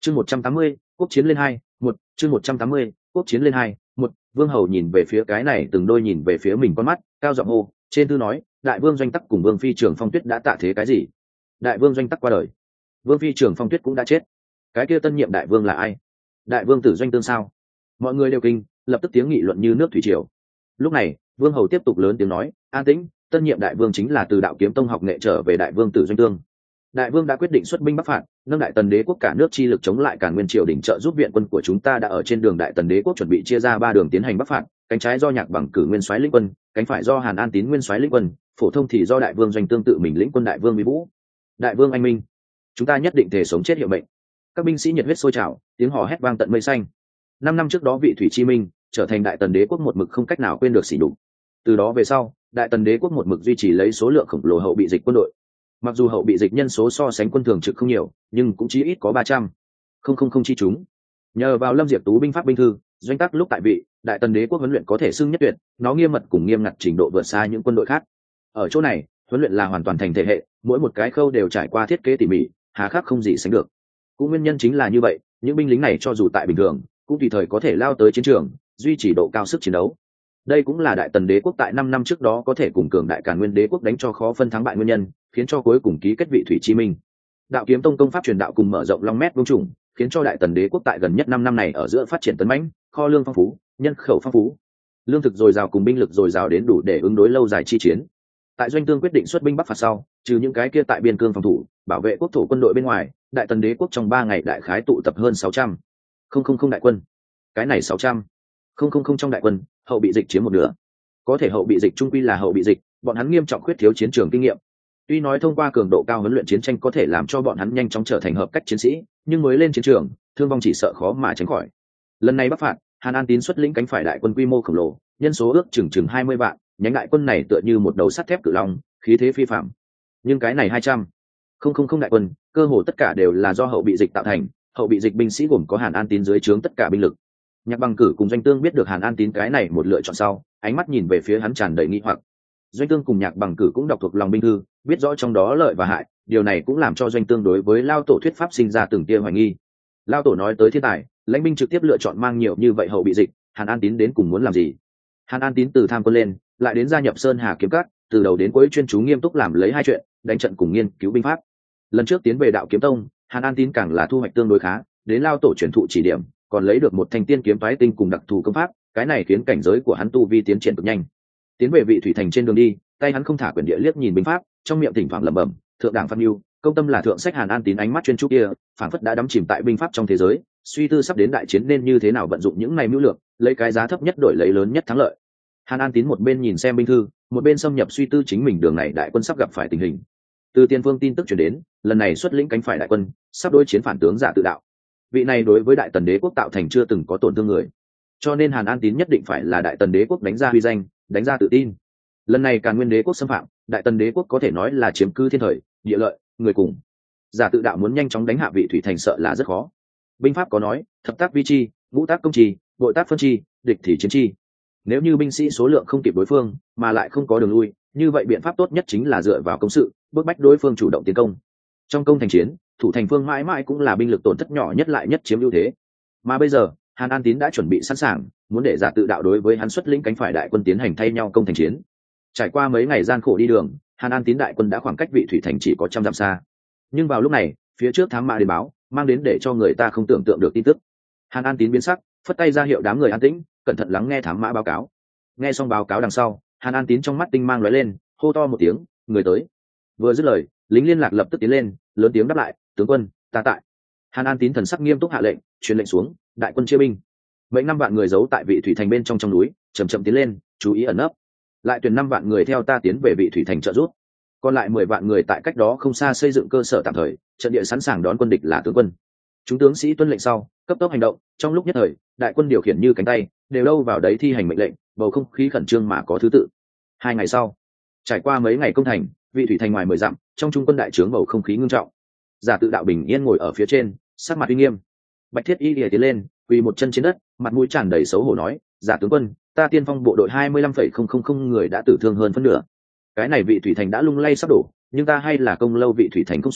chương 180, quốc chiến lên 2, 1, chương 180, quốc chiến lên 2, 1. Vương Hầu nhìn về phía cái này từng đôi nhìn về phía mình con mắt, cao giọng hô, trên thư nói, đại vương Doanh Tắc cùng vương phi Trường Phong Tuyết đã tạ thế cái gì? Đại vương Doanh Tắc qua đời, vương phi Trường Phong Tuyết cũng đã chết. Cái kia tân nhiệm đại vương là ai? Đại vương tử Doanh Tương sao? Mọi người đều kinh, lập tức tiếng nghị luận như nước thủy triều. Lúc này, Vương Hầu tiếp tục lớn tiếng nói, an tĩnh, tân nhiệm đại vương chính là từ Đạo Kiếm Tông học nghệ trở về đại vương tử Doanh Tương. Đại vương đã quyết định xuất binh bắc phạt, nâng đại tần đế quốc cả nước chi lực chống lại Càn Nguyên triều đình, trợ giúp viện quân của chúng ta đã ở trên đường đại tần đế quốc chuẩn bị chia ra 3 đường tiến hành bắc phạt, cánh trái do Nhạc Bằng cử nguyên soái lĩnh quân, cánh phải do Hàn An Tín nguyên soái lĩnh quân, phổ thông thì do đại vương Doanh Tương tự mình lĩnh quân. Đại vương uy vũ, đại vương anh minh, chúng ta nhất định thể sống chết hiệu mệnh. Các binh sĩ nhiệt huyết sôi trào, tiếng hò hét vang tận mây xanh. 5 năm trước đó vị Thủy Chi Minh trở thành đại tần đế quốc một mực không cách nào quên được sỉ nhục. Từ đó về sau, đại tần đế quốc một mực duy trì lấy số lượng khổng lồ hậu bị dịch quân đội. Mặc dù hậu bị dịch nhân số so sánh quân thường trực không nhiều, nhưng cũng chí ít có 300 không chi chúng. Nhờ vào Lâm Diệp Tú binh pháp binh thư, Doanh Tắc lúc tại vị, đại tần đế quốc huấn luyện có thể xưng nhất tuyệt, nó nghiêm mật cùng nghiêm ngặt trình độ vượt xa những quân đội khác. Ở chỗ này, huấn luyện là hoàn toàn thành thể hệ, mỗi một cái khâu đều trải qua thiết kế tỉ mỉ, hà khắc không gì sánh được. Cũng nguyên nhân chính là như vậy, những binh lính này cho dù tại bình thường, cũng tùy thời có thể lao tới chiến trường, duy trì độ cao sức chiến đấu. Đây cũng là đại tần đế quốc tại 5 năm trước đó có thể cùng cường đại Càn Nguyên đế quốc đánh cho khó phân thắng bại nguyên nhân, khiến cho cuối cùng ký kết vị Thủy Chi Minh. Đạo Kiếm Tông công pháp truyền đạo cùng mở rộng long mét vương trùng, khiến cho đại tần đế quốc tại gần nhất 5 năm này ở giữa phát triển tấn mãnh, kho lương phong phú, nhân khẩu phong phú, lương thực dồi dào cùng binh lực dồi dào đến đủ để ứng đối lâu dài chi chiến. Tại Doanh Tương quyết định xuất binh bắc phạt sau, trừ những cái kia tại biên cương phòng thủ, bảo vệ quốc thổ quân đội bên ngoài, đại tần đế quốc trong 3 ngày đại khái tụ tập hơn 600 đại quân. Cái này 600 trong đại quân, hậu bị dịch chiếm một nửa. Có thể hậu bị dịch trung quy là hậu bị dịch, bọn hắn nghiêm trọng khuyết thiếu chiến trường kinh nghiệm. Tuy nói thông qua cường độ cao huấn luyện chiến tranh có thể làm cho bọn hắn nhanh chóng trở thành hợp cách chiến sĩ, nhưng mới lên chiến trường, thương vong chỉ sợ khó mà tránh khỏi. Lần này bắc phạt, Hàn An Tín xuất lĩnh cánh phải đại quân quy mô khổng lồ, nhân số ước chừng 20 vạn, nhánh đại quân này tựa như một đầu sắt thép cự long, khí thế phi phàm. Nhưng cái này 200 đại quân, cơ hồ tất cả đều là do hậu bị dịch tạo thành, hậu bị dịch binh sĩ gồm có Hàn An Tín dưới trướng tất cả binh lực. Nhạc Bằng cử cùng Doanh Tương biết được Hàn An Tín cái này một lựa chọn sau, ánh mắt nhìn về phía hắn tràn đầy nghi hoặc. Doanh Tương cùng Nhạc Bằng cử cũng đọc thuộc lòng binh thư, biết rõ trong đó lợi và hại, điều này cũng làm cho Doanh Tương đối với Lao Tổ thuyết pháp sinh ra từng tia hoài nghi. Lao Tổ nói tới thiên tài, lãnh binh trực tiếp lựa chọn mang nhiều như vậy hậu bị dịch, Hàn An Tín đến cùng muốn làm gì? Hàn An Tín từ tham quân lên, lại đến gia nhập Sơn Hà kiếm các, từ đầu đến cuối chuyên chú nghiêm túc làm lấy 2 chuyện, đánh trận cùng nghiên cứu binh pháp. Lần trước tiến về Đạo Kiếm Tông, Hàn An Tín càng là thu hoạch tương đối khá, đến Lao Tổ truyền thụ chỉ điểm, còn lấy được một thanh tiên kiếm toái tinh cùng đặc thù công pháp, cái này khiến cảnh giới của hắn tu vi tiến triển cực nhanh. Tiến về vị thủy thành trên đường đi, tay hắn không thả quyển địa liếc nhìn binh pháp, trong miệng thỉnh thoảng lẩm bẩm, thượng đẳng phát lưu, công tâm là thượng sách. Hàn An Tín ánh mắt chuyên chú kia, phảng phất đã đắm chìm tại binh pháp trong thế giới, suy tư sắp đến đại chiến nên như thế nào vận dụng những này mưu lược, lấy cái giá thấp nhất đổi lấy lớn nhất thắng lợi. Hàn An Tín một bên nhìn xem binh thư, một bên xâm nhập suy tư chính mình đường này đại quân sắp gặp phải tình hình. Từ Tiên Vương tin tức truyền đến, lần này xuất lĩnh cánh phải đại quân, sắp đối chiến phản tướng Giả Tự Đạo. Vị này đối với đại tần đế quốc tạo thành chưa từng có tổn thương người, cho nên Hàn An Tín nhất định phải là đại tần đế quốc đánh ra uy danh, đánh ra tự tin. Lần này Càn Nguyên đế quốc xâm phạm, đại tần đế quốc có thể nói là chiếm cứ thiên thời, địa lợi, người cùng. Giả Tự Đạo muốn nhanh chóng đánh hạ vị thủy thành sợ là rất khó. Binh pháp có nói, thập tác vi chi, ngũ tác công chi, bội tác phân chi, địch thì chiến chi. Nếu như binh sĩ số lượng không kịp đối phương, mà lại không có đường lui, như vậy biện pháp tốt nhất chính là dựa vào công sự, bức bách đối phương chủ động tiến công. Trong công thành chiến, thủ thành phương mãi mãi cũng là binh lực tổn thất nhỏ nhất lại nhất chiếm ưu thế. Mà bây giờ, Hàn An Tín đã chuẩn bị sẵn sàng, muốn để Giả Tự Đạo đối với hắn xuất lĩnh cánh phải đại quân tiến hành thay nhau công thành chiến. Trải qua mấy ngày gian khổ đi đường, Hàn An Tín đại quân đã khoảng cách vị thủy thành chỉ có 100 dặm xa. Nhưng vào lúc này, phía trước thám mã đến báo, mang đến để cho người ta không tưởng tượng được tin tức. Hàn An Tín biến sắc, phất tay ra hiệu đám người an tĩnh, cẩn thận lắng nghe thám mã báo cáo. Nghe xong báo cáo đằng sau, Hàn An Tín trong mắt tinh mang lóe lên, hô to một tiếng, người tới. Vừa dứt lời, lính liên lạc lập tức tiến lên, lớn tiếng đáp lại, tướng quân, ta tại. Hàn An Tín thần sắc nghiêm túc hạ lệnh, truyền lệnh xuống, đại quân chia binh. Mấy 5 vạn người giấu tại vị thủy thành bên trong núi, chậm chậm tiến lên, chú ý ẩn nấp. Lại tuyển 5 vạn người theo ta tiến về vị thủy thành trợ giúp. Còn lại 10 vạn người tại cách đó không xa xây dựng cơ sở tạm thời, trận địa sẵn sàng đón quân địch là tướng quân. Chúng tướng sĩ tuân lệnh sau, cấp tốc hành động, trong lúc nhất thời, đại quân điều khiển như cánh tay, đều đâu vào đấy thi hành mệnh lệnh, bầu không khí khẩn trương mà có thứ tự. 2 ngày sau, trải qua mấy ngày công thành, vị thủy thành ngoài 10 dặm, trong trung quân đại trướng bầu không khí ngưng trọng. Giả Tự Đạo bình yên ngồi ở phía trên, sắc mặt uy nghiêm. Bạch Thiết Y lìa tiến lên, quỳ một chân trên đất, mặt mũi tràn đầy xấu hổ nói, Giả tướng quân, ta tiên phong bộ đội 25,000 người đã tử thương hơn phân nửa. Cái này vị thủy thành đã lung lay sắp đổ, nhưng ta hay là công lâu vị thủy thành không xuống,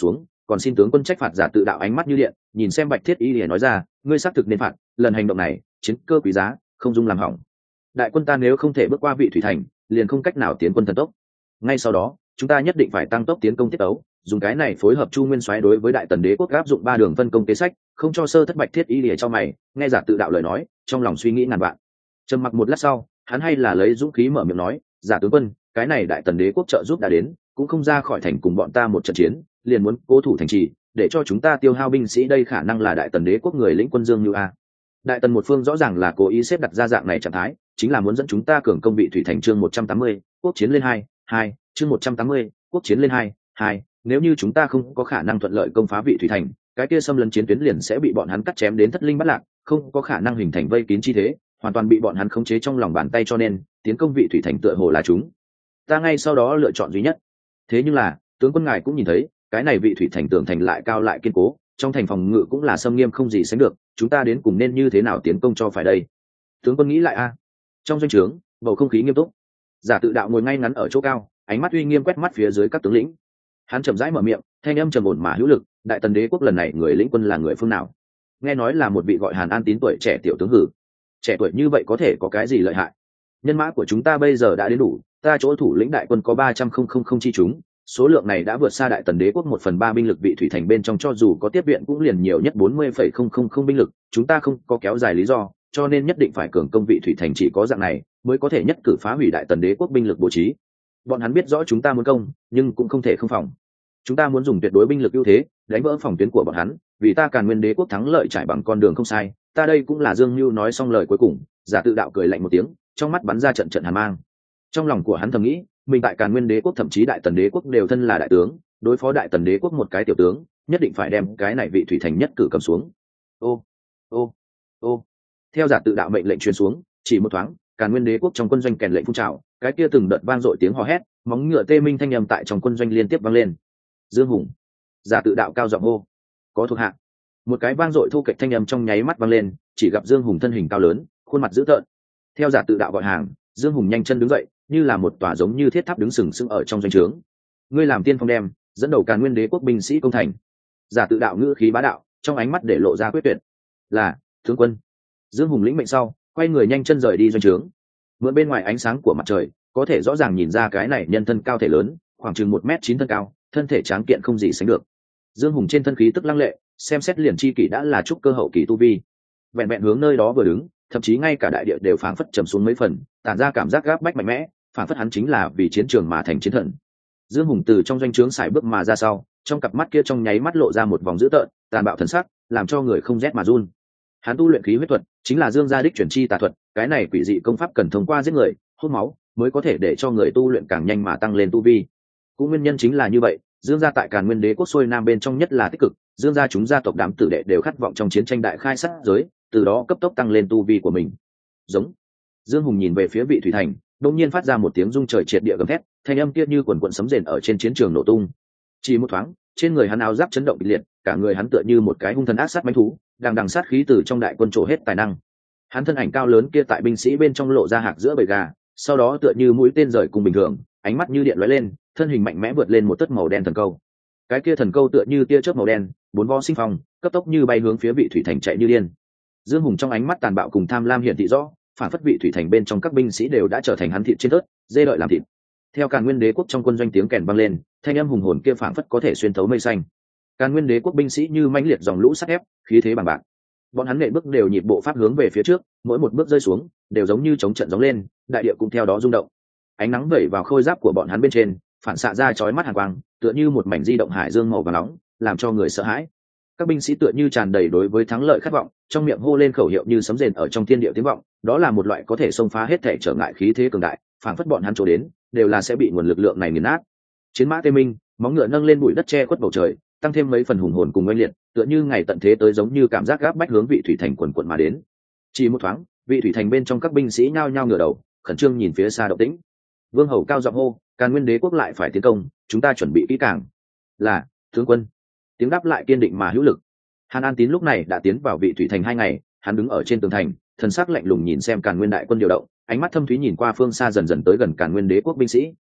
còn xin tướng quân trách phạt giả tự đạo ánh mắt như điện nhìn xem Bạch Thiết Y để nói ra, ngươi xác thực nên phạt, lần hành động này chiến cơ quý giá không dung làm hỏng. Đại quân ta nếu không thể bước qua vị thủy thành, liền không cách nào tiến quân thần tốc. Ngay sau đó chúng ta nhất định phải tăng tốc tiến công tiết ấu, dùng cái này phối hợp Chu Nguyên Soái đối với Đại Tần Đế quốc áp dụng 3 đường phân công kế sách, không cho sơ thất. Bạch Thiết Y để cho mày nghe giả tự đạo lời nói, trong lòng suy nghĩ ngàn vạn. Trầm mặc một lát sau, hắn hay là lấy dũng khí mở miệng nói, giả tướng quân, cái này Đại Tần Đế quốc trợ giúp đã đến, cũng không ra khỏi thành cùng bọn ta một trận chiến, liền muốn cố thủ thành trì, để cho chúng ta tiêu hao binh sĩ, đây khả năng là Đại Tần Đế quốc người lĩnh quân Dương Như a. Đại Tần một phương rõ ràng là cố ý xếp đặt ra dạng này trạng thái, chính là muốn dẫn chúng ta cường công vị thủy thành. Chương 180, quốc chiến lên 2, chương 180, quốc chiến lên 2, nếu như chúng ta không có khả năng thuận lợi công phá vị thủy thành, cái kia xâm lấn chiến tuyến liền sẽ bị bọn hắn cắt chém đến thất linh bát lạc, không có khả năng hình thành vây kín chi thế, hoàn toàn bị bọn hắn khống chế trong lòng bàn tay, cho nên tiến công vị thủy thành tựa hồ là chúng ta ngay sau đó lựa chọn duy nhất. Thế nhưng là tướng quân ngài cũng nhìn thấy, cái này vị thủy thành tường thành lại cao lại kiên cố, trong thành phòng ngự cũng là xâm nghiêm không gì sánh được, chúng ta đến cùng nên như thế nào tiến công cho phải đây? Tướng quân nghĩ lại a. Trong doanh trướng bầu không khí nghiêm túc, giả tự đạo ngồi ngay ngắn ở chỗ cao, ánh mắt uy nghiêm quét mắt phía dưới các tướng lĩnh. Hắn chậm rãi mở miệng, thanh âm trầm ổn mà hữu lực, Đại Tần Đế quốc lần này người lĩnh quân là người phương nào? Nghe nói là một vị gọi Hàn An Tín tuổi trẻ tiểu tướng hử. Trẻ tuổi như vậy có thể có cái gì lợi hại? Nhân mã của chúng ta bây giờ đã đến đủ, ta chỗ thủ lĩnh đại quân có 300,000 chi chúng, số lượng này đã vượt xa Đại Tần Đế quốc 1/3 binh lực, vị thủy thành bên trong cho dù có tiếp viện cũng liền nhiều nhất 40,000 binh lực, chúng ta không có kéo dài lý do, cho nên nhất định phải cường công vị thủy thành, chỉ có dạng này mới có thể nhất cử phá hủy Đại Tần Đế quốc binh lực bố trí. Bọn hắn biết rõ chúng ta muốn công, nhưng cũng không thể không phòng. Chúng ta muốn dùng tuyệt đối binh lực ưu thế đánh vỡ phòng tuyến của bọn hắn, vì ta Càn Nguyên Đế quốc thắng lợi trải bằng con đường không sai. Ta đây cũng là Dương Nưu nói xong lời cuối cùng, giả tự đạo cười lạnh một tiếng, trong mắt bắn ra trận trận hàn mang. Trong lòng của hắn thầm nghĩ, mình tại Càn Nguyên Đế quốc thậm chí Đại Tần Đế quốc đều thân là đại tướng, đối phó Đại Tần Đế quốc một cái tiểu tướng, nhất định phải đem cái này vị thủy thành nhất cử cầm xuống. Ô, theo giả tự đạo mệnh lệnh truyền xuống, chỉ một thoáng, Càn Nguyên Đế quốc trong quân doanh kèn lệnh phun trào, cái kia từng đợt vang dội tiếng hò hét, móng ngựa tê minh thanh âm tại trong quân doanh liên tiếp vang lên. Dương Hùng, giả tự đạo cao giọng hô, có thuộc hạ. Một cái vang dội thu kệch thanh âm trong nháy mắt vang lên, chỉ gặp Dương Hùng thân hình cao lớn, khuôn mặt dữ tợn. Theo giả tự đạo gọi hàng, Dương Hùng nhanh chân đứng dậy, như là một tòa giống như thiết tháp đứng sừng sững ở trong doanh trướng. Ngươi làm tiên phong đem, dẫn đầu Càn Nguyên Đế quốc binh sĩ công thành. Giả tự đạo ngữ khí bá đạo, trong ánh mắt để lộ ra quyết tuyệt. Là, tướng quân. Dương Hùng lĩnh mệnh sau, quay người nhanh chân rời đi doanh trướng. Mượn bên ngoài ánh sáng của mặt trời, có thể rõ ràng nhìn ra cái này nhân thân cao thể lớn, khoảng chừng 1m9 thân cao, thân thể tráng kiện không gì sánh được. Dương Hùng trên thân khí tức lăng lệ, xem xét liền chi kỷ đã là trúc cơ hậu kỳ tu vi. Vẹn vẹn hướng nơi đó vừa đứng, thậm chí ngay cả đại địa đều phảng phất trầm xuống mấy phần, tản ra cảm giác gáp bách mạnh mẽ, phảng phất hắn chính là vì chiến trường mà thành chiến thần. Dương Hùng từ trong doanh trướng sải bước mà ra sau, trong cặp mắt kia trong nháy mắt lộ ra một vòng dữ tợn, tàn bạo thần sắc, làm cho người không rét mà run. Hắn tu luyện khí huyết thuật, chính là Dương gia đích chuyển chi tà thuật, cái này quỷ dị công pháp cần thông qua giết người, hút máu, mới có thể để cho người tu luyện càng nhanh mà tăng lên tu vi. Cũng nguyên nhân chính là như vậy, Dương gia tại Càn Nguyên Đế quốc xuôi nam bên trong nhất là tích cực, Dương gia chúng gia tộc đám tử đệ đều khát vọng trong chiến tranh đại khai sát giới, từ đó cấp tốc tăng lên tu vi của mình. Giống. Dương Hùng nhìn về phía vị thủy thành, đột nhiên phát ra một tiếng rung trời triệt địa gầm thét, thanh âm kia như quần quần sấm rền ở trên chiến trường nổ tung. Chỉ một thoáng, trên người hắn áo giáp chấn động kịch liệt, cả người hắn tựa như một cái hung thần ác sát mãnh thú, đằng sát khí từ trong đại quân trổ hết tài năng. Hắn thân ảnh cao lớn kia tại binh sĩ bên trong lộ ra hạc giữa bầy gà, sau đó tựa như mũi tên rời cùng bình thường, ánh mắt như điện lóe lên, thân hình mạnh mẽ vượt lên một tấc màu đen thần câu. Cái kia thần câu tựa như tia chớp màu đen, bốn vo sinh phong, cấp tốc như bay hướng phía vị thủy thành chạy như điên. Dương Hùng trong ánh mắt tàn bạo cùng tham lam hiện thị rõ, phản phất vị thủy thành bên trong các binh sĩ đều đã trở thành hắn thịt trên thớt, dê đợi làm thịt. Theo Càn Nguyên Đế quốc trong quân doanh tiếng kèn vang lên, thanh âm hùng hồn kia phản phất có thể xuyên thấu mây xanh. Càn Nguyên Đế quốc binh sĩ như mãnh liệt dòng lũ sắt thép, khí thế bằng bạc. Bọn hắn nện bước đều nhịp bộ pháp hướng về phía trước, mỗi một bước rơi xuống đều giống như chống trận gióng lên, đại địa cũng theo đó rung động. Ánh nắng vẩy vào khôi giáp của bọn hắn bên trên, phản xạ ra chói mắt hàn quang, tựa như một mảnh di động hải dương màu vàng nóng, làm cho người sợ hãi. Các binh sĩ tựa như tràn đầy đối với thắng lợi khát vọng, trong miệng hô lên khẩu hiệu như sấm rền ở trong thiên địa tiếng vọng, đó là một loại có thể xông phá hết thể trở ngại khí thế cường đại, phảng phất bọn hắn chỗ đến đều là sẽ bị nguồn lực lượng này nghiền nát. Chiến mã tê minh, móng ngựa nâng lên bụi đất che khuất bầu trời, tăng thêm mấy phần hùng hồn cùng oanh liệt, tựa như ngày tận thế tới, giống như cảm giác gáp bách hướng vị thủy thành quần quần mà đến. Chỉ một thoáng, vị thủy thành bên trong các binh sĩ nhao nhao ngửa đầu, khẩn trương nhìn phía xa động tĩnh. Vương Hầu cao giọng hô, Càn Nguyên Đế quốc lại phải tiến công, chúng ta chuẩn bị kỹ càng. Là, tướng quân. Tiếng đáp lại kiên định mà hữu lực. Hàn An Tín lúc này đã tiến vào vị thủy thành 2 ngày, hắn đứng ở trên tường thành, thần sắc lạnh lùng nhìn xem Càn Nguyên đại quân điều động, ánh mắt thâm thúy nhìn qua phương xa dần dần tới gần Càn Nguyên Đế quốc binh sĩ.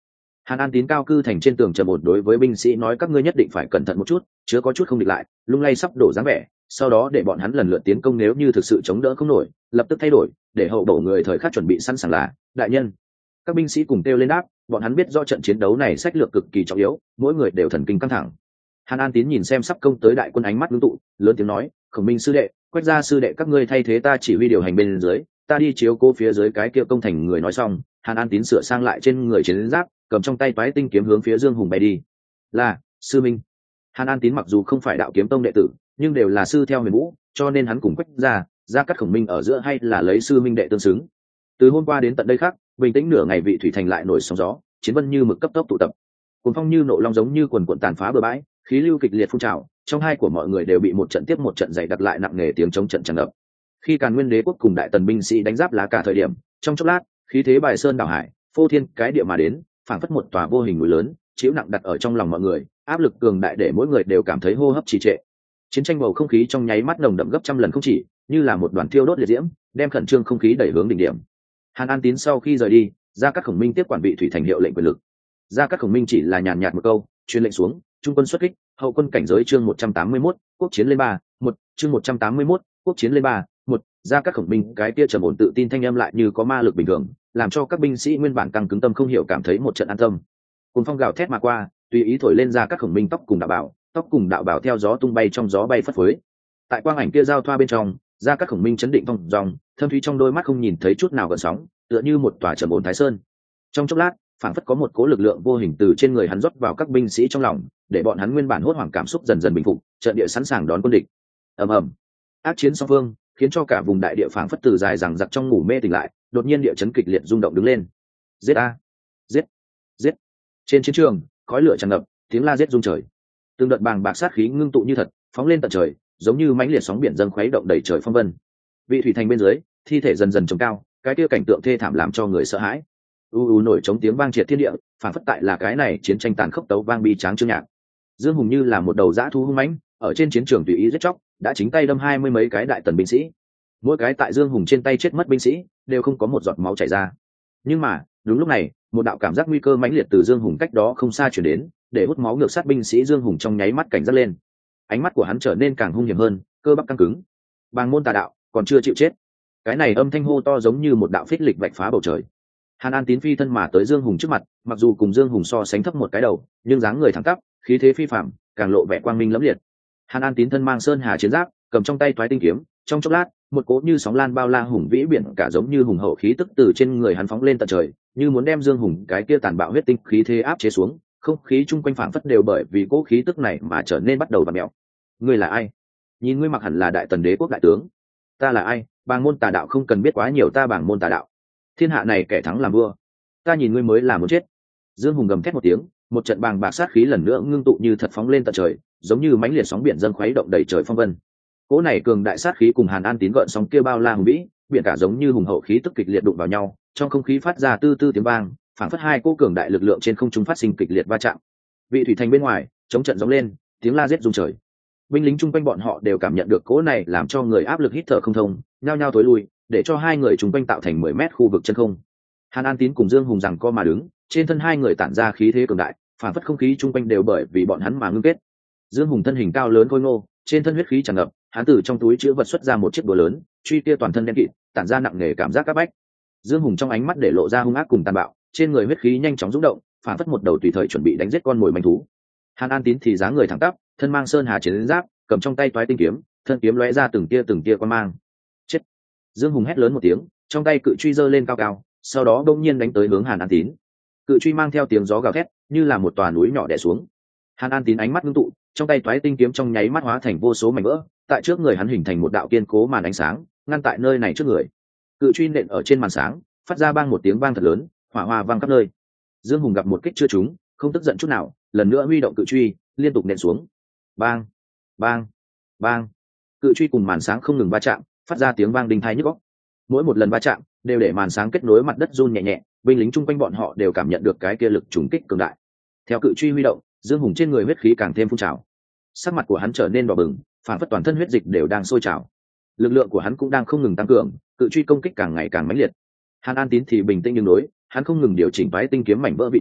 Hàn An Tín cao cư thành trên tường trầm ổn đối với binh sĩ nói, các ngươi nhất định phải cẩn thận một chút, chứa có chút không địch lại, lung lay sắp đổ dáng vẻ, sau đó để bọn hắn lần lượt tiến công, nếu như thực sự chống đỡ không nổi lập tức thay đổi, để hậu bổ người thời khắc chuẩn bị sẵn sàng là đại nhân. Các binh sĩ cùng kêu lên đáp, bọn hắn biết do trận chiến đấu này sách lược cực kỳ trọng yếu, mỗi người đều thần kinh căng thẳng. Hàn An Tín nhìn xem sắp công tới đại quân, ánh mắt ngưng tụ, lớn tiếng nói, Khổng Minh sư đệ, Quách gia sư đệ, các ngươi thay thế ta chỉ huy điều hành bên dưới, ta đi chiếu cố phía dưới cái kia công thành người. Nói xong, Hàn An Tín sửa sang lại trên người chiến giáp, cầm trong tay toái tinh kiếm hướng phía Dương Hùng bay đi. Là sư minh. Hàn An Tín mặc dù không phải đạo kiếm tông đệ tử, nhưng đều là sư theo Huyền Vũ, cho nên hắn cùng Quách gia cắt Khổng Minh ở giữa hay là lấy sư minh đệ tương xứng. Từ hôm qua đến tận đây khác, bình tĩnh nửa ngày, Vị Thủy Thành lại nổi sóng gió, chiến vân như mực cấp tốc tụ tập, cuồng phong như nộ long giống như quần cuộn tàn phá bờ bãi, khí lưu kịch liệt phun trào, trong hai của mọi người đều bị một trận tiếp một trận dày đặc lại nặng nề tiếng chống trận tràn ngập. Khi Càn Nguyên Đế quốc cùng đại tần binh sĩ đánh giáp lá cả thời điểm, trong chốc lát, khí thế bài sơn đảo hải, phô thiên cái địa mà đến, phảng phất một tòa vô hình núi lớn, chịu nặng đặt ở trong lòng mọi người, áp lực cường đại để mỗi người đều cảm thấy hô hấp trì trệ. Chiến tranh bầu không khí trong nháy mắt nồng đậm gấp trăm lần không chỉ, như là một đoàn thiêu đốt liệt diễm, đem khẩn trương không khí đẩy hướng đỉnh điểm. Hàn An Tín sau khi rời đi, Gia Cát Khổng Minh tiếp quản Vị Thủy Thành hiệu lệnh quyền lực. Gia Cát Khổng Minh chỉ là nhàn nhạt một câu, truyền lệnh xuống, trung quân xuất kích, hậu quân cảnh giới, chương 181, quốc chiến lên 3, 1, chương 181, quốc chiến lên 3, 1, Gia Cát Khổng Minh cái kia trầm ổn tự tin thanh âm lại như có ma lực bình thường, làm cho các binh sĩ nguyên bản căng cứng tâm không hiểu cảm thấy một trận an tâm. Cuồng phong gào thét mà qua, tùy ý thổi lên Gia Cát Khổng Minh tóc cùng đạo bào theo gió tung bay, trong gió bay phất phới. Tại quang ảnh kia giao thoa bên trong, Gia Cát Khổng Minh chấn định phong dòng, thâm thúy trong đôi mắt không nhìn thấy chút nào gợn sóng, tựa như một tòa trầm ổn thái sơn. Trong chốc lát, phảng phất có một cỗ lực lượng vô hình từ trên người hắn rót vào các binh sĩ trong lòng, để bọn hắn nguyên bản hốt hoảng cảm xúc dần dần bình phục, trận địa sẵn sàng đón quân địch. Ầm ầm, ác chiến song phương khiến cho cả vùng đại địa phảng phất từ dài rằng giặc trong ngủ mê tỉnh lại, đột nhiên địa chấn kịch liệt rung động đứng lên. Giết a, giết, giết! Trên chiến trường, khói lửa tràn ngập, tiếng la giết rung trời. Từng đợt bàng bạc sát khí ngưng tụ như thật, phóng lên tận trời, giống như mãnh liệt sóng biển dâng khuấy động đầy trời phong vân. Vị Thủy Thành bên dưới, thi thể dần dần trồng cao, cái kia cảnh tượng thê thảm làm cho người sợ hãi. Nổi trống tiếng vang triệt thiên địa, phản phất tại là cái này chiến tranh tàn khốc tấu vang bi tráng chương nhạc. Dương Hùng như là một đầu dã thú hung mãnh, ở trên chiến trường tùy ý giết chóc, đã chính tay đâm 20 mấy cái đại tần binh sĩ. Mỗi cái tại Dương Hùng trên tay chết mất binh sĩ đều không có một giọt máu chảy ra. Nhưng mà, đúng lúc này, một đạo cảm giác nguy cơ mãnh liệt từ Dương Hùng cách đó không xa truyền đến, để hút máu ngược sát binh sĩ. Dương Hùng trong nháy mắt cảnh giác lên. Ánh mắt của hắn trở nên càng hung hiểm hơn, cơ bắp căng cứng. Bàng môn tà đạo, còn chưa chịu chết. Cái này âm thanh hô to giống như một đạo phích lịch vạch phá bầu trời. Hàn An Tín phi thân mà tới Dương Hùng trước mặt, mặc dù cùng Dương Hùng so sánh thấp một cái đầu, nhưng dáng người thẳng tắp, khí thế phi phàm, càng lộ vẻ quang minh lẫm liệt. Hàn An Tín thân mang sơn hà chiến giáp, cầm trong tay toái tinh kiếm, trong chốc lát, một cỗ như sóng lan bao la hùng vĩ biển cả giống như hùng hậu khí tức từ trên người hắn phóng lên tận trời, như muốn đem Dương Hùng cái kia tàn bạo huyết tinh khí thế áp chế xuống. Không khí chung quanh phảng phất đều bởi vì cỗ khí tức này mà trở nên bắt đầu vặn mèo. Ngươi là ai? Nhìn ngươi mặc hẳn là đại tần đế quốc đại tướng. Ta là ai? Bàng môn tà đạo không cần biết quá nhiều, ta bàng môn tà đạo. Thiên hạ này kẻ thắng làm vua. Ta nhìn ngươi mới là muốn chết. Dương Hùng gầm thét một tiếng, một trận bàng bạc sát khí lần nữa ngưng tụ như thật phóng lên tận trời, giống như mãnh liệt sóng biển dâng khuấy động đầy trời phong vân. Cỗ này cường đại sát khí cùng Hàn An Tín gợn sóng kia bao la hùng vĩ, biển cả giống như hùng hậu khí tức kịch liệt đụng vào nhau, trong không khí phát ra tư tư tiếng vang, phảng phất hai cỗ cường đại lực lượng trên không trung phát sinh kịch liệt va chạm. Vị Thủy Thành bên ngoài, chống trận gióng lên, tiếng la giết rung trời. Binh lính chung quanh bọn họ đều cảm nhận được cỗ này làm cho người áp lực hít thở không thông, nhao nhao tối lui, để cho hai người chung quanh tạo thành 10 mét khu vực chân không. Hàn An Tín cùng Dương Hùng giằng co mà đứng, trên thân hai người tản ra khí thế cường đại, phản phất không khí chung quanh đều bởi vì bọn hắn mà ngưng kết. Dương Hùng thân hình cao lớn khôi ngô, trên thân huyết khí tràn ngập, hắn từ trong túi chứa vật xuất ra một chiếc búa lớn, truy kia toàn thân đen kịt, tản ra nặng nề cảm giác áp bách. Dương Hùng trong ánh mắt để lộ ra hung ác cùng tàn bạo, trên người huyết khí nhanh chóng rung động, phản phất một đầu tùy thời chuẩn bị đánh giết con mồi manh thú. Hàn An Tín thì dáng người thẳng tắp, thân mang sơn hà chiến giáp, cầm trong tay toái tinh kiếm, thân kiếm lóe ra từng tia quang mang. Chết! Dương Hùng hét lớn một tiếng, trong tay cự truy giơ lên cao cao, sau đó đông nhiên đánh tới hướng Hàn An Tín. Cự truy mang theo tiếng gió gào thét, như là một tòa núi nhỏ đè xuống. Hàn An Tín ánh mắt ngưng tụ, trong tay toái tinh kiếm trong nháy mắt hóa thành vô số mảnh vỡ, tại trước người hắn hình thành một đạo kiên cố màn ánh sáng, ngăn tại nơi này trước người. Cự truy nện ở trên màn sáng, phát ra bang một tiếng vang thật lớn, hỏa hoa vang khắp nơi. Dương Hùng gặp một kích chưa trúng, không tức giận chút nào, lần nữa huy động cự truy, liên tục nện xuống. Bang, bang, bang. Cự truy cùng màn sáng không ngừng va chạm, phát ra tiếng vang đinh tai nhức óc. Mỗi một lần va chạm đều để màn sáng kết nối mặt đất run nhẹ nhẹ, binh lính chung quanh bọn họ đều cảm nhận được cái kia lực trùng kích cường đại. Theo cự truy huy động, Dương Hùng trên người huyết khí càng thêm phun trào, sắc mặt của hắn trở nên đỏ bừng, phản phất toàn thân huyết dịch đều đang sôi trào. Lực lượng của hắn cũng đang không ngừng tăng cường, cự truy công kích càng ngày càng mãnh liệt. Hàn An Tín thì bình tĩnh nhưng đối, hắn không ngừng điều chỉnh toái tinh kiếm mảnh vỡ vị trí,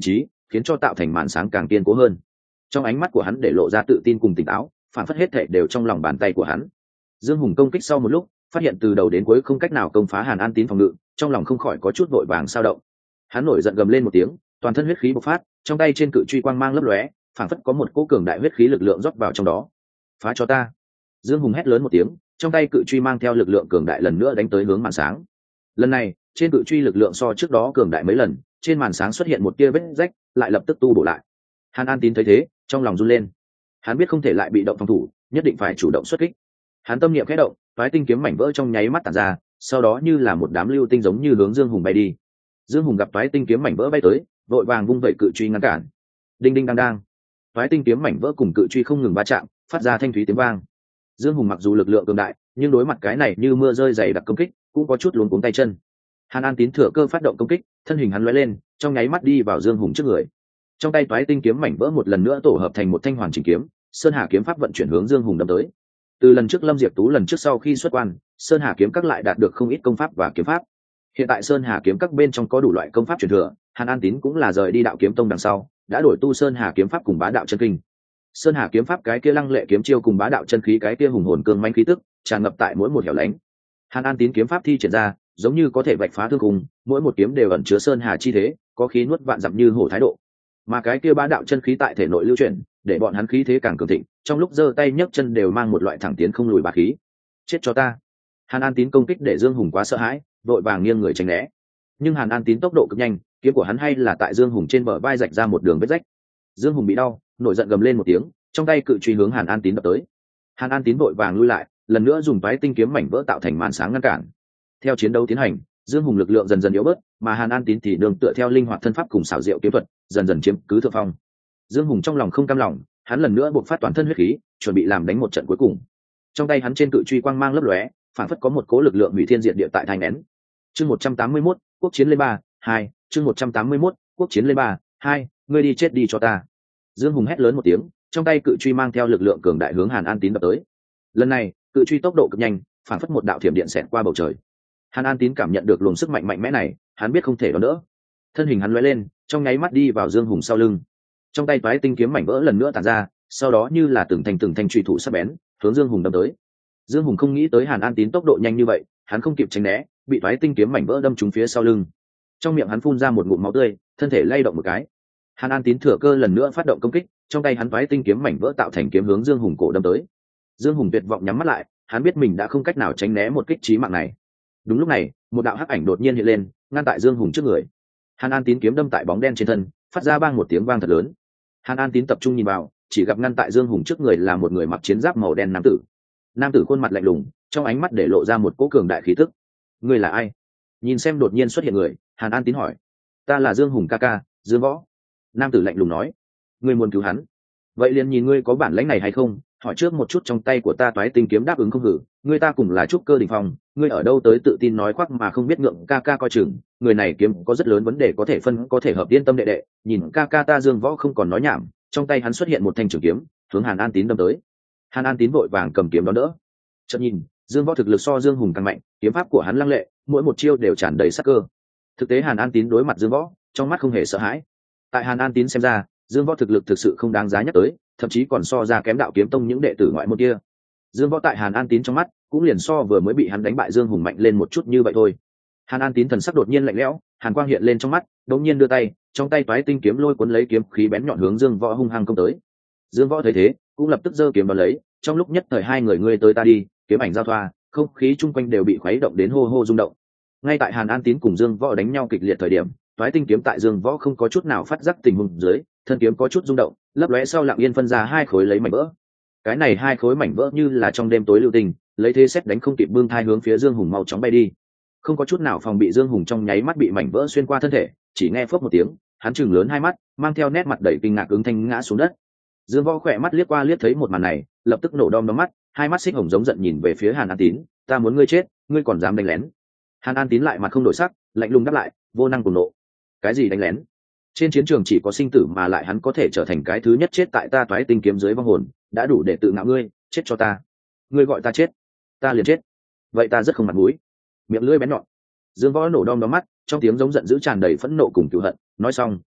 khiến cho tạo thành màn sáng càng kiên cố hơn. Trong ánh mắt của hắn để lộ ra tự tin cùng tỉnh táo, phản phất hết thảy đều trong lòng bàn tay của hắn. Dương Hùng công kích sau một lúc, phát hiện từ đầu đến cuối không cách nào công phá Hàn An Tín phòng ngự, trong lòng không khỏi có chút vội vàng sao động. Hắn nổi giận gầm lên một tiếng, toàn thân huyết khí bộc phát, trong tay trên cự truy quang mang lấp lóe, phản phất có một cỗ cường đại huyết khí lực lượng rót vào trong đó. Phá cho ta! Dương Hùng hét lớn một tiếng, trong tay cự truy mang theo lực lượng cường đại lần nữa đánh tới hướng màn sáng. Lần này, trên cự truy lực lượng so trước đó cường đại mấy lần, trên màn sáng xuất hiện một tia vết rách, lại lập tức tu bổ lại. Hàn An Tín thấy thế, trong lòng run lên. Hắn biết không thể lại bị động phòng thủ, nhất định phải chủ động xuất kích. Hắn tâm niệm khẽ động, phái tinh kiếm mảnh vỡ trong nháy mắt tản ra, sau đó như là một đám lưu tinh giống như hướng Dương Hùng bay đi. Dương Hùng gặp phái tinh kiếm mảnh vỡ bay tới, vội vàng vung vẩy cự truy ngăn cản. Đinh đinh đang đang, phái tinh kiếm mảnh vỡ cùng cự truy không ngừng va chạm, phát ra thanh thúy tiếng vang. Dương Hùng mặc dù lực lượng cường đại, nhưng đối mặt cái này như mưa rơi dày đặc công kích, cũng có chút luống cuống tay chân. Hàn An Tín thừa cơ phát động công kích, thân hình hắn lóe lên, trong nháy mắt đi vào Dương Hùng trước người. Trong tay toái tinh kiếm mảnh vỡ một lần nữa tổ hợp thành một thanh hoàn chỉnh kiếm, Sơn Hà kiếm pháp vận chuyển hướng Dương Hùng đâm tới. Từ lần trước Lâm Diệp Tú lần trước sau khi xuất quan, Sơn Hà kiếm các lại đạt được không ít công pháp và kiếm pháp. Hiện tại Sơn Hà kiếm các bên trong có đủ loại công pháp truyền thừa, Hàn An Tín cũng là rời đi Đạo Kiếm Tông đằng sau, đã đổi tu Sơn Hà kiếm pháp cùng Bá Đạo chân kinh. Sơn Hà kiếm pháp cái kia lăng lệ kiếm chiêu cùng Bá Đạo chân khí cái kia hùng hồn cương mãnh khí tức, tràn ngập tại mỗi một hẻo lánh. Hàn An Tín kiếm pháp thi triển ra, giống như có thể vạch phá thương khung, mỗi một kiếm đều ẩn chứa Sơn Hà chi thế, có khí nuốt vạn dặm như hổ thái độ. Mà cái kia Bá Đạo chân khí tại thể nội lưu chuyển, để bọn hắn khí thế càng cường thịnh, trong lúc giơ tay nhấc chân đều mang một loại thẳng tiến không lùi bá khí. Chết cho ta! Hàn An Tín công kích để Dương Hùng quá sợ hãi, vội vàng nghiêng người tránh né. Nhưng Hàn An Tín tốc độ cực nhanh, kiếm của hắn hay là tại Dương Hùng trên bờ vai rạch ra một đường vết rách. Dương Hùng bị đau, nổi giận gầm lên một tiếng, trong tay cự truy hướng Hàn An Tín đập tới. Hàn An Tín vội vàng lui lại, lần nữa dùng toái tinh kiếm mảnh vỡ tạo thành màn sáng ngăn cản. Theo chiến đấu tiến hành, Dương Hùng lực lượng dần dần yếu bớt, mà Hàn An Tín thì nương tựa theo linh hoạt thân pháp cùng xảo diệu kiếm thuật, dần dần chiếm cứ thượng phong. Dương Hùng trong lòng không cam lòng, hắn lần nữa buộc phát toàn thân huyết khí, chuẩn bị làm đánh một trận cuối cùng. Trong tay hắn trên cự truy quang mang lấp lóe, phản phất có một cố lực lượng hủy thiên diệt địa tại thành nén. Chương 181, quốc chiến lên 3-2, chương 181, quốc chiến lên 3-2, ngươi đi chết đi cho ta. Dương Hùng hét lớn một tiếng, trong tay cự truy mang theo lực lượng cường đại hướng Hàn An Tín đập tới. Lần này, cự truy tốc độ cực nhanh, phản phất một đạo thiểm điện xẹt qua bầu trời. Hàn An Tín cảm nhận được luồng sức mạnh mạnh mẽ này, hắn biết không thể đón đỡ. Thân hình hắn lóe lên, trong nháy mắt đi vào Dương Hùng sau lưng. Trong tay toái tinh kiếm mảnh vỡ lần nữa tản ra, sau đó như là từng thanh truy thủ sắc bén, hướng Dương Hùng đâm tới. Dương Hùng không nghĩ tới Hàn An Tín tốc độ nhanh như vậy, hắn không kịp tránh né, bị toái tinh kiếm mảnh vỡ đâm trúng phía sau lưng. Trong miệng hắn phun ra một ngụm máu tươi, thân thể lay động một cái. Hàn An Tín thừa cơ lần nữa phát động công kích, trong tay hắn toái tinh kiếm mảnh vỡ tạo thành kiếm hướng Dương Hùng cổ đâm tới. Dương Hùng tuyệt vọng nhắm mắt lại, hắn biết mình đã không cách nào tránh né một kích chí mạng này. Đúng lúc này, một đạo hắc ảnh đột nhiên hiện lên, ngăn tại Dương Hùng trước người. Hàn An Tín kiếm đâm tại bóng đen trên thân, phát ra bang một tiếng vang thật lớn. Hàn An Tín tập trung nhìn vào, chỉ gặp ngăn tại Dương Hùng trước người là một người mặc chiến giáp màu đen nam tử. Nam tử khuôn mặt lạnh lùng, trong ánh mắt để lộ ra một cỗ cường đại khí tức. Ngươi là ai? Nhìn xem đột nhiên xuất hiện người, Hàn An Tín hỏi. Ta là Dương Hùng ca ca, Dương Võ. Nam tử lạnh lùng nói. Ngươi muốn cứu hắn? Vậy liền nhìn ngươi có bản lĩnh này hay không, hỏi trước một chút trong tay của ta toái tinh kiếm đáp ứng không hử, ngươi ta cùng là trúc cơ đỉnh phong, ngươi ở đâu tới tự tin nói khoác mà không biết ngượng ca ca coi chừng, người này kiếm có rất lớn vấn đề có thể phân có thể hợp yên tâm đệ đệ, nhìn ca ca ta Dương Võ không còn nói nhảm, trong tay hắn xuất hiện một thanh trường kiếm, hướng Hàn An Tín đâm tới. Hàn An Tín vội vàng cầm kiếm đón đỡ. Chợt nhìn, Dương Võ thực lực so Dương Hùng càng mạnh, kiếm pháp của hắn lăng lệ, mỗi một chiêu đều tràn đầy sắc cơ. Thực tế Hàn An Tín đối mặt Dương Võ, trong mắt không hề sợ hãi. Tại Hàn An Tín xem ra, Dương Võ thực lực thực sự không đáng giá nhắc tới, thậm chí còn so ra kém Đạo Kiếm Tông những đệ tử ngoại môn kia. Dương Võ tại Hàn An Tín trong mắt, cũng liền so vừa mới bị hắn đánh bại Dương Hùng mạnh lên một chút như vậy thôi. Hàn An Tín thần sắc đột nhiên lạnh lẽo, hàn quang hiện lên trong mắt, đột nhiên đưa tay, trong tay toái tinh kiếm lôi cuốn lấy kiếm khí bén nhọn hướng Dương Võ hung hăng công tới. Dương Võ thấy thế, cũng lập tức giơ kiếm đón lấy, trong lúc nhất thời hai người ngươi tới ta đi, kiếm ảnh giao thoa, không khí chung quanh đều bị khuấy động đến hô hô rung động. Ngay tại Hàn An Tín cùng Dương Võ đánh nhau kịch liệt thời điểm, toái tinh kiếm tại Dương Võ không có chút nào phát giác tình huống dưới, thân kiếm có chút rung động, lấp lóe sau lặng yên phân ra hai khối lấy mảnh vỡ. Cái này hai khối mảnh vỡ như là trong đêm tối lưu tình, lấy thế xét đánh không kịp bưng thai hướng phía Dương Hùng mau chóng bay đi. Không có chút nào phòng bị, Dương Hùng trong nháy mắt bị mảnh vỡ xuyên qua thân thể, chỉ nghe phốc một tiếng, hắn chừng lớn hai mắt, mang theo nét mặt đầy kinh ngạc ứng thanh ngã xuống đất. Dương Võ khỏe mắt liếc qua liếc thấy một màn này, lập tức nổ đom đóm mắt, hai mắt xích hồng giống giận nhìn về phía Hàn An Tín, ta muốn ngươi chết, ngươi còn dám đánh lén. Hàn An Tín lại mặt không đổi sắc, lạnh lùng đáp lại, vô năng cùng nộ. Cái gì đánh lén? Trên chiến trường chỉ có sinh tử mà lại hắn có thể trở thành cái thứ nhất chết tại ta toái tinh kiếm dưới vong hồn, đã đủ để tự ngạo ngươi, chết cho ta. Ngươi gọi ta chết, ta liền chết. Vậy ta rất không mặt mũi. Miệng lưỡi bén nhọn. Dương Võ nổ đom đóm mắt, trong tiếng giống giận dữ tràn đầy phẫn nộ cùng cừu hận, nói xong,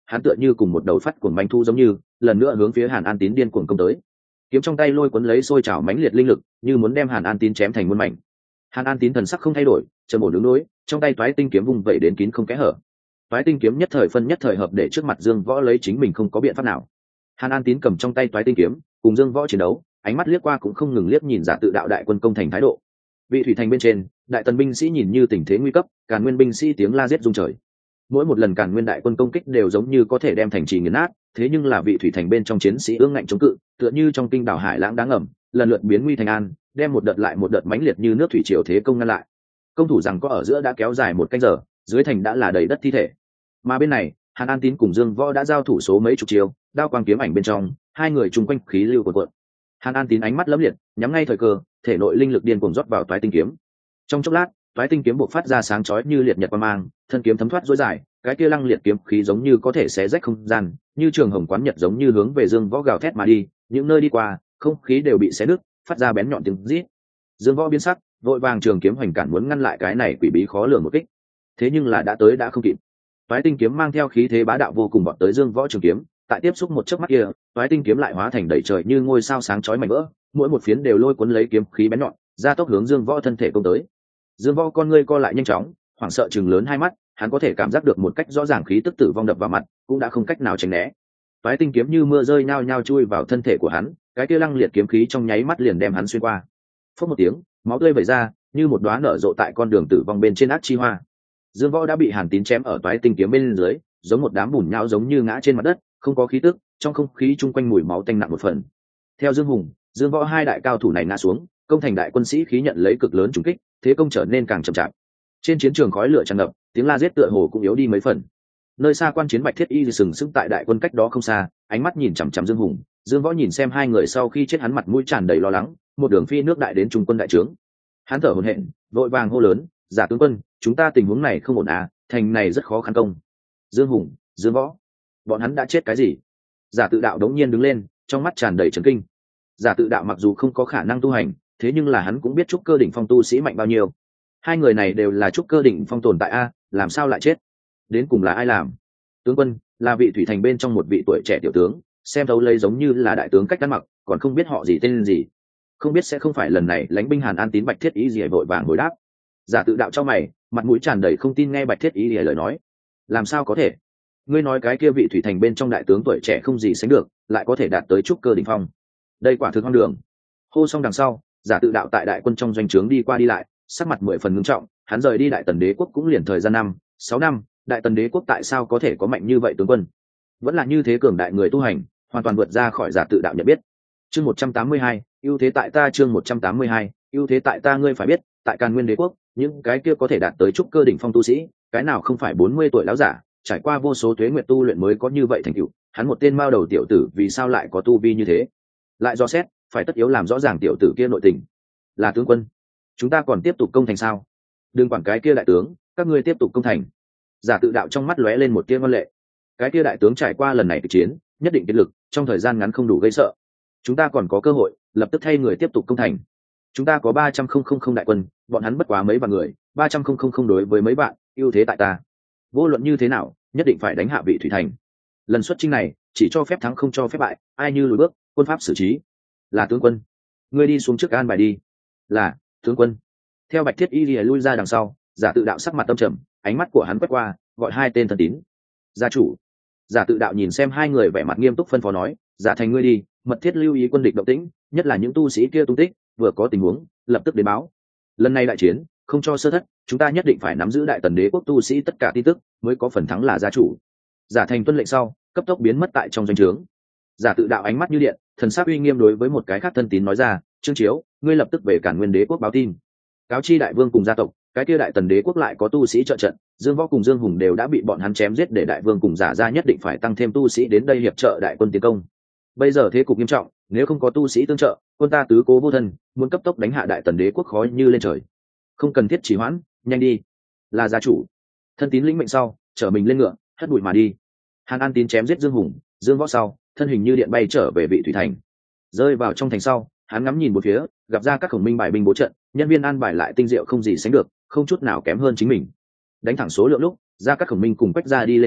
hắn tựa như cùng một đầu phát cuồng manh thu giống như lần nữa hướng phía Hàn An Tín điên cuồng công tới. Kiếm trong tay lôi cuốn lấy sôi trào mãnh liệt linh lực, như muốn đem Hàn An Tín chém thành muôn mảnh. Hàn An Tín thần sắc không thay đổi, trầm ổn đứng đối, trong tay toái tinh kiếm vung vẩy đến kín không kẽ hở. Toái tinh kiếm nhất thời phân nhất thời hợp để trước mặt Dương Võ lấy chính mình không có biện pháp nào. Hàn An Tín cầm trong tay toái tinh kiếm, cùng Dương Võ chiến đấu, ánh mắt liếc qua cũng không ngừng liếc nhìn Giả Tự Đạo đại quân công thành thái độ. Vị thủy thành bên trên, đại tần binh sĩ nhìn như tình thế nguy cấp, Càn Nguyên binh sĩ tiếng la giết rung trời. Mỗi một lần Càn Nguyên đại quân công kích đều giống như có thể đem thành trì nghiền nát, thế nhưng là vị thủy thành bên trong chiến sĩ ương ngạnh chống cự, tựa như trong kinh đảo hải lãng đáng ngầm, lần lượt biến nguy thành an, đem một đợt lại một đợt mãnh liệt như nước thủy triều thế công ngăn lại. Công thủ rằng có ở giữa đã kéo dài một canh giờ, dưới thành đã là đầy đất thi thể. Mà bên này, Hàn An Tín cùng Dương Võ đã giao thủ số mấy chục chiêu, đao quang kiếm ảnh bên trong, hai người chung quanh khí lưu cuộn cuộn. Hàn An Tín ánh mắt lấm liệt, nhắm ngay thời cơ, thể nội linh lực điên cuồng rót vào toái tinh kiếm. Trong chốc lát, toái tinh kiếm bộc phát ra sáng chói như liệt nhật quang mang, thân kiếm thấm thoát rối dài, cái kia lăng liệt kiếm khí giống như có thể xé rách không gian, như trường hồng quán nhật giống như hướng về Dương Võ gào thét mà đi, những nơi đi qua, không khí đều bị xé nứt, phát ra bén nhọn tiếng rít. Dương Võ biến sắc, vội vàng trường kiếm hoành cản muốn ngăn lại cái này quỷ bí khó lường một kích. Thế nhưng là đã tới đã không kịp. Toái tinh kiếm mang theo khí thế bá đạo vô cùng vọt tới Dương Võ trường kiếm, tại tiếp xúc một chớp mắt kia, toái tinh kiếm lại hóa thành đầy trời như ngôi sao sáng chói mảnh vỡ, mỗi một phiến đều lôi cuốn lấy kiếm khí bén nhọn, ra tốc hướng Dương Võ thân thể công tới. Dương Võ con ngươi co lại nhanh chóng, hoảng sợ trừng lớn hai mắt, hắn có thể cảm giác được một cách rõ ràng khí tức tử vong đập vào mặt, cũng đã không cách nào tránh né. Toái tinh kiếm như mưa rơi nhao nhao chui vào thân thể của hắn, cái kia lăng liệt kiếm khí trong nháy mắt liền đem hắn xuyên qua. Phốc một tiếng, máu tươi vẩy ra, như một đóa nở rộ tại con đường tử vong bên trên ác chi hoa. Dương Võ đã bị Hàn Tín chém ở toái tinh kiếm bên dưới, giống một đám bùn nhão giống như ngã trên mặt đất, không có khí tức, trong không khí chung quanh mùi máu tanh nặng một phần. Theo Dương Hùng, Dương Võ hai đại cao thủ này ngã xuống, công thành đại quân sĩ khí nhận lấy cực lớn trùng kích, thế công trở nên càng chậm chạp. Trên chiến trường khói lửa tràn ngập, tiếng la giết tựa hồ cũng yếu đi mấy phần. Nơi xa quan chiến Bạch Thiết Y sừng sững tại đại quân cách đó không xa, ánh mắt nhìn chằm chằm Dương Hùng. Dương Võ nhìn xem hai người sau khi chết hắn mặt mũi tràn đầy lo lắng, một đường phi nước đại đến trung quân đại trướng. Hắn thở hổn hển, vội vàng hô lớn, "Giả tướng quân, chúng ta tình huống này không ổn à, thành này rất khó khăn công." Dương Hùng, Dương Võ, bọn hắn đã chết cái gì? Giả Tự Đạo đống nhiên đứng lên, trong mắt tràn đầy chấn kinh. Giả Tự Đạo mặc dù không có khả năng tu hành, thế nhưng là hắn cũng biết trúc cơ đỉnh phong tu sĩ mạnh bao nhiêu. Hai người này đều là trúc cơ đỉnh phong tồn tại a, làm sao lại chết? Đến cùng là ai làm? Tướng quân, là vị thủy thành bên trong một vị tuổi trẻ tiểu tướng, xem thấu lấy giống như là đại tướng cách ăn mặc, còn không biết họ gì tên gì. Không biết sẽ không phải lần này lãnh binh Hàn An Tín Bạch Thiết Y gì vội vàng hồi đáp. Giả Tự Đạo cho mày, mặt mũi tràn đầy không tin nghe Bạch Thiết Y lời nói. Làm sao có thể? Ngươi nói cái kia vị thủy thành bên trong đại tướng tuổi trẻ không gì sánh được, lại có thể đạt tới trúc cơ đỉnh phong. Đây quả thực hoang đường. Hô xong đằng sau, Giả Tự Đạo tại đại quân trong doanh trướng đi qua đi lại, sắc mặt 10 phần ngưng trọng. Hắn rời đi Đại Tần Đế quốc cũng liền thời gian 5-6 năm, Đại Tần Đế quốc tại sao có thể có mạnh như vậy tướng quân? Vẫn là như thế cường đại người tu hành, hoàn toàn vượt ra khỏi Giả Tự Đạo nhận biết. Chương 182, ưu thế tại ta. Chương 182, ưu thế tại ta. Ngươi phải biết, tại Càn Nguyên Đế quốc, những cái kia có thể đạt tới trúc cơ đỉnh phong tu sĩ, cái nào không phải 40 tuổi lão giả, trải qua vô số tuế nguyệt tu luyện mới có như vậy thành tựu. Hắn một tên mao đầu tiểu tử vì sao lại có tu vi như thế? Lại do xét, phải tất yếu làm rõ ràng tiểu tử kia nội tình. Là tướng quân, chúng ta còn tiếp tục công thành sao? Đừng quản cái kia đại tướng, các ngươi tiếp tục công thành. Giả Tự Đạo trong mắt lóe lên một tia ngoan lệ. Cái kia đại tướng trải qua lần này kịch chiến, nhất định kết lực, trong thời gian ngắn không đủ gây sợ. Chúng ta còn có cơ hội, lập tức thay người tiếp tục công thành. Chúng ta có 300,000 đại quân, bọn hắn bất quá mấy vạn người, 300,000 đối với mấy bạn, ưu thế tại ta. Vô luận như thế nào, nhất định phải đánh hạ vị thủy thành. Lần xuất chinh này, chỉ cho phép thắng không cho phép bại, ai như lùi bước, quân pháp xử trí. Là tướng quân, ngươi đi xuống trước an bài đi. Là tướng quân. Theo Bạch Thiết Y lìa lui ra đằng sau, Giả Tự Đạo sắc mặt tâm trầm, ánh mắt của hắn quét qua, gọi hai tên thân tín. Gia chủ. Giả Tự Đạo nhìn xem hai người vẻ mặt nghiêm túc phân phó nói, Giả Thành ngươi đi, mật thiết lưu ý quân địch động tĩnh, nhất là những tu sĩ kia tung tích, vừa có tình huống, lập tức đến báo. Lần này đại chiến, không cho sơ thất, chúng ta nhất định phải nắm giữ Đại Tần Đế quốc tu sĩ tất cả tin tức, mới có phần thắng là gia chủ. Giả Thành tuân lệnh sau, cấp tốc biến mất tại trong doanh trướng. Giả Tự Đạo ánh mắt như điện, thần sắc uy nghiêm đối với một cái khác thân tín nói ra, Trương Chiếu, ngươi lập tức về Càn Nguyên Đế quốc báo tin. Cáo chi đại vương cùng gia tộc, cái kia Đại Tần Đế quốc lại có tu sĩ trợ trận, Dương Võ cùng Dương Hùng đều đã bị bọn hắn chém giết, để đại vương cùng Giả gia nhất định phải tăng thêm tu sĩ đến đây hiệp trợ đại quân tiến công. Bây giờ thế cục nghiêm trọng, nếu không có tu sĩ tương trợ, quân ta tứ cố vô thân, muốn cấp tốc đánh hạ Đại Tần Đế quốc khó như lên trời. Không cần thiết trì hoãn, nhanh đi. Là gia chủ. Thân tín lĩnh mệnh sau, chở mình lên ngựa, hất bụi mà đi. Hàn An Tín chém giết Dương Hùng, Dương Võ sau, thân hình như điện bay trở về vị thủy thành. Rơi vào trong thành sau, hắn ngắm nhìn một phía, gặp ra các khổng minh bài binh bố trận, nhân viên an bài lại tinh diệu không gì sánh được, không chút nào kém hơn chính mình. Đánh thẳng số lượng lúc, ra các khổng minh cùng Quách Gia đi lên trước,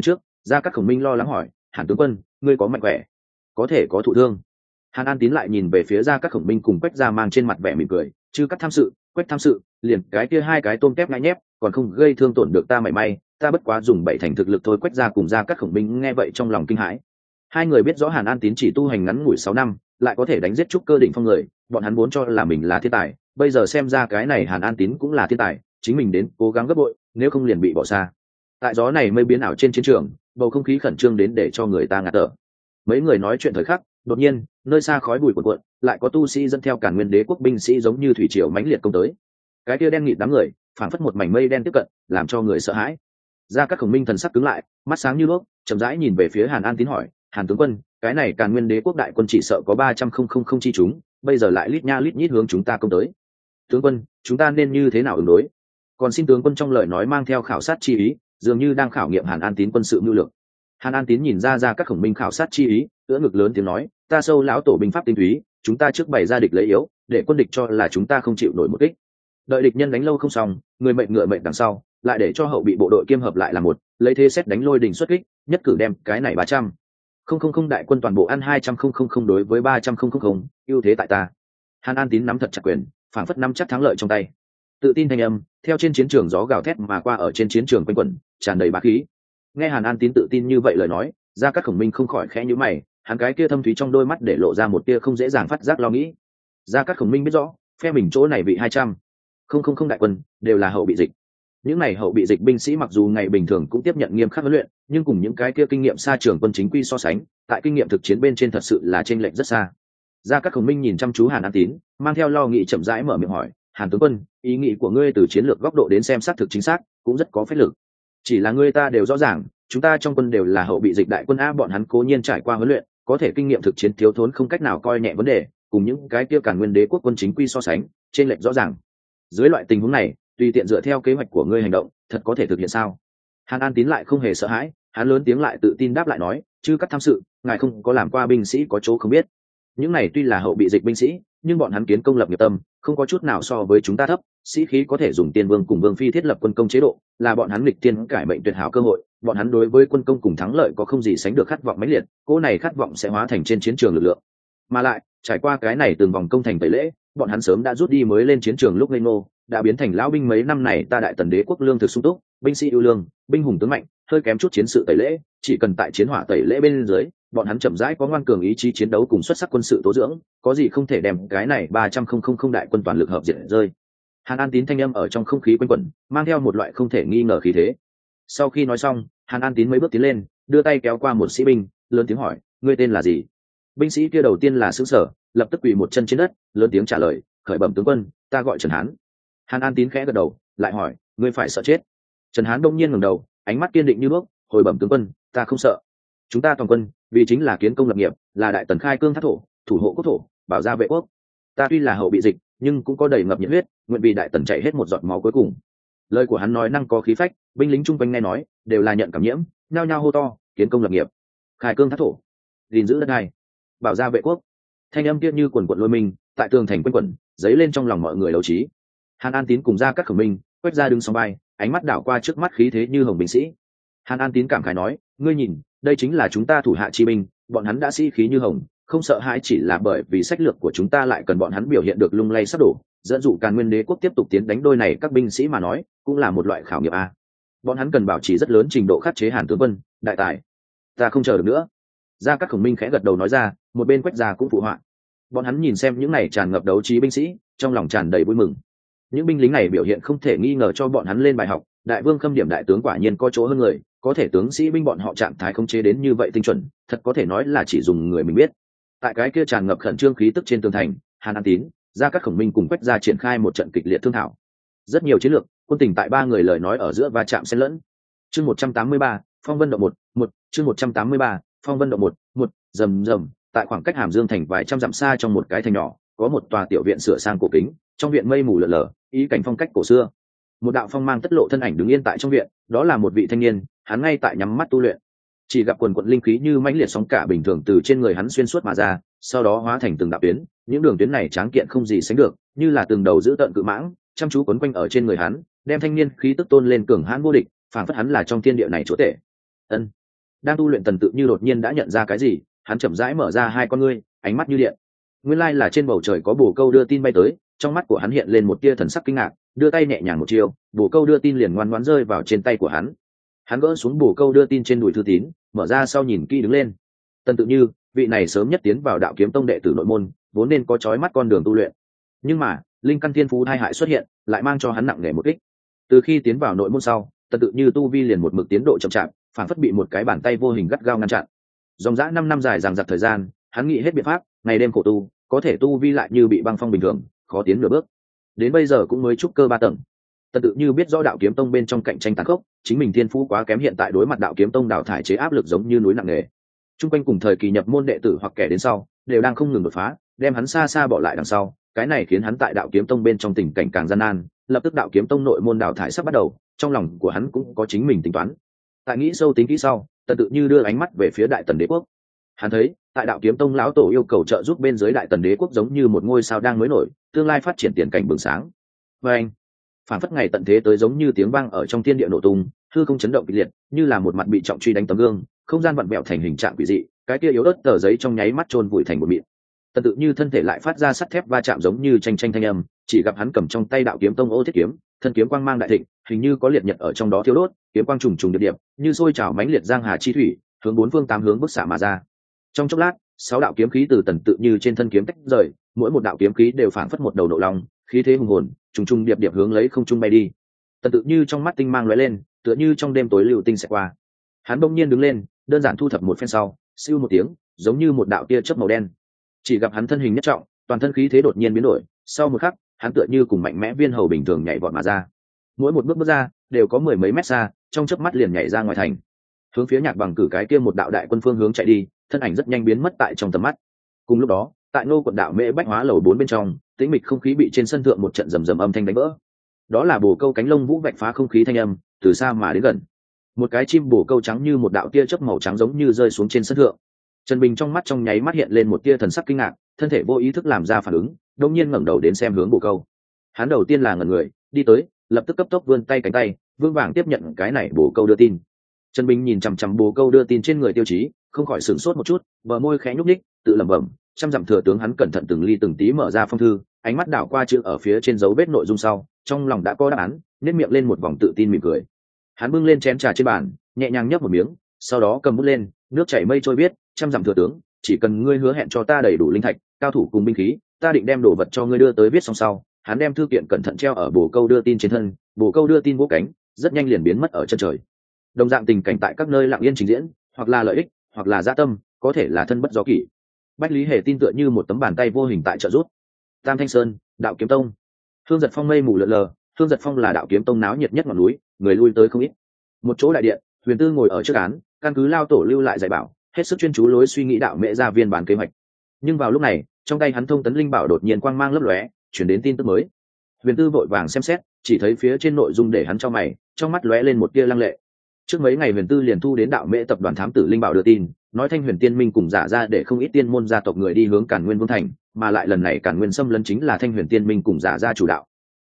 Gia Cát Khổng Minh lo lắng hỏi, Hàn tướng quân, ngươi có mạnh khỏe, có thể có thụ thương? Hàn An Tín lại nhìn về phía Gia Cát Khổng Minh cùng Quách Gia mang trên mặt vẻ mỉm cười, chứ Cát tham sự, Quách tham sự, liền cái kia hai cái tôm tép ngại nhép, còn không gây thương tổn được ta mảy may, ta bất quá dùng bảy thành thực lực thôi. Quách Gia cùng Gia Cát Khổng Minh nghe vậy trong lòng kinh hãi. Hai người biết rõ Hàn An Tín chỉ tu hành ngắn ngủi 6 năm, lại có thể đánh giết trúc cơ đỉnh phong người, bọn hắn vốn cho là mình là thiên tài, bây giờ xem ra cái này Hàn An Tín cũng là thiên tài, chính mình đến cố gắng gấp bội, nếu không liền bị bỏ xa. Tại gió này mây biến ảo trên chiến trường, bầu không khí khẩn trương đến để cho người ta ngạt thở. Mấy người nói chuyện thời khắc, đột nhiên, nơi xa khói bụi cuộn cuộn, lại có tu sĩ dẫn theo Càn Nguyên Đế quốc binh sĩ giống như thủy triều mãnh liệt công tới. Cái kia đen nghịt đám người, phảng phất một mảnh mây đen tiếp cận, làm cho người sợ hãi. Gia Cát Khổng Minh thần sắc cứng lại, mắt sáng như đuốc, chậm rãi nhìn về phía Hàn An Tín hỏi, Hàn tướng quân, cái này Càn Nguyên Đế quốc đại quân chỉ sợ có 300 chi chúng, bây giờ lại lít nha lít nhít hướng chúng ta công tới. Tướng quân, chúng ta nên như thế nào ứng đối? Còn xin tướng quân trong lời nói mang theo khảo sát chi ý, dường như đang khảo nghiệm Hàn An Tín quân sự mưu lược. Hàn An Tín nhìn ra Các Khổng Minh khảo sát chi ý, ưỡn ngực lớn tiếng nói, ta sâu lão tổ binh pháp tinh túy, chúng ta trước bày ra địch lấy yếu, để quân địch cho là chúng ta không chịu nổi một kích. Đợi địch nhân đánh lâu không xong, người mệnh ngựa mệnh đằng sau, lại để cho hậu bị bộ đội kiêm hợp lại là một, lấy thế xét đánh lôi đình xuất kích, nhất cử đem cái này 300 không đại quân toàn bộ ăn 200 đối với 300 ưu thế tại ta. Hàn An Tín nắm thật chặt quyền, phảng phất nắm chắc thắng lợi trong tay. Tự tin thanh âm theo trên chiến trường gió gào thét mà qua, ở trên chiến trường quanh quẩn, tràn đầy bá khí. Nghe Hàn An Tín tự tin như vậy lời nói, Gia Cát Khổng Minh không khỏi khẽ nhíu mày, hắn cái kia thâm thúy trong đôi mắt để lộ ra một tia không dễ dàng phát giác lo nghĩ. Gia Cát Khổng Minh biết rõ, phe mình chỗ này vị 200 đại quân đều là hậu bị dịch. Những này hậu bị dịch binh sĩ mặc dù ngày bình thường cũng tiếp nhận nghiêm khắc huấn luyện, nhưng cùng những cái kia kinh nghiệm xa trường quân chính quy so sánh, tại kinh nghiệm thực chiến bên trên thật sự là chênh lệch rất xa. Gia Cát Khổng Minh nhìn chăm chú Hàn An Tín, mang theo lo nghĩ chậm rãi mở miệng hỏi, Hàn tướng quân, ý nghĩ của ngươi từ chiến lược góc độ đến xem xác thực chính xác, cũng rất có phép lực. Chỉ là ngươi ta đều rõ ràng, chúng ta trong quân đều là hậu bị dịch đại quân a, bọn hắn cố nhiên trải qua huấn luyện, có thể kinh nghiệm thực chiến thiếu thốn không cách nào coi nhẹ vấn đề, cùng những cái kia Càn Nguyên Đế quốc quân chính quy so sánh, chênh lệch rõ ràng. Dưới loại tình huống này, tùy tiện dựa theo kế hoạch của ngươi hành động, thật có thể thực hiện sao? Hàn An Tín lại không hề sợ hãi, hắn lớn tiếng lại tự tin đáp lại nói, chứ các tham sự, ngài không có làm qua binh sĩ có chỗ không biết. Những này tuy là hậu bị dịch binh sĩ, nhưng bọn hắn kiến công lập nghiệp tâm, không có chút nào so với chúng ta thấp, sĩ khí có thể dùng tiên vương cùng vương phi thiết lập quân công chế độ, là bọn hắn nghịch tiên cải mệnh tuyệt hảo cơ hội, bọn hắn đối với quân công cùng thắng lợi có không gì sánh được khát vọng mãnh liệt, cỗ này khát vọng sẽ hóa thành trên chiến trường lực lượng. Mà lại, trải qua cái này từng vòng công thành tẩy lễ, bọn hắn sớm đã rút đi mới lên chiến trường lúc ngây ngô, đã biến thành lão binh. Mấy năm này ta Đại Tần Đế quốc lương thực sung túc, binh sĩ ưu lương, binh hùng tướng mạnh, hơi kém chút chiến sự tẩy lễ, chỉ cần tại chiến hỏa tẩy lễ bên dưới, bọn hắn chậm rãi có ngoan cường ý chí chiến đấu cùng xuất sắc quân sự tố dưỡng, có gì không thể đem cái này 300 đại quân toàn lực hợp diệt rơi. Hàn An Tín thanh âm ở trong không khí quanh quẩn, mang theo một loại không thể nghi ngờ khí thế. Sau khi nói xong, Hàn An Tín mấy bước tiến lên, đưa tay kéo qua một sĩ binh, lớn tiếng hỏi, ngươi tên là gì? Binh sĩ kia đầu tiên là sững sờ, lập tức quỳ một chân trên đất, lớn tiếng trả lời, khởi bẩm tướng quân, ta gọi Trần Hán. Hàn An Tín khẽ gật đầu, lại hỏi, ngươi phải sợ chết? Trần Hán đông nhiên ngẩng đầu, ánh mắt kiên định như đuốc, hồi bẩm tướng quân, ta không sợ. Chúng ta toàn quân vì chính là kiến công lập nghiệp, là Đại Tần khai cương thác thổ, thủ hộ quốc thổ, bảo gia vệ quốc. Ta tuy là hậu bị dịch, nhưng cũng có đầy ngập nhiệt huyết, nguyện vì Đại Tần chảy hết một giọt máu cuối cùng. Lời của hắn nói năng có khí phách, binh lính chung quanh nghe nói đều là nhận cảm nhiễm, nhao nhao hô to, kiến công lập nghiệp, khai cương thác thổ, gìn giữ đất đai, bảo gia vệ quốc. Thanh âm kia như quần quần lôi mình, tại tường thành quanh quẩn, dấy lên trong lòng mọi người đấu trí. Hàn An Tín cùng Gia Cát Khổng Minh, Quách Gia đứng song vai, ánh mắt đảo qua trước mắt khí thế như hồng binh sĩ. Hàn An Tín cảm khái nói, ngươi nhìn, đây chính là chúng ta thủ hạ chi binh, bọn hắn đã sĩ khí như hồng, không sợ hãi chỉ là bởi vì sách lược của chúng ta lại cần bọn hắn biểu hiện được lung lay sắp đổ, dẫn dụ Càn Nguyên Đế quốc tiếp tục tiến đánh. đôi này các binh sĩ mà nói, cũng là một loại khảo nghiệm a. Bọn hắn cần bảo trì rất lớn trình độ khắc chế Hàn tướng quân, đại tài. Ta không chờ được nữa. Gia Cát Khổng Minh khẽ gật đầu nói ra, một bên Quách Gia cũng phụ họa. Bọn hắn nhìn xem những này tràn ngập đấu trí binh sĩ, trong lòng tràn đầy vui mừng. Những binh lính này biểu hiện không thể nghi ngờ cho bọn hắn lên bài học, đại vương khâm điểm đại tướng quả nhiên có chỗ hơn người, có thể tướng sĩ binh bọn họ trạng thái không chế đến như vậy tinh chuẩn, thật có thể nói là chỉ dùng người mình biết. Tại cái kia tràn ngập khẩn trương khí tức trên tường thành, Hàn An Tín, Gia Cát Khổng Minh cùng Quách Gia triển khai một trận kịch liệt thương thảo. Rất nhiều chiến lược, quân tình tại ba người lời nói ở giữa va chạm xen lẫn. Chương 183, Phong Vân động một, chương 183, Phong Vân động một, rầm rầm, tại khoảng cách Hàm Dương thành vài trăm dặm xa trong một cái thành nhỏ, có một tòa tiểu viện sửa sang cổ kính, trong viện mây mù lờ lờ, ý cảnh phong cách cổ xưa. Một đạo phong mang tất lộ thân ảnh đứng yên tại trong viện, đó là một vị thanh niên, hắn ngay tại nhắm mắt tu luyện. Chỉ gặp quần quần linh khí như mãnh liệt sóng cả bình thường từ trên người hắn xuyên suốt mà ra, sau đó hóa thành từng đạo tuyến, những đường tuyến này tráng kiện không gì sánh được, như là từng đầu giữ tợn cự mãng, chăm chú quấn quanh ở trên người hắn, đem thanh niên khí tức tôn lên cường hãn vô địch, phảng phất hắn là trong thiên địa này chúa tể. Ân. Đang tu luyện Tần Tự Như đột nhiên đã nhận ra cái gì, hắn chậm rãi mở ra hai con ngươi, ánh mắt như điện. Nguyên lai là trên bầu trời có bồ câu đưa tin bay tới, trong mắt của hắn hiện lên một tia thần sắc kinh ngạc, đưa tay nhẹ nhàng một chiều, bồ câu đưa tin liền ngoan ngoãn rơi vào trên tay của hắn. Hắn gỡ xuống bồ câu đưa tin trên đùi Thư Tín, mở ra sau nhìn kỹ đứng lên. Tần Tự Như, vị này sớm nhất tiến vào Đạo Kiếm Tông đệ tử nội môn, vốn nên có chói mắt con đường tu luyện. Nhưng mà, linh căn thiên phú thai hại xuất hiện, lại mang cho hắn nặng nề một kích. Từ khi tiến vào nội môn sau, Tần Tự Như tu vi liền một mực tiến độ chậm chạp, phản phất bị một cái bàn tay vô hình gắt gao ngăn chặn. Dòng dã 5 năm dài dằng dặc thời gian, hắn nghĩ hết biện pháp, ngày đêm khổ tu, có thể tu vi lại như bị băng phong bình thường, khó tiến nửa bước. Đến bây giờ cũng mới trúc cơ 3 tầng. Tần Tự Như biết rõ Đạo Kiếm Tông bên trong cạnh tranh tàn khốc, chính mình thiên phú quá kém, hiện tại đối mặt Đạo Kiếm Tông đào thải chế áp lực giống như núi nặng nề. Trung quanh cùng thời kỳ nhập môn đệ tử hoặc kẻ đến sau, đều đang không ngừng đột phá, đem hắn xa xa bỏ lại đằng sau, cái này khiến hắn tại Đạo Kiếm Tông bên trong tình cảnh càng gian nan, lập tức Đạo Kiếm Tông nội môn đào thải sắp bắt đầu, trong lòng của hắn cũng có chính mình tính toán. Tại nghĩ sâu tính kỹ sau, Tần Tự Như đưa ánh mắt về phía Đại Tần Đế quốc. Hắn thấy, tại Đạo Kiếm Tông lão tổ yêu cầu trợ giúp bên dưới Đại Tần Đế quốc giống như một ngôi sao đang mới nổi, tương lai phát triển tiền cảnh bừng sáng. Và anh, phản phất ngày tận thế tới giống như tiếng vang ở trong thiên địa nổ tung, hư không chấn động kịch liệt, như là một mặt bị trọng truy đánh tấm gương, không gian vặn vẹo thành hình trạng quỷ dị, cái kia yếu ớt tờ giấy trong nháy mắt chôn vùi thành một mịn. Tần Tự Như thân thể lại phát ra sắt thép va chạm giống như tranh tranh thanh âm, chỉ gặp hắn cầm trong tay Đạo Kiếm Tông ô thiết kiếm, thân kiếm quang mang đại thịnh, hình như có liệt nhật ở trong đó thiêu đốt, kiếm quang trùng trùng điệp điệp, như sôi trào mãnh liệt giang hà chi thủy, hướng bốn phương tám hướng bức xạ mà ra. Trong chốc lát, 6 đạo kiếm khí từ Tần Tự Như trên thân kiếm tách rời, mỗi một đạo kiếm khí đều phảng phất một đầu nộ long, khí thế hùng hồn, trùng trùng điệp điệp hướng lấy không trung bay đi. Tần Tự Như trong mắt tinh mang lóe lên, tựa như trong đêm tối lưu tinh sẽ qua. Hắn bỗng nhiên đứng lên, đơn giản thu thập một phen sau, siêu một tiếng, giống như một đạo tia chớp màu đen. Chỉ gặp hắn thân hình nhất trọng, toàn thân khí thế đột nhiên biến đổi, sau một khắc, hắn tựa như cùng mạnh mẽ viên hầu bình thường nhảy vọt mà ra. Mỗi một bước bước ra, đều có mười mấy mét xa, trong chớp mắt liền nhảy ra ngoài thành. Hướng phía Nhạc Bằng cử cái kia một đạo đại quân phương hướng chạy đi, thân ảnh rất nhanh biến mất tại trong tầm mắt. Cùng lúc đó, tại Ngô quận đạo Mễ Bách Hóa lầu 4 bên trong, tĩnh mịch không khí bị trên sân thượng một trận rầm rầm âm thanh đánh vỡ. Đó là bồ câu cánh lông vũ vạch phá không khí thanh âm, từ xa mà đến gần. Một cái chim bồ câu trắng như một đạo tia chớp màu trắng giống như rơi xuống trên sân thượng. Trần Bình trong mắt trong nháy mắt hiện lên một tia thần sắc kinh ngạc, thân thể vô ý thức làm ra phản ứng, đột nhiên ngẩng đầu đến xem hướng bồ câu. Hắn đầu tiên là ngẩn người, đi tới, lập tức cấp tốc vươn tay cánh tay, vững vàng tiếp nhận cái này bồ câu đưa tin. Trần Bình nhìn chằm chằm bồ câu đưa tin trên người Tiêu Chí, không khỏi sửng sốt một chút, bờ môi khẽ nhúc nhích, tự lẩm bẩm, trăm dặm thừa tướng. Hắn cẩn thận từng ly từng tí mở ra phong thư, ánh mắt đảo qua chữ ở phía trên dấu vết nội dung sau, trong lòng đã có đáp án, nét miệng lên một vòng tự tin mỉm cười. Hắn bưng lên chén trà trên bàn, nhẹ nhàng nhấp một miếng, sau đó cầm bút lên, nước chảy mây trôi viết, trăm dặm thừa tướng, chỉ cần ngươi hứa hẹn cho ta đầy đủ linh thạch, cao thủ cùng binh khí, ta định đem đồ vật cho ngươi đưa tới. Viết xong sau, hắn đem thư kiện cẩn thận treo ở bồ câu đưa tin trên thân, bồ câu đưa tin vỗ cánh, rất nhanh liền biến mất ở chân trời. Đồng dạng tình cảnh tại các nơi lặng yên trình diễn, hoặc là lợi ích, hoặc là dã tâm, có thể là thân bất do kỷ. Bách Lý Hề tin tựa như một tấm bàn tay vô hình tại trợ giúp. Tam Thanh Sơn, Đạo Kiếm Tông. Hương Giật Phong mây mù lượn lờ, Hương Giật Phong là Đạo Kiếm Tông náo nhiệt nhất ngọn núi, người lui tới không ít. Một chỗ đại điện, Huyền Tư ngồi ở trước án, căn cứ lao tổ lưu lại dạy bảo, hết sức chuyên chú lối suy nghĩ đạo mẹ ra viên bản kế hoạch. Nhưng vào lúc này, trong tay hắn thông tấn linh bảo đột nhiên quang mang lấp lóe, chuyển đến tin tức mới. Huyền Tư vội vàng xem xét, chỉ thấy phía trên nội dung để hắn cho mày, trong mắt lóe lên một tia lăng lệ. Trước mấy ngày Huyền Tư liền thu đến đạo mễ tập đoàn thám tử linh bảo đưa tin, nói Thanh Huyền Tiên Minh cùng giả ra để không ít tiên môn gia tộc người đi hướng Càn Nguyên Vương thành, mà lại lần này Càn Nguyên xâm lấn chính là Thanh Huyền Tiên Minh cùng giả ra chủ đạo.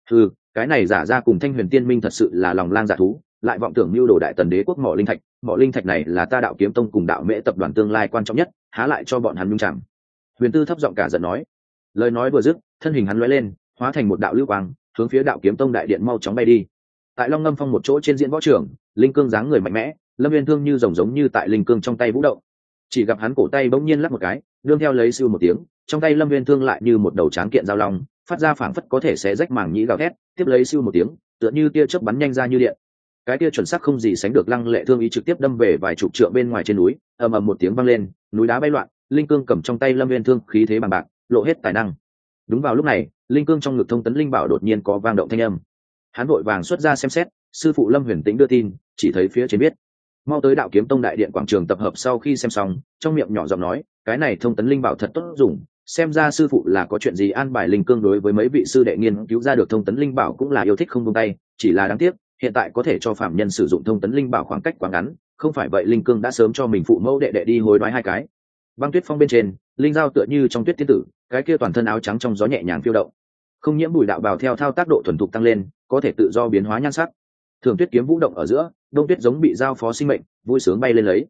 Cái này giả ra cùng Thanh Huyền Tiên Minh thật sự là lòng lang dạ thú, lại vọng tưởng mưu đồ Đại Tần Đế quốc mỏ linh thạch này là ta Đạo Kiếm Tông cùng đạo mễ tập đoàn tương lai quan trọng nhất, há lại cho bọn hắn nhung chẳng. Huyền Tư thấp giọng cả giận nói. Lời nói vừa dứt, thân hình hắn lóe lên, hóa thành một đạo lưu quang, hướng phía Đạo Kiếm Tông đại điện mau chóng bay đi. Tại Long Ngâm Phong một chỗ trên diễn võ trường, linh cương dáng người mạnh mẽ, Lâm Viên Thương như rồng giống như tại linh cương trong tay vũ động. Chỉ gặp hắn cổ tay bỗng nhiên lắc một cái, đương theo lấy siêu một tiếng, trong tay Lâm Viên Thương lại như một đầu tráng kiện dao long, phát ra phảng phất có thể xé rách màng nhĩ gào thét, tiếp lấy siêu một tiếng, tựa như tia chớp bắn nhanh ra như điện. Cái tia chuẩn xác không gì sánh được lăng lệ thương ý trực tiếp đâm về vài chục trượng bên ngoài trên núi, ầm ầm một tiếng vang lên, núi đá bay loạn, linh cương cầm trong tay Lâm Viên Thương khí thế bằng bạc, lộ hết tài năng. Đúng vào lúc này, linh cương trong ngực thông tấn linh bảo đột nhiên có vang động thanh âm. Hắn vội vàng xuất ra xem xét, sư phụ Lâm Huyền Tĩnh đưa tin, chỉ thấy phía trên biết mau tới Đạo Kiếm Tông đại điện quảng trường tập hợp. Sau khi xem xong, trong miệng nhỏ giọng nói, cái này thông tấn linh bảo thật tốt dùng, xem ra sư phụ là có chuyện gì an bài linh cương đối với mấy vị sư đệ nghiên cứu ra được thông tấn linh bảo cũng là yêu thích không buông tay, chỉ là đáng tiếc hiện tại có thể cho phạm nhân sử dụng thông tấn linh bảo khoảng cách quá ngắn, không phải vậy linh cương đã sớm cho mình phụ mẫu đệ đệ đi hối đoái 2 cái. Băng Tuyết Phong bên trên, linh giao tựa như trong tuyết tiên tử, cái kia toàn thân áo trắng trong gió nhẹ nhàng phiêu động, không nhiễm bụi đạo bào theo thao tác độ thuần thục tăng lên, có thể tự do biến hóa nhan sắc. Thường Tuyết kiếm vũ động ở giữa, Đông Tuyết giống bị giao phó sinh mệnh, vui sướng bay lên lấy.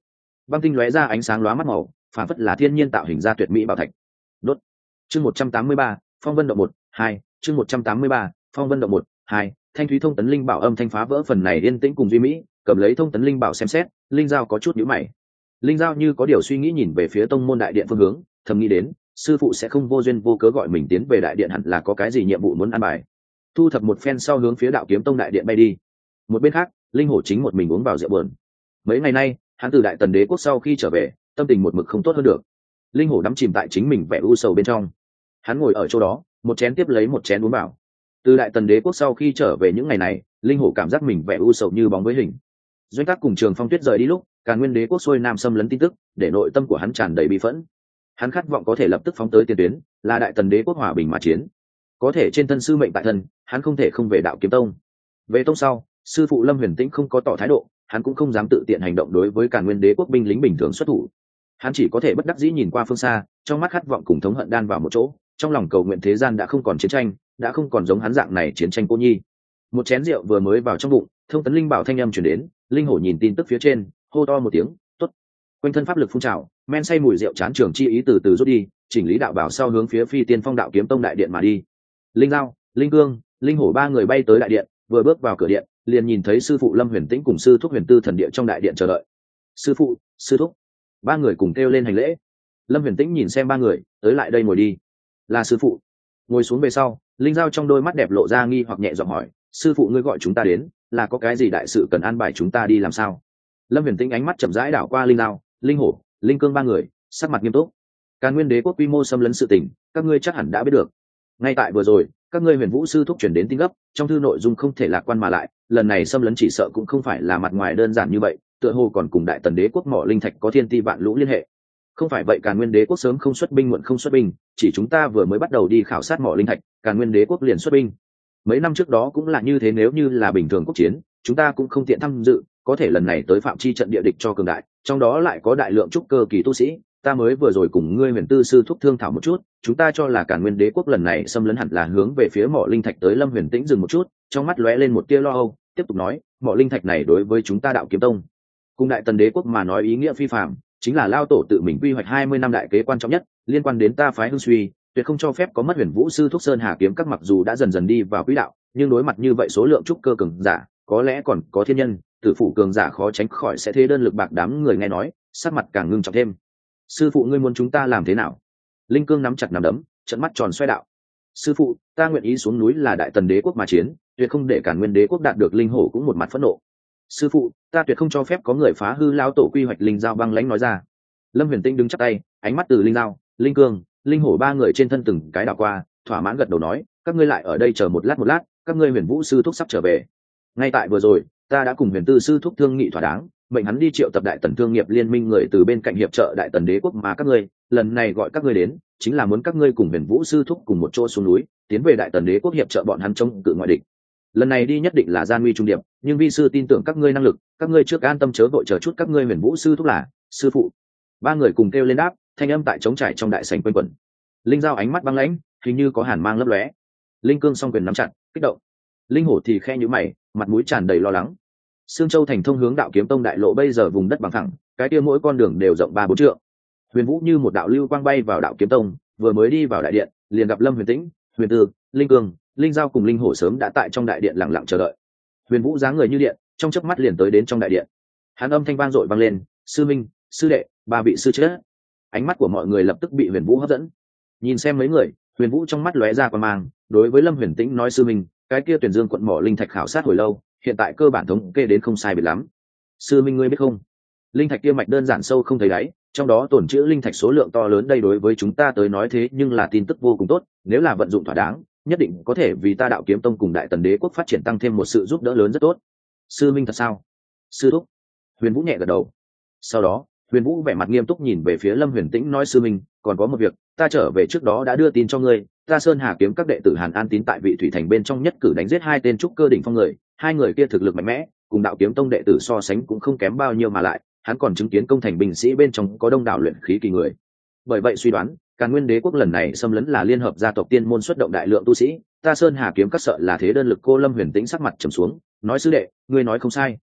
băng tinh lóe ra ánh sáng lóa mắt màu, phản phất là thiên nhiên tạo hình ra tuyệt mỹ bảo thạch. Đốt. Chương 183, Phong Vân động 1, 2, chương 183, Phong Vân động 1, 2, thanh thúy thông tấn linh bảo âm thanh phá vỡ phần này yên tĩnh cùng duy mỹ, cầm lấy thông tấn linh bảo xem xét, linh giao có chút nhíu mày. Linh giao như có điều suy nghĩ nhìn về phía tông môn đại điện phương hướng, thầm nghĩ đến, sư phụ sẽ không vô duyên vô cớ gọi mình tiến về đại điện, hẳn là có cái gì nhiệm vụ muốn an bài. Thu thập một phen sau hướng phía Đạo Kiếm Tông đại điện bay đi. Một bên khác, Linh Hổ chính một mình uống vào rượu buồn. Mấy ngày nay, hắn từ Đại Tần Đế quốc sau khi trở về, tâm tình một mực không tốt hơn được. Linh Hổ đắm chìm tại chính mình vẻ u sầu bên trong. Hắn ngồi ở chỗ đó, một chén tiếp lấy một chén uống vào. Từ Đại Tần Đế quốc sau khi trở về những ngày này, Linh Hổ cảm giác mình vẻ u sầu như bóng với hình. Doanh Tác cùng Trường Phong Tuyết rời đi lúc, Càn Nguyên Đế quốc xuôi nam xâm lấn tin tức, để nội tâm của hắn tràn đầy bi phẫn. Hắn khát vọng có thể lập tức phóng tới tiền tuyến, là Đại Tần Đế quốc hòa bình mà chiến. Có thể trên thân sư mệnh tại thân, hắn không thể không về Đạo Kiếm Tông. Về tông sau, sư phụ Lâm Huyền Tĩnh không có tỏ thái độ, hắn cũng không dám tự tiện hành động đối với Càn Nguyên Đế quốc binh lính bình thường xuất thủ. Hắn chỉ có thể bất đắc dĩ nhìn qua phương xa, trong mắt khát vọng cùng thống hận đan vào một chỗ, trong lòng cầu nguyện thế gian đã không còn chiến tranh, đã không còn giống hắn dạng này chiến tranh cô nhi. Một chén rượu vừa mới vào trong bụng, thông tấn linh bảo thanh âm truyền đến, Linh Hổ nhìn tin tức phía trên, hô to một tiếng, "Tốt!" Quanh thân pháp lực phun trào, men say mùi rượu chán trường chi ý từ từ rút đi, chỉnh lý đạo bảo sau hướng phía Phi Tiên Phong Đạo Kiếm Tông đại điện mà đi. Linh Giao, Linh Cương, Linh Hổ ba người bay tới đại điện, vừa bước vào cửa điện, liền nhìn thấy sư phụ Lâm Huyền Tĩnh cùng sư thúc Huyền Tư thần địa trong đại điện chờ đợi. "Sư phụ, sư thúc!" Ba người cùng kêu lên hành lễ. Lâm Huyền Tĩnh nhìn xem ba người, tới lại đây ngồi đi. "Là sư phụ." Ngồi xuống về sau, Linh Giao trong đôi mắt đẹp lộ ra nghi hoặc nhẹ giọng hỏi, "Sư phụ ngươi gọi chúng ta đến, là có cái gì đại sự cần an bài chúng ta đi làm sao?" Lâm Huyền Tĩnh ánh mắt chậm rãi đảo qua Linh Giao, Linh Hổ, Linh Cương ba người, sắc mặt nghiêm túc. "Càn Nguyên Đế quốc quy mô xâm lấn sự tình, các ngươi chắc hẳn đã biết được. Ngay tại vừa rồi, các ngươi Huyền Vũ sư thúc chuyển đến tin gấp, trong thư nội dung không thể lạc quan mà lại, lần này xâm lấn chỉ sợ cũng không phải là mặt ngoài đơn giản như vậy, tựa hồ còn cùng Đại Tần Đế quốc mỏ linh thạch có thiên ti vạn lũ liên hệ. Không phải vậy Càn Nguyên Đế quốc sớm không xuất binh muộn không xuất binh, chỉ chúng ta vừa mới bắt đầu đi khảo sát mỏ linh thạch, Càn Nguyên Đế quốc liền xuất binh. Mấy năm trước đó cũng là như thế, nếu như là bình thường quốc chiến, chúng ta cũng không tiện tham dự, có thể lần này tới phạm chi trận địa địch cho cường đại, trong đó lại có đại lượng trúc cơ kỳ tu sĩ, ta mới vừa rồi cùng ngươi Huyền Tư sư thúc thương thảo một chút, chúng ta cho là Càn Nguyên Đế quốc lần này xâm lấn hẳn là hướng về phía mỏ linh thạch tới." Lâm Huyền Tĩnh dừng một chút, trong mắt lóe lên một tia lo âu, tiếp tục nói, "Mỏ linh thạch này đối với chúng ta Đạo Kiếm Tông, cùng Đại Tần Đế quốc mà nói ý nghĩa phi phàm, chính là lao tổ tự mình quy hoạch 20 năm đại kế quan trọng nhất, liên quan đến ta phái hưng suy, tuyệt không cho phép có mất Huyền Vũ sư thúc Sơn Hà kiếm các mặc dù đã dần dần đi vào quỹ đạo, nhưng đối mặt như vậy số lượng trúc cơ cường giả, có lẽ còn có thiên nhân, tử phủ cường giả khó tránh khỏi sẽ thế đơn lực bạc." Đám người nghe nói, sắc mặt càng ngưng trọng thêm. "Sư phụ ngươi muốn chúng ta làm thế nào?" Linh Cương nắm chặt nắm đấm, trợn mắt tròn xoay đạo. "Sư phụ, ta nguyện ý xuống núi là Đại Tần Đế quốc mà chiến, tuyệt không để Càn Nguyên Đế quốc đạt được." Linh Hổ cũng một mặt phẫn nộ. "Sư phụ, ta tuyệt không cho phép có người phá hư lao tổ quy hoạch." Linh Giao băng lãnh nói ra. Lâm Huyền Tinh đứng chắp tay, ánh mắt từ Linh Giao, Linh Cương, Linh Hổ ba người trên thân từng cái đảo qua, thỏa mãn gật đầu nói, "Các ngươi lại ở đây chờ một lát, các ngươi Huyền Vũ sư thúc sắp trở về. Ngay tại vừa rồi, ta đã cùng Huyền Tư sư thúc thương nghị thỏa đáng, mệnh hắn đi triệu tập Đại Tần thương nghiệp liên minh người từ bên cạnh hiệp trợ Đại Tần Đế quốc, mà các ngươi, lần này gọi các ngươi đến, chính là muốn các ngươi cùng Huyền Vũ sư thúc cùng một chỗ xuống núi, tiến về Đại Tần Đế quốc hiệp trợ bọn hắn chống cự ngoại địch. Lần này đi nhất định là gian nguy trung điệp, nhưng vi sư tin tưởng các ngươi năng lực, các ngươi trước an tâm chớ vội, chờ chút các ngươi Huyền Vũ sư thúc là sư phụ." Ba người cùng kêu lên đáp, thanh âm tại trống trải trong đại sảnh quanh quẩn. Linh Giao ánh mắt băng lãnh, hình như có hàn mang lấp lóe. Linh Cương song quyền nắm chặt, kích động. Linh Hổ thì khe nhíu mày, mặt mũi tràn đầy lo lắng. Sương Châu thành thông hướng Đạo Kiếm Tông đại lộ bây giờ vùng đất bằng thẳng, cái kia mỗi con đường đều rộng 3-4 trượng. Huyền Vũ như một đạo lưu quang bay vào Đạo Kiếm Tông, vừa mới đi vào đại điện, liền gặp Lâm Huyền Tĩnh, Huyền Tư, Linh Cương, Linh Giao cùng Linh Hổ sớm đã tại trong đại điện lặng lặng chờ đợi. Huyền Vũ dáng người như điện, trong chớp mắt liền tới đến trong đại điện. Hắn âm thanh vang dội vang lên, "Sư minh, sư đệ, ba vị sư chết." Ánh mắt của mọi người lập tức bị Huyền Vũ hấp dẫn. Nhìn xem mấy người, Huyền Vũ trong mắt lóe ra quan mang, đối với Lâm Huyền Tĩnh nói, "Sư minh, cái kia Tuyển Dương quận mỏ linh thạch khảo sát hồi lâu, hiện tại cơ bản thống kê đến không sai biệt lắm. Sư minh ngươi biết không, linh thạch kia mạch đơn giản sâu không thấy đáy, trong đó tồn trữ linh thạch số lượng to lớn, đây đối với chúng ta tới nói thế nhưng là tin tức vô cùng tốt, nếu là vận dụng thỏa đáng, nhất định có thể vì ta Đạo Kiếm Tông cùng Đại Tần Đế quốc phát triển tăng thêm một sự giúp đỡ lớn rất tốt." "Sư minh thật sao?" "Sư thúc." Huyền Vũ nhẹ gật đầu. Sau đó, Huyền Vũ vẻ mặt nghiêm túc nhìn về phía Lâm Huyền Tĩnh nói, "Sư minh, còn có một việc, ta trở về trước đó đã đưa tin cho ngươi, ta Sơn Hà kiếm các đệ tử Hàn An Tín tại Vị Thủy Thành bên trong nhất cử đánh giết 2 tên trúc cơ đỉnh phong người, 2 người kia thực lực mạnh mẽ, cùng Đạo Kiếm Tông đệ tử so sánh cũng không kém bao nhiêu, mà lại hắn còn chứng kiến công thành binh sĩ bên trong có đông đảo luyện khí kỳ người. Bởi vậy suy đoán, Càn Nguyên Đế quốc lần này xâm lấn là liên hợp gia tộc tiên môn xuất động đại lượng tu sĩ, ta Sơn Hà kiếm các sợ là thế đơn lực." Cô Lâm Huyền Tĩnh sắc mặt trầm xuống, nói, "Sư đệ, ngươi nói không sai."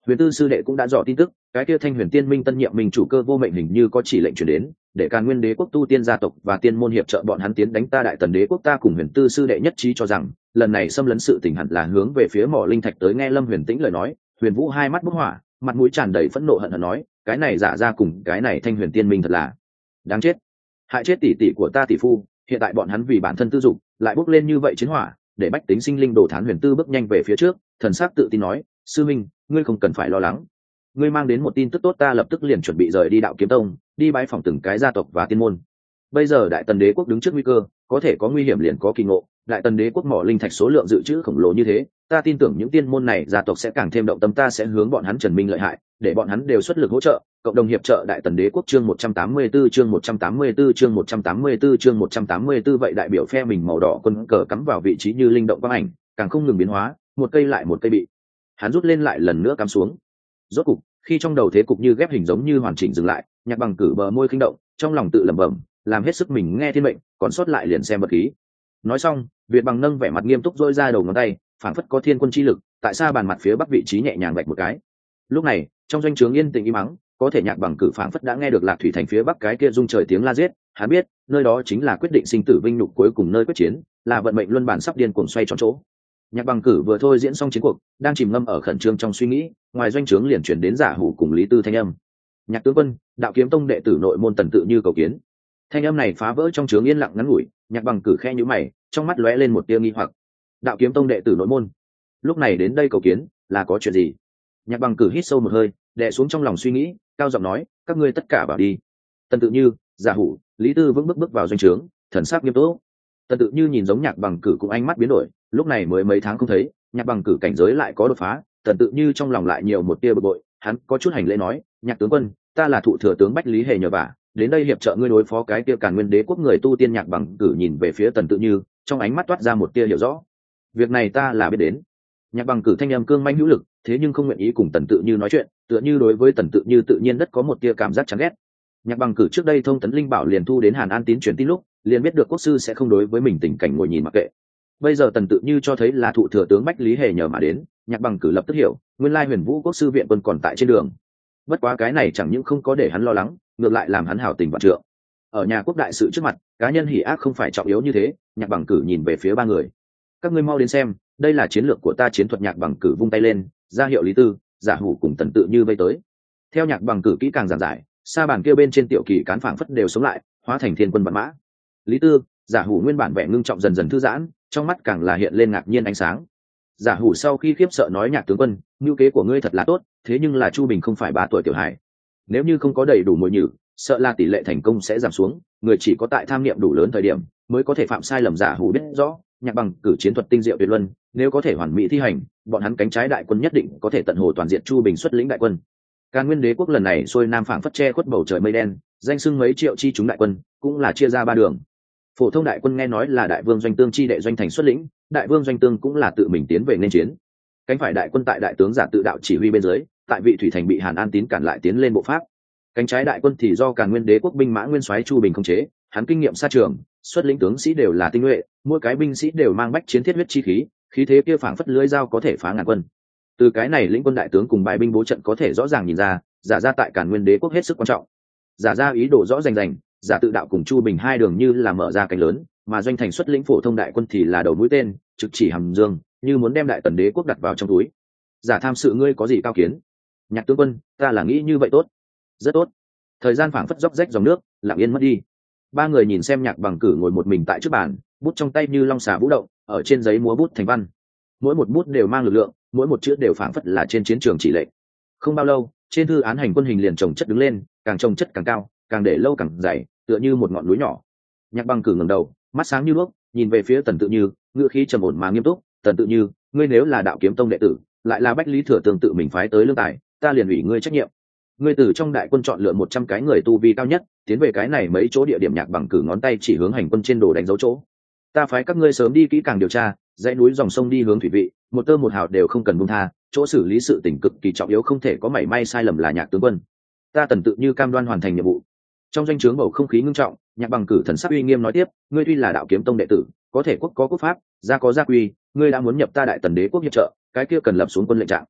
Huyền Tư sư đệ cũng đã dò tin tức, cái kia Thanh Huyền Tiên Minh tân nhiệm minh chủ Cơ Vô Mệnh hình như có chỉ lệnh truyền đến, để Càn Nguyên Đế quốc tu tiên gia tộc và tiên môn hiệp trợ bọn hắn tiến đánh ta Đại Tần Đế quốc. Ta cùng Huyền Tư sư đệ nhất trí cho rằng, lần này xâm lấn sự tình hẳn là hướng về phía mỏ linh thạch tới. Nghe Lâm Huyền Tĩnh lời nói, Huyền Vũ hai mắt bốc hỏa, mặt mũi tràn đầy phẫn nộ hận hận nói, cái này giả ra cùng cái này Thanh Huyền Tiên Minh thật là đáng chết, hại chết tỷ tỷ của ta tỷ phu. Hiện tại bọn hắn vì bản thân tư dục, lại bốc lên như vậy chiến hỏa, để bách tính sinh linh đồ thán. Huyền Tư bước nhanh về phía trước, thần sắc tự tin nói, sư minh, ngươi không cần phải lo lắng, ngươi mang đến một tin tức tốt, ta lập tức liền chuẩn bị rời đi Đạo Kiếm Tông, đi bái phỏng từng cái gia tộc và tiên môn. Bây giờ Đại Tần Đế quốc đứng trước nguy cơ, có thể có nguy hiểm liền có kỳ ngộ. Đại Tần Đế quốc mỏ linh thạch số lượng dự trữ khổng lồ như thế, ta tin tưởng những tiên môn này gia tộc sẽ càng thêm động tâm. Ta sẽ hướng bọn hắn trần minh lợi hại, để bọn hắn đều xuất lực hỗ trợ, cộng đồng hiệp trợ Đại Tần Đế quốc. Chương 184, chương 184, chương 184, chương 184. Vậy đại biểu phe mình màu đỏ quân cờ cắm vào vị trí như linh động quang ảnh, càng không ngừng biến hóa, một cây lại một cây bị hắn rút lên lại lần nữa cắm xuống. Rốt cục, khi trong đầu thế cục như ghép hình giống như hoàn chỉnh dừng lại, Nhạc Bằng cử bờ môi kinh động, trong lòng tự lẩm bẩm, làm hết sức mình nghe thiên mệnh, còn sót lại liền xem vật khí. Nói xong, Việt Bằng nâng vẻ mặt nghiêm túc dôi ra đầu ngón tay, phảng phất có thiên quân chi lực, tại xa bàn mặt phía bắc vị trí nhẹ nhàng vạch một cái. Lúc này, trong doanh trướng yên tĩnh im mắng, có thể Nhạc Bằng cử phảng phất đã nghe được Lạc Thủy thành phía bắc cái kia rung trời tiếng la giết, hắn biết, nơi đó chính là quyết định sinh tử vinh nhục cuối cùng nơi quyết chiến, là vận mệnh luân bản sắp điên cuồng xoay tròn chỗ. Nhạc Bằng cử vừa thôi diễn xong chiến cuộc, đang chìm ngâm ở khẩn trương trong suy nghĩ, ngoài doanh trướng liền chuyển đến Giả Hủ cùng Lý Tư thanh âm. Nhạc tướng quân, Đạo Kiếm Tông đệ tử nội môn Tần Tự Như cầu kiến. Thanh âm này phá vỡ trong trướng yên lặng ngắn ngủi, Nhạc Bằng cử khe nhíu mày, trong mắt lóe lên một tia nghi hoặc. Đạo Kiếm Tông đệ tử nội môn, lúc này đến đây cầu kiến, là có chuyện gì? Nhạc Bằng cử hít sâu một hơi, đè xuống trong lòng suy nghĩ, cao giọng nói, các ngươi tất cả vào đi. Tần Tự Như, Giả Hủ, Lý Tư vững bước vào doanh trướng, thần sắc nghiêm túc. Tần Tự Như nhìn giống Nhạc Bằng cử cũng ánh mắt biến đổi, lúc này mới mấy tháng không thấy, Nhạc Bằng cử cảnh giới lại có đột phá. Tần Tự Như trong lòng lại nhiều một tia bực bội, hắn có chút hành lễ nói, Nhạc tướng quân, ta là thụ thừa tướng Bách Lý Hề nhờ vả, đến đây hiệp trợ ngươi đối phó cái kia Càn Nguyên Đế quốc người tu tiên. Nhạc Bằng cử nhìn về phía Tần Tự Như, trong ánh mắt toát ra một tia hiểu rõ. Việc này ta là biết đến. Nhạc Bằng cử thanh âm cương manh hữu lực, thế nhưng không nguyện ý cùng Tần Tự Như nói chuyện, tựa như đối với Tần Tự Như tự nhiên đất có một tia cảm giác chán ghét. Nhạc Bằng cử trước đây thông tấn linh bảo liền thu đến Hàn An tín truyền tin lúc, liền biết được quốc sư sẽ không đối với mình tình cảnh ngồi nhìn mặc kệ. Bây giờ Tần Tự Như cho thấy là thụ thừa tướng Bách Lý Hề nhờ mà đến, Nhạc Bằng cử lập tức hiểu, nguyên lai Huyền Vũ quốc sư viện quân còn tại trên đường. Bất quá cái này chẳng những không có để hắn lo lắng, ngược lại làm hắn hảo tình vạn trượng. Ở nhà quốc đại sự trước mặt, cá nhân hỉ ác không phải trọng yếu như thế. Nhạc Bằng cử nhìn về phía ba người, các ngươi mau đến xem, đây là chiến lược của ta. Chiến thuật. Nhạc Bằng cử vung tay lên, ra hiệu Lý Tư, Giả Hủ cùng Tần Tự Như vây tới. Theo Nhạc Bằng cử kỹ càng giảng giải, sa bàn kia bên trên tiểu kỳ cán phảng phất đều sống lại, hóa thành thiên quân vạn mã. Lý Tư, Giả Hủ nguyên bản vẻ ngưng trọng dần dần thư giãn, trong mắt càng là hiện lên ngạc nhiên ánh sáng. Giả Hủ sau khi khiếp sợ nói, Nhạc tướng quân, mưu kế của ngươi thật là tốt, thế nhưng là Chu Bình không phải 3 tuổi tiểu hài, nếu như không có đầy đủ mồi nhử, sợ là tỷ lệ thành công sẽ giảm xuống. Người chỉ có tại tham niệm đủ lớn thời điểm mới có thể phạm sai lầm. Giả Hủ biết rõ, Nhạc Bằng cử chiến thuật tinh diệu tuyệt luân, nếu có thể hoàn mỹ thi hành, bọn hắn cánh trái đại quân nhất định có thể tận hồ toàn diện Chu Bình xuất lĩnh đại quân. Càn Nguyên Đế quốc lần này xuôi nam phảng phất che khuất bầu trời mây đen, danh xưng mấy triệu chi chúng đại quân, cũng là chia ra 3 đường. Phổ thông đại quân nghe nói là Đại Vương Doanh Tương chi đệ Doanh Thành xuất lĩnh, Đại Vương Doanh Tương cũng là tự mình tiến về nên chiến. Cánh phải đại quân tại đại tướng Giả Tự Đạo chỉ huy bên dưới, tại vị thủy thành bị Hàn An Tín cản lại tiến lên bộ pháp. Cánh trái đại quân thì do Càn Nguyên Đế quốc binh mã nguyên soái Chu Bình khống chế, hắn kinh nghiệm xa trường, xuất lĩnh tướng sĩ đều là tinh nhuệ, mỗi cái binh sĩ đều mang bách chiến thiết huyết chi khí, khí thế kia phảng phất lưỡi dao có thể phá ngàn quân. Từ cái này lĩnh quân đại tướng cùng bài binh bố trận có thể rõ ràng nhìn ra, Giả ra tại Càn Nguyên Đế quốc hết sức quan trọng. Giả ra ý đồ rõ rành rành, Giả Tự Đạo cùng Chu Bình hai đường như là mở ra cánh lớn, mà Doanh Thành xuất lĩnh phổ thông đại quân thì là đầu mũi tên, trực chỉ hàm dương, như muốn đem Đại Tần Đế quốc đặt vào trong túi. Giả tham sự, ngươi có gì cao kiến? Nhạc tướng quân, ta là nghĩ như vậy tốt. Rất tốt. Thời gian phảng phất dốc rách dòng nước, lặng yên mất đi. 3 người nhìn xem Nhạc Bằng cử ngồi một mình tại trước bàn, bút trong tay như long xà vũ động, ở trên giấy múa bút thành văn. Mỗi một bút đều mang lực lượng, mỗi một chữ đều phảng phất là trên chiến trường chỉ lệnh. Không bao lâu, trên thư án hành quân hình liền chồng chất đứng lên, càng chồng chất càng cao, càng để lâu càng dày, tựa như một ngọn núi nhỏ. Nhạc Bằng cử ngẩng đầu, mắt sáng như đuốc, nhìn về phía Tần Tự Như, ngữ khí trầm ổn mà nghiêm túc. Tần Tự Như, ngươi nếu là Đạo Kiếm Tông đệ tử, lại là Bách Lý Thừa tương tự mình phái tới lương tài, ta liền ủy ngươi trách nhiệm. Ngươi từ trong đại quân chọn lựa 100 cái người tu vi cao nhất, tiến về cái này mấy chỗ địa điểm. Nhạc Bằng cử ngón tay chỉ hướng hành quân trên đồ đánh dấu chỗ. Ta phái các ngươi sớm đi kỹ càng điều tra, dãy núi dòng sông đi hướng thủy vị, một tơ một hào đều không cần buông tha, chỗ xử lý sự tình cực kỳ trọng yếu, không thể có mảy may sai lầm. Là Nhạc tướng quân, ta Tần Tự Như cam đoan hoàn thành nhiệm vụ. Trong doanh trướng bầu không khí ngưng trọng, Nhạc Bằng cử thần sắc uy nghiêm nói tiếp, ngươi tuy là Đạo Kiếm Tông đệ tử, có thể quốc có quốc pháp, gia có gia quy, ngươi đã muốn nhập ta Đại Tần Đế quốc hiệp trợ, cái kia cần lập xuống quân lệnh trạng.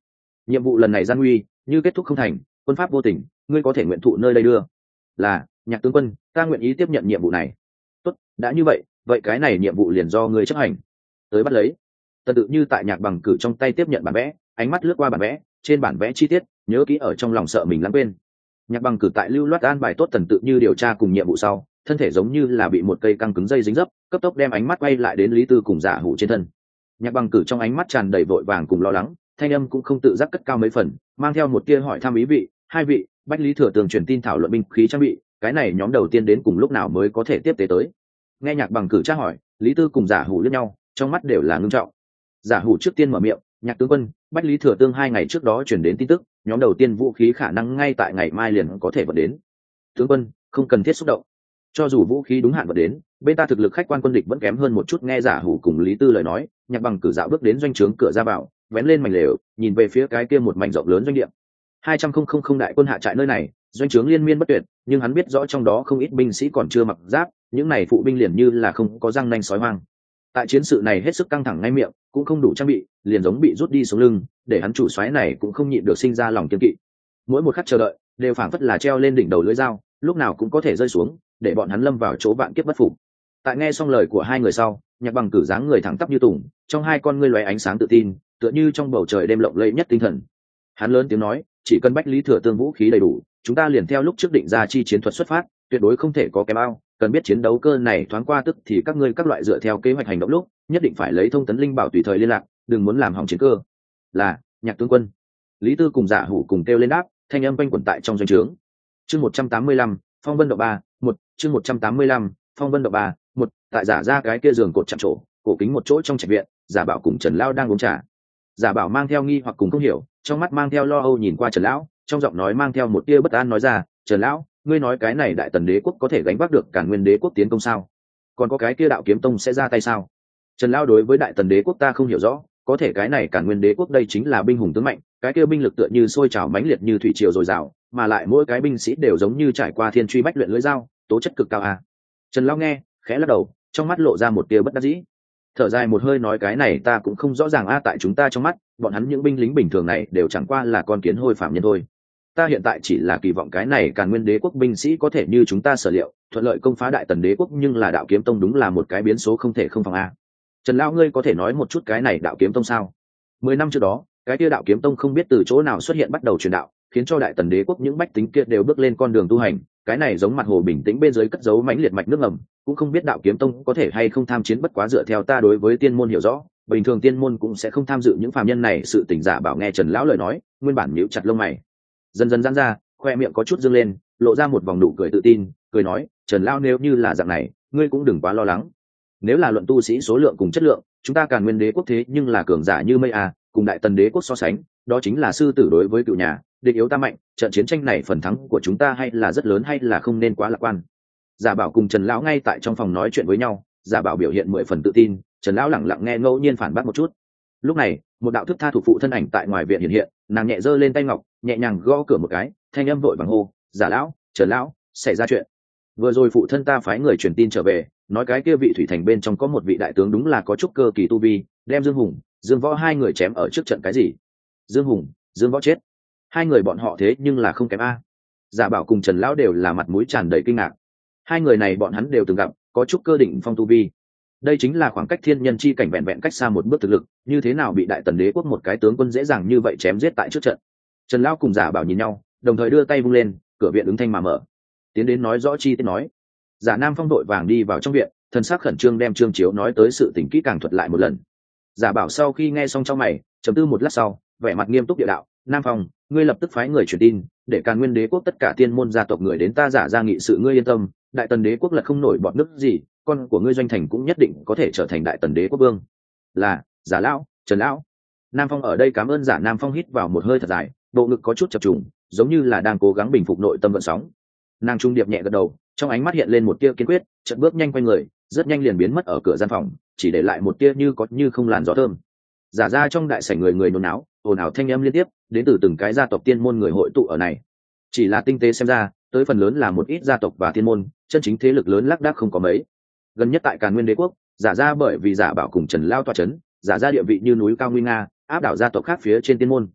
nhiệm vụ lần này gian nguy, như kết thúc không thành, quân pháp vô tình, ngươi có thể nguyện thụ nơi đây đưa. Là, Nhạc tướng quân, ta nguyện ý tiếp nhận nhiệm vụ này. Tốt, đã như vậy, vậy cái này nhiệm vụ liền do ngươi chấp hành. Tới bắt lấy. Tần Tự Như tại Nhạc Bằng Cử trong tay tiếp nhận bản vẽ, ánh mắt lướt qua bản vẽ, trên bản vẽ chi tiết, nhớ kỹ ở trong lòng sợ mình lãng quên. Nhạc Bằng Cử tại lưu loát an bài tốt Tần Tự Như điều tra cùng nhiệm vụ sau, thân thể giống như là bị một cây căng cứng dây dính dấp, cấp tốc đem ánh mắt quay lại đến Lý Tư cùng Giả Hủ trên thân. Nhạc Bằng Cử trong ánh mắt tràn đầy vội vàng cùng lo lắng, thanh âm cũng không tự giác cất cao mấy phần, mang theo một tia hỏi thăm ý vị. Hai vị, Bách Lý Thừa Tường truyền tin thảo luận binh khí trang bị, cái này nhóm đầu tiên đến cùng lúc nào mới có thể tiếp tế tới? Nghe Nhạc Bằng Cử tra hỏi, Lý Tư cùng Giả Hủ liếc nhau, trong mắt đều là ngưng trọng. Giả Hủ trước tiên mở miệng, Nhạc tướng quân, Bách Lý Thừa Tương 2 ngày trước đó chuyển đến tin tức, nhóm đầu tiên vũ khí khả năng ngay tại ngày mai liền có thể vận đến. Tướng quân, không cần thiết xúc động. Cho dù vũ khí đúng hạn vận đến, bên ta thực lực khách quan quân địch vẫn kém hơn một chút. Nghe Giả Hủ cùng Lý Tư lời nói, Nhạc Bằng Cử dạo bước đến doanh trướng cửa ra vào, vén lên mảnh lều, nhìn về phía cái kia một mảnh rộng lớn doanh địa. 200,000 đại quân hạ trại nơi này, doanh trướng liên miên bất tuyệt, nhưng hắn biết rõ trong đó không ít binh sĩ còn chưa mặc giáp, những này phụ binh liền như là không có răng nanh sói hoang. Tại chiến sự này hết sức căng thẳng ngay miệng, cũng không đủ trang bị, liền giống bị rút đi xuống lưng, để hắn chủ soái này cũng không nhịn được sinh ra lòng kiên kỵ. Mỗi một khắc chờ đợi, đều phảng phất là treo lên đỉnh đầu lưỡi dao, lúc nào cũng có thể rơi xuống, để bọn hắn lâm vào chỗ vạn kiếp bất phục. Tại nghe xong lời của hai người sau, Nhạc Bằng Cử dáng người thẳng tắp như tùng, trong hai con ngươi lóe ánh sáng tự tin, tựa như trong bầu trời đêm lộng lẫy nhất tinh thần. Hắn lớn tiếng nói, chỉ cần Bách Lý Thừa Tương vũ khí đầy đủ, chúng ta liền theo lúc trước định ra chi chiến thuật xuất phát, tuyệt đối không thể có kém ao. Cần biết chiến đấu cơ này thoáng qua tức thì các ngươi các loại dựa theo kế hoạch hành động lúc, nhất định phải lấy thông tấn linh bảo tùy thời liên lạc, đừng muốn làm hỏng chiến cơ. Là, Nhạc tướng quân. Lý Tư cùng Giả Hủ cùng kêu lên đáp, thanh âm quanh quẩn tại trong doanh trướng. Chương 185, Phong Vân Độ 3, 1, chương 185, Phong Vân Độ 3, 1, tại Giả ra cái kia giường cột chạm trổ, cổ kính một chỗ trong trạch viện, Giả Bảo cùng Trần Lão đang uống trà. Giả Bảo mang theo nghi hoặc cùng không hiểu, trong mắt mang theo lo âu nhìn qua Trần Lão, trong giọng nói mang theo một tia bất an nói ra, "Trần Lão, ngươi nói cái này Đại Tần Đế quốc có thể gánh vác được Càn Nguyên Đế quốc tiến công sao? Còn có cái kia Đạo Kiếm Tông sẽ ra tay sao?" Trần Lão đối với Đại Tần Đế quốc ta không hiểu rõ, có thể cái này Càn Nguyên Đế quốc đây chính là binh hùng tướng mạnh, cái kia binh lực tựa như sôi trào mãnh liệt như thủy triều dồi dào, mà lại mỗi cái binh sĩ đều giống như trải qua thiên truy bách luyện lưỡi dao, tố chất cực cao à. Trần Lão nghe, khẽ lắc đầu, trong mắt lộ ra một tia bất đắc dĩ. Thở dài một hơi nói, cái này ta cũng không rõ ràng a, tại chúng ta trong mắt, bọn hắn những binh lính bình thường này đều chẳng qua là con kiến hôi phạm nhân thôi. Ta hiện tại chỉ là kỳ vọng cái này Càn Nguyên Đế quốc binh sĩ có thể như chúng ta sở liệu, thuận lợi công phá Đại Tần Đế quốc, nhưng là Đạo Kiếm Tông đúng là một cái biến số không thể không phòng a. Trần Lão, ngươi có thể nói một chút cái này Đạo Kiếm Tông sao? 10 năm trước đó, cái kia Đạo Kiếm Tông không biết từ chỗ nào xuất hiện bắt đầu truyền đạo, khiến cho Đại Tần Đế quốc những bách tính kia đều bước lên con đường tu hành, cái này giống mặt hồ bình tĩnh bên dưới cất giấu mãnh liệt mạch nước ngầm, cũng không biết Đạo Kiếm Tông có thể hay không tham chiến, bất quá dựa theo ta đối với tiên môn hiểu rõ, bình thường tiên môn cũng sẽ không tham dự những phàm nhân này sự tình. Giả Bảo nghe Trần Lão lời nói, nguyên bản nhíu chặt lông mày, dần dần giãn ra, khoe miệng có chút dương lên, lộ ra một vòng nụ cười tự tin, cười nói, Trần Lão, nếu như là dạng này, ngươi cũng đừng quá lo lắng. Nếu là luận tu sĩ số lượng cùng chất lượng, chúng ta Càn Nguyên Đế quốc thế nhưng là cường giả như mây à, cùng Đại Tần Đế quốc so sánh, đó chính là sư tử đối với cựu nhà, địch yếu ta mạnh, trận chiến tranh này phần thắng của chúng ta hay là rất lớn, hay là không nên quá lạc quan. Giả Bảo cùng Trần Lão ngay tại trong phòng nói chuyện với nhau, Giả Bảo biểu hiện 10 phần tự tin, Trần Lão lẳng lặng nghe, ngẫu nhiên phản bác một chút. Lúc này, một đạo thức tha thủ phụ thân ảnh tại ngoài viện hiện hiện, nàng nhẹ giơ lên tay ngọc, nhẹ nhàng gõ cửa một cái, thanh âm vội vàng hô, Giả Lão, Trần Lão, xảy ra chuyện. Vừa rồi phụ thân ta phái người truyền tin trở về, nói cái kia vị thủy thành bên trong có một vị đại tướng đúng là có chút cơ kỳ tu vi, đem Dương Hùng, Dương Võ hai người chém ở trước trận. Cái gì? Dương Hùng, Dương Võ chết? Hai người bọn họ thế nhưng là không kém a. Giả Bảo cùng Trần Lão đều là mặt mũi tràn đầy kinh ngạc. Hai người này bọn hắn đều từng gặp, có chút cơ đỉnh phong tu vi. Đây chính là khoảng cách thiên nhân chi cảnh vẹn vẹn cách xa một bước thực lực, như thế nào bị Đại Tần Đế quốc một cái tướng quân dễ dàng như vậy chém giết tại trước trận? Trần Lão cùng Giả Bảo nhìn nhau, đồng thời đưa tay vung lên, cửa viện ứng thanh mà mở. Tiến đến nói rõ chi tiết nói. Giả Nam Phong đội vàng đi vào trong viện, thần sắc khẩn trương đem Trương Chiếu nói tới sự tình kỹ càng thuật lại một lần. Giả Bảo sau khi nghe xong trong mày, trầm tư một lát sau, vẻ mặt nghiêm túc địa đạo, Nam Phong, ngươi lập tức phái người truyền tin, để Càn Nguyên Đế quốc tất cả tiên môn gia tộc người đến ta Giả ra nghị sự. Ngươi yên tâm, Đại Tần Đế quốc là không nổi bọt nước gì, con của ngươi Doanh Thành cũng nhất định có thể trở thành Đại Tần Đế quốc vương. Là, Giả Lão, Trần Lão. Nam Phong ở đây cảm ơn. Giả Nam Phong hít vào một hơi thật dài, bộ ngực có chút chập trùng, giống như là đang cố gắng bình phục nội tâm gợn sóng. Nàng trung điệp nhẹ gật đầu, trong ánh mắt hiện lên một tia kiên quyết, chợt bước nhanh quay người, rất nhanh liền biến mất ở cửa gian phòng, chỉ để lại một tia như có như không làn gió thơm. Giả ra trong đại sảnh người người nôn náo, ồn ào thanh âm liên tiếp, đến từ từng cái gia tộc tiên môn người hội tụ ở này. Chỉ là tinh tế xem ra, tới phần lớn là một ít gia tộc và tiên môn, chân chính thế lực lớn lác đác không có mấy. Gần nhất tại Càn Nguyên Đế quốc, Giả ra bởi vì Giả Bảo cùng Trần Lao tọa chấn, Giả ra địa vị như núi cao nguy nga, áp đảo gia tộc khác phía trên tiên môn.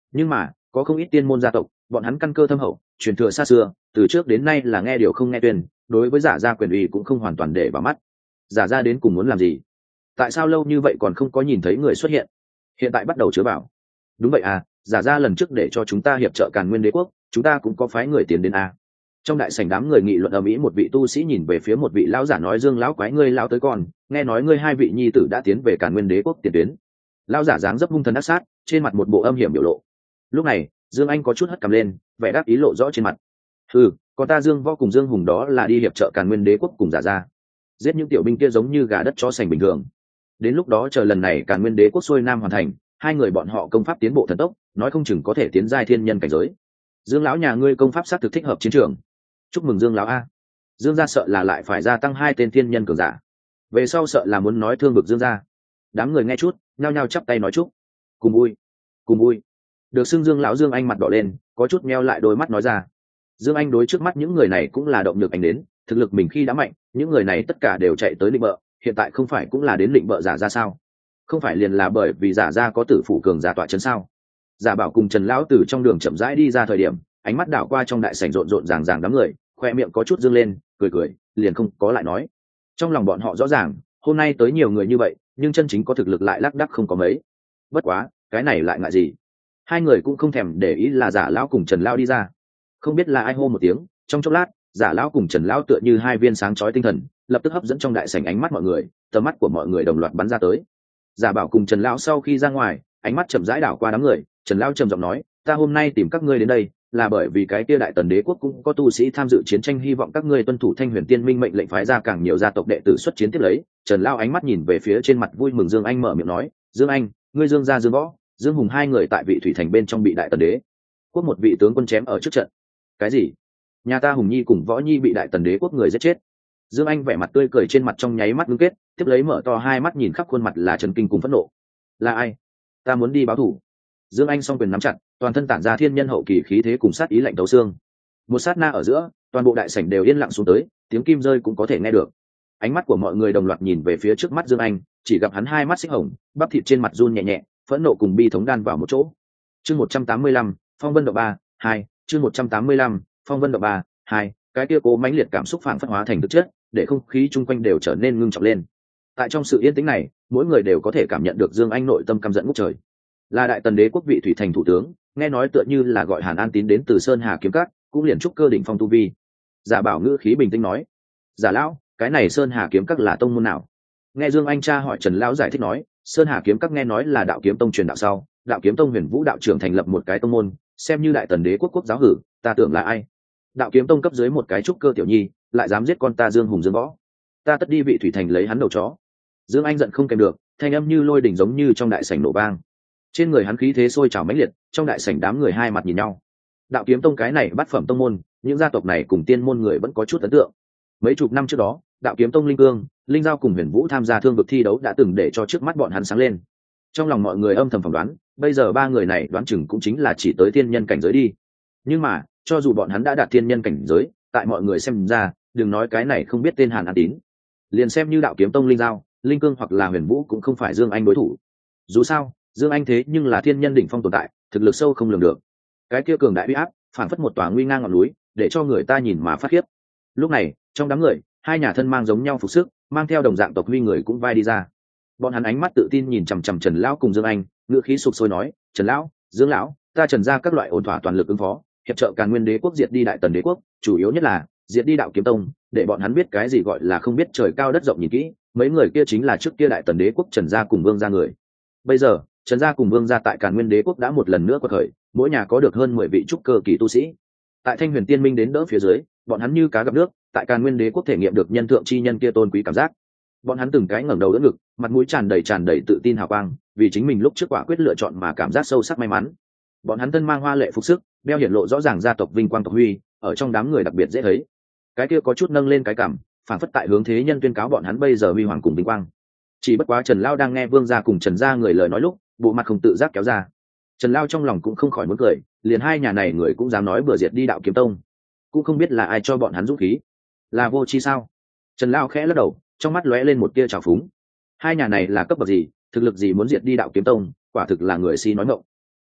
Nhưng mà có không ít tiên môn gia tộc, bọn hắn căn cơ thâm hậu, truyền thừa xa xưa, từ trước đến nay là nghe điều không nghe tuyên, đối với giả gia quyền uy cũng không hoàn toàn để vào mắt. Giả gia đến cùng muốn làm gì? Tại sao lâu như vậy còn không có nhìn thấy người xuất hiện? Hiện tại bắt đầu chứa bảo. Đúng vậy à, giả gia lần trước để cho chúng ta hiệp trợ Càn Nguyên Đế quốc, chúng ta cũng có phái người tiến đến a. Trong đại sảnh đám người nghị luận ầm ĩ, một vị tu sĩ nhìn về phía một vị lão giả nói: Dương lão quái, ngươi lão tới còn, nghe nói ngươi hai vị nhi tử đã tiến về Càn Nguyên Đế quốc tiền tuyến. Lão giả dáng dấp hung thần ác sát, trên mặt một bộ âm hiểm biểu lộ. Lúc này Dương Anh có chút hất cằm lên, vẻ đáp ý lộ rõ trên mặt. Còn ta Dương Võ cùng Dương Hùng đó là đi hiệp trợ Càn Nguyên Đế quốc cùng giả gia, giết những tiểu binh kia giống như gà đất chó sành bình thường. Đến lúc đó chờ lần này Càn Nguyên Đế quốc xuôi nam hoàn thành, hai người bọn họ công pháp tiến bộ thần tốc, nói không chừng có thể tiến giai thiên nhân cảnh giới. Dương lão nhà ngươi công pháp xác thực thích hợp chiến trường. Chúc mừng Dương lão a. Dương gia sợ là lại phải gia tăng 2 tên thiên nhân cường giả, về sau sợ là muốn nói thương vực Dương gia. Đám người nghe chút nhao nhao chắp tay nói chúc. Cùng vui, cùng vui. Được xưng Dương lão, Dương Anh mặt đỏ lên, có chút meo lại đôi mắt nói ra. Dương Anh đối trước mắt những người này cũng là động lực anh đến, thực lực mình khi đã mạnh, những người này tất cả đều chạy tới định bợ, hiện tại không phải cũng là đến định bợ giả ra sao? Không phải liền là bởi vì giả ra có tử phụ cường giả tọa chấn sao? Giả Bảo cùng Trần lão từ trong đường chậm rãi đi ra thời điểm, ánh mắt đảo qua trong đại sảnh rộn rộn ràng ràng đám người, khoe miệng có chút dương lên, cười cười, liền không có lại nói. Trong lòng bọn họ rõ ràng, hôm nay tới nhiều người như vậy, nhưng chân chính có thực lực lại lác đác không có mấy. Bất quá, cái này lại ngại gì? Hai người cũng không thèm để ý là Giả lão cùng Trần lão đi ra. Không biết là ai hô một tiếng, trong chốc lát, Giả lão cùng Trần lão tựa như hai viên sáng chói tinh thần, lập tức hấp dẫn trong đại sảnh ánh mắt mọi người, tầm mắt của mọi người đồng loạt bắn ra tới. Giả Bảo cùng Trần lão sau khi ra ngoài, ánh mắt chậm rãi đảo qua đám người, Trần lão trầm giọng nói: ta hôm nay tìm các ngươi đến đây là bởi vì cái kia Đại Tần Đế quốc cũng có tu sĩ tham dự chiến tranh, hy vọng các ngươi tuân thủ Thanh Huyền Tiên Minh mệnh lệnh, phái ra càng nhiều gia tộc đệ tử xuất chiến tiếp lấy. Trần lão ánh mắt nhìn về phía trên mặt vui mừng Dương Anh, mở miệng nói: Dương Anh, ngươi Dương gia Dương Võ, Dương Hùng hai người tại Vị Thủy Thành bên trong bị Đại Tần Đế quốc một vị tướng quân chém ở trước trận. Cái gì? Nhà ta Hùng Nhi cùng Võ Nhi bị Đại Tần Đế quốc người giết chết? Dương Anh vẻ mặt tươi cười trên mặt trong nháy mắt ngưng kết, tiếp lấy mở to hai mắt nhìn khắp khuôn mặt là chấn kinh cùng phẫn nộ. Là ai? Ta muốn đi báo thù. Dương Anh song quyền nắm chặt, toàn thân tản ra thiên nhân hậu kỳ khí thế cùng sát ý lạnh tấu xương. Một sát na ở giữa, toàn bộ đại sảnh đều yên lặng xuống tới, tiếng kim rơi cũng có thể nghe được. Ánh mắt của mọi người đồng loạt nhìn về phía trước mắt Dương Anh, chỉ gặp hắn hai mắt xích hồng, bắp thịt trên mặt run nhẹ nhẹ, phẫn nộ cùng bi thống đan vào một chỗ. Chương 185, Phong Vân Độ 3, 2, chương 185, Phong Vân Độ 3, 2, cái kia cố mãnh liệt cảm xúc phảng phất hóa thành thực chất, để không khí chung quanh đều trở nên ngưng trọng lên. Tại trong sự yên tĩnh này, mỗi người đều có thể cảm nhận được Dương Anh nội tâm căm giận ngút trời. Là Đại Tần Đế quốc Vị Thủy Thành thủ tướng, nghe nói tựa như là gọi Hàn An Tín đến từ Sơn Hà kiếm các, cũng liền trúc cơ đỉnh phong tu vi. Giả Bảo ngữ khí bình tĩnh nói: Giả lão, cái này Sơn Hà kiếm các là tông môn nào? Nghe Dương Anh tra hỏi, Trần lão giải thích nói: Sơn Hà kiếm các nghe nói là Đạo Kiếm Tông truyền đạo sau, Đạo Kiếm Tông Huyền Vũ đạo trưởng thành lập một cái tông môn, xem như Đại Tần Đế quốc quốc giáo hử, ta tưởng là ai? Đạo Kiếm Tông cấp dưới một cái trúc cơ tiểu nhi, lại dám giết con ta Dương Hùng Dương Võ, ta tất đi Vị Thủy Thành lấy hắn đầu chó. Dương Anh giận không kèm được, thanh âm như lôi đỉnh giống như trong đại sảnh nổ vang. Trên người hắn khí thế sôi trào mãnh liệt, trong đại sảnh đám người hai mặt nhìn nhau. Đạo Kiếm Tông cái này bát phẩm tông môn, những gia tộc này cùng tiên môn người vẫn có chút ấn tượng. Mấy chục năm trước đó, Đạo Kiếm Tông Linh Cương, Linh Giao cùng Huyền Vũ tham gia thương vực thi đấu đã từng để cho trước mắt bọn hắn sáng lên. Trong lòng mọi người âm thầm phỏng đoán, bây giờ ba người này đoán chừng cũng chính là chỉ tới tiên nhân cảnh giới đi. Nhưng mà, cho dù bọn hắn đã đạt tiên nhân cảnh giới, tại mọi người xem ra, đừng nói cái này không biết tên Hàn An Tín, liền xem như Đạo Kiếm Tông Linh Giao, Linh Cương hoặc là Huyền Vũ cũng không phải Dương Anh đối thủ. Dù sao, Dương Anh thế nhưng là thiên nhân đỉnh phong tồn tại, thực lực sâu không lường được. Cái kia cường đại uy áp, phản phất một tòa nguy ngang ngọn núi, để cho người ta nhìn mà phát khiếp. Lúc này, trong đám người, hai nhà thân mang giống nhau phục sức, mang theo đồng dạng tộc huy người cũng vai đi ra. Bọn hắn ánh mắt tự tin nhìn chằm chằm Trần lão cùng Dương Anh, ngữ khí sục sôi nói: Trần lão, Dương lão, ta Trần gia các loại ổn thỏa toàn lực ứng phó, hiệp trợ Càn Nguyên Đế quốc diệt đi Đại Tần Đế quốc, chủ yếu nhất là diệt đi Đạo Kiếm Tông, để bọn hắn biết cái gì gọi là không biết trời cao đất rộng. Nhìn kỹ, mấy người kia chính là trước kia Đại Tần Đế quốc Trần gia cùng Vương gia người. Bây giờ, Trần gia cùng Vương gia tại Càn Nguyên Đế quốc đã một lần nữa quật khởi, mỗi nhà có được hơn 10 vị trúc cơ kỳ tu sĩ. Tại Thanh Huyền Tiên Minh đến đỡ phía dưới, bọn hắn như cá gặp nước, tại Càn Nguyên Đế quốc thể nghiệm được nhân thượng chi nhân kia tôn quý cảm giác. Bọn hắn từng cái ngẩng đầu đỡ ngực, mặt mũi tràn đầy tự tin hào quang, vì chính mình lúc trước quả quyết lựa chọn mà cảm giác sâu sắc may mắn. Bọn hắn thân mang hoa lệ phục sức, đeo hiển lộ rõ ràng gia tộc vinh quang tộc huy, ở trong đám người đặc biệt dễ thấy. Cái kia có chút nâng lên cái cằm, phản phất tại hướng thế nhân tuyên cáo bọn hắn bây giờ huy hoàng cùng vinh quang. Chỉ bất quá Trần Lao đang nghe Vương gia cùng Trần gia người lời nói lúc, bộ mặt không tự giác kéo ra. Trần Lao trong lòng cũng không khỏi muốn cười, liền hai nhà này người cũng dám nói bừa diệt đi Đạo Kiếm Tông, cũng không biết là ai cho bọn hắn dũng khí, là vô chi sao? Trần Lao khẽ lắc đầu, trong mắt lóe lên một tia trào phúng. Hai nhà này là cấp bậc gì, thực lực gì muốn diệt đi Đạo Kiếm Tông, quả thực là người si nói ngọng.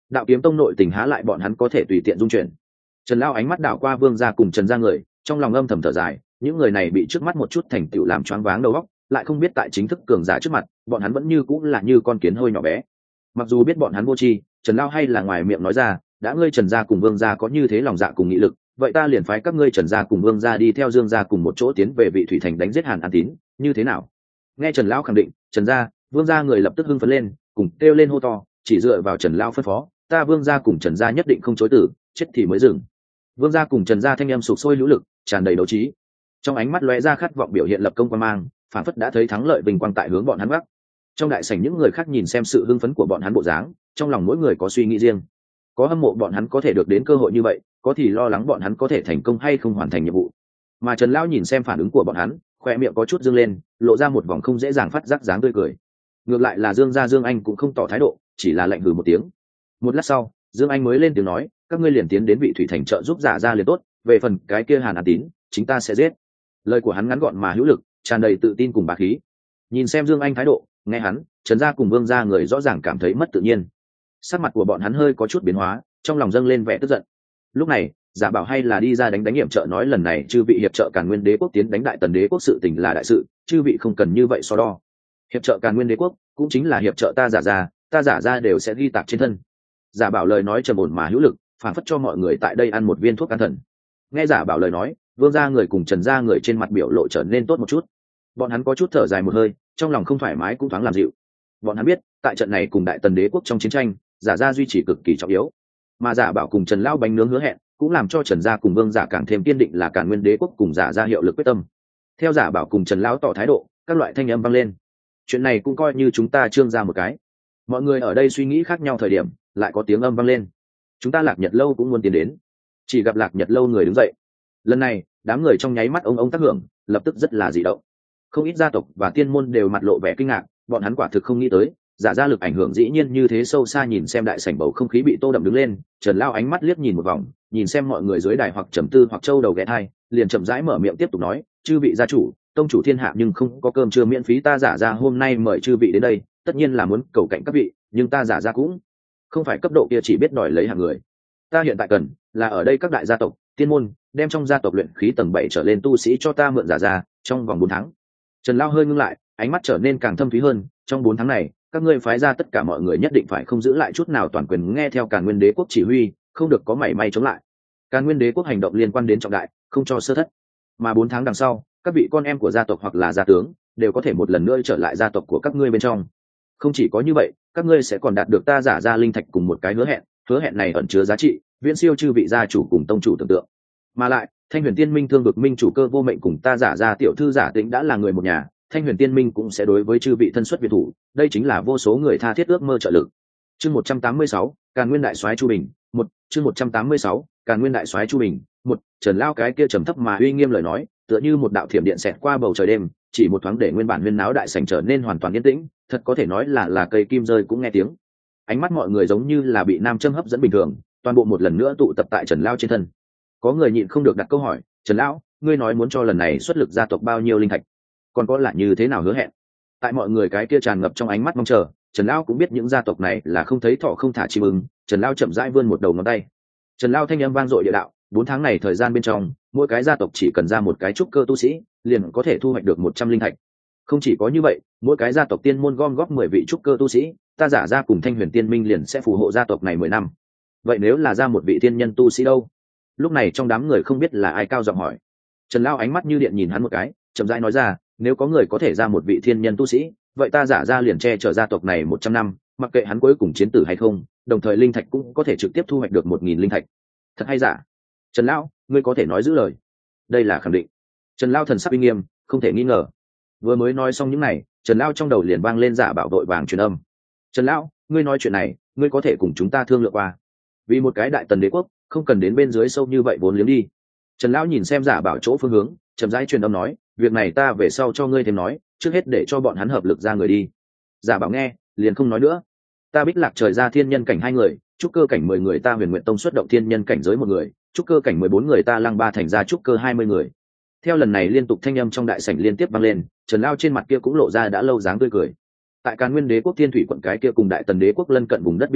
đạo kiếm tông nội tình há lại bọn hắn có thể tùy tiện dung chuyển. Trần Lão ánh mắt đảo qua Vương gia cùng Trần gia người, trong lòng âm thầm thở dài, những người này bị trước mắt một chút thành tựu làm choáng váng đầu óc, lại không biết tại chính thức cường giả trước mặt, bọn hắn vẫn như cũng là như con kiến hơi nhỏ bé. Mặc dù biết bọn hắn vô tri, Trần Lão hay là ngoài miệng nói ra, đã ngươi Trần gia cùng Vương gia có như thế lòng dạ cùng nghị lực, vậy ta liền phái các ngươi Trần gia cùng Vương gia đi theo Dương gia cùng một chỗ tiến về Vị Thủy thành đánh giết Hàn An Tín, như thế nào? Nghe Trần Lão khẳng định, Trần gia, Vương gia người lập tức hưng phấn lên, cùng kêu lên hô to, chỉ dựa vào Trần Lão phân phó, ta Vương gia cùng Trần gia nhất định không chối từ, chết thì mới dừng. Vương gia cùng Trần gia thanh âm sục sôi lũ lực, tràn đầy đấu trí. Trong ánh mắt lóe ra khát vọng biểu hiện lập công quan mang, phản phất đã thấy thắng lợi bình quang tại hướng bọn hắn bắc. Trong đại sảnh những người khác nhìn xem sự hưng phấn của bọn hắn bộ dáng, trong lòng mỗi người có suy nghĩ riêng. Có hâm mộ bọn hắn có thể được đến cơ hội như vậy, có thì lo lắng bọn hắn có thể thành công hay không hoàn thành nhiệm vụ. Mà Trần Lão nhìn xem phản ứng của bọn hắn, khoe miệng có chút dương lên, lộ ra một vòng không dễ dàng phát giác dáng tươi cười. Ngược lại là Dương gia Dương Anh cũng không tỏ thái độ, chỉ là lạnh hừ một tiếng. Một lát sau, Dương Anh mới lên tiếng nói, các ngươi liền tiến đến Vị Thủy thành trợ giúp giả ra liền tốt, về phần cái kia Hàn An Tín, chính ta sẽ giết. Lời của hắn ngắn gọn mà hữu lực, tràn đầy tự tin cùng bá khí. Nhìn xem Dương Anh thái độ, nghe hắn, Trần gia cùng Vương gia người rõ ràng cảm thấy mất tự nhiên. Sắc mặt của bọn hắn hơi có chút biến hóa, trong lòng dâng lên vẻ tức giận. Lúc này, Giả Bảo hay là đi ra đánh hiểm trợ nói lần này chư vị hiệp trợ Càn Nguyên Đế quốc tiến đánh Đại Tần Đế quốc sự tình là đại sự, chư vị không cần như vậy so đo. Hiệp trợ Càn Nguyên Đế quốc cũng chính là hiệp trợ ta giả ra đều sẽ ghi tạc trên thân. Giả Bảo lời nói trầm ổn mà hữu lực, phản phất cho mọi người tại đây ăn một viên thuốc can thần. Nghe Giả Bảo lời nói, Vương gia người cùng Trần gia người trên mặt biểu lộ trở nên tốt một chút. Bọn hắn có chút thở dài một hơi, trong lòng không thoải mái cũng thoáng làm dịu. Bọn hắn biết, tại trận này cùng Đại Tần Đế quốc trong chiến tranh, Giả gia duy trì cực kỳ trọng yếu. Mà Giả Bảo cùng Trần Lão bánh nướng hứa hẹn, cũng làm cho Trần gia cùng Vương gia càng thêm kiên định là Càn Nguyên Đế quốc cùng Giả gia hiệu lực quyết tâm. Theo Giả Bảo cùng Trần Lão tỏ thái độ, các loại thanh âm vang lên. Chuyện này cũng coi như chúng ta trương ra một cái. Mọi người ở đây suy nghĩ khác nhau thời điểm, lại có tiếng âm vang lên. Chúng ta Lạc Nhật lâu cũng muốn tiến đến. Chỉ gặp Lạc Nhật lâu người đứng dậy. Lần này, đám người trong nháy mắt ông tác hưởng, lập tức rất là dị động. Không ít gia tộc và tiên môn đều mặt lộ vẻ kinh ngạc, bọn hắn quả thực không nghĩ tới, Giả gia lực ảnh hưởng dĩ nhiên như thế sâu xa. Nhìn xem đại sảnh bầu không khí bị tô đậm đứng lên, Trần Lão ánh mắt liếc nhìn một vòng, nhìn xem mọi người dưới đài hoặc trầm tư hoặc châu đầu ghé thai, liền chậm rãi mở miệng tiếp tục nói, chư vị gia chủ, tông chủ thiên hạ nhưng không có cơm trưa miễn phí, ta Giả gia hôm nay mời chư vị đến đây, tất nhiên là muốn cầu cạnh các vị, nhưng ta Giả gia cũng không phải cấp độ kia chỉ biết đòi lấy hàng người. Ta hiện tại cần là ở đây các đại gia tộc, tiên môn, đem trong gia tộc luyện khí tầng 7 trở lên tu sĩ cho ta mượn Giả gia, trong vòng 4 tháng. Trần Lão hơi ngưng lại, ánh mắt trở nên càng thâm thúy hơn, trong 4 tháng này, các ngươi phái ra tất cả mọi người nhất định phải không giữ lại chút nào toàn quyền nghe theo Càn Nguyên Đế quốc chỉ huy, không được có mảy may chống lại. Càn Nguyên Đế quốc hành động liên quan đến trọng đại, không cho sơ thất. Mà 4 tháng đằng sau, các vị con em của gia tộc hoặc là gia tướng đều có thể một lần nữa trở lại gia tộc của các ngươi bên trong. Không chỉ có như vậy, các ngươi sẽ còn đạt được ta Giả gia linh thạch cùng một cái hứa hẹn này ẩn chứa giá trị viễn siêu chư vị gia chủ cùng tông chủ tưởng tượng. Mà lại, Thanh Huyền Tiên Minh thương vực minh chủ Cơ Vô Mệnh cùng ta Giả gia tiểu thư Giả Tĩnh đã là người một nhà, Thanh Huyền Tiên Minh cũng sẽ đối với chư vị thân xuất viện thủ, đây chính là vô số người tha thiết ước mơ trợ lực. Chương 186, Càn Nguyên đại soái Chu Bình, 1, chương 186, Càn Nguyên đại soái Chu Bình, 1, Trần Lão cái kia trầm thấp mà uy nghiêm lời nói, tựa như một đạo thiểm điện xẹt qua bầu trời đêm, chỉ một thoáng để nguyên bản huyên náo đại sảnh trở nên hoàn toàn yên tĩnh, thật có thể nói là cây kim rơi cũng nghe tiếng. Ánh mắt mọi người giống như là bị nam châm hấp dẫn bình thường, toàn bộ một lần nữa tụ tập tại Trần Lão trên thân. Có người nhịn không được đặt câu hỏi, Trần Lão, ngươi nói muốn cho lần này xuất lực gia tộc bao nhiêu linh thạch? Còn có là như thế nào hứa hẹn? Tại mọi người cái kia tràn ngập trong ánh mắt mong chờ, Trần Lão cũng biết những gia tộc này là không thấy thọ không thả chim ưng. Trần Lão chậm rãi vươn một đầu ngón tay. Trần Lão thanh âm vang dội địa đạo, 4 tháng này thời gian bên trong, mỗi cái gia tộc chỉ cần ra một cái trúc cơ tu sĩ, liền có thể thu hoạch được 100 linh thạch. Không chỉ có như vậy, mỗi cái gia tộc tiên môn gom góp 10 vị trúc cơ tu sĩ, ta Giả gia cùng Thanh Huyền Tiên Minh liền sẽ phù hộ gia tộc này 10 năm. Vậy nếu là ra một vị tiên nhân tu sĩ đâu? Lúc này trong đám người không biết là ai cao giọng hỏi. Trần Lão ánh mắt như điện nhìn hắn một cái, chậm rãi nói ra, nếu có người có thể ra một vị thiên nhân tu sĩ, vậy ta Giả gia liền che chở gia tộc này 100 năm, mặc kệ hắn cuối cùng chiến tử hay không, đồng thời linh thạch cũng có thể trực tiếp thu hoạch được 1000 linh thạch. Thật hay giả? Trần Lão, ngươi có thể nói giữ lời. Đây là khẳng định. Trần Lão thần sắc uy nghiêm, không thể nghi ngờ. Vừa mới nói xong những này, Trần Lão trong đầu liền vang lên Giả Bảo đội vàng truyền âm. Trần Lão, ngươi nói chuyện này, ngươi có thể cùng chúng ta thương lượng qua. Vì một cái Đại Tần Đế quốc, không cần đến bên dưới sâu như vậy vốn liếng đi. Trần Lão nhìn xem Giả Bảo chỗ phương hướng, chậm rãi truyền âm nói, việc này ta về sau cho ngươi thêm nói, trước hết để cho bọn hắn hợp lực ra người đi. Giả Bảo nghe, liền không nói nữa. Ta Bích Lạc trời ra thiên nhân cảnh 2 người, trúc cơ cảnh 10 người ta Huyền Nguyện Tông xuất động thiên nhân cảnh giới 1 người, trúc cơ cảnh 14 người ta Lăng Ba thành ra trúc cơ 20 người. Theo lần này liên tục thanh âm trong đại sảnh liên tiếp vang lên, Trần Lão trên mặt kia cũng lộ ra đã lâu dáng tươi cười. Tại Càn Nguyên Đế quốc Thiên Thủy quận cái kia cùng Đại Tần Đế quốc lân cận vùng đất biên thủy,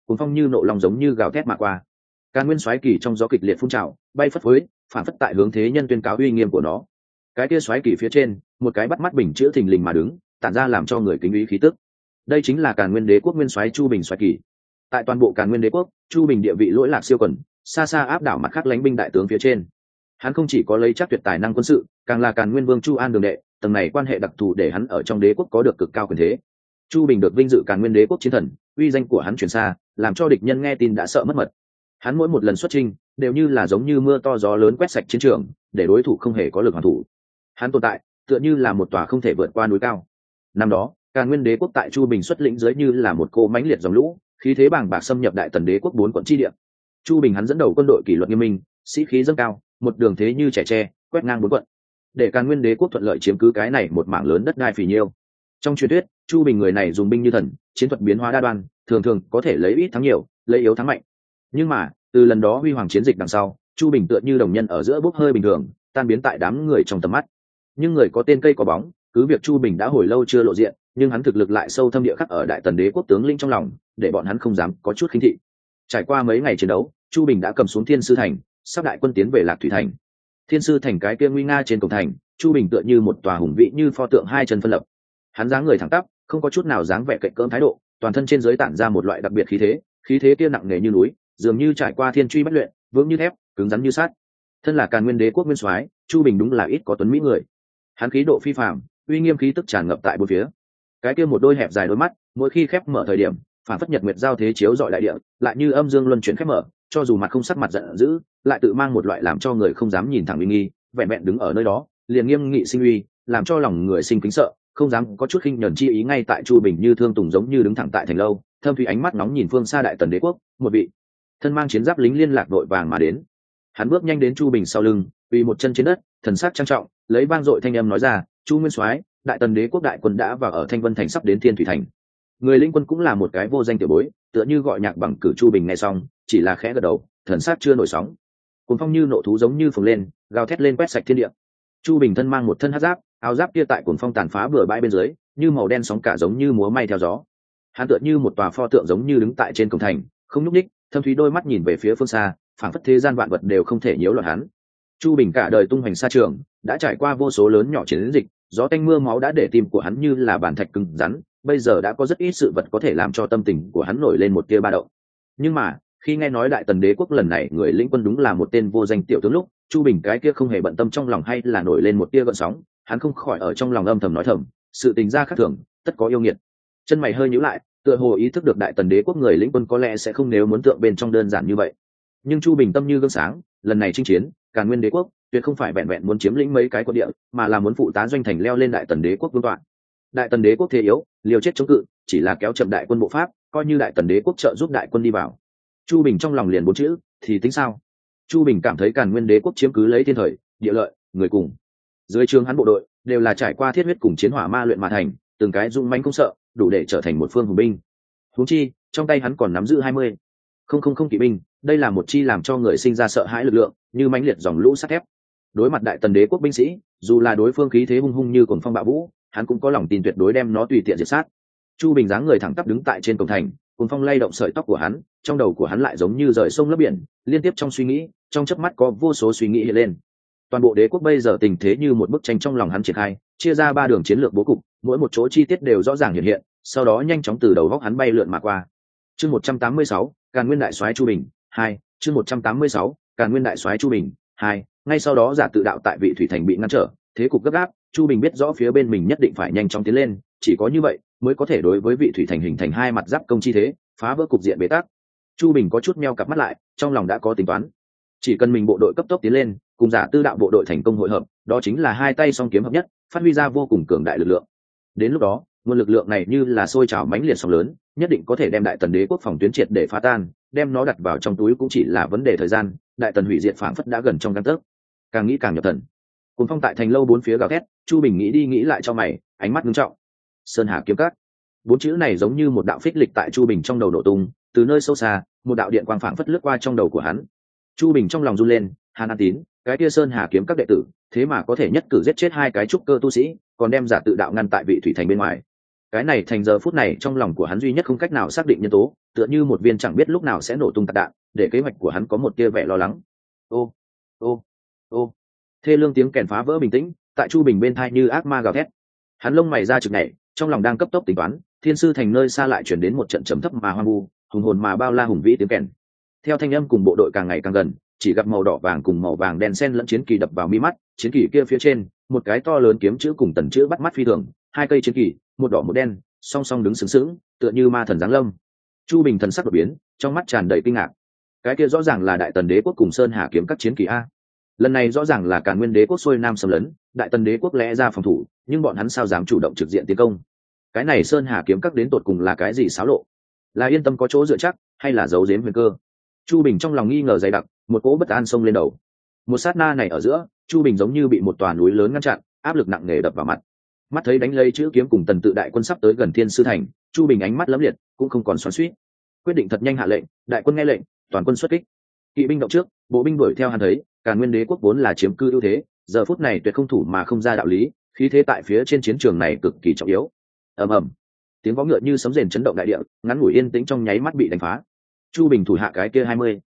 cuốn phong như nộ lòng giống như gào thét mà qua. Càn Nguyên xoáy kỳ trong gió kịch liệt phun trào, bay phất phới, phản phất tại hướng thế nhân tuyên cáo uy nghiêm của nó. Cái kia xoáy kỳ phía trên, một cái bắt mắt bình chữ thình lình mà đứng, tản ra làm cho người kính ý khí tức. Đây chính là Càn Nguyên Đế quốc nguyên soái Chu Bình xoáy kỳ. Tại toàn bộ Càn Nguyên Đế quốc, Chu Bình địa vị lỗi lạc siêu quần, xa xa áp đảo mặt khác lãnh binh đại tướng phía trên. Hắn không chỉ có lấy chắc tuyệt tài năng quân sự, càng là Càn Nguyên Vương Chu An đường đệ, tầng này quan hệ đặc thù để hắn ở trong đế quốc có được cực cao quyền thế. Chu Bình được vinh dự Càn Nguyên Đế quốc chiến thần, uy danh của hắn truyền xa, làm cho địch nhân nghe tin đã sợ mất mật. Hắn mỗi một lần xuất chinh, đều như là giống như mưa to gió lớn quét sạch chiến trường, để đối thủ không hề có lực hoàn thủ. Hắn tồn tại, tựa như là một tòa không thể vượt qua núi cao. Năm đó, Càn Nguyên Đế quốc tại Chu Bình xuất lĩnh dưới như là một cô mãnh liệt dòng lũ, khí thế bàng bạc xâm nhập Đại Tần Đế quốc 4 quận chi địa. Chu Bình hắn dẫn đầu quân đội kỷ luật nghiêm minh, sĩ khí dâng cao, một đường thế như trẻ tre, quét ngang 4 quận, để Càn Nguyên Đế quốc thuận lợi chiếm cứ cái này một mảng lớn đất đai phì nhiêu. Trong truyền thuyết, Chu Bình người này dùng binh như thần, chiến thuật biến hóa đa đoan, thường thường có thể lấy ít thắng nhiều, lấy yếu thắng mạnh. Nhưng mà, từ lần đó huy hoàng chiến dịch đằng sau, Chu Bình tựa như đồng nhân ở giữa bốc hơi bình thường, tan biến tại đám người trong tầm mắt. Nhưng người có tên cây có bóng, cứ việc Chu Bình đã hồi lâu chưa lộ diện, nhưng hắn thực lực lại sâu thâm địa khắc ở Đại Tần Đế quốc tướng lĩnh trong lòng, để bọn hắn không dám có chút khinh thị. Trải qua mấy ngày chiến đấu, Chu Bình đã cầm xuống Thiên Sư thành, sắp đại quân tiến về Lạc Thủy thành. Thiên Sư thành cái kia nguy nga trên cổng thành, Chu Bình tựa như một tòa hùng vĩ như pho tượng hai chân phân lập. Hắn dáng người thẳng tắp, không có chút nào dáng vẻ cạnh cỡm thái độ, toàn thân trên dưới tản ra một loại đặc biệt khí thế kia nặng nề như núi, dường như trải qua thiên truy bất luyện, vững như thép, cứng rắn như sắt. Thân là Càn Nguyên Đế quốc nguyên soái, Chu Bình đúng là ít có tuấn mỹ người. Hắn khí độ phi phàm, uy nghiêm khí tức tràn ngập tại bốn phía. Cái kia một đôi hẹp dài đôi mắt, mỗi khi khép mở thời điểm, phản phất nhật nguyệt giao thế chiếu rọi đại địa, lại như âm dương luân chuyển khép mở, cho dù mặt không sắc mặt giận dữ, lại tự mang một loại làm cho người không dám nhìn thẳng uy nghi, vẹn vẹn đứng ở nơi đó, liền nghiêm nghị sinh uy, làm cho lòng người sinh kính sợ, không dám có chút khinh nhẫn chi ý. Ngay tại Chu Bình như thương tùng giống như đứng thẳng tại thành lâu, thâm thủy ánh mắt nóng nhìn phương xa Đại Tần Đế quốc, một vị thân mang chiến giáp lính liên lạc đội vàng mà đến. Hắn bước nhanh đến Chu Bình sau lưng, quỳ một chân trên đất, thần sắc trang trọng, lấy vang dội thanh âm nói ra: "Chu nguyên soái, Đại Tần Đế quốc đại quân đã vào ở Thanh Vân thành, sắp đến Thiên Thủy thành." Người lĩnh quân cũng là một cái vô danh tiểu bối, tựa như gọi nhạc bằng cử. Chu Bình nghe xong, chỉ là khẽ gật đầu, thần sắc chưa nổi sóng. Cuồng phong như nộ thú giống như phồng lên, gào thét lên quét sạch thiên địa. Chu Bình thân mang một thân hắc giáp, áo giáp kia tại cuồng phong tàn phá bừa bãi bên dưới, như màu đen sóng cả giống như múa may theo gió. Hắn tựa như một tòa pho tượng giống như đứng tại trên cổng thành, không nhúc nhích, thâm thúy đôi mắt nhìn về phía phương xa, phảng phất thế gian vạn vật đều không thể nhiễu loạn hắn. Chu Bình cả đời tung hoành xa trường, đã trải qua vô số lớn nhỏ chiến dịch, gió tanh mưa máu đã để tim của hắn như là bàn thạch cứng rắn, bây giờ đã có rất ít sự vật có thể làm cho tâm tình của hắn nổi lên một tia ba động. Nhưng mà, khi nghe nói Đại Tần Đế quốc lần này người lĩnh quân đúng là một tên vô danh tiểu tướng lúc, Chu Bình cái kia không hề bận tâm trong lòng hay là nổi lên một tia gợn sóng, hắn không khỏi ở trong lòng âm thầm nói thầm, sự tình ra khác thường, tất có yêu nghiệt. Chân mày hơi nhíu lại, tựa hồ ý thức được Đại Tần Đế quốc người lĩnh quân có lẽ sẽ không nếu muốn tượng bên trong đơn giản như vậy. Nhưng Chu Bình tâm như gương sáng, lần này chinh chiến, Càn Nguyên Đế quốc tuyệt không phải vẹn vẹn muốn chiếm lĩnh mấy cái quận địa, mà là muốn phụ tá doanh thành leo lên Đại Tần Đế quốc vương tọa. Đại Tần Đế quốc thế yếu, liều chết chống cự, chỉ là kéo chậm đại quân bộ pháp, coi như Đại Tần Đế quốc trợ giúp đại quân đi vào. Chu Bình trong lòng liền bốn chữ, thì tính sao? Chu Bình cảm thấy Càn Nguyên Đế quốc chiếm cứ lấy thiên thời, địa lợi, người cùng. Dưới trướng hắn bộ đội đều là trải qua thiết huyết cùng chiến hỏa ma luyện mà thành, từng cái dũng mãnh không sợ, đủ để trở thành một phương hùng binh. Huống chi, trong tay hắn còn nắm giữ 20,000 kỵ binh, đây là một chi làm cho người sinh ra sợ hãi lực lượng, như mãnh liệt dòng lũ sắt thép. Đối mặt Đại Tần Đế quốc binh sĩ, dù là đối phương khí thế hung hung như cuồng phong bạo vũ, hắn cũng có lòng tin tuyệt đối đem nó tùy tiện diệt sát. Chu Bình dáng người thẳng tắp đứng tại trên cổng thành, cuồng phong lay động sợi tóc của hắn, trong đầu của hắn lại giống như rời sông lấp biển, liên tiếp trong suy nghĩ, trong chớp mắt có vô số suy nghĩ hiện lên. Toàn bộ đế quốc bây giờ tình thế như một bức tranh trong lòng hắn triển khai, chia ra 3 đường chiến lược bố cục, mỗi một chỗ chi tiết đều rõ ràng hiện hiện, sau đó nhanh chóng từ đầu góc hắn bay lượn mà qua. Chương 186, Càn Nguyên đại soái Chu Bình 2, chương 186, Càn Nguyên đại soái Chu Bình 2. Ngay sau đó Giả Tự Đạo tại Vị Thủy thành bị ngăn trở, thế cục gấp gáp, Chu Bình biết rõ phía bên mình nhất định phải nhanh chóng tiến lên, chỉ có như vậy mới có thể đối với Vị Thủy thành hình thành hai mặt giáp công chi thế, phá vỡ cục diện bế tắc. Chu Bình có chút meo cặp mắt lại, trong lòng đã có tính toán. Chỉ cần mình bộ đội cấp tốc tiến lên, cùng Giả Tư Đạo bộ đội thành công hội hợp, đó chính là hai tay song kiếm hợp nhất, phát huy ra vô cùng cường đại lực lượng. Đến lúc đó, nguồn lực lượng này như là sôi trào mãnh liệt sóng lớn, nhất định có thể đem Đại Tần Đế quốc phòng tuyến triệt để phá tan, đem nó đặt vào trong túi cũng chỉ là vấn đề thời gian. Đại Tần hủy diệt phảng phất đã gần trong gang tấc. Càng nghĩ càng nhập thần. Cùng phong tại thành lâu bốn phía gào thét, Chu Bình nghĩ đi nghĩ lại cho mày, ánh mắt nghiêm trọng. Sơn Hà kiếm cắt. 4 chữ này giống như một đạo phích lịch tại Chu Bình trong đầu nổ tung, từ nơi sâu xa, một đạo điện quang phảng phất lướt qua trong đầu của hắn. Chu Bình trong lòng run lên, Hàn An Tín, cái kia Sơn Hà kiếm các đệ tử, thế mà có thể nhất cử giết chết 2 cái trúc cơ tu sĩ, còn đem Giả Tự Đạo ngăn tại Vị Thủy thành bên ngoài. Cái này thành giờ phút này trong lòng của hắn duy nhất không cách nào xác định nhân tố, tựa như một viên chẳng biết lúc nào sẽ nổ tung tạc đạn, để kế hoạch của hắn có một tia vẻ lo lắng. Ô ô ô thê lương tiếng kèn phá vỡ bình tĩnh, tại Chu Bình bên tai như ác ma gào thét. Hắn lông mày ra trực nhảy, trong lòng đang cấp tốc tính toán, thiên sư thành nơi xa lại chuyển đến một trận trầm thấp mà hoang vu, hùng hồn mà bao la hùng vĩ tiếng kèn. Theo thanh âm cùng bộ đội càng ngày càng gần, chỉ gặp màu đỏ vàng cùng màu vàng đen xen lẫn chiến kỳ đập vào mi mắt, chiến kỳ kia phía trên, một cái to lớn kiếm chữ cùng tần chữ bắt mắt phi thường, hai cây chiến kỳ, một đỏ một đen, song song đứng sướng sướng, tựa như ma thần giáng lâm. Chu Bình thần sắc đột biến, trong mắt tràn đầy kinh ngạc. Cái kia rõ ràng là Đại Tần Đế quốc cùng Sơn Hà kiếm các chiến kỳ a. Lần này rõ ràng là Càn Nguyên Đế quốc xuôi nam xâm lấn, Đại Tần Đế quốc lẽ ra phòng thủ, nhưng bọn hắn sao dám chủ động trực diện tiến công? Cái này Sơn Hà kiếm các đến tột cùng là cái gì xáo lộ? Là yên tâm có chỗ dựa chắc, hay là giấu giếm huyền cơ? Chu Bình trong lòng nghi ngờ dày đặc, một cỗ bất an xông lên đầu. Một sát na này ở giữa, Chu Bình giống như bị một tòa núi lớn ngăn chặn, áp lực nặng nề đập vào mặt. Mắt thấy đánh lấy chữ kiếm cùng tần tự đại quân sắp tới gần Thiên Sư thành, Chu Bình ánh mắt lấm liệt, cũng không còn xoắn xuýt, quyết định thật nhanh hạ lệnh, đại quân nghe lệnh, toàn quân xuất kích. Kỵ binh động trước, bộ binh đuổi theo. Hắn thấy, Càn Nguyên Đế quốc vốn là chiếm cư ưu thế, giờ phút này tuyệt không thủ mà không ra đạo lý, khí thế tại phía trên chiến trường này cực kỳ trọng yếu. Ầm ầm, tiếng vó ngựa như sấm rền chấn động đại địa, ngắn ngủi yên tĩnh trong nháy mắt bị đánh phá. Chu Bình thủ hạ cái kia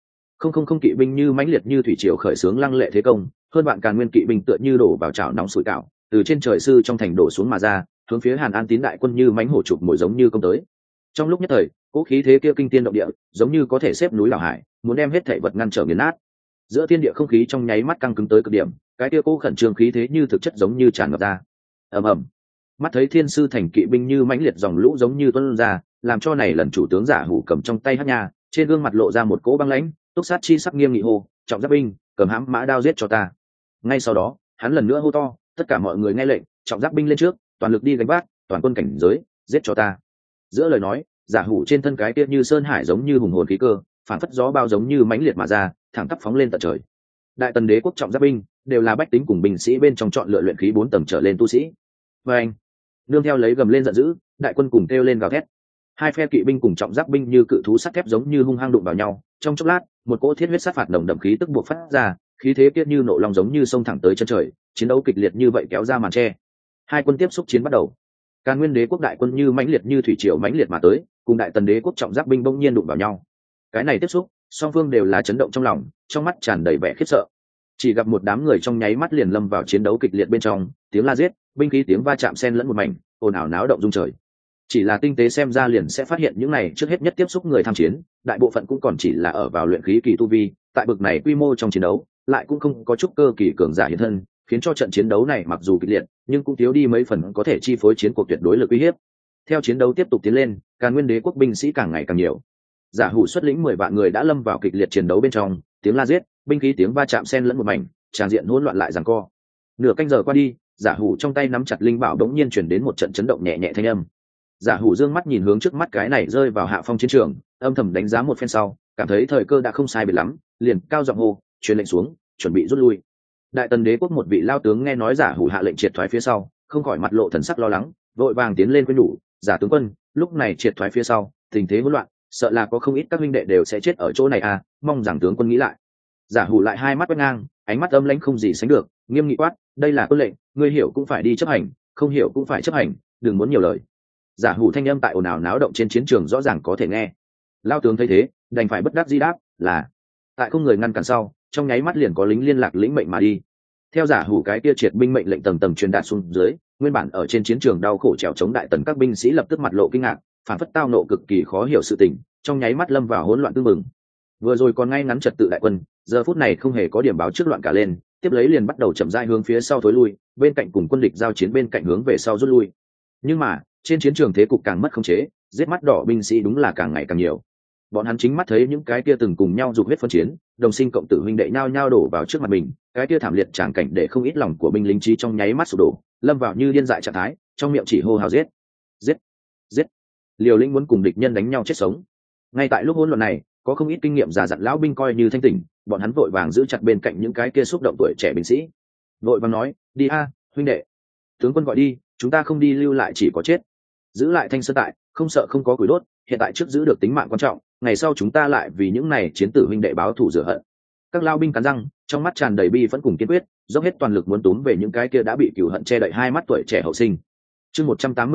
20 kỵ binh như mãnh liệt như thủy triều khởi xướng lăng lệ thế công, hơn bạn Càn Nguyên kỵ binh tựa như đổ vào chảo nóng sủi cảo, từ trên trời sư trong thành đổ xuống mà ra, hướng phía Hàn An Tín đại quân như mãnh hổ chụp mồi giống như công tới. Trong lúc nhất thời, cỗ khí thế kia kinh thiên động địa, giống như có thể xếp núi đảo hải, muốn đem hết thảy vật ngăn trở nghiền nát. Giữa thiên địa không khí trong nháy mắt căng cứng tới cực điểm, cái kia cỗ khẩn trương khí thế như thực chất giống như tràn ngập ra. Ầm ầm. Mắt thấy Thiên Sư thành kỵ binh như mãnh liệt dòng lũ giống như tuôn ra, làm cho này lần chủ tướng Giả Hủ cầm trong tay hắc nha, trên gương mặt lộ ra một cỗ băng lãnh, túc sát chi sắc nghiêm nghị hô, trọng giáp binh, cầm hãm mã đao giết cho ta. Ngay sau đó, hắn lần nữa hô to, tất cả mọi người nghe lệnh, trọng giáp binh lên trước, toàn lực đi gánh vác, toàn quân cảnh giới, giết cho ta. Giữa lời nói, Giả Hủ trên thân cái kia như sơn hải giống như hùng hồn khí cơ, phản phất gió bao giống như mãnh liệt mà ra, thẳng tắp phóng lên tận trời. Đại Tần Đế quốc trọng giáp binh đều là bách tính cùng binh sĩ bên trong chọn lựa luyện khí 4 tầng trở lên tu sĩ. Và anh, nương theo lấy gầm lên giận dữ, đại quân cùng kêu lên gào thét. Hai phe kỵ binh cùng trọng giáp binh như cự thú sắt thép giống như hung hăng đụng vào nhau, trong chốc lát, một cỗ thiết huyết sát phạt nồng đậm khí tức buộc phát ra, khí thế kia như nộ long giống như sông thẳng tới chân trời, chiến đấu kịch liệt như vậy kéo ra màn che. Hai quân tiếp xúc chiến bắt đầu. Càn Nguyên Đế quốc đại quân như mãnh liệt như thủy triều mãnh liệt mà tới, cùng Đại Tần Đế quốc trọng giáp binh bỗng nhiên đụng vào nhau. Cái này tiếp xúc, song phương đều là chấn động trong lòng, trong mắt tràn đầy vẻ khiếp sợ. Chỉ gặp một đám người trong nháy mắt liền lâm vào chiến đấu kịch liệt bên trong, tiếng la giết, binh khí tiếng va chạm xen lẫn một mảnh, ồn ào náo động rung trời. Chỉ là tinh tế xem ra liền sẽ phát hiện những này trước hết nhất tiếp xúc người tham chiến, đại bộ phận cũng còn chỉ là ở vào luyện khí kỳ tu vi, tại bực này quy mô trong chiến đấu, lại cũng không có chút cơ kỳ cường giả hiện thân, khiến cho trận chiến đấu này mặc dù kịch liệt, nhưng cũng thiếu đi mấy phần có thể chi phối chiến cuộc tuyệt đối lực uy hiếp. Theo chiến đấu tiếp tục tiến lên, Càn Nguyên Đế quốc binh sĩ càng ngày càng nhiều. Giả Hủ xuất lĩnh 10 vạn người đã lâm vào kịch liệt chiến đấu bên trong, tiếng la giết, binh khí tiếng va chạm xen lẫn một mảnh, tràn diện hỗn loạn lại giằng co. Nửa canh giờ qua đi, Giả Hủ trong tay nắm chặt linh bảo đống nhiên truyền đến một trận chấn động nhẹ nhẹ thanh âm. Giả Hủ dương mắt nhìn hướng trước mắt cái này rơi vào hạ phong chiến trường, âm thầm đánh giá một phen sau, cảm thấy thời cơ đã không sai biệt lắm, liền cao giọng hô, truyền lệnh xuống, chuẩn bị rút lui. Đại Tần Đế quốc một vị lao tướng nghe nói Giả Hủ hạ lệnh triệt thoái phía sau, không khỏi mặt lộ thần sắc lo lắng, vội vàng tiến lên khuyên nhủ, Giả tướng quân, lúc này triệt thoái phía sau, tình thế hỗn loạn, sợ là có không ít các huynh đệ đều sẽ chết ở chỗ này à, mong rằng tướng quân nghĩ lại. Giả Hủ lại hai mắt quét ngang, ánh mắt âm lãnh không gì sánh được, nghiêm nghị quát, đây là quân lệnh, ngươi hiểu cũng phải đi chấp hành, không hiểu cũng phải chấp hành, đừng muốn nhiều lời. Giả Hủ thanh âm tại ồn ào náo động trên chiến trường rõ ràng có thể nghe. Lao tướng thấy thế, đành phải bất đắc dĩ đáp, là. Tại không người ngăn cản sau, trong nháy mắt liền có lính liên lạc lĩnh mệnh mà đi. Theo Giả Hủ cái kia triệt binh mệnh lệnh tầng tầng truyền đạt xuống dưới, nguyên bản ở trên chiến trường đau khổ trèo chống Đại Tần các binh sĩ lập tức mặt lộ kinh ngạc, phản phất tao nộ cực kỳ khó hiểu sự tình, trong nháy mắt lâm vào hỗn loạn tương mừng. Vừa rồi còn ngay ngắn trật tự đại quân, giờ phút này không hề có điểm báo trước loạn cả lên, tiếp lấy liền bắt đầu chậm rãi hướng phía sau thối lui, bên cạnh cùng quân địch giao chiến bên cạnh hướng về sau rút lui. Nhưng mà, trên chiến trường thế cục càng mất khống chế, giết mắt đỏ binh sĩ đúng là càng ngày càng nhiều. Bọn hắn chính mắt thấy những cái kia từng cùng nhau dục huyết phân chiến, đồng sinh cộng tử huynh đệ nhao nhao đổ vào trước mặt mình, cái kia thảm liệt tràng cảnh để không ít lòng của binh lính trí trong nháy mắt sụp đổ, lâm vào như điên dại trạng thái, trong miệng chỉ hô hào giết, giết, giết, liều lĩnh muốn cùng địch nhân đánh nhau chết sống. Ngay tại lúc hỗn loạn này, có không ít kinh nghiệm già dặn lão binh coi như thanh tỉnh, bọn hắn vội vàng giữ chặt bên cạnh những cái kia xúc động tuổi trẻ binh sĩ, vội vàng nói, đi a, huynh đệ, tướng quân gọi đi, chúng ta không đi lưu lại chỉ có chết. Giữ lại Thanh Sơn tại, không sợ không có củi đốt, hiện tại trước giữ được tính mạng quan trọng, ngày sau chúng ta lại vì những này chiến tử huynh đệ báo thù rửa hận. Các lao binh cắn răng, trong mắt tràn đầy bi vẫn cùng kiên quyết, dốc hết toàn lực muốn túm về những cái kia đã bị cừu hận che đậy hai mắt tuổi trẻ hậu sinh. Chương 187,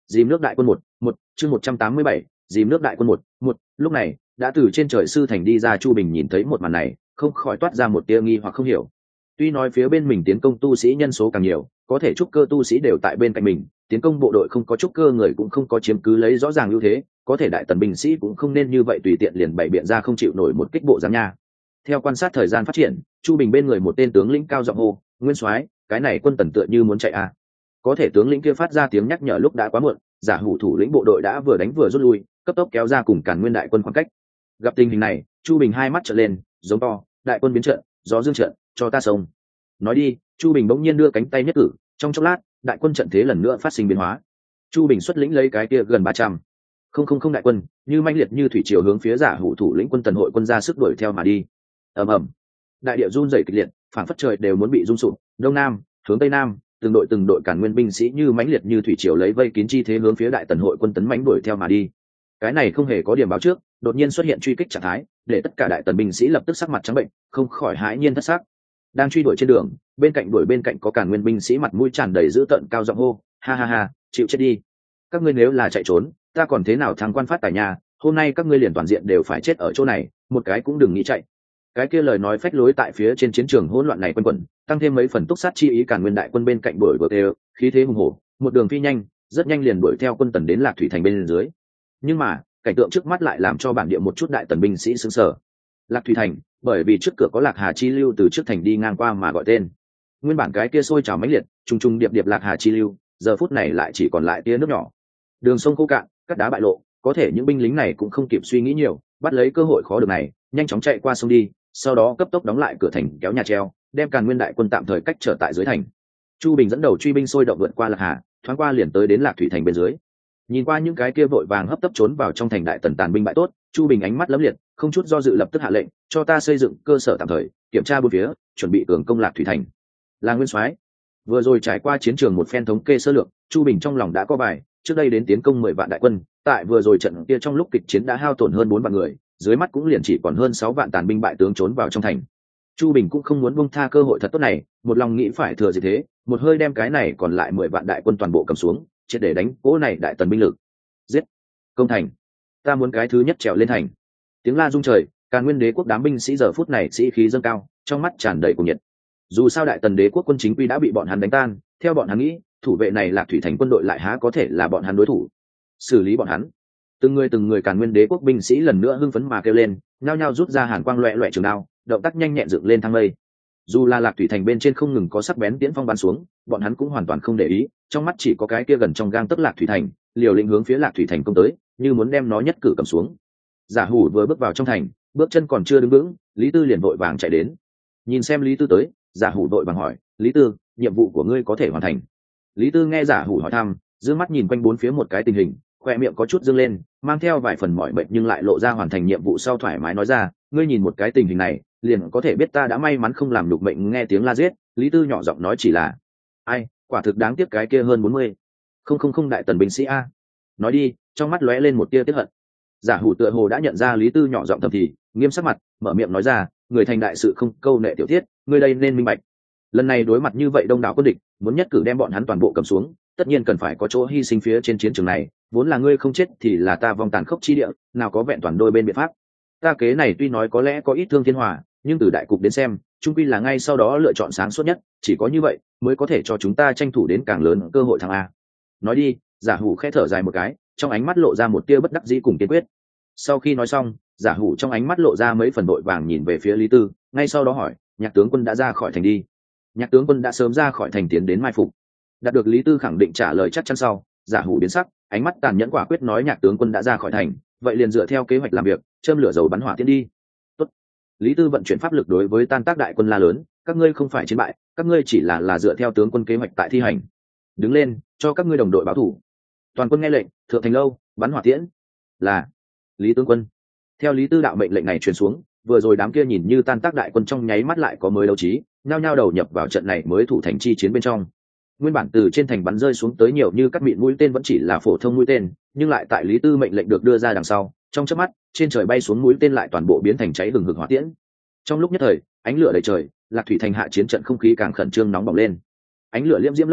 dìm nước đại quân một chương 187, dìm nước đại quân một. Lúc này đã từ trên trời sư thành đi ra Chu Bình nhìn thấy một màn này, không khỏi toát ra một tia nghi hoặc không hiểu. Tuy nói phía bên mình tiến công tu sĩ nhân số càng nhiều, có thể trúc cơ tu sĩ đều tại bên cạnh mình, tiến công bộ đội không có trúc cơ người cũng không có chiếm cứ lấy rõ ràng ưu thế, có thể đại tần binh sĩ cũng không nên như vậy tùy tiện liền bày biện ra không chịu nổi một kích bộ dáng nha. Theo quan sát thời gian phát triển, Chu Bình bên người một tên tướng lĩnh cao giọng hô, "Nguyên soái, cái này quân tần tựa như muốn chạy à?" Có thể tướng lĩnh kia phát ra tiếng nhắc nhở lúc đã quá muộn, giả hủ thủ lĩnh bộ đội đã vừa đánh vừa rút lui, cấp tốc kéo ra cùng Càn Nguyên đại quân khoảng cách. Gặp tình hình này, Chu Bình hai mắt trợn lên, giống to, "Đại quân biến trận, gió dương trận, cho ta xông." Nói đi, Chu Bình bỗng nhiên đưa cánh tay nhất cử, trong chốc lát, đại quân trận thế lần nữa phát sinh biến hóa. Chu Bình xuất lĩnh lấy cái kia gần 300 không đại quân, như mãnh liệt như thủy triều hướng phía giả hủ thủ lĩnh quân tần hội quân ra sức đuổi theo mà đi. Ầm ầm, đại địa run rẩy kịch liệt, phảng phất trời đều muốn bị rung sụp. Đông nam, hướng tây nam, từng đội Càn Nguyên binh sĩ như mãnh liệt như thủy triều lấy vây kín chi thế hướng phía đại tần hội quân tấn mãnh đuổi theo mà đi. Cái này không hề có điểm báo trước, đột nhiên xuất hiện truy kích trạng thái, để tất cả đại tần binh sĩ lập tức sắc mặt trắng bệnh, không khỏi hãi nhiên thất sắc. Đang truy đuổi trên đường, bên cạnh có Càn Nguyên binh sĩ mặt mũi tràn đầy dữ tợn cao giọng hô, "Ha ha ha, chịu chết đi. Các ngươi nếu là chạy trốn, ta còn thế nào thắng quan phát tài nhà, hôm nay các ngươi liền toàn diện đều phải chết ở chỗ này, một cái cũng đừng nghĩ chạy." Cái kia lời nói phách lối tại phía trên chiến trường hỗn loạn này quanh quẩn, tăng thêm mấy phần túc sát chi ý Càn Nguyên đại quân bên cạnh đuổi vừa đều, khí thế hùng hổ, một đường phi nhanh, rất nhanh liền đuổi theo quân tần đến Lạc Thủy thành bên dưới. Nhưng mà, cảnh tượng trước mắt lại làm cho bản địa một chút đại tần binh sĩ sửng sở. Lạc Thủy thành, bởi vì trước cửa có Lạc Hà chi lưu từ trước thành đi ngang qua mà gọi tên. Nguyên bản cái kia sôi trào mãnh liệt, trùng trùng điệp điệp Lạc Hà chi lưu, giờ phút này lại chỉ còn lại tia nước nhỏ. Đường sông khô cạn, cát đá bại lộ, có thể những binh lính này cũng không kịp suy nghĩ nhiều, bắt lấy cơ hội khó được này, nhanh chóng chạy qua sông đi, sau đó cấp tốc đóng lại cửa thành kéo nhà treo, đem Càn Nguyên đại quân tạm thời cách trở tại dưới thành. Chu Bình dẫn đầu truy binh sôi động vượt qua Lạc Hà, thoáng qua liền tới đến Lạc Thủy thành bên dưới. Nhìn qua những cái kia vội vàng hấp tấp trốn vào trong thành đại tần tàn binh bại tốt, Chu Bình ánh mắt lấm liệt, không chút do dự lập tức hạ lệnh, cho ta xây dựng cơ sở tạm thời, kiểm tra bốn phía, chuẩn bị cường công Lạc Thủy thành. Là Nguyên soái. Vừa rồi trải qua chiến trường một phen thống kê sơ lược, Chu Bình trong lòng đã có bài, trước đây đến tiến công 10 vạn đại quân, tại vừa rồi trận kia trong lúc kịch chiến đã hao tổn hơn 4 vạn người, dưới mắt cũng liền chỉ còn hơn 6 vạn tàn binh bại tướng trốn vào trong thành. Chu Bình cũng không muốn buông tha cơ hội thật tốt này, một lòng nghĩ phải thừa dịp thế, một hơi đem cái này còn lại 10 vạn đại quân toàn bộ cầm xuống, triệt để đánh cỗ này đại tần binh lực. Giết! Công thành! Ta muốn cái thứ nhất trèo lên thành. Tiếng la rung trời, Càn Nguyên đế quốc đám binh sĩ giờ phút này sĩ khí dâng cao, trong mắt tràn đầy cuồng nhiệt. Dù sao đại tần đế quốc quân chính quy đã bị bọn hắn đánh tan, theo bọn hắn nghĩ, thủ vệ này Lạc Thủy thành quân đội lại há có thể là bọn hắn đối thủ. Xử lý bọn hắn. Từng người Càn Nguyên đế quốc binh sĩ lần nữa hưng phấn mà kêu lên, nhao nhao rút ra hàn quang loẹt loẹt trường đao, động tác nhanh nhẹn dựng lên thang mây. Dù là Lạc Thủy thành bên trên không ngừng có sắc bén tiễn phong bắn xuống, bọn hắn cũng hoàn toàn không để ý, trong mắt chỉ có cái kia gần trong gang tấc Lạc Thủy thành, liều lĩnh hướng phía Lạc Thủy thành công tới, như muốn đem nó nhất cử cầm xuống. Giả Hủ vừa bước vào trong thành, bước chân còn chưa đứng vững, Lý Tư liền vội vàng chạy đến. Nhìn xem Lý Tư tới, Giả Hủ vội vàng hỏi, "Lý Tư, nhiệm vụ của ngươi có thể hoàn thành?" Lý Tư nghe Giả Hủ hỏi thăm, dương mắt nhìn quanh bốn phía một cái tình hình, khoe miệng có chút dương lên, mang theo vài phần mỏi mệt nhưng lại lộ ra hoàn thành nhiệm vụ sau thoải mái nói ra, "Ngươi nhìn một cái tình hình này, liền có thể biết ta đã may mắn không làm nhục mệnh." Nghe tiếng la giết, Lý Tư nhỏ giọng nói, "Chỉ là ai, quả thực đáng tiếc cái kia hơn 40 không đại tần binh sĩ a." Nói đi, trong mắt lóe lên một tia tiếc hận. Giả Hủ tựa hồ đã nhận ra Lý Tư nhỏ giọng thầm thì, nghiêm sắc mặt, mở miệng nói ra, "Người thành đại sự không câu nệ tiểu tiết, ngươi đây nên minh bạch. Lần này đối mặt như vậy đông đảo quân địch, muốn nhất cử đem bọn hắn toàn bộ cầm xuống, tất nhiên cần phải có chỗ hy sinh phía trên chiến trường này, vốn là ngươi không chết thì là ta vong tàn khốc chi địa, nào có vẹn toàn đôi bên biện pháp. Ta kế này tuy nói có lẽ có ít thương thiên hòa, nhưng từ đại cục đến xem, chung quy là ngay sau đó lựa chọn sáng suốt nhất, chỉ có như vậy mới có thể cho chúng ta tranh thủ đến càng lớn cơ hội thắng a." Nói đi, Giả Hủ khẽ thở dài một cái, trong ánh mắt lộ ra một tia bất đắc dĩ cùng kiên quyết. Sau khi nói xong, Giả Hủ trong ánh mắt lộ ra mấy phần đội vàng nhìn về phía Lý Tư, ngay sau đó hỏi, "Nhạc tướng quân đã ra khỏi thành đi?" Nhạc tướng quân đã sớm ra khỏi thành tiến đến mai phục. Đạt được Lý Tư khẳng định trả lời chắc chắn sau, Giả Hủ biến sắc, ánh mắt tàn nhẫn quả quyết nói, "Nhạc tướng quân đã ra khỏi thành, vậy liền dựa theo kế hoạch làm việc, châm lửa dầu bắn hỏa tiến đi." Tốt. Lý Tư vận chuyển pháp lực đối với tan tác đại quân la lớn, "Các ngươi không phải chiến bại, các ngươi chỉ là dựa theo tướng quân kế hoạch tại thi hành. Đứng lên, cho các ngươi đồng đội báo thủ." Toàn quân nghe lệnh, thượng thành lâu, bắn hỏa tiễn. Là Lý tướng quân. Theo Lý Tư đạo mệnh lệnh này truyền xuống, vừa rồi đám kia nhìn như tan tác đại quân trong nháy mắt lại có mới đấu trí, nhao nhao đầu nhập vào trận này mới thủ thành chi chiến bên trong. Nguyên bản từ trên thành bắn rơi xuống tới nhiều như cắt mịn mũi tên vẫn chỉ là phổ thông mũi tên, nhưng lại tại Lý Tư mệnh lệnh được đưa ra đằng sau, trong chớp mắt, trên trời bay xuống mũi tên lại toàn bộ biến thành cháy hừng hực hỏa tiễn. Trong lúc nhất thời, ánh lửa đầy trời, Lạc Thủy thành hạ chiến trận không khí càng khẩn trương nóng bỏng lên. Ánh lửa liễm diễm lấp lóe,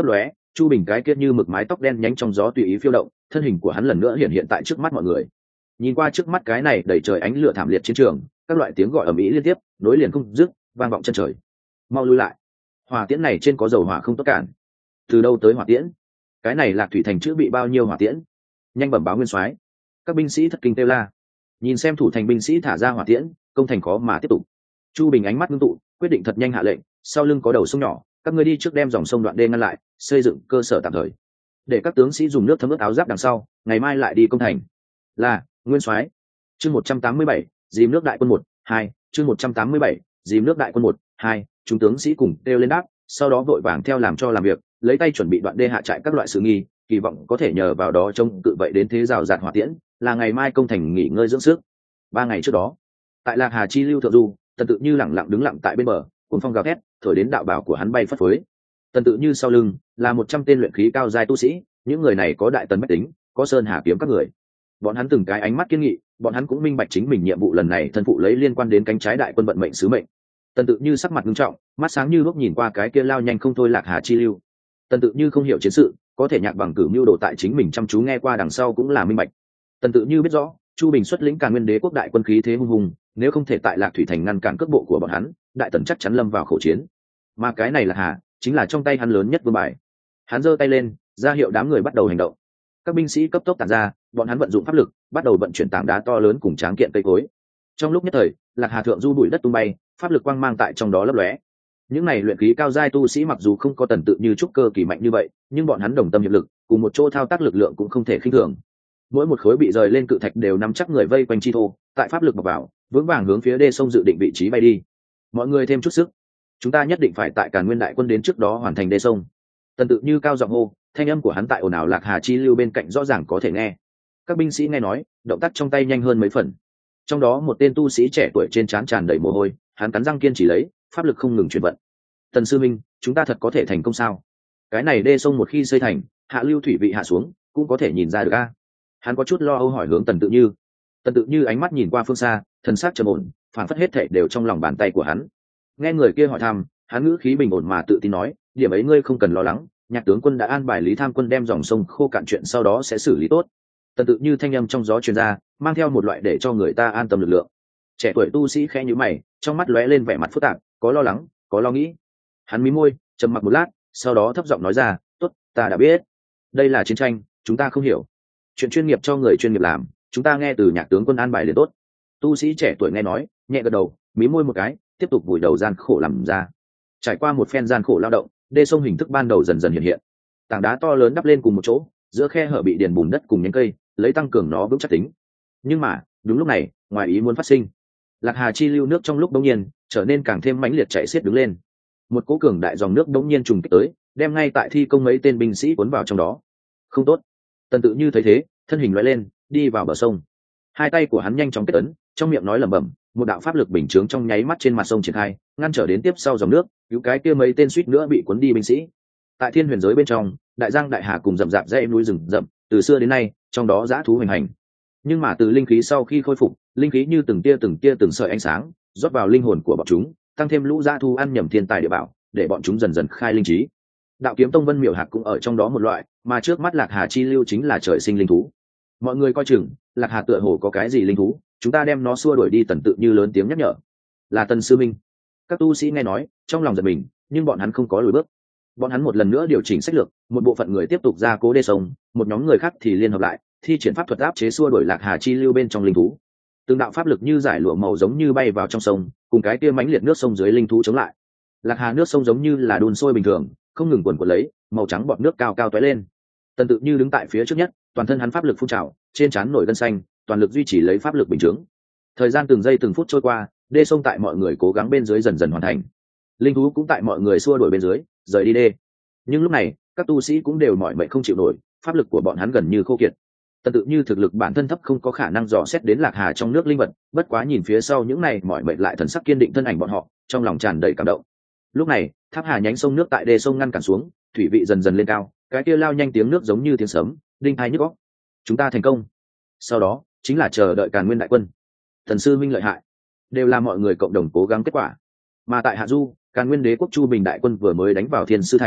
Chu Bình cái kia như mực mái tóc đen nhánh trong gió tùy ý phiêu động, thân hình của hắn lần nữa hiện hiện tại trước mắt mọi người. Nhìn qua trước mắt cái này đầy trời ánh lửa thảm liệt chiến trường, các loại tiếng gọi ầm ĩ liên tiếp, nối liền không dứt, vang vọng chân trời. Mau lui lại, hỏa tiễn này trên có dầu hỏa không tốt cản. Từ đâu tới hỏa tiễn? Cái này Lạc Thủy thành chữ bị bao nhiêu hỏa tiễn? Nhanh bẩm báo nguyên soái. Các binh sĩ thất kinh kêu la. Nhìn xem thủ thành binh sĩ thả ra hỏa tiễn, công thành khó mà tiếp tục. Chu Bình ánh mắt ngưng tụ, quyết định thật nhanh hạ lệnh, sau lưng có đầu sông nhỏ, các ngươi đi trước đem dòng sông đoạn đê ngăn lại, xây dựng cơ sở tạm thời, để các tướng sĩ dùng nước thấm ướt áo giáp đằng sau, ngày mai lại đi công thành. Là nguyên soái. Chương 187, dìm nước đại quân 1-2, chương 187, dìm nước đại quân 1-2, chúng tướng sĩ cùng kêu lên đáp, sau đó vội vàng theo làm cho làm việc, lấy tay chuẩn bị đoạn đê hạ trại các loại sự nghi, kỳ vọng có thể nhờ vào đó trông cự vậy đến thế rào rạt hỏa tiễn, là ngày mai công thành nghỉ ngơi dưỡng sức. 3 ngày trước đó, tại Lạc Hà chi lưu thượng du, Tần Tự Như lẳng lặng đứng lặng tại bên bờ, cuồng phong gào thét, thổi đến đạo bào của hắn bay phất phới. Tần Tự Như sau lưng là 100 tên luyện khí cao giai tu sĩ, những người này có đại tần bách tính, có sơn hà kiếm các người. Bọn hắn từng cái ánh mắt kiên nghị, bọn hắn cũng minh bạch chính mình nhiệm vụ lần này thân phụ lấy liên quan đến cánh trái đại quân vận mệnh sứ mệnh. Tần Tự Như sắc mặt nghiêm trọng, mắt sáng như lúc nhìn qua cái kia lao nhanh không thôi Lạc Hà chi lưu. Tần Tự Như không hiểu chiến sự, có thể nhạc bằng cử mưu đồ tại chính mình chăm chú nghe qua đằng sau cũng là minh bạch. Tần Tự Như biết rõ, Chu Bình xuất lĩnh Càn Nguyên Đế quốc đại quân khí thế hung hùng, nếu không thể tại Lạc Thủy thành ngăn cản cước bộ của bọn hắn, đại tần chắc chắn lâm vào khẩu chiến. Mà cái này là Hà, chính là trong tay hắn lớn nhất vương bài. Hắn giơ tay lên, ra hiệu đám người bắt đầu hành động. Các binh sĩ cấp tốc tản ra, bọn hắn vận dụng pháp lực, bắt đầu vận chuyển tảng đá to lớn cùng tráng kiện cây cối. Trong lúc nhất thời, Lạc Hà thượng du bụi đất tung bay, pháp lực quang mang tại trong đó lấp lóe. Những này luyện khí cao giai tu sĩ mặc dù không có Tần Tự Như trúc cơ kỳ mạnh như vậy, nhưng bọn hắn đồng tâm hiệp lực, cùng một chỗ thao tác lực lượng cũng không thể khinh thường. Mỗi một khối bị rời lên cự thạch đều nắm chắc người vây quanh chi thô, tại pháp lực bọc vào, vững vàng hướng phía đê sông dự định vị trí bay đi. Mọi người thêm chút sức, chúng ta nhất định phải tại Càn Nguyên đại quân đến trước đó hoàn thành đê sông. Tần Tự Như cao giọng hô, thanh âm của hắn tại ồn ào Lạc Hà chi lưu bên cạnh rõ ràng có thể nghe. Các binh sĩ nghe nói, động tác trong tay nhanh hơn mấy phần. Trong đó một tên tu sĩ trẻ tuổi trên trán tràn đầy mồ hôi, hắn cắn răng kiên trì lấy, pháp lực không ngừng chuyển vận. Tần sư minh, chúng ta thật có thể thành công sao? Cái này đê sông một khi xây thành, hạ lưu thủy vị hạ xuống, cũng có thể nhìn ra được a. Hắn có chút lo âu hỏi hướng Tần Tự Như. Tần Tự Như ánh mắt nhìn qua phương xa, thần sắc trầm ổn, phản phất hết thảy đều trong lòng bàn tay của hắn. Nghe người kia hỏi thăm, hắn ngữ khí bình ổn mà tự tin nói, điểm ấy ngươi không cần lo lắng, nhạc tướng quân đã an bài Lý Tham quân đem dòng sông khô cạn chuyện sau đó sẽ xử lý tốt. Tần Tự Như thanh âm trong gió truyền ra, mang theo một loại để cho người ta an tâm lực lượng. Trẻ tuổi tu sĩ khẽ nhíu mày, trong mắt lóe lên vẻ mặt phức tạp, có lo lắng, có lo nghĩ. Hắn mím môi, trầm mặc một lát, sau đó thấp giọng nói ra, tốt, ta đã biết. Đây là chiến tranh, chúng ta không hiểu. Chuyện chuyên nghiệp cho người chuyên nghiệp làm, chúng ta nghe từ nhạc tướng quân an bài liền tốt. Tu sĩ trẻ tuổi nghe nói, nhẹ gật đầu, mím môi một cái, tiếp tục vùi đầu gian khổ làm ra. Trải qua một phen gian khổ lao động, đê sông hình thức ban đầu dần dần hiện hiện. Tảng đá to lớn đắp lên cùng một chỗ, giữa khe hở bị điền bùn đất cùng nhánh cây, lấy tăng cường nó vững chắc tính. Nhưng mà, đúng lúc này, ngoài ý muốn phát sinh. Lạc Hà chi lưu nước trong lúc đống nhiên trở nên càng thêm mãnh liệt chảy xiết đứng lên. Một cỗ cường đại dòng nước đống nhiên trùng kích tới, đem ngay tại thi công mấy tên binh sĩ cuốn vào trong đó. Không tốt. Tần Tự Như thấy thế, thân hình lóe lên, đi vào bờ sông. Hai tay của hắn nhanh chóng kết ấn, trong miệng nói lẩm bẩm, một đạo pháp lực bình chướng trong nháy mắt trên mặt sông triển khai, ngăn trở đến tiếp sau dòng nước, cứu cái kia mấy tên suýt nữa bị cuốn đi binh sĩ. Tại thiên huyền giới bên trong, đại giang đại hà cùng rậm rạp dãy núi rừng rậm, từ xưa đến nay, trong đó dã thú hoành hành. Nhưng mà từ linh khí sau khi khôi phục, linh khí như từng tia từng sợi ánh sáng, rót vào linh hồn của bọn chúng, tăng thêm lũ dã thú ăn nhầm thiên tài địa bảo, để bọn chúng dần dần khai linh trí. Đạo kiếm tông Vân Miểu Hạc cũng ở trong đó một loại, mà trước mắt Lạc Hà chi lưu chính là trời sinh linh thú. Mọi người coi chừng, Lạc Hà tựa hồ có cái gì linh thú, chúng ta đem nó xua đuổi đi. Tần Tự Như lớn tiếng nhắc nhở. Là Tần sư minh. Các tu sĩ nghe nói, trong lòng giật mình, nhưng bọn hắn không có lùi bước. Bọn hắn một lần nữa điều chỉnh sách lược, một bộ phận người tiếp tục ra cố đê sông, một nhóm người khác thì liên hợp lại, thi triển pháp thuật áp chế xua đuổi Lạc Hà chi lưu bên trong linh thú. Từng đạo pháp lực như giải lụa màu giống như bay vào trong sông, cùng cái kia mãnh liệt nước sông dưới linh thú chống lại. Lạc Hà nước sông giống như là đun sôi bình thường, không ngừng cuồn cuộn lấy, màu trắng bọt nước cao cao tóe lên. Tần Tự Như đứng tại phía trước nhất, toàn thân hắn pháp lực phun trào, trên trán nổi gân xanh, toàn lực duy trì lấy pháp lực bình chứng. Thời gian từng giây từng phút trôi qua, đê sông tại mọi người cố gắng bên dưới dần dần hoàn thành. Linh thú cũng tại mọi người xua đuổi bên dưới, rời đi đê. Nhưng lúc này, các tu sĩ cũng đều mỏi mệt không chịu nổi, pháp lực của bọn hắn gần như khô kiệt. Tần Tự Như thực lực bản thân thấp không có khả năng dò xét đến Lạc Hà trong nước linh vật, bất quá nhìn phía sau những này mỏi mệt lại thần sắc kiên định thân ảnh bọn họ, trong lòng tràn đầy cảm động. Lúc này, thác hà nhánh sông nước tại đê sông ngăn cản xuống, thủy vị dần dần lên cao, cái kia lao nhanh tiếng nước giống như tiếng sấm, đinh tai nhức óc. Chúng ta thành công. Sau đó, chính là chờ đợi Càn Nguyên đại quân. Thần sư minh lợi hại, đều là mọi người cộng đồng cố gắng kết quả. Mà tại Hạ Du, Càn Nguyên đế quốc Chu Bình đại quân vừa mới đánh vào Thiên Sư thành,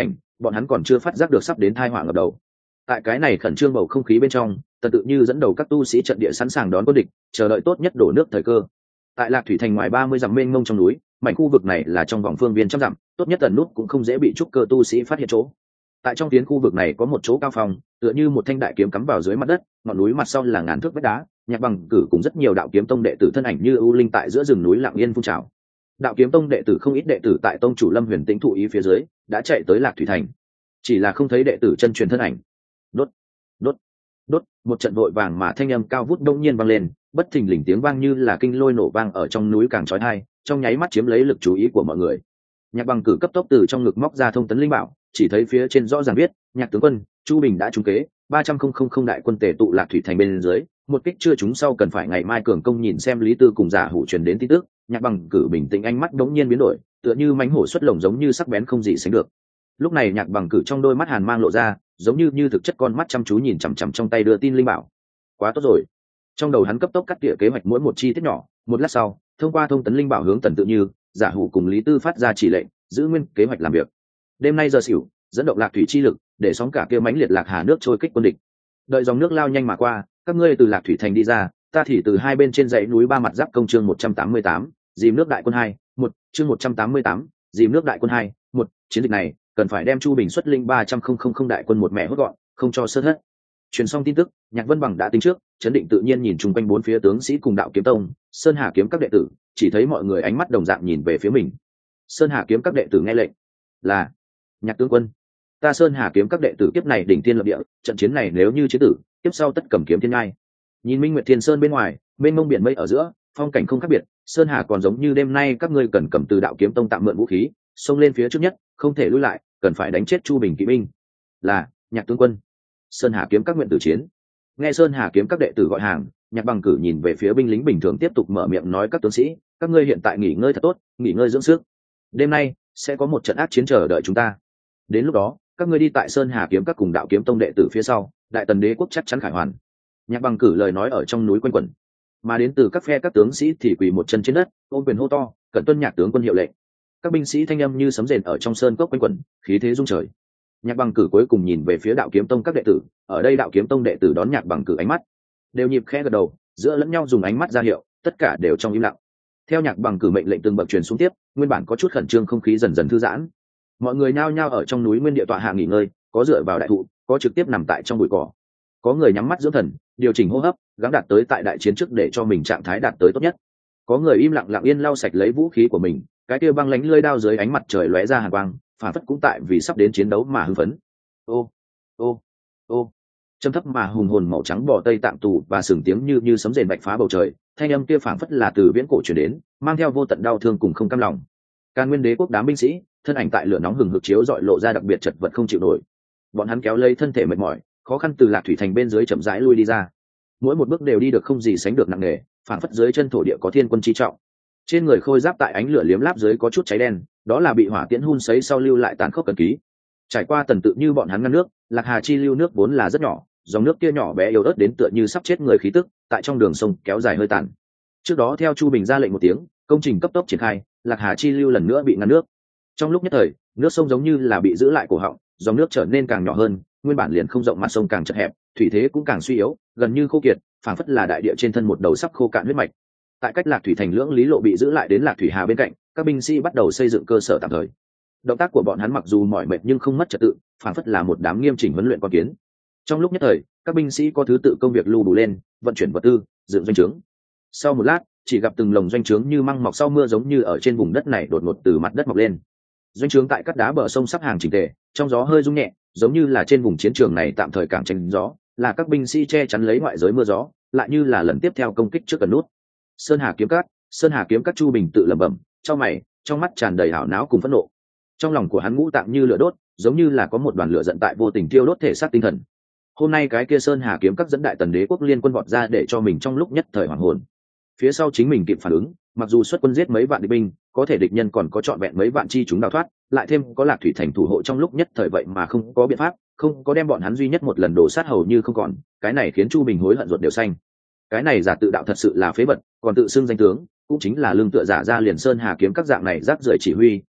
bọn hắn còn chưa phát giác được sắp đến tai họa ngập đầu. Tại cái này khẩn trương bầu không khí bên trong, Tần Tự Như dẫn đầu các tu sĩ trận địa sẵn sàng đón quân địch, chờ đợi tốt nhất đổ nước thời cơ. Tại Lạc Thủy thành ngoài 30 dặm mênh mông trong núi, mảnh khu vực này là trong vòng phương viên trăm dặm, tốt nhất tần nút cũng không dễ bị trúc cơ tu sĩ phát hiện chỗ. Tại trong tiến khu vực này có một chỗ cao phòng, tựa như một thanh đại kiếm cắm vào dưới mặt đất, ngọn núi mặt sau là ngàn thước vách đá, Nhạc Bằng Cử cùng rất nhiều đạo kiếm tông đệ tử thân ảnh như ưu linh tại giữa rừng núi lặng yên phun trào. Đạo kiếm tông đệ tử không ít đệ tử tại tông chủ Lâm Huyền Tĩnh thụ ý phía dưới, đã chạy tới Lạc Thủy thành. Chỉ là không thấy đệ tử chân truyền thân ảnh. Đốt, đốt, đốt, một trận vội vàng mà thanh âm cao vút đông nhiên vang lên, bất thình lình tiếng vang như là kinh lôi nổ vang ở trong núi càng chói tai, trong nháy mắt chiếm lấy lực chú ý của mọi người. Nhạc Bằng Cử cấp tốc từ trong ngực móc ra thông tấn linh bảo, chỉ thấy phía trên rõ ràng viết: Nhạc tướng quân, Chu Bình đã trúng kế, 300,000 đại quân tề tụ Lạc Thủy thành bên dưới, một kích chưa trúng sau cần phải ngày mai cường công. Nhìn xem Lý Tư cùng Giả Hủ truyền đến tin tức, Nhạc Bằng Cử bình tĩnh, ánh mắt đống nhiên biến đổi, tựa như mãnh hổ xuất lồng, giống như sắc bén không gì sánh được. Lúc này Nhạc Bằng Cử trong đôi mắt hàn mang lộ ra, giống như thực chất con mắt chăm chú nhìn chằm chằm trong tay đưa tin linh bảo. Quá tốt rồi. Trong đầu hắn cấp tốc cắt tỉa kế hoạch mỗi một chi tiết nhỏ, một lát sau, thông qua thông tấn linh bảo hướng Tần Tự Như, Giả Hủ cùng Lý Tư phát ra chỉ lệnh, giữ nguyên kế hoạch làm việc. Đêm nay giờ xỉu, dẫn động Lạc Thủy chi lực, để sóng cả kia mãnh liệt Lạc Hà nước trôi kích quân địch. Đợi dòng nước lao nhanh mà qua, các ngươi từ Lạc Thủy thành đi ra, ta thì từ hai bên trên dãy núi ba mặt giáp công. Chương 188, dìm nước đại quân 2, 1, chương 188, dìm nước đại quân 2, 1, chiến dịch này cần phải đem Chu Bình xuất linh 300,000 đại quân một mẹ hốt gọn, không cho sơ thất. Truyền xong tin tức, Nhạc Vân Bằng đã tính trước, chấn định tự nhiên nhìn chung quanh bốn phía tướng sĩ cùng đạo kiếm tông, Sơn Hà kiếm các đệ tử, chỉ thấy mọi người ánh mắt đồng dạng nhìn về phía mình. Sơn Hà kiếm các đệ tử nghe lệnh, là Nhạc tướng quân. Ta Sơn Hà kiếm các đệ tử kiếp này đỉnh tiên lập địa, trận chiến này nếu như chế tử, kiếp sau tất cầm kiếm thiên ngai. Nhìn Minh Nguyệt Thiên Sơn bên ngoài, bên mông biển mây ở giữa, phong cảnh không khác biệt, Sơn Hà còn giống như đêm nay các ngươi cần cầm từ đạo kiếm tông tạm mượn vũ khí, xông lên phía trước nhất, không thể lùi lại, cần phải đánh chết Chu Bình kỵ binh. Là Nhạc tướng quân. Sơn Hà kiếm các nguyện tử chiến. Nghe Sơn Hà kiếm các đệ tử gọi hàng, Nhạc Bằng Cử nhìn về phía binh lính bình thường tiếp tục mở miệng nói: các tướng sĩ, các ngươi hiện tại nghỉ ngơi thật tốt, nghỉ ngơi dưỡng sức. Đêm nay sẽ có một trận ác chiến chờ đợi chúng ta. Đến lúc đó, các ngươi đi tại Sơn Hà kiếm các cùng đạo kiếm tông đệ tử phía sau, Đại Tần đế quốc chắc chắn khải hoàn. Nhạc Bằng Cử lời nói ở trong núi quanh quẩn, mà đến từ các phe các tướng sĩ thì quỳ một chân trên đất, ôm quyền hô to, cẩn tuân Nhạc tướng quân hiệu lệnh. Các binh sĩ thanh âm như sấm rền ở trong sơn cốc quanh quẩn, khí thế rung trời. Nhạc Bằng Cử cuối cùng nhìn về phía đạo kiếm tông các đệ tử, ở đây đạo kiếm tông đệ tử đón Nhạc Bằng Cử ánh mắt, đều nhịp khẽ gật đầu, giữa lẫn nhau dùng ánh mắt ra hiệu, tất cả đều trong im lặng. Theo Nhạc Bằng Cử mệnh lệnh từng bậc truyền xuống tiếp, nguyên bản có chút khẩn trương không khí dần dần thư giãn. Mọi người nhao nhao ở trong núi nguyên địa tọa hạ nghỉ ngơi, có dựa vào đại thụ, có trực tiếp nằm tại trong bụi cỏ, có người nhắm mắt dưỡng thần, điều chỉnh hô hấp, gắng đạt tới tại đại chiến trước để cho mình trạng thái đạt tới tốt nhất. Có người im lặng lặng yên lau sạch lấy vũ khí của mình, cái kia băng lãnh lưỡi đao dưới ánh mặt trời lóe ra hàn quang, phản phất cũng tại vì sắp đến chiến đấu mà hưng phấn. Ô, ô, ô, trầm thấp mà hùng hồn màu trắng bò tây tạng tù và sừng tiếng như sấm rền bạch phá bầu trời, thanh âm kia phản phất là từ viễn cổ truyền đến, mang theo vô tận đau thương cùng không cam lòng. Càn Nguyên đế quốc đám binh sĩ, thân ảnh tại lửa nóng hừng hực chiếu dọi lộ ra đặc biệt chật vật không chịu nổi. Bọn hắn kéo lấy thân thể mệt mỏi, khó khăn từ Lạc Thủy thành bên dưới chậm rãi lui đi ra. Mỗi một bước đều đi được không gì sánh được nặng nề, phản phất dưới chân thổ địa có thiên quân chi trọng. Trên người khôi giáp tại ánh lửa liếm láp dưới có chút cháy đen, đó là bị hỏa tiễn hun sấy sau lưu lại tàn khốc cẩn ký. Trải qua Tần Tự Như bọn hắn ngăn nước, Lạc Hà chi lưu nước vốn là rất nhỏ, dòng nước kia nhỏ bé yếu ớt đến tựa như sắp chết người khí tức, tại trong đường sông kéo dài hơi tàn. Trước đó theo Chu Bình ra lệnh một tiếng, công trình cấp tốc triển khai, Lạc Hà chi lưu lần nữa bị ngăn nước. Trong lúc nhất thời, nước sông giống như là bị giữ lại cổ họng, dòng nước trở nên càng nhỏ hơn, nguyên bản liền không rộng, mặt sông càng chật hẹp, thủy thế cũng càng suy yếu, gần như khô kiệt, phảng phất là đại địa trên thân một đầu sắp khô cạn huyết mạch. Tại cách Lạc Thủy thành lưỡng lý lộ bị giữ lại đến Lạc Thủy Hà bên cạnh, các binh sĩ bắt đầu xây dựng cơ sở tạm thời. Động tác của bọn hắn mặc dù mỏi mệt nhưng không mất trật tự, phảng phất là một đám nghiêm chỉnh huấn luyện con kiến. Trong lúc nhất thời, các binh sĩ có thứ tự công việc lưu đủ lên, vận chuyển vật tư, dựng doanh trướng. Sau một lát, chỉ gặp từng lồng doanh trướng như măng mọc sau mưa, giống như ở trên vùng đất này đột ngột từ mặt đất mọc lên. Doanh trướng tại các đá bờ sông sắp hàng chỉnh tề, trong gió hơi rung nhẹ, giống như là trên vùng chiến trường này tạm thời càng tránh gió, là các binh sĩ che chắn lấy ngoại giới mưa gió, lại như là lần tiếp theo công kích trước cần nút. Sơn Hà kiếm các Chu Bình tự lẩm bẩm, trong mày, trong mắt tràn đầy hảo não cùng phẫn nộ. Trong lòng của hắn ngũ tạng như lửa đốt, giống như là có một đoàn lửa giận tại vô tình thiêu đốt thể xác tinh thần. Hôm nay cái kia Sơn Hà kiếm các dẫn Đại Tần đế quốc liên quân vọt ra để cho mình trong lúc nhất thời hoảng hồn. Phía sau chính mình kịp phản ứng, mặc dù xuất quân giết mấy vạn địch binh, có thể địch nhân còn có trọn vẹn mấy vạn chi chúng đào thoát, lại thêm có Lạc Thủy thành thủ hộ trong lúc nhất thời, vậy mà không có biện pháp, không có đem bọn hắn duy nhất một lần đổ sát hầu như không còn. Cái này khiến Chu Bình hối hận ruột đều xanh. Cái này giả tự đạo thật sự là phế vật, còn tự xưng danh tướng, cũng chính là lương tựa giả ra liền Sơn Hà kiếm các dạng này rác rưởi chỉ huy,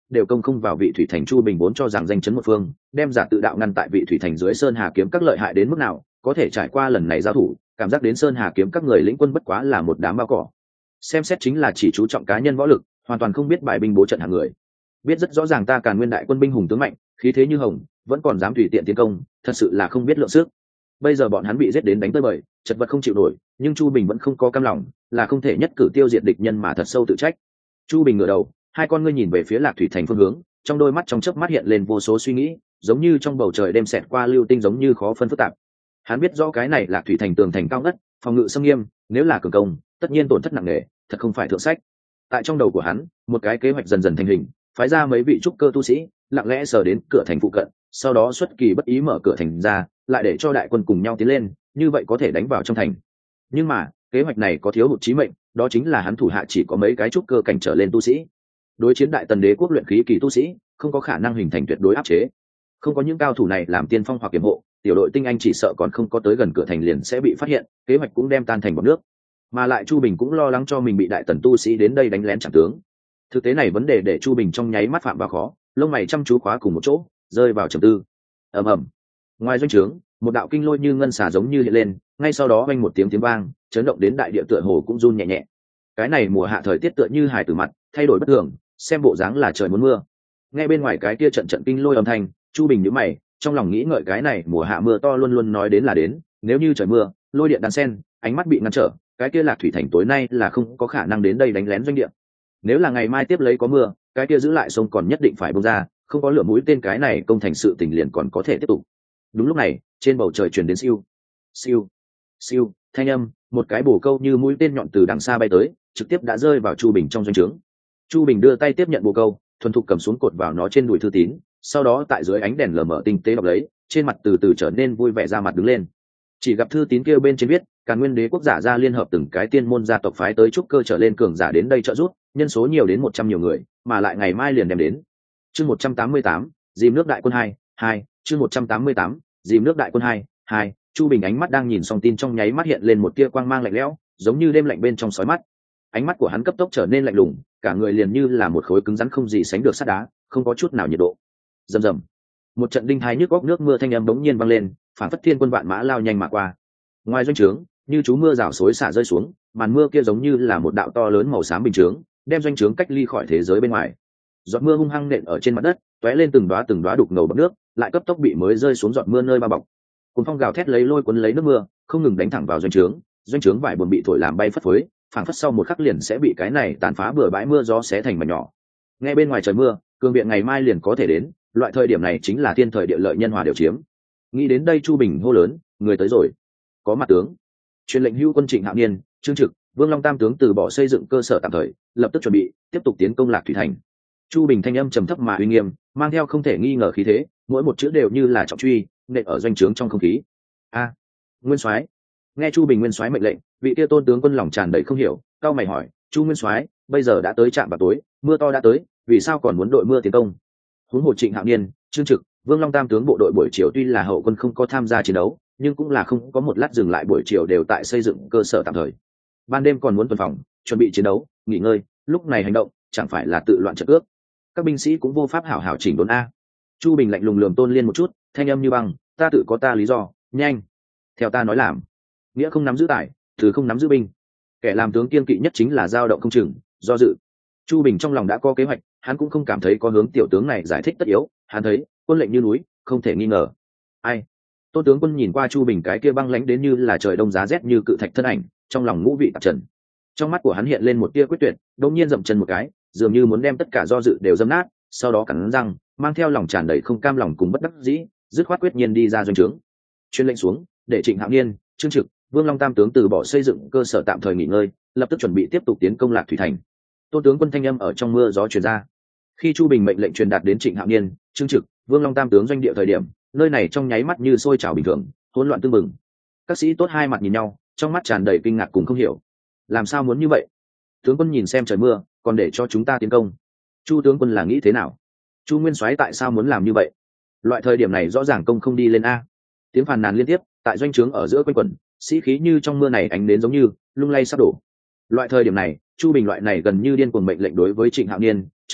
đều công không vào vị thủy thành. Chu Bình vốn cho rằng danh chấn một phương, đem giả tự đạo ngăn tại vị thủy thành dưới sơn hà kiếm các lợi hại đến mức nào, có thể trải qua lần này giao thủ, cảm giác đến sơn hà kiếm các người lĩnh quân bất quá là một đám bao cỏ. Xem xét chính là chỉ chú trọng cá nhân võ lực, hoàn toàn không biết bài binh bố trận hàng người. Biết rất rõ ràng ta Càn Nguyên đại quân binh hùng tướng mạnh, khí thế như hồng, vẫn còn dám tùy tiện tiến công, thật sự là không biết lượng sức. Bây giờ bọn hắn bị giết đến đánh tơi bời, chật vật không chịu nổi, nhưng Chu Bình vẫn không có cam lòng, là không thể nhất cử tiêu diệt địch nhân mà thật sâu tự trách. Chu Bình ngửa đầu, hai con ngươi nhìn về phía Lạc Thủy thành phương hướng, trong đôi mắt trong chớp mắt hiện lên vô số suy nghĩ, giống như trong bầu trời đêm xẹt qua lưu tinh, giống như khó phân phức tạp. Hắn biết rõ cái này Lạc Thủy thành tường thành cao ngất, phòng ngự xâm nghiêm, nếu là cường công, tất nhiên tổn thất nặng nề, thật không phải thượng sách. Tại trong đầu của hắn, một cái kế hoạch dần dần thành hình, phái ra mấy vị trúc cơ tu sĩ, lặng lẽ sờ đến cửa thành phụ cận, sau đó xuất kỳ bất ý mở cửa thành ra, lại để cho đại quân cùng nhau tiến lên, như vậy có thể đánh vào trong thành. Nhưng mà kế hoạch này có thiếu hụt chí mệnh, đó chính là hắn thủ hạ chỉ có mấy cái trúc cơ cảnh trở lên tu sĩ. Đối chiến đại tần đế quốc luyện khí kỳ tu sĩ, không có khả năng hình thành tuyệt đối áp chế. Không có những cao thủ này làm tiên phong hoặc kiểm hộ, tiểu đội tinh anh chỉ sợ còn không có tới gần cửa thành liền sẽ bị phát hiện, kế hoạch cũng đem tan thành bọt nước. Mà lại Chu Bình cũng lo lắng cho mình bị đại tần tu sĩ đến đây đánh lén chẳng tướng. Thực tế này vấn đề để Chu Bình trong nháy mắt phạm vào khó, lông mày chăm chú khóa cùng một chỗ, rơi vào trầm tư. Ầm ầm. Ngoài doanh trướng, một đạo kinh lôi như ngân xà giống như hiện lên, ngay sau đó vang một tiếng tiếng vang, chấn động đến đại địa tựa hồ cũng run nhẹ nhẹ. Cái này mùa hạ thời tiết tựa như hài tử mặt, thay đổi bất thường, xem bộ dáng là trời muốn mưa. Nghe bên ngoài cái kia trận trận kinh lôi âm thanh, Chu Bình nhíu mày, trong lòng nghĩ ngợi cái này mùa hạ mưa to luôn luôn nói đến là đến, nếu như trời mưa, lôi điện đan sen, ánh mắt bị ngăn trở, cái kia Lạc Thủy thành tối nay là không có khả năng đến đây đánh lén doanh địa. Nếu là ngày mai tiếp lấy có mưa, cái kia giữ lại sông còn nhất định phải bung ra, không có lửa mũi tên cái này công thành sự tình liền còn có thể tiếp tục. Đúng lúc này, trên bầu trời truyền đến siêu siêu siêu thanh âm, một cái bồ câu như mũi tên nhọn từ đằng xa bay tới, trực tiếp đã rơi vào Chu Bình trong doanh trướng. Chu Bình đưa tay tiếp nhận bồ câu, thuần thục cầm xuống cột vào nó trên đùi thư tín, sau đó tại dưới ánh đèn lờ mờ tinh tế đọc lấy, trên mặt từ từ trở nên vui vẻ ra mặt đứng lên. Chỉ gặp thư tín kia bên trên viết, Càn Nguyên đế quốc giả ra liên hợp từng cái tiên môn gia tộc phái tới trúc cơ trở lên cường giả đến đây trợ giúp, nhân số nhiều đến 100 nhiều người, mà lại ngày mai liền đem đến. Chương 188, dìm nước đại quân 2, chương 188, dìm nước đại quân 2. Chu Bình ánh mắt đang nhìn xong tin trong nháy mắt hiện lên một tia quang mang lạnh lẽo, giống như đêm lạnh bên trong sói mắt. Ánh mắt của hắn cấp tốc trở nên lạnh lùng, cả người liền như là một khối cứng rắn không gì sánh được sắt đá, không có chút nào nhiệt độ. Rầm rầm. Một trận đinh thái nhức góc nước mưa thanh âm bỗng nhiên vang lên, phản phất thiên quân vạn mã lao nhanh mà qua. Ngoài doanh trướng, như chú mưa rào xối xả rơi xuống, màn mưa kia giống như là một đạo to lớn màu xám bình trướng, đem doanh trướng cách ly khỏi thế giới bên ngoài. Giọt mưa hung hăng nện ở trên mặt đất, tóe lên từng đóa đục ngầu bọt nước, lại cấp tốc bị mới rơi xuống giọt mưa nơi bao bọc. Cuốn phong gào thét lấy lôi cuốn lấy nước mưa, không ngừng đánh thẳng vào doanh trướng vải buồn bị thổi làm bay phất phới, phảng phất sau một khắc liền sẽ bị cái này tàn phá bừa bãi mưa gió xé thành mảnh nhỏ. Nghe bên ngoài trời mưa, cường viện ngày mai liền có thể đến, loại thời điểm này chính là thiên thời địa lợi nhân hòa đều chiếm. Nghĩ đến đây Chu Bình hô lớn, người tới rồi. Có mặt tướng. Truyền lệnh hữu quân Trịnh Hạo Niên, Trương Trực, Vương Long tam tướng từ bỏ xây dựng cơ sở tạm thời, lập tức chuẩn bị tiếp tục tiến công Lạc Thủy thành. Chu Bình thanh âm trầm thấp mà uy nghiêm, mang theo không thể nghi ngờ khí thế, mỗi một chữ đều như là trọng truy, nện ở doanh trướng trong không khí. A, Nguyên Soái. Nghe Chu Bình Nguyên Soái mệnh lệnh, vị kia tôn tướng quân lòng tràn đầy không hiểu, cao mày hỏi, Chu Nguyên Soái, bây giờ đã tới trạm vào tối, mưa to đã tới, vì sao còn muốn đội mưa tiến công? Huống hồ Trịnh Hạo Niên, Trương Trực, Vương Long tam tướng bộ đội buổi chiều tuy là hậu quân không có tham gia chiến đấu, nhưng cũng là không có một lát dừng lại, buổi chiều đều tại xây dựng cơ sở tạm thời. Ban đêm còn muốn tuần phòng, chuẩn bị chiến đấu, nghỉ ngơi, lúc này hành động, chẳng phải là tự loạn trận ước. Các binh sĩ cũng vô pháp hảo hảo chỉnh đốn a. Chu Bình lạnh lùng lườm Tôn Liên một chút, thanh âm như băng, ta tự có ta lý do, nhanh, theo ta nói làm. Nghĩa không nắm giữ tài, từ không nắm giữ binh. Kẻ làm tướng kiên kỵ nhất chính là dao động không chừng, do dự. Chu Bình trong lòng đã có kế hoạch, hắn cũng không cảm thấy có hướng tiểu tướng này giải thích tất yếu, hắn thấy quân lệnh như núi, không thể nghi ngờ. Ai? Tôn tướng quân nhìn qua Chu Bình cái kia băng lãnh đến như là trời đông giá rét như cự thạch thân ảnh, trong lòng ngũ vị tạp trần. Trong mắt của hắn hiện lên một tia quyết tuyệt, đột nhiên dậm chân một cái, dường như muốn đem tất cả do dự đều dâm nát, sau đó cắn răng, mang theo lòng tràn đầy không cam lòng cùng bất đắc dĩ, dứt khoát quyết nhiên đi ra doanh trướng. Truyền lệnh xuống, để Trịnh Hạo Niên, Trương Trực, Vương Long tam tướng từ bỏ xây dựng cơ sở tạm thời nghỉ ngơi, lập tức chuẩn bị tiếp tục tiến công Lạc Thủy thành. Tôn tướng quân thanh âm ở trong mưa gió truyền ra. Khi Chu Bình mệnh lệnh truyền đạt đến Trịnh Hạo Niên, Trương Trực, Vương Long tam tướng doanh địa thời điểm, nơi này trong nháy mắt như sôi trào bình thường, hỗn loạn tương mừng. Các sĩ tốt hai mặt nhìn nhau, trong mắt tràn đầy kinh ngạc cùng không hiểu. Làm sao muốn như vậy? Tướng quân nhìn xem trời mưa, còn để cho chúng ta tiến công. Chu tướng quân là nghĩ thế nào? Chu Nguyên Soái tại sao muốn làm như vậy? Loại thời điểm này rõ ràng công không đi lên a. Tiếng phàn nàn liên tiếp, tại doanh trướng ở giữa quanh quẩn, sĩ khí như trong mưa này ánh đến giống như lung lay sắp đổ. Loại thời điểm này, Chu Bình loại này gần như điên cuồng mệnh lệnh đối với Trịnh Hạo Niên, Trương Trực,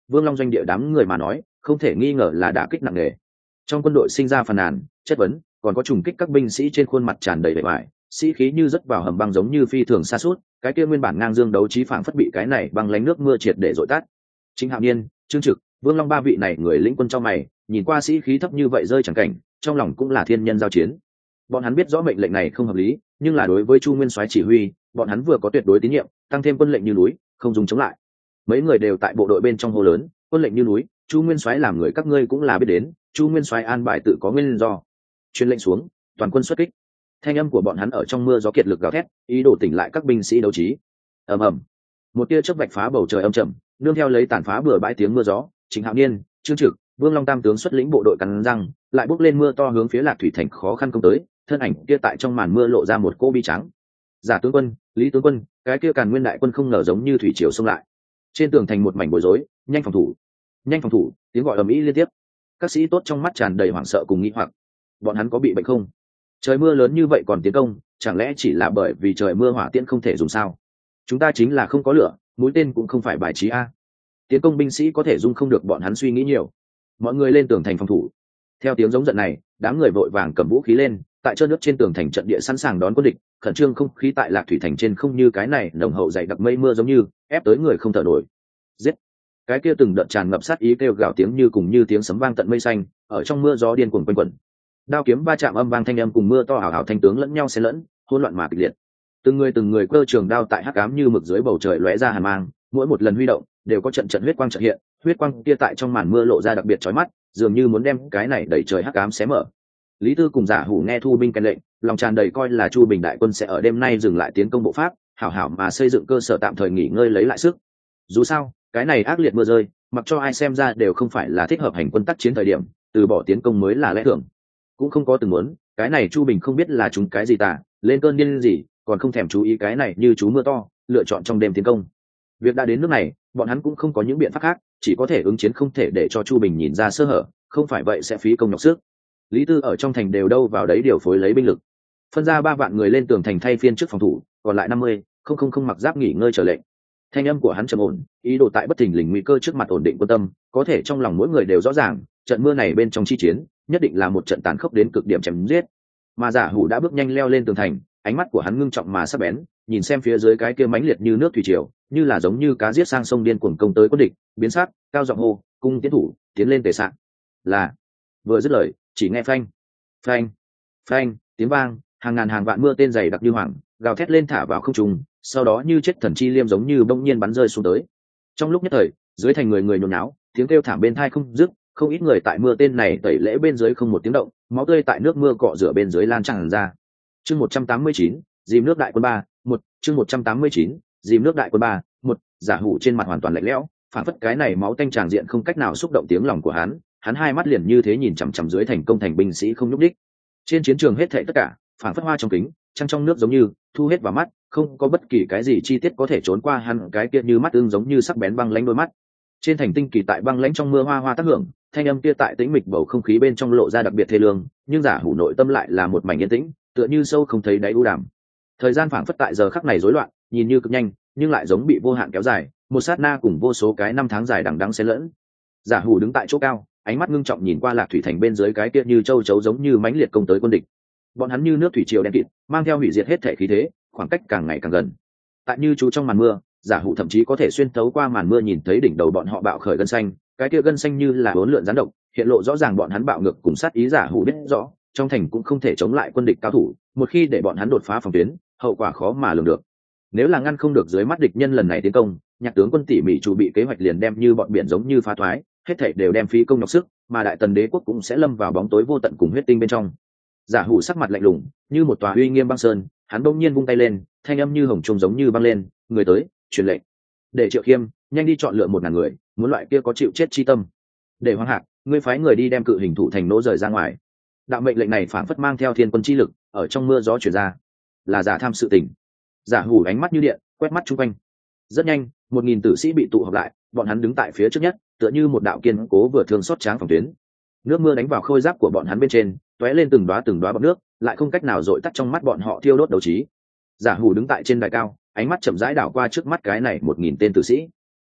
Vương Long doanh địa đám người mà nói không thể nghi ngờ là đả kích nặng nề. Trong quân đội sinh ra phàn nàn chất vấn, còn có trùng kích các binh sĩ trên khuôn mặt tràn đầy vẻ vải, sĩ khí như rớt vào hầm băng giống như phi thường sa sút. Cái kia nguyên bản ngang dương đấu trí phảng phất bị cái này băng lánh nước mưa triệt để dội tắt. Chính Hạo Niên, Trương Trực, Vương Long ba vị này người lĩnh quân trong mày, nhìn qua sĩ khí thấp như vậy rơi chẳng cảnh, trong lòng cũng là thiên nhân giao chiến. Bọn hắn biết rõ mệnh lệnh này không hợp lý, nhưng là đối với Chu Nguyên Soái chỉ huy, bọn hắn vừa có tuyệt đối tín nhiệm, tăng thêm quân lệnh như núi, không dùng chống lại. Mấy người đều tại bộ đội bên trong hô lớn, quân lệnh như núi, Chu Nguyên Soái làm người các ngươi cũng là biết đến, Chu Nguyên Soái an bài tự có nguyên do. Truyền lệnh xuống, toàn quân xuất kích. Thanh âm của bọn hắn ở trong mưa gió kiệt lực gào thét, ý đồ tỉnh lại các binh sĩ đấu trí. Ầm ầm, một tia chớp vạch phá bầu trời âm trầm, nương theo lấy tàn phá bừa bãi tiếng mưa gió, Trịnh Hạo Niên, Trương Trực, Vương Long tam tướng xuất lĩnh bộ đội cắn răng, lại bốc lên mưa to hướng phía Lạc Thủy thành khó khăn công tới, thân ảnh kia tại trong màn mưa lộ ra một cô bi trắng. Giả tướng quân, Lý tướng quân, cái kia Càn Nguyên đại quân không ngờ giống như thủy triều xông lại. Trên tường thành một mảnh bối rối, nhanh phòng thủ, nhanh phòng thủ, tiếng gọi ầm ĩ liên tiếp. Các sĩ tốt trong mắt tràn đầy hoảng sợ cùng nghi hoặc. Bọn hắn có bị bệnh không? Trời mưa lớn như vậy còn tiến công, chẳng lẽ chỉ là bởi vì trời mưa hỏa tiễn không thể dùng sao? Chúng ta chính là không có lửa, mũi tên cũng không phải bài trí a. Tiến công binh sĩ có thể dung không được bọn hắn suy nghĩ nhiều. Mọi người lên tường thành phòng thủ. Theo tiếng giống giận này, đám người vội vàng cầm vũ khí lên, tại trơn nước trên tường thành trận địa sẵn sàng đón quân địch, khẩn trương không khí tại Lạc Thủy thành trên không như cái này nồng hậu dày đặc mây mưa giống như ép tới người không thở nổi. Giết! Cái kia từng đợt tràn ngập sát ý kêu gào tiếng như cùng như tiếng sấm vang tận mây xanh, ở trong mưa gió điên cuồng quanh quẩn. Đao kiếm va chạm âm vang thanh âm cùng mưa to ảo ảo thanh tướng lẫn nhau xen lẫn, hỗn loạn mà kịch liệt. Từng người cơ trường đao tại hắc ám như mực dưới bầu trời lóe ra hàn mang, mỗi một lần huy động đều có trận trận huyết quang chợt hiện, huyết quang kia tại trong màn mưa lộ ra đặc biệt chói mắt, dường như muốn đem cái này đẩy trời hắc ám xé mở. Lý Tư cùng Giả Hủ nghe thu binh kèn lệnh, lòng tràn đầy coi là Chu Bình đại quân sẽ ở đêm nay dừng lại tiến công bộ pháp, hảo hảo mà xây dựng cơ sở tạm thời nghỉ ngơi lấy lại sức. Dù sao, cái này ác liệt mưa rơi, mặc cho ai xem ra đều không phải là thích hợp hành quân tác chiến thời điểm, từ bỏ tiến công mới là lẽ thường. Cũng không có từng muốn, cái này Chu Bình không biết là chúng cái gì tả, lên cơn điên gì, còn không thèm chú ý cái này như chú mưa to, lựa chọn trong đêm tiến công. Việc đã đến nước này, bọn hắn cũng không có những biện pháp khác, chỉ có thể ứng chiến, không thể để cho Chu Bình nhìn ra sơ hở, không phải vậy sẽ phí công nhọc sức. Lý Tư ở trong thành đều đâu vào đấy điều phối lấy binh lực, phân ra 3 vạn người lên tường thành thay phiên trước phòng thủ, còn lại 50 không mặc giáp nghỉ ngơi chờ lệnh. Thanh âm của hắn trầm ổn, ý đồ tại bất thình lình nguy cơ trước mặt ổn định quân tâm, có thể trong lòng mỗi người đều rõ ràng, trận mưa này bên trong chi chiến, nhất định là một trận tàn khốc đến cực điểm chém giết. Mà Giả Hủ đã bước nhanh leo lên tường thành, ánh mắt của hắn ngưng trọng mà sắc bén, nhìn xem phía dưới cái kia mãnh liệt như nước thủy triều, như là giống như cá giết sang sông điên cuồng công tới quân địch, biến sắc, cao giọng hô, cung tiến thủ, tiến lên tề sạn. Là. Vừa dứt lời, chỉ nghe phanh, phanh, phanh, tiếng vang, hàng ngàn hàng vạn mưa tên dày đặc như hoàng, gào thét lên thả vào không trung, sau đó như chết thần chi liêm giống như bỗng nhiên bắn rơi xuống tới. Trong lúc nhất thời, dưới thành người người nhốn nháo, tiếng kêu thảm bên tai không dứt, không ít người tại mưa tên này tẩy lễ bên dưới không một tiếng động, máu tươi tại nước mưa cọ rửa bên dưới lan tràn ra. Chương 189, dìm nước đại quân 3, 1, chương 189, dìm nước đại quân 3, 1, Giả Hủ trên mặt hoàn toàn lạnh lẽo, phản phất cái này máu tanh tràn diện không cách nào xúc động tiếng lòng của hắn hai mắt liền như thế nhìn chằm chằm dưới thành công thành binh sĩ không nhúc đích. Trên chiến trường hết thảy tất cả, phản phất hoa trong kính, trăng trong nước giống như thu hết vào mắt, không có bất kỳ cái gì chi tiết có thể trốn qua hắn cái kia như mắt ương giống như sắc bén băng lãnh đôi mắt. Trên thành tinh kỳ tại băng lãnh trong mưa hoa hoa tác hưởng, thanh âm kia tại tĩnh mịch bầu không khí bên trong lộ ra đặc biệt thê lương, nhưng Giả Hủ nội tâm lại là một mảnh yên tĩnh, tựa như sâu không thấy đáy u đàm. Thời gian phảng phất tại giờ khắc này rối loạn, nhìn như cực nhanh, nhưng lại giống bị vô hạn kéo dài, một sát na cùng vô số cái năm tháng dài đằng đẵng xen lẫn. Giả Hủ đứng tại chỗ cao, ánh mắt ngưng trọng nhìn qua Lạc Thủy thành bên dưới cái kia như châu chấu giống như mãnh liệt công tới quân địch. Bọn hắn như nước thủy triều đen kịt, mang theo hủy diệt hết thể khí thế, khoảng cách càng ngày càng gần. Tại như chú trong màn mưa, Giả Hủ thậm chí có thể xuyên thấu qua màn mưa nhìn thấy đỉnh đầu bọn họ bạo khởi gân xanh, cái kia gân xanh như là uốn lượn gián độc, hiện lộ rõ ràng bọn hắn bạo ngược cùng sát ý. Giả Hủ biết rõ, trong thành cũng không thể chống lại quân địch cao thủ, một khi để bọn hắn đột phá phòng tuyến, hậu quả khó mà lường được. Nếu là ngăn không được dưới mắt địch nhân lần này tiến công, Nhạc tướng quân tỉ mỉ chuẩn bị kế hoạch liền đem như bọn biển giống như phá thoái, hết thảy đều đem phí công nhọc sức, mà Đại Tần đế quốc cũng sẽ lâm vào bóng tối vô tận cùng huyết tinh bên trong. Giả Hủ sắc mặt lạnh lùng, như một tòa uy nghiêm băng sơn, hắn bỗng nhiên vung tay lên, thanh âm như hồng trung giống như băng lên, người tới, truyền lệnh. Để Triệu Khiêm, nhanh đi chọn lựa 1000 người, muốn loại kia có chịu chết chi tâm. Để Hoàng Hạc, ngươi phái người đi đem cự hình thủ thành nỗ rời ra ngoài. Đạo mệnh lệnh này phảng phất mang theo thiên quân chi lực, ở trong mưa gió truyền ra. Là giả tham sự tình. Giả Hủ ánh mắt như điện, quét mắt chung quanh. Rất nhanh, 1000 tử sĩ bị tụ họp lại, bọn hắn đứng tại phía trước nhất, tựa như một đạo kiên cố vừa thương xót tráng phòng tuyến. Nước mưa đánh vào khôi giáp của bọn hắn bên trên, tóe lên từng đóa bọt nước, lại không cách nào dội tắt trong mắt bọn họ thiêu đốt đấu trí. Giả Hủ đứng tại trên đài cao, ánh mắt chậm rãi đảo qua trước mắt cái này 1000 tên tử sĩ.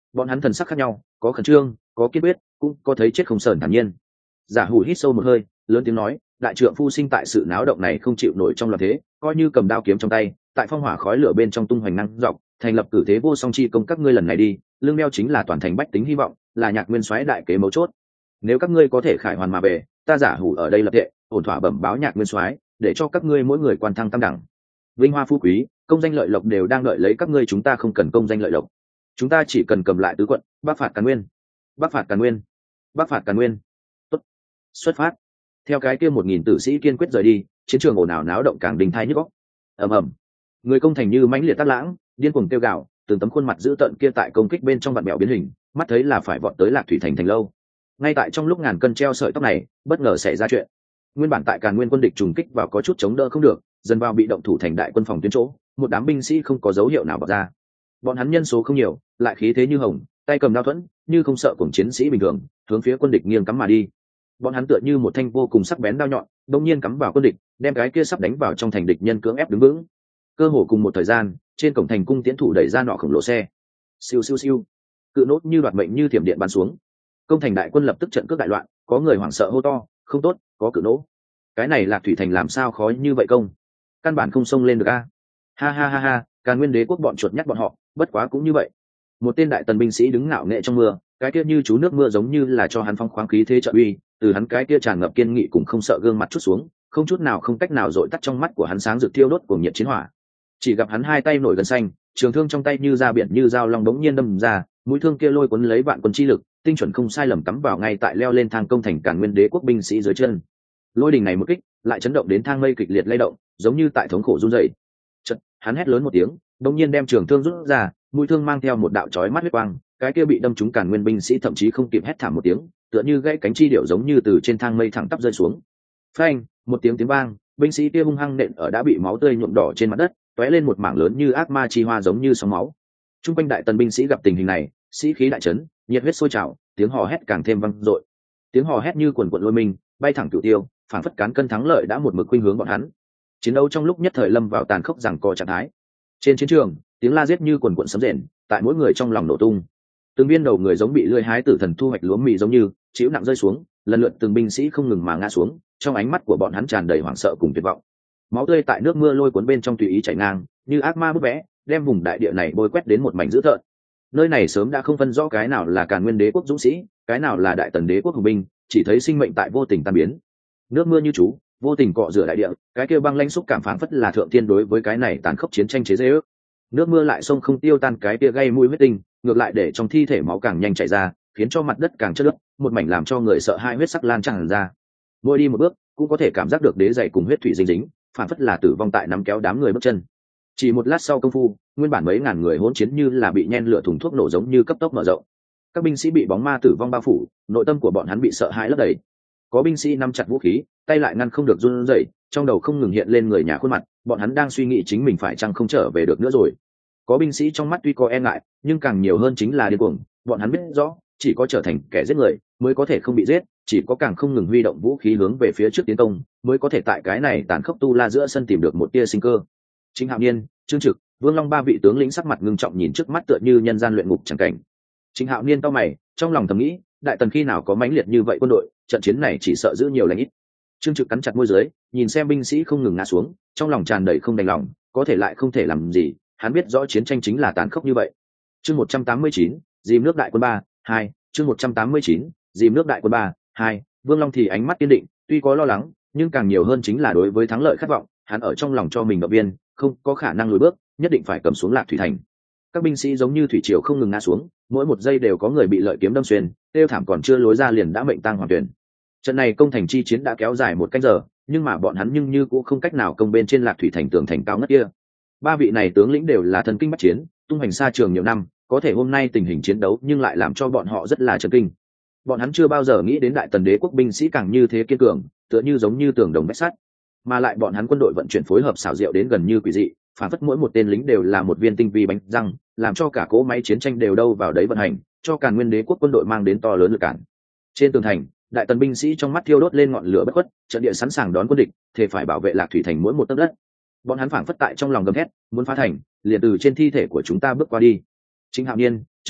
Bọn hắn thần sắc khác nhau, có khẩn trương, có kiên quyết, cũng có thấy chết không sờn thản nhiên. Giả Hủ hít sâu một hơi, lớn tiếng nói, đại trượng phu sinh tại sự náo động này không chịu nổi trong loạn thế, coi như cầm đao kiếm trong tay, tại phong hỏa khói lửa bên trong tung hoành năng dọc, thành lập cử thế vô song chi công, các ngươi lần này đi, lương đeo chính là toàn thành bách tính hy vọng, là Nhạc Nguyên Soái đại kế mấu chốt. Nếu các ngươi có thể khải hoàn mà về, ta Giả Hủ ở đây lập thệ, ổn thỏa bẩm báo Nhạc Nguyên Soái, để cho các ngươi mỗi người quan thăng tam đẳng. Vinh hoa phú quý, công danh lợi lộc đều đang đợi lấy các ngươi, chúng ta không cần công danh lợi lộc, chúng ta chỉ cần cầm lại tứ quận, bắc phạt Càn Nguyên, bắc phạt Càn Nguyên, bắc phạt Càn Nguyên. Tốt, xuất phát. Theo cái kia 1000 tử sĩ kiên quyết rời đi, chiến trường ồn ào náo động càng đình thai nhức óc. Ầm ầm, người công thành như mãnh liệt tác lãng, điên cuồng kêu gào, từng tấm khuôn mặt dữ tợn kia tại công kích bên trong vặn bẹo biến hình, mắt thấy là phải vọt tới Lạc Thủy thành thành lâu. Ngay tại trong lúc ngàn cân treo sợi tóc này, bất ngờ xảy ra chuyện. Nguyên bản tại Càn Nguyên quân địch trùng kích vào có chút chống đỡ không được, dần vào bị động thủ thành đại quân phòng tuyến chỗ, một đám binh sĩ không có dấu hiệu nào bật ra. Bọn hắn nhân số không nhiều, lại khí thế như hồng, tay cầm đao thuẫn, như không sợ cùng chiến sĩ bình thường, hướng phía quân địch nghiêng cắm mà đi. Bọn hắn tựa như một thanh vô cùng sắc bén đao nhọn, đột nhiên cắm vào quân địch, đem cái kia sắp đánh vào trong thành địch nhân cưỡng ép đứng vững. Cơ hồ cùng một thời gian, trên cổng thành cung tiễn thủ đẩy ra nọ khổng lồ xe. Siêu siêu siêu, cự nốt như đoạt mệnh như thiểm điện bắn xuống. Công thành đại quân lập tức trận cướp đại loạn, có người hoảng sợ hô to, không tốt, có cự nỗ. Cái này Lạc Thủy thành làm sao khó như vậy công? Căn bản không xông lên được a. Ha ha ha ha, Càn Nguyên đế quốc bọn chuột nhắt bọn họ, bất quá cũng như vậy. Một tên đại tần binh sĩ đứng ngạo nghệ trong mưa, cái kia như chú nước mưa giống như là cho hắn phong khoáng khí thế trợ uy, từ hắn cái kia tràn ngập kiên nghị cùng không sợ gương mặt chút xuống, không chút nào không cách nào dội tắt trong mắt của hắn sáng rực thiêu đốt cuồng nhiệt chiến hỏa. Chỉ gặp hắn hai tay nổi gần xanh, trường thương trong tay như ra biển như dao long đống nhiên đâm ra, mũi thương kia lôi cuốn lấy vạn quân chi lực, tinh chuẩn không sai lầm cắm vào ngay tại leo lên thang công thành Càn Nguyên đế quốc binh sĩ dưới chân. Lôi đình này một kích, lại chấn động đến thang mây kịch liệt lay động, giống như tại thống khổ run rẩy. Chợt, hắn hét lớn một tiếng, đống nhiên đem trường thương rút ra, mũi thương mang theo một đạo chói mắt huyết quang, cái kia bị đâm trúng Càn Nguyên binh sĩ thậm chí không kịp hét thảm một tiếng, tựa như gãy cánh chi điệu giống như từ trên thang mây thẳng tắp rơi xuống. Phanh, một tiếng vang, binh sĩ kia hung hăng nện ở đã bị máu tươi nhuộm đỏ trên mặt đất, tóe lên một mảng lớn như ác ma chi hoa giống như sóng máu. Trung quanh đại tần binh sĩ gặp tình hình này, sĩ khí đại chấn, nhiệt huyết sôi trào, tiếng hò hét càng thêm vang dội. Tiếng hò hét như quần quần lôi mình, bay thẳng cửu tiêu, phản phất cán cân thắng lợi đã một mực khuynh hướng bọn hắn. Chiến đấu trong lúc nhất thời lâm vào tàn khốc giằng co trạng thái. Trên chiến trường, tiếng la giết như quần quần sấm rền, tại mỗi người trong lòng nổ tung. Từng viên đầu người giống bị lưỡi hái tử thần thu hoạch lúa mì giống như chịu nặng rơi xuống, lần lượt từng binh sĩ không ngừng mà ngã xuống, trong ánh mắt của bọn hắn tràn đầy hoảng sợ cùng tuyệt vọng. Máu tươi tại nước mưa lôi cuốn bên trong tùy ý chảy ngang, như ác ma bức vẽ, đem vùng đại địa này bôi quét đến một mảnh dữ tợn. Nơi này sớm đã không phân rõ cái nào là Càn Nguyên đế quốc dũng sĩ, cái nào là đại tần đế quốc hùng binh, chỉ thấy sinh mệnh tại vô tình tan biến. Nước mưa như chú, vô tình cọ rửa đại địa, cái kia băng lãnh xúc cảm phảng phất là thượng thiên đối với cái này tàn khốc chiến tranh chế giễu. Nước mưa lại sông không tiêu tan cái kia gây mũi huyết tinh, ngược lại để trong thi thể máu càng nhanh chảy ra, khiến cho mặt đất càng chất nước, một mảnh làm cho người sợ hãi huyết sắc lan tràn ra. Mỗi đi một bước, cũng có thể cảm giác được đế giày cùng huyết thủy dính dính, phảng phất là tử vong tại nắm kéo đám người bước chân. Chỉ một lát sau công phu, nguyên bản mấy ngàn người hỗn chiến như là bị nhen lửa thùng thuốc nổ giống như cấp tốc mở rộng. Các binh sĩ bị bóng ma tử vong bao phủ, nội tâm của bọn hắn bị sợ hãi lấp đầy. Có binh sĩ nắm chặt vũ khí, tay lại ngăn không được run rẩy, trong đầu không ngừng hiện lên người nhà khuôn mặt, bọn hắn đang suy nghĩ chính mình phải chăng không trở về được nữa rồi. Có binh sĩ trong mắt tuy có e ngại, nhưng càng nhiều hơn chính là điên cuồng, bọn hắn biết rõ, chỉ có trở thành kẻ giết người mới có thể không bị giết, chỉ có càng không ngừng huy động vũ khí hướng về phía trước tiến công, mới có thể tại cái này tàn khốc tu la giữa sân tìm được một tia sinh cơ. Chính Hạo Niên, Trương Trực, Vương Long ba vị tướng lĩnh sắc mặt ngưng trọng nhìn trước mắt tựa như nhân gian luyện ngục chẳng cảnh. Chính Hạo Niên cau mày, trong lòng thầm nghĩ, đại tần khi nào có mãnh liệt như vậy quân đội, trận chiến này chỉ sợ giữ nhiều lành ít. Trương Trực cắn chặt môi dưới, nhìn xem binh sĩ không ngừng ngã xuống, trong lòng tràn đầy không đành lòng, có thể lại không thể làm gì, hắn biết rõ chiến tranh chính là tàn khốc như vậy. Chương 189, dìm nước đại quân 3-2, chương 189, dìm nước đại quân 3-2, Vương Long thì ánh mắt kiên định, tuy có lo lắng, nhưng càng nhiều hơn chính là đối với thắng lợi khát vọng, hắn ở trong lòng cho mình động viên, không có khả năng lùi bước, nhất định phải cầm xuống Lạc Thủy thành. Các binh sĩ giống như thủy triều không ngừng ngã xuống, mỗi một giây đều có người bị lợi kiếm đâm xuyên, tiêu thảm còn chưa lối ra liền đã mệnh tang hoàn tuyển. Trận này công thành chi chiến đã kéo dài 1 canh giờ, nhưng mà bọn hắn như cũng không cách nào công bên trên Lạc Thủy thành tường thành cao ngất kia. Ba vị này tướng lĩnh đều là thần kinh bách chiến, tung hành xa trường nhiều năm, có thể hôm nay tình hình chiến đấu nhưng lại làm cho bọn họ rất là chấn kinh. Bọn hắn chưa bao giờ nghĩ đến đại tần đế quốc binh sĩ càng như thế kiên cường, tựa như giống như tường đồng vách sắt, mà lại bọn hắn quân đội vận chuyển phối hợp xảo diệu đến gần như quỷ dị, phản phất mỗi một tên lính đều là một viên tinh vi bánh răng, làm cho cả cỗ máy chiến tranh đều đâu vào đấy vận hành, cho Càn Nguyên đế quốc quân đội mang đến to lớn lực cản. Trên tường thành, đại tần binh sĩ trong mắt thiêu đốt lên ngọn lửa bất khuất, trận địa sẵn sàng đón quân địch, thề phải bảo vệ Lạc Thủy thành mỗi một tấc đất. Bọn hắn phảng phất tại trong lòng gầm thét, muốn phá thành, liền từ trên thi thể của chúng ta bước qua đi. Chính Hạo Niên, Trương Trực,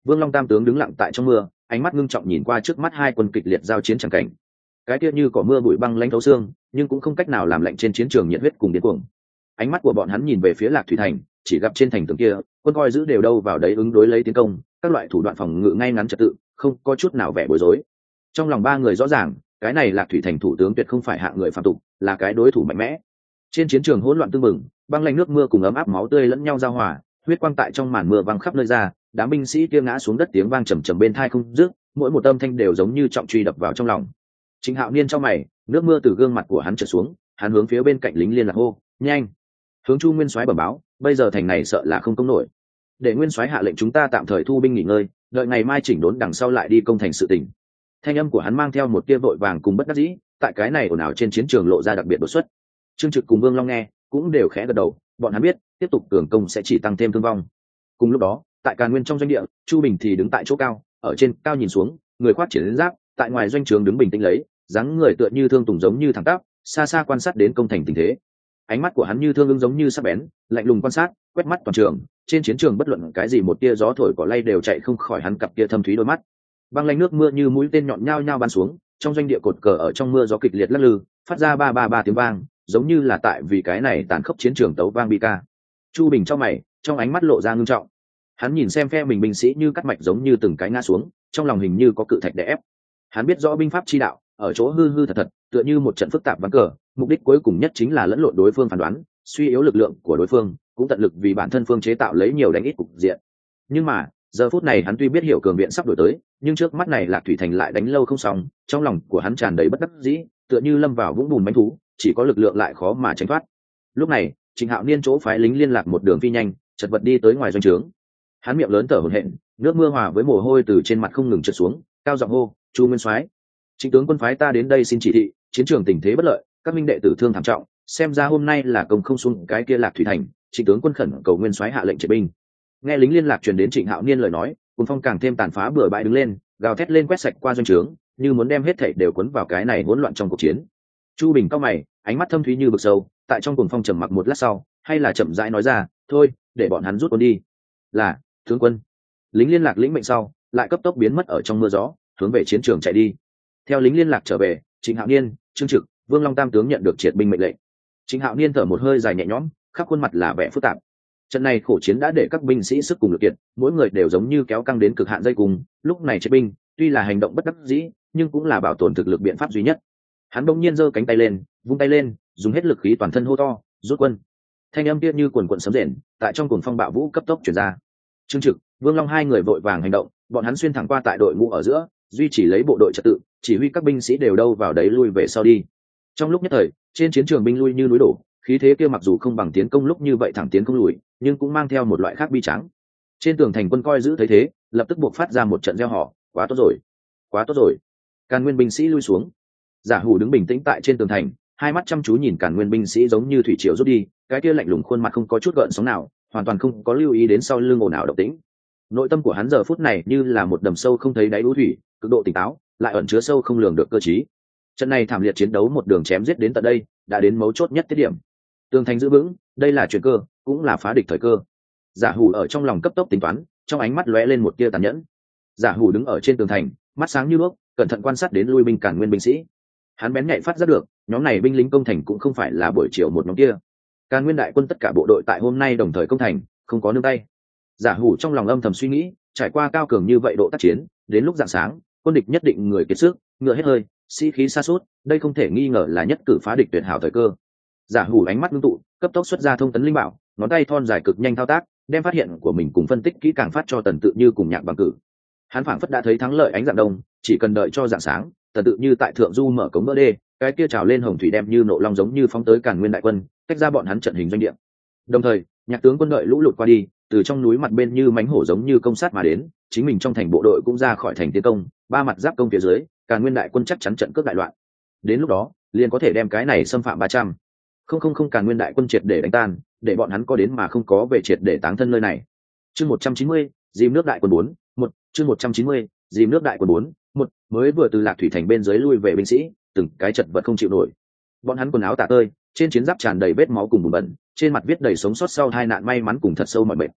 Vương Long Tam tướng đứng lặng tại trong mưa, ánh mắt ngưng trọng nhìn qua trước mắt hai quân kịch liệt giao chiến chẳng cảnh. Cái kia như cỏ mưa bụi băng lãnh thấu xương, nhưng cũng không cách nào làm lạnh trên chiến trường nhiệt huyết cùng điên cuồng. Ánh mắt của bọn hắn nhìn về phía Lạc Thủy thành, chỉ gặp trên thành tường kia, quân coi giữ đều đâu vào đấy ứng đối lấy tiến công, các loại thủ đoạn phòng ngự ngay ngắn trật tự, không có chút nào vẻ bối rối. Trong lòng ba người rõ ràng, cái này Lạc Thủy thành thủ tướng tuyệt không phải hạng người phàm tục, là cái đối thủ mạnh mẽ. Trên chiến trường hỗn loạn tương mừng, băng lạnh nước mưa cùng ấm áp máu tươi lẫn nhau giao hòa, huyết quang tại trong màn mưa văng khắp nơi ra, đám binh sĩ kia ngã xuống đất tiếng vang trầm trầm bên tai không dứt, mỗi một âm thanh đều giống như trọng truy đập vào trong lòng. Trịnh Hạo Niên trong mày, nước mưa từ gương mặt của hắn trượt xuống, hắn hướng phía bên cạnh lính liên lạc hô, nhanh, hướng Chu Nguyên Soái bẩm báo, bây giờ thành này sợ là không công nổi. Để Nguyên Soái hạ lệnh chúng ta tạm thời thu binh nghỉ ngơi, đợi ngày mai chỉnh đốn đằng sau lại đi công thành sự tình. Thanh âm của hắn mang theo một tia vội vàng cùng bất đắc dĩ, tại cái này ồn ào trên chiến trường lộ ra đặc biệt đột xuất. Trương Trực cùng Vương Long nghe, cũng đều khẽ gật đầu, bọn hắn biết, tiếp tục cường công sẽ chỉ tăng thêm thương vong. Cùng lúc đó, tại Càn Nguyên trong doanh địa, Chu Bình thì đứng tại chỗ cao, ở trên cao nhìn xuống, người khoác chiến giáp, tại ngoài doanh trường đứng bình tĩnh lấy, dáng người tựa như thương tùng giống như thẳng tắp, xa xa quan sát đến công thành tình thế. Ánh mắt của hắn như thương ứng giống như sắc bén, lạnh lùng quan sát, quét mắt toàn trường, trên chiến trường bất luận cái gì một tia gió thổi cỏ lay đều chạy không khỏi hắn cặp kia thâm thúy đôi mắt. Băng lạnh nước mưa như mũi tên nhọn nhao nhao bắn xuống, trong doanh địa cột cờ ở trong mưa gió kịch liệt lắc lư, phát ra ba ba ba tiếng vang, giống như là tại vì cái này tàn khốc chiến trường tấu vang bi ca. Chu Bình trong mày, trong ánh mắt lộ ra ngưng trọng. Hắn nhìn xem phe mình binh sĩ như cắt mạch giống như từng cái ngã xuống, trong lòng hình như có cự thạch đè ép. Hắn biết rõ binh pháp chi đạo, ở chỗ hư hư thật thật, tựa như một trận phức tạp ván cờ, mục đích cuối cùng nhất chính là lẫn lộn đối phương phán đoán, suy yếu lực lượng của đối phương, cũng tận lực vì bản thân phương chế tạo lấy nhiều đánh ít cục diện. Nhưng mà, giờ phút này hắn tuy biết hiểu cường viện sắp đổi tới, nhưng trước mắt này Lạc Thủy thành lại đánh lâu không xong, trong lòng của hắn tràn đầy bất đắc dĩ, tựa như lâm vào vũng bùn manh thú, chỉ có lực lượng lại khó mà tránh thoát. Lúc này, Trịnh Hạo Niên chỗ phái lính liên lạc một đường phi nhanh, chật vật đi tới ngoài doanh trướng. Hắn miệng lớn thở hổn hển, nước mưa hòa với mồ hôi từ trên mặt không ngừng trượt xuống, cao giọng hô, "Chu Nguyên Soái, Trịnh tướng quân phái ta đến đây xin chỉ thị, chiến trường tình thế bất lợi, các minh đệ tử thương thảm trọng, xem ra hôm nay là công không xuống cái kia Lạc Thủy thành, Trịnh tướng quân khẩn cầu Nguyên Soái hạ lệnh triệt binh." Nghe lính liên lạc truyền đến Trịnh Hạo Niên lời nói, Cuồng Phong càng thêm tàn phá bừa bãi đứng lên, gào thét lên quét sạch qua doanh trướng, như muốn đem hết thảy đều cuốn vào cái này hỗn loạn trong cuộc chiến. Chu Bình cau mày, ánh mắt thâm thúy như vực sâu, tại trong Cuồng Phong trầm mặc một lát sau, hay là chậm rãi nói ra, "Thôi, để bọn hắn rút quân đi." "Là, tướng quân." Lính liên lạc lĩnh mệnh sau, lại cấp tốc biến mất ở trong mưa gió, hướng về chiến trường chạy đi. Theo lính liên lạc trở về, Trịnh Hạo Niên, Trương Trực, Vương Long Tam tướng nhận được triệt binh mệnh lệnh. Trịnh Hạo Niên thở một hơi dài nhẹ nhõm, khắp khuôn mặt là vẻ phức tạp. Trận này khổ chiến đã để các binh sĩ sức cùng lực kiệt, mỗi người đều giống như kéo căng đến cực hạn dây cùng, lúc này triệt binh, tuy là hành động bất đắc dĩ, nhưng cũng là bảo tồn thực lực biện pháp duy nhất. Hắn bỗng nhiên giơ cánh tay lên, vung tay lên, dùng hết lực khí toàn thân hô to, "Rút quân!" Thanh âm kia như quần quần sấm rền, tại trong cuồng phong bạo vũ cấp tốc truyền ra. Trương Trực, Vương Long hai người vội vàng hành động, bọn hắn xuyên thẳng qua tại đội ngũ ở giữa, duy trì lấy bộ đội trật tự, chỉ huy các binh sĩ đều đâu vào đấy lui về sau đi. Trong lúc nhất thời, trên chiến trường binh lui như núi đổ, khí thế kia mặc dù không bằng tiến công lúc như vậy thẳng tiến không lùi, nhưng cũng mang theo một loại khác bi tráng. Trên tường thành quân coi giữ thấy thế, lập tức buộc phát ra một trận reo hò, "Quá tốt rồi, quá tốt rồi!" Càn Nguyên binh sĩ lui xuống. Giả Hủ đứng bình tĩnh tại trên tường thành, hai mắt chăm chú nhìn Càn Nguyên binh sĩ giống như thủy triều rút đi, cái kia lạnh lùng khuôn mặt không có chút gợn sóng nào, hoàn toàn không có lưu ý đến sau lưng ồn ào động tĩnh. Nội tâm của hắn giờ phút này như là một đầm sâu không thấy đáy đú thủy, cực độ tỉnh táo, lại ẩn chứa sâu không lường được cơ trí. Trận này thảm liệt chiến đấu một đường chém giết đến tận đây, đã đến mấu chốt nhất tiết điểm. Tường thành giữ vững, đây là chuyển cơ, cũng là phá địch thời cơ. Giả Hủ ở trong lòng cấp tốc tính toán, trong ánh mắt lóe lên một tia tàn nhẫn. Giả Hủ đứng ở trên tường thành, mắt sáng như đuốc, cẩn thận quan sát đến lui binh Càn Nguyên binh sĩ. Hắn bén nhạy phát giác được, nhóm này binh lính công thành cũng không phải là buổi chiều một nhóm kia. Càn Nguyên đại quân tất cả bộ đội tại hôm nay đồng thời công thành, không có nương tay. Giả Hủ trong lòng âm thầm suy nghĩ, trải qua cao cường như vậy độ tác chiến, đến lúc rạng sáng, quân địch nhất định người kiệt sức, ngựa hết hơi, sĩ khí sa sút, đây không thể nghi ngờ là nhất cử phá địch tuyệt hảo thời cơ. Giả Hủ ánh mắt ngưng tụ, cấp tốc xuất ra thông tấn linh bảo, ngón tay thon dài cực nhanh thao tác, đem phát hiện của mình cùng phân tích kỹ càng phát cho Tần Tự Như cùng Nhạc Bằng Cử. Hắn phảng phất đã thấy thắng lợi ánh dạng đông, chỉ cần đợi cho rạng sáng, Tần Tự Như tại thượng du mở cống vỡ đê, cái kia trào lên hồng thủy đem như nộ long giống như phóng tới Càn Nguyên đại quân, tách ra bọn hắn trận hình doanh địa. Đồng thời, Nhạc tướng quân đợi lũ lụt qua đi, từ trong núi mặt bên như mánh hổ giống như công sát mà đến, chính mình trong thành bộ đội cũng ra khỏi thành tiến công, ba mặt giáp công phía dưới, Càn Nguyên đại quân chắc chắn trận cướp đại loạn. Đến lúc đó, liền có thể đem cái này xâm phạm 300. Không Càn Nguyên đại quân triệt để đánh tan, để bọn hắn có đến mà không có về triệt để táng thân nơi này. Chương 190, dìm nước đại quân 4, 1, chương 190, dìm nước đại quân 4, 1, mới vừa từ Lạc Thủy thành bên dưới lui về binh sĩ, từng cái chật vật không chịu nổi. Bọn hắn quần áo tả tơi, trên chiến giáp tràn đầy vết máu cùng bùn bẩn, trên mặt viết đầy sống sót sau hai nạn may mắn cùng thật sâu mọi mệt.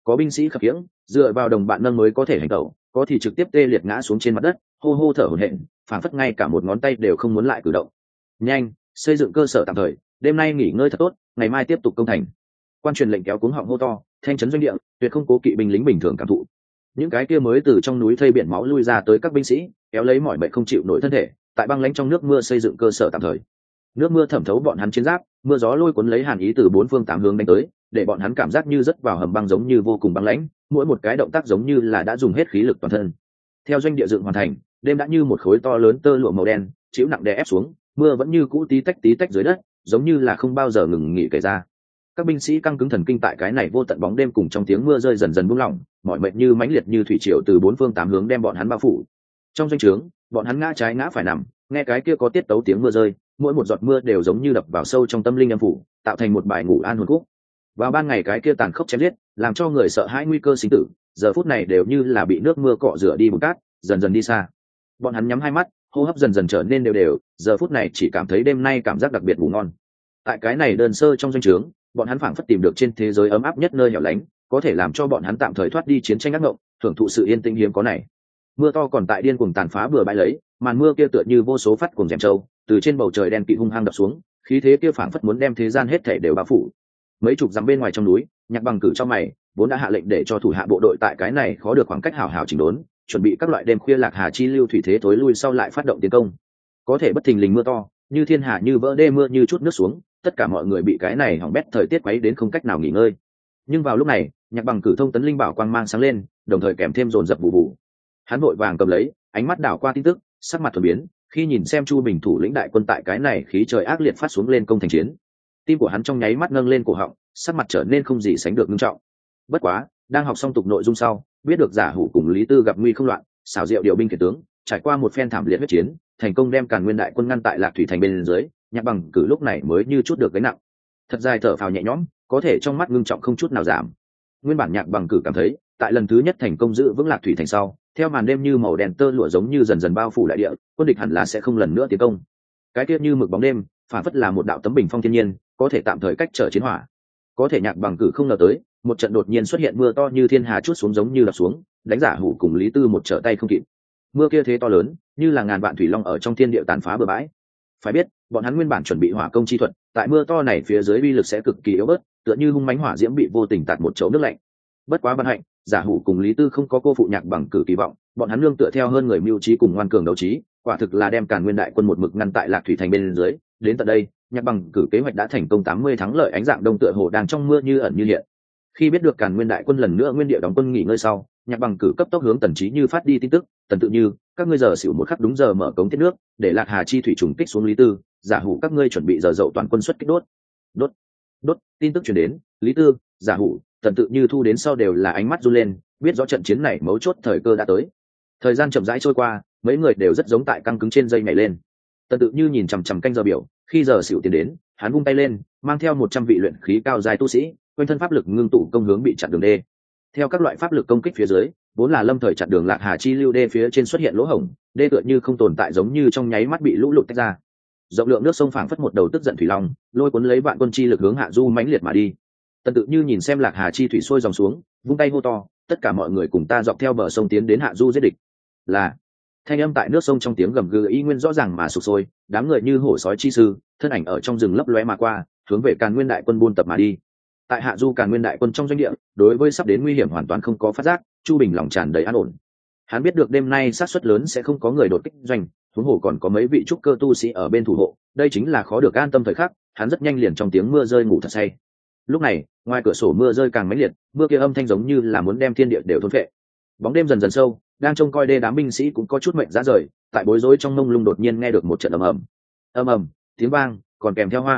có binh sĩ khập khiễng dựa vào đồng bạn nâng mới có thể hành tẩu, có thì trực tiếp tê liệt ngã xuống trên mặt đất, hô hô thở hổn hển, phảng phất ngay cả một ngón tay đều không muốn lại cử động. Nhanh, xây dựng cơ sở tạm thời, đêm nay nghỉ ngơi thật tốt, ngày mai tiếp tục công thành. Quan truyền lệnh kéo cuống họng hô to, thanh trấn doanh địa, tuyệt không cố kỵ binh lính bình thường cảm thụ. Những cái kia mới từ trong núi thây biển máu lui ra tới các binh sĩ, kéo lấy mọi mệnh không chịu nổi thân thể, tại băng lãnh trong nước mưa xây dựng cơ sở tạm thời. Nước mưa thẩm thấu bọn hắn chiến giáp, mưa gió lôi cuốn lấy hàn ý từ bốn phương tám hướng đánh tới, để bọn hắn cảm giác như rớt vào hầm băng giống như vô cùng băng lãnh, mỗi một cái động tác giống như là đã dùng hết khí lực toàn thân. Theo doanh địa dựng hoàn thành, đêm đã như một khối to lớn tơ lụa màu đen, chịu nặng đè ép xuống, mưa vẫn như cũ tí tách dưới đất, giống như là không bao giờ ngừng nghỉ kể ra. Các binh sĩ căng cứng thần kinh tại cái này vô tận bóng đêm cùng trong tiếng mưa rơi dần dần buông lỏng, mọi mệt như mãnh liệt như thủy triều từ bốn phương tám hướng đem bọn hắn bao phủ. Trong doanh trướng, bọn hắn ngã trái ngã phải nằm, nghe cái kia có tiết tấu tiếng mưa rơi, mỗi một giọt mưa đều giống như đập vào sâu trong tâm linh âm phủ, tạo thành một bài ngủ an hồn khúc. Vào ban ngày cái kia tàn khốc chém giết, làm cho người sợ hãi nguy cơ sinh tử, giờ phút này đều như là bị nước mưa cọ rửa đi bùn cát, dần dần đi xa. Bọn hắn nhắm hai mắt, hô hấp dần dần trở nên đều, giờ phút này chỉ cảm thấy đêm nay cảm giác đặc biệt ngủ ngon. Tại cái này đơn sơ trong doanh trướng, bọn hắn phảng phất tìm được trên thế giới ấm áp nhất nơi hẻo lánh, có thể làm cho bọn hắn tạm thời thoát đi chiến tranh ác mộng, thưởng thụ sự yên tĩnh hiếm có này. Mưa to còn tại điên cuồng tàn phá bừa bãi lấy, màn mưa kia tựa như vô số phát cuồng rèm trâu, từ trên bầu trời đen kịt hung hăng đập xuống, khí thế kia phảng phất muốn đem thế gian hết thảy đều bao phủ. Mấy chục dặm bên ngoài trong núi, Nhạc Bằng cử trong mày, vốn đã hạ lệnh để cho thủ hạ bộ đội tại cái này khó được khoảng cách hảo hảo chỉnh đốn, chuẩn bị các loại đêm khuya lạc hà chi lưu thủy thế tối lui sau lại phát động tiến công. Có thể bất thình lình mưa to, như thiên hà như vỡ đê mưa như chút nước xuống, tất cả mọi người bị cái này hỏng bét thời tiết quấy đến không cách nào nghỉ ngơi. Nhưng vào lúc này, Nhạc Bằng cử thông tấn linh bảo quang mang sáng lên, đồng thời kèm thêm dồn dập vụ vụ. Hắn vội vàng cầm lấy, ánh mắt đảo qua tin tức, sắc mặt thuần biến, khi nhìn xem Chu Bình thủ lĩnh đại quân tại cái này khí trời ác liệt phát xuống lên công thành chiến. Tim của hắn trong nháy mắt nâng lên cổ họng, sắc mặt trở nên không gì sánh được nghiêm trọng. Bất quá, đang học xong tục nội dung sau, biết được Giả Hủ cùng Lý Tư gặp nguy không loạn, xảo diệu điều binh khiển tướng, trải qua một phen thảm liệt huyết chiến, thành công đem Càn Nguyên đại quân ngăn tại Lạc Thủy thành bên dưới, Nhạc Bằng cử lúc này mới như chút được gánh nặng. Thật dài thở phào nhẹ nhõm, có thể trong mắt ngưng trọng không chút nào giảm. Nguyên bản Nhạc Bằng cử cảm thấy, tại lần thứ nhất thành công giữ vững Lạc Thủy thành sau, theo màn đêm như màu đen tơ lụa giống như dần dần bao phủ đại địa, quân địch hẳn là sẽ không lần nữa tiến công. Cái kia như mực bóng đêm, phản phất là một đạo tấm bình phong thiên nhiên, có thể tạm thời cách trở chiến hỏa. Có thể Nhạc Bằng cử không ngờ tới, một trận đột nhiên xuất hiện mưa to như thiên hà chút xuống giống như đập xuống, đánh Giả Hủ cùng Lý Tư một trở tay không kịp. Mưa kia thế to lớn, như là ngàn vạn thủy long ở trong thiên địa tàn phá bừa bãi. Phải biết, bọn hắn nguyên bản chuẩn bị hỏa công chi thuật, tại mưa to này phía dưới uy lực sẽ cực kỳ yếu bớt, tựa như hung mãnh hỏa diễm bị vô tình tạt một chậu nước lạnh. Bất quá vận hạnh, Giả Hủ cùng Lý Tư không có cô phụ Nhạc Bằng cử kỳ vọng, bọn hắn nương tựa theo hơn người mưu trí cùng ngoan cường đấu trí, quả thực là đem Càn Nguyên đại quân một mực ngăn tại Lạc Thủy thành bên dưới. Đến tận đây, Nhạc Bằng cử kế hoạch đã thành công 80 thắng lợi, ánh dạng đông tựa hồ đang trong mưa như ẩn như hiện. Khi biết được Càn Nguyên đại quân lần nữa nguyên địa đóng quân nghỉ ngơi sau, Nhạc Bằng cử cấp tốc hướng Tần Chí Như phát đi tin tức, Tần Tự Như, các ngươi giờ xỉu một khắc đúng giờ mở cống tiết nước, để Lạc Hà chi thủy trùng kích xuống Lý Tư, Giả Hủ các ngươi chuẩn bị giờ dậu toàn quân xuất kích đốt. Đốt, đốt, tin tức truyền đến, Lý Tư, Giả Hủ, Tần Tự Như thu đến sau đều là ánh mắt run lên, biết rõ trận chiến này mấu chốt thời cơ đã tới. Thời gian chậm rãi trôi qua, mấy người đều rất giống tại căng cứng trên dây nhảy lên. Tần Tự Như nhìn chằm chằm canh giờ biểu, khi giờ xỉu tiến đến, hắn vung tay lên, mang theo 100 vị luyện khí cao giai tu sĩ, quanh thân pháp lực ngưng tụ công hướng bị chặn đường đê. Theo các loại pháp lực công kích phía dưới, vốn là lâm thời chặn đường Lạc Hà chi lưu đê phía trên xuất hiện lỗ hổng, đê tựa như không tồn tại giống như trong nháy mắt bị lũ lụt tách ra. Rộng lượng nước sông phảng phất một đầu tức giận thủy long, lôi cuốn lấy vạn quân chi lực hướng hạ du mãnh liệt mà đi. Tần Tự Như nhìn xem Lạc Hà chi thủy sôi dòng xuống, vung tay hô to, tất cả mọi người cùng ta dọc theo bờ sông tiến đến hạ du giết địch. Là thanh âm tại nước sông trong tiếng gầm gừ y nguyên rõ ràng mà sục sôi, đám người như hổ sói chi sư, thân ảnh ở trong rừng lấp lóe mà qua, hướng về Càn Nguyên đại quân buôn tập mà đi. Tại hạ du Càn Nguyên đại quân trong doanh địa, đối với sắp đến nguy hiểm hoàn toàn không có phát giác, Chu Bình lòng tràn đầy an ổn. Hắn biết được đêm nay sát suất lớn sẽ không có người đột kích doanh, huống hồ còn có mấy vị trúc cơ tu sĩ ở bên thủ hộ, đây chính là khó được an tâm thời khắc. Hắn rất nhanh liền trong tiếng mưa rơi ngủ thật say. Lúc này, ngoài cửa sổ mưa rơi càng mãnh liệt, mưa kia âm thanh giống như là muốn đem thiên địa đều thôn phệ. Bóng đêm dần dần sâu, đang trông coi đê đám binh sĩ cũng có chút mệnh ra rời, tại bối rối trong mông lung đột nhiên nghe được một trận ầm ầm, tiếng vang, còn kèm theo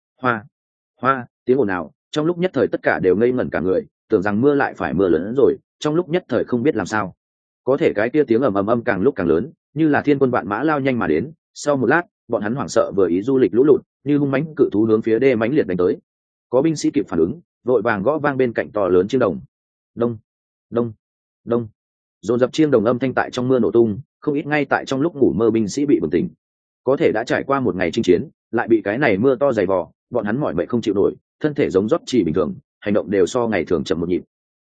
hoa, tiếng ồn ào. Trong lúc nhất thời tất cả đều ngây ngẩn cả người, tưởng rằng mưa lại phải mưa lớn hơn rồi, trong lúc nhất thời không biết làm sao. Có thể cái kia tiếng ầm ầm càng lúc càng lớn, như là thiên quân vạn mã lao nhanh mà đến. Sau một lát, bọn hắn hoảng sợ vừa ý du lịch lũ lụt, như hung mãnh cự thú hướng phía đê mãnh liệt đánh tới. Có binh sĩ kịp phản ứng, vội vàng gõ vang bên cạnh to lớn chiêng đồng. Đông, đông, đông. Dồn dập chiêng đồng âm thanh tại trong mưa nổ tung, không ít ngay tại trong lúc ngủ mơ binh sĩ bị bừng tỉnh. Có thể đã trải qua một ngày chinh chiến, lại bị cái này mưa to dày vò, bọn hắn mỏi mệt không chịu nổi, thân thể giống rót chỉ bình thường, hành động đều so ngày thường chậm một nhịp.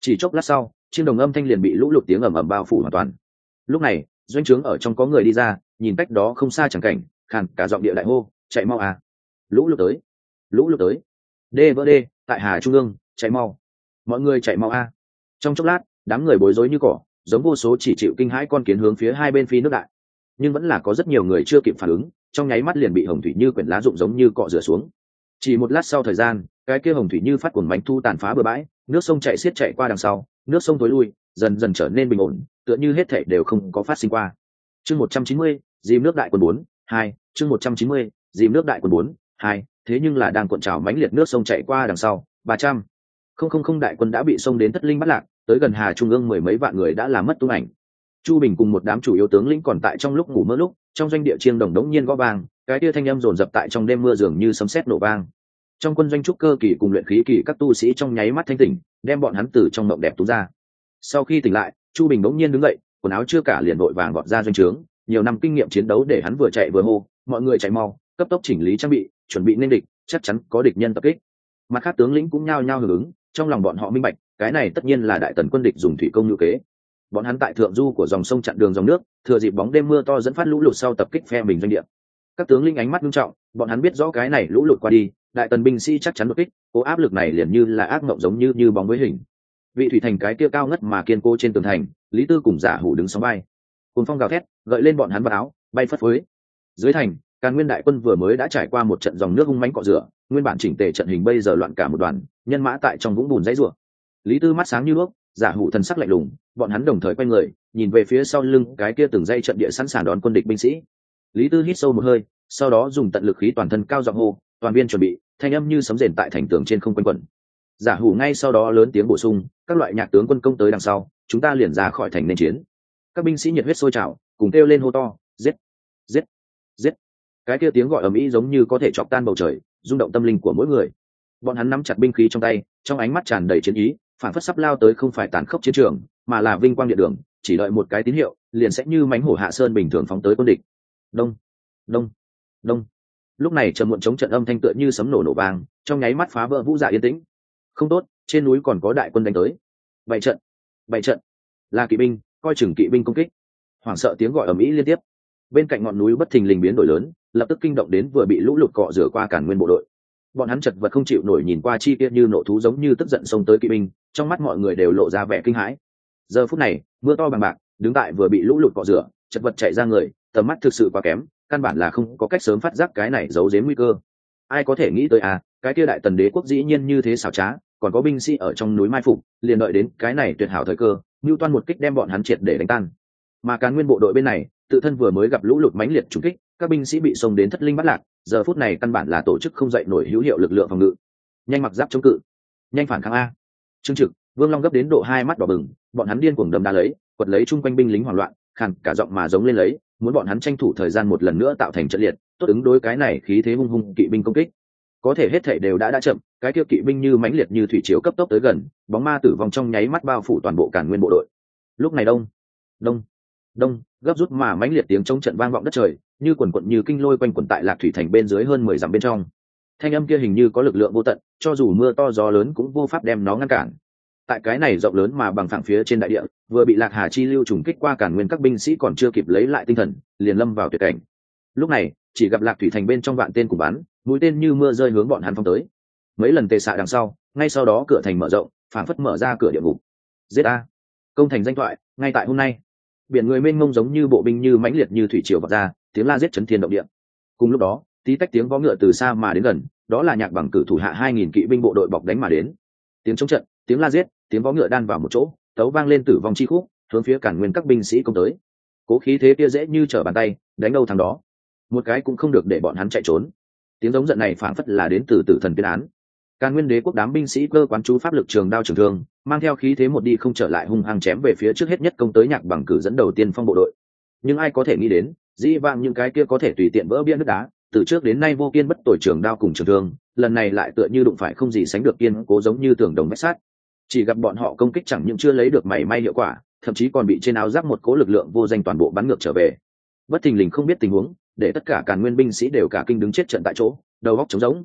Chỉ chốc lát sau, chiêng đồng âm thanh liền bị lũ lụt tiếng ầm ầm bao phủ hoàn toàn. Lúc này, doanh trướng ở trong có người đi ra, nhìn cách đó không xa chẳng cảnh, khàn cả giọng địa đại hô, chạy mau à, lũ lụt tới, lũ lụt tới, đê vỡ đê, tại hà trung ương, chạy mau, mọi người chạy mau a. Trong chốc lát, đám người bối rối như cỏ, giống vô số chỉ chịu kinh hãi con kiến hướng phía hai bên phi nước đại. Nhưng vẫn là có rất nhiều người chưa kịp phản ứng, trong nháy mắt liền bị hồng thủy như quyển lá rụng giống như cọ rửa xuống. Chỉ một lát sau thời gian, cái kia hồng thủy như phát cuồng bánh thu tàn phá bờ bãi, nước sông chạy xiết chạy qua đằng sau, nước sông tối lui, dần dần trở nên bình ổn, tựa như hết thảy đều không có phát sinh qua. Chương 190, dìm nước đại quân 4, 2, chương 190, dìm nước đại quân 4, 2, thế nhưng là đang cuộn trào mãnh liệt nước sông chạy qua đằng sau, 300. Không đại quân đã bị sông đến thất linh bắt lạc, tới gần hà trung ương mười mấy vạn người đã làm mất tung ảnh. Chu Bình cùng một đám chủ yếu tướng lĩnh còn tại trong lúc ngủ mơ lúc, trong doanh địa chiêng đồng đống nhiên gõ vang, cái tia thanh âm dồn dập tại trong đêm mưa dường như sấm sét nổ vang. Trong quân doanh trúc cơ kỳ cùng luyện khí kỳ các tu sĩ trong nháy mắt thanh tỉnh, đem bọn hắn từ trong mộng đẹp tú ra. Sau khi tỉnh lại, Chu Bình đống nhiên đứng dậy, quần áo chưa cả liền vội vàng gọt ra doanh trướng, nhiều năm kinh nghiệm chiến đấu để hắn vừa chạy vừa hô, mọi người chạy mau, cấp tốc chỉnh lý trang bị, chuẩn bị nên địch, chắc chắn có địch nhân tập kích. Mặt khác tướng lĩnh cũng nhao nhao hưởng ứng, trong lòng bọn họ minh bạch, cái này tất nhiên là đại tần quân địch dùng thủy công ngữ kế. Bọn hắn tại thượng du của dòng sông chặn đường dòng nước, thừa dịp bóng đêm mưa to dẫn phát lũ lụt sau tập kích phe mình doanh địa. Các tướng lĩnh ánh mắt nghiêm trọng, bọn hắn biết rõ cái này lũ lụt qua đi, đại tần binh sĩ chắc chắn đột kích, cố áp lực này liền như là ác mộng giống như bóng với hình. Vị thủy thành cái kia cao ngất mà kiên cố trên tường thành, Lý Tư cùng Giả Hủ đứng sóng vai. Cuồng phong gào thét, gợi lên bọn hắn vào áo, bay phất phới. Dưới thành, Càn Nguyên đại quân vừa mới đã trải qua một trận dòng nước hung mãnh cọ rửa, nguyên bản chỉnh tề trận hình bây giờ loạn cả một đoàn, nhân mã tại trong vũng bùn dãy rủa. Lý Tư mắt sáng như đuốc, Giả Hủ thần sắc lạnh lùng, bọn hắn đồng thời quay người, nhìn về phía sau lưng cái kia từng dây trận địa sẵn sàng đón quân địch binh sĩ. Lý Tư hít sâu một hơi, sau đó dùng tận lực khí toàn thân cao giọng hô, toàn viên chuẩn bị, thanh âm như sấm rền tại thành tường trên không quanh quẩn. Giả Hủ ngay sau đó lớn tiếng bổ sung, các loại nhạc tướng quân công tới đằng sau, chúng ta liền ra khỏi thành nên chiến. Các binh sĩ nhiệt huyết sôi trào, cùng kêu lên hô to, giết, giết, giết. Cái kia tiếng gọi ầm ĩ giống như có thể chọc tan bầu trời, rung động tâm linh của mỗi người. Bọn hắn nắm chặt binh khí trong tay, trong ánh mắt tràn đầy chiến ý, phản phất sắp lao tới không phải tàn khốc chiến trường, mà là vinh quang điện đường, chỉ đợi một cái tín hiệu, liền sẽ như mãnh hổ hạ sơn bình thường phóng tới quân địch. Đông, đông, đông. Lúc này trầm muộn chống trận âm thanh tựa như sấm nổ nổ vang, trong nháy mắt phá vỡ vũ dạ yên tĩnh. Không tốt, trên núi còn có đại quân đánh tới. Bày trận, bày trận. Là kỵ binh, coi chừng kỵ binh công kích. Hoảng sợ tiếng gọi ầm ĩ liên tiếp. Bên cạnh ngọn núi bất thình lình biến đổi lớn, lập tức kinh động đến vừa bị lũ lụt cọ rửa qua Càn Nguyên bộ đội. Bọn hắn chật vật không chịu nổi nhìn qua chi kia như nộ thú giống như tức giận xông tới kỵ binh, trong mắt mọi người đều lộ ra vẻ kinh hãi. Giờ phút này, mưa to bằng bạc, đứng tại vừa bị lũ lụt cọ rửa, chật vật chạy ra người, tầm mắt thực sự quá kém, căn bản là không có cách sớm phát giác cái này giấu giếm nguy cơ. Ai có thể nghĩ tới à, cái kia đại tần đế quốc dĩ nhiên như thế xảo trá, còn có binh sĩ ở trong núi mai phục, liền đợi đến cái này tuyệt hảo thời cơ, Nưu Toan một kích đem bọn hắn triệt để đánh tan. Mà Càn Nguyên bộ đội bên này, tự thân vừa mới gặp lũ lụt mãnh liệt trúng kích, các binh sĩ bị xông đến thất linh bắt lạc, giờ phút này căn bản là tổ chức không dậy nổi hữu hiệu lực lượng phòng ngự. Nhanh mặc giáp chống cự, nhanh phản kháng a. Trương Trực, Vương Long gấp đến độ hai mắt đỏ bừng, bọn hắn điên cuồng đâm đá lấy, quật lấy chung quanh binh lính hoảng loạn, khàn cả giọng mà giống lên lấy, muốn bọn hắn tranh thủ thời gian một lần nữa tạo thành trận liệt, tốt ứng đối cái này khí thế hung hung kỵ binh công kích. Có thể hết thảy đều đã chậm, cái kia kỵ binh như mãnh liệt như thủy triều cấp tốc tới gần, bóng ma tử vong trong nháy mắt bao phủ toàn bộ Càn Nguyên bộ đội. Lúc này đông, đông, đông, gấp rút mà mãnh liệt tiếng chống trận vang vọng đất trời, như quần quận như kinh lôi quanh quẩn tại Lạc Thủy thành bên dưới hơn 10 dặm bên trong. Thanh âm kia hình như có lực lượng vô tận, cho dù mưa to gió lớn cũng vô pháp đem nó ngăn cản. Tại cái này rộng lớn mà bằng phẳng phía trên đại địa, vừa bị Lạc Hà chi lưu trùng kích qua Càn Nguyên các binh sĩ còn chưa kịp lấy lại tinh thần, liền lâm vào tuyệt cảnh. Lúc này, chỉ gặp Lạc Thủy thành bên trong vạn tên cùng bắn, mũi tên như mưa rơi hướng bọn hắn phóng tới. Mấy lần tề xạ đằng sau, ngay sau đó cửa thành mở rộng, phảng phất mở ra cửa địa ngục. Giết a! Công thành danh thoại, ngay tại hôm nay. Biển người mênh mông giống như bộ binh như mãnh liệt như thủy triều vọt ra, tiếng la giết chấn thiên động địa. Cùng lúc đó, tí tách tiếng vó ngựa từ xa mà đến gần, đó là Nhạc Bằng cử thủ hạ 2000 kỵ binh bộ đội bọc đánh mà đến. Tiếng chống trận, tiếng la giết, tiếng vó ngựa đan vào một chỗ, tấu vang lên tử vong chi khúc, hướng phía Càn Nguyên các binh sĩ công tới. Cố khí thế kia dễ như trở bàn tay, đánh đâu thằng đó. Một cái cũng không được để bọn hắn chạy trốn. Tiếng giống giận này phảng phất là đến từ tử thần tuyên án. Càn Nguyên đế quốc đám binh sĩ cơ quán chú pháp lực trường đao trường thương, mang theo khí thế một đi không trở lại hung hăng chém về phía trước hết nhất công tới Nhạc Bằng cử dẫn đầu tiên phong bộ đội. Nhưng ai có thể nghĩ đến, dĩ vãng những cái kia có thể tùy tiện vỡ bia nước đá, từ trước đến nay vô kiên bất tồi trường đao cùng trường thương, lần này lại tựa như đụng phải không gì sánh được kiên cố giống như tường đồng vách sắt. Chỉ gặp bọn họ công kích chẳng những chưa lấy được mảy may hiệu quả, thậm chí còn bị trên áo giáp một cố lực lượng vô danh toàn bộ bắn ngược trở về. Bất thình lình không biết tình huống, để tất cả Càn Nguyên binh sĩ đều cả kinh đứng chết trận tại chỗ, đầu óc trống rỗng.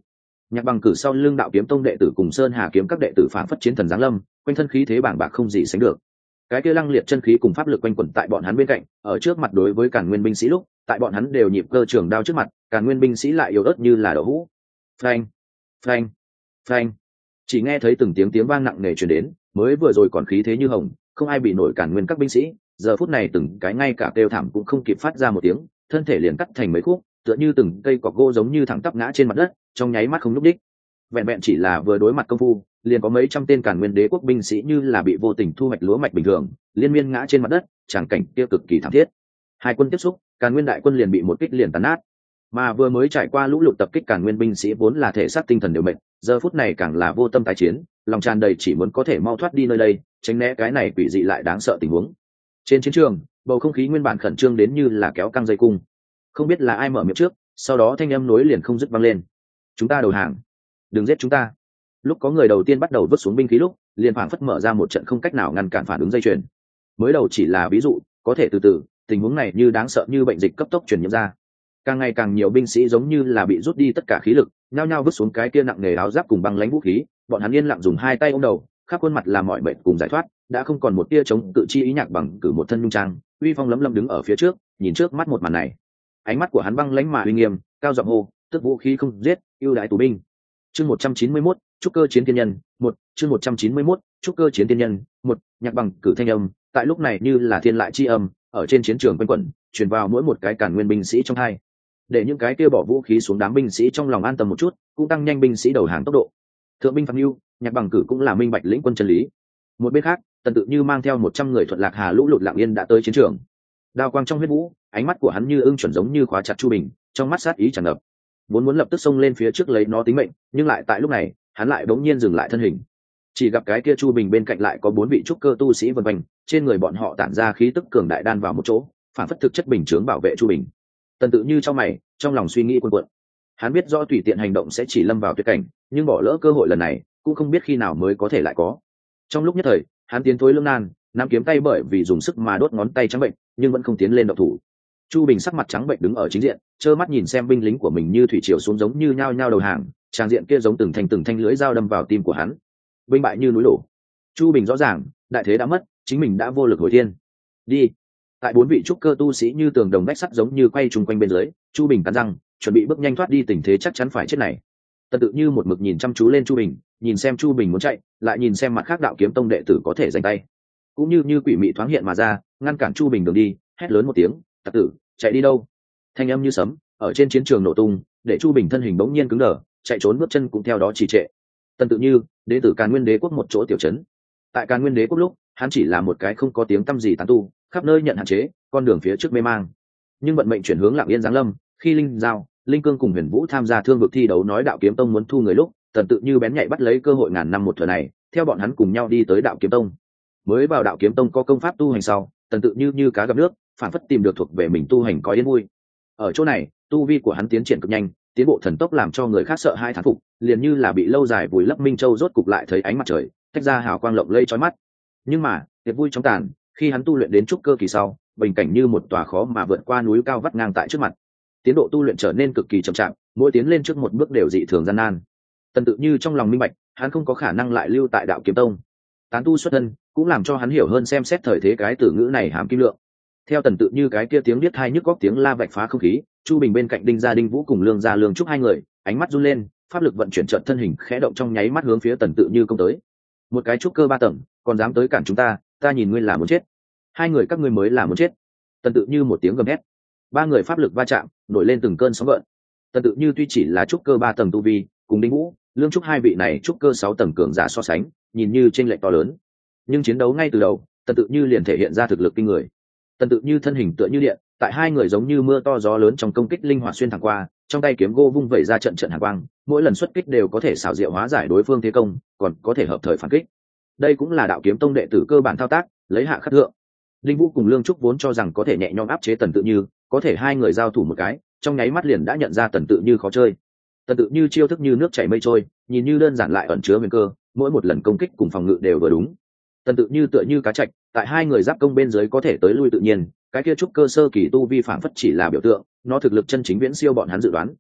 Nhạc Bằng Cử sau lưng đạo kiếm tông đệ tử cùng Sơn Hà kiếm các đệ tử phản phất chiến thần giáng lâm, quanh thân khí thế bảng bạc không gì sánh được. Cái kia lăng liệt chân khí cùng pháp lực quanh quẩn tại bọn hắn bên cạnh, ở trước mặt đối với Càn Nguyên binh sĩ lúc, tại bọn hắn đều nhịp cơ trường đao trước mặt, Càn Nguyên binh sĩ lại yếu ớt như là đậu hũ. Phanh, phanh, phanh. Chỉ nghe thấy từng tiếng vang nặng nề truyền đến, mới vừa rồi còn khí thế như hồng, không ai bị nổi Càn Nguyên các binh sĩ, giờ phút này từng cái ngay cả kêu thảm cũng không kịp phát ra một tiếng, thân thể liền cắt thành mấy khúc, tựa như từng cây cọc gỗ giống như thẳng tắp ngã trên mặt đất, trong nháy mắt không lúc đích. Vẹn vẹn chỉ là vừa đối mặt công phu, liền có mấy trăm tên Càn Nguyên đế quốc binh sĩ như là bị vô tình thu hoạch lúa mạch bình thường, liên miên ngã trên mặt đất, tràng cảnh kia cực kỳ thảm thiết. Hai quân tiếp xúc, Càn Nguyên đại quân liền bị một kích liền tàn nát. Mà vừa mới trải qua lũ lụt tập kích Càn Nguyên binh sĩ vốn là thể xác tinh thần đều mệt, giờ phút này càng là vô tâm tái chiến, lòng tràn đầy chỉ muốn có thể mau thoát đi nơi đây, tránh né cái này quỷ dị lại đáng sợ tình huống. Trên chiến trường, bầu không khí nguyên bản khẩn trương đến như là kéo căng dây cung. Không biết là ai mở miệng trước, sau đó thanh âm nối liền không dứt vang lên. Chúng ta đầu hàng, đừng giết chúng ta. Lúc có người đầu tiên bắt đầu vứt xuống binh khí lúc, liền phảng phất mở ra một trận không cách nào ngăn cản phản ứng dây chuyền. Mới đầu chỉ là ví dụ, có thể từ từ, tình huống này như đáng sợ như bệnh dịch cấp tốc truyền nhiễm ra. Càng ngày càng nhiều binh sĩ giống như là bị rút đi tất cả khí lực, nhao nhao vứt xuống cái kia nặng nề áo giáp cùng băng lãnh vũ khí, bọn hắn yên lặng dùng hai tay ôm đầu, khắp khuôn mặt là mọi bệnh cùng giải thoát, đã không còn một tia chống cự chi ý. Nhạc Bằng Cử một thân nhung trang, uy phong lấm lấm đứng ở phía trước, nhìn trước mắt một màn này. Ánh mắt của hắn băng lãnh mà uy nghiêm, cao giọng hô, tức vũ khí không giết, ưu đãi tù binh. Chương 191, trúc cơ chiến tiên nhân, một chương 191, trúc cơ chiến tiên nhân, một. Nhạc Bằng Cử thanh âm, tại lúc này như là thiên lại chi âm, ở trên chiến trường quanh quẩn, truyền vào mỗi một cái Càn Nguyên binh sĩ trong hai. Để những cái kia bỏ vũ khí xuống đám binh sĩ trong lòng an tâm một chút, cũng tăng nhanh binh sĩ đầu hàng tốc độ. Thượng binh Phạm Nưu, Nhạc Bằng Cử cũng là minh bạch lĩnh quân chân lý. Một bên khác, Tần Tự Như mang theo 100 người thuận lạc hà lũ lụt lặng yên đã tới chiến trường. Đao quang trong huyết vũ, ánh mắt của hắn như ưng chuẩn giống như khóa chặt Chu Bình, trong mắt sát ý tràn ngập. Vốn muốn lập tức xông lên phía trước lấy nó tính mệnh, nhưng lại tại lúc này, hắn lại bỗng nhiên dừng lại thân hình. Chỉ gặp cái kia Chu Bình bên cạnh lại có 4 vị trúc cơ tu sĩ vần quanh, trên người bọn họ tản ra khí tức cường đại đan vào một chỗ, phản phất thực chất bình chướng bảo vệ Chu Bình. Tần Tự Như trong mày, trong lòng suy nghĩ cuồn cuộn. Hắn biết rõ tùy tiện hành động sẽ chỉ lâm vào tuyệt cảnh, nhưng bỏ lỡ cơ hội lần này, cũng không biết khi nào mới có thể lại có. Trong lúc nhất thời, hắn tiến thối lưỡng nan, nắm kiếm tay bởi vì dùng sức mà đốt ngón tay trắng bệnh, nhưng vẫn không tiến lên động thủ. Chu Bình sắc mặt trắng bệnh đứng ở chính diện, trơ mắt nhìn xem binh lính của mình như thủy triều xuống giống như nhao nhao đầu hàng, tràng diện kia giống từng thanh lưới dao đâm vào tim của hắn. Binh bại như núi đổ. Chu Bình rõ ràng, đại thế đã mất, chính mình đã vô lực hồi thiên. Đi. Tại 4 vị trúc cơ tu sĩ như tường đồng vách sắt giống như quay chung quanh bên dưới, Chu Bình cắn răng, chuẩn bị bước nhanh thoát đi, tình thế chắc chắn phải chết này. Tần Tự Như một mực nhìn chăm chú lên Chu Bình, nhìn xem Chu Bình muốn chạy, lại nhìn xem mặt khác đạo kiếm tông đệ tử có thể giành tay, cũng như quỷ mị thoáng hiện mà ra, ngăn cản Chu Bình đường đi, hét lớn một tiếng, "Tặc tử, chạy đi đâu?" Thanh âm như sấm, ở trên chiến trường nổ tung, để Chu Bình thân hình bỗng nhiên cứng đờ, chạy trốn bước chân cũng theo đó trì trệ. Tần Tự Như, đến từ Càn Nguyên Đế quốc một chỗ tiểu trấn. Tại Càn Nguyên Đế quốc lúc, hắn chỉ là một cái không có tiếng tăm gì tán tu, khắp nơi nhận hạn chế, con đường phía trước mê mang. Nhưng vận mệnh chuyển hướng lặng yên giáng lâm, khi Linh Giao, Linh Cương cùng Huyền Vũ tham gia thương vực thi đấu nói đạo kiếm tông muốn thu người lúc, Tần Tự Như bén nhạy bắt lấy cơ hội ngàn năm một thừa này, theo bọn hắn cùng nhau đi tới đạo kiếm tông. Mới vào đạo kiếm tông có công pháp tu hành sau, Tần Tự Như cá gặp nước, phản phất tìm được thuộc về mình tu hành có yên vui. Ở chỗ này, tu vi của hắn tiến triển cực nhanh, tiến bộ thần tốc làm cho người khác sợ hai thán phục, liền như là bị lâu dài vùi lấp Minh Châu rốt cục lại thấy ánh mặt trời, tách ra hào quang lộng lẫy chói mắt. Nhưng mà, tiệc vui trong tàn, khi hắn tu luyện đến trúc cơ kỳ sau, bình cảnh như một tòa khó mà vượt qua núi cao vắt ngang tại trước mặt. Tiến độ tu luyện trở nên cực kỳ chậm chạp, mỗi tiến lên trước một bước đều dị thường gian nan. Tần Tự Như trong lòng minh bạch, hắn không có khả năng lại lưu tại đạo kiếm tông. Tán tu xuất thân, cũng làm cho hắn hiểu hơn xem xét thời thế cái từ ngữ này hàm kim lượng. Theo Tần Tự Như cái kia tiếng biết hai nhức góc tiếng la vạch phá không khí, Chu Bình bên cạnh Đinh Gia Đinh Vũ cùng Lương Gia Lương Trúc hai người, ánh mắt run lên, pháp lực vận chuyển trận thân hình khẽ động trong nháy mắt hướng phía Tần Tự Như công tới. Một cái trúc cơ 3 tầng, còn dám tới cản chúng ta, ta nhìn ngươi là muốn chết. Hai người các ngươi mới là muốn chết. Tần Tự Như một tiếng gầm hét. 3 người pháp lực va chạm, nổi lên từng cơn sóng gợn. Tần Tự Như tuy chỉ là trúc cơ 3 tầng tu vi, cùng Đinh Vũ, Lương Trúc hai vị này trúc cơ 6 tầng cường giả so sánh, nhìn như chênh lệch to lớn. Nhưng chiến đấu ngay từ đầu, Tần Tự Như liền thể hiện ra thực lực kinh người. Tần Tự Như thân hình tựa như điện, tại hai người giống như mưa to gió lớn trong công kích linh hoạt xuyên thẳng qua, trong tay kiếm gô vung vẩy ra trận hàn quang, mỗi lần xuất kích đều có thể xảo diệu hóa giải đối phương thế công, còn có thể hợp thời phản kích. Đây cũng là đạo kiếm tông đệ tử cơ bản thao tác, lấy hạ khắc thượng. Đinh Vũ cùng Lương Trúc vốn cho rằng có thể nhẹ nhõm áp chế Tần Tự Như, có thể hai người giao thủ một cái, trong nháy mắt liền đã nhận ra Tần Tự Như khó chơi. Tần Tự Như chiêu thức như nước chảy mây trôi, nhìn như đơn giản lại ẩn chứa huyền cơ, mỗi một lần công kích cùng phòng ngự đều vừa đúng. Tần Tự Như tựa như cá trạch, tại hai người giáp công bên dưới có thể tới lui tự nhiên, cái kia trúc cơ sơ kỳ tu vi phản phất chỉ là biểu tượng, nó thực lực chân chính viễn siêu bọn hắn dự đoán.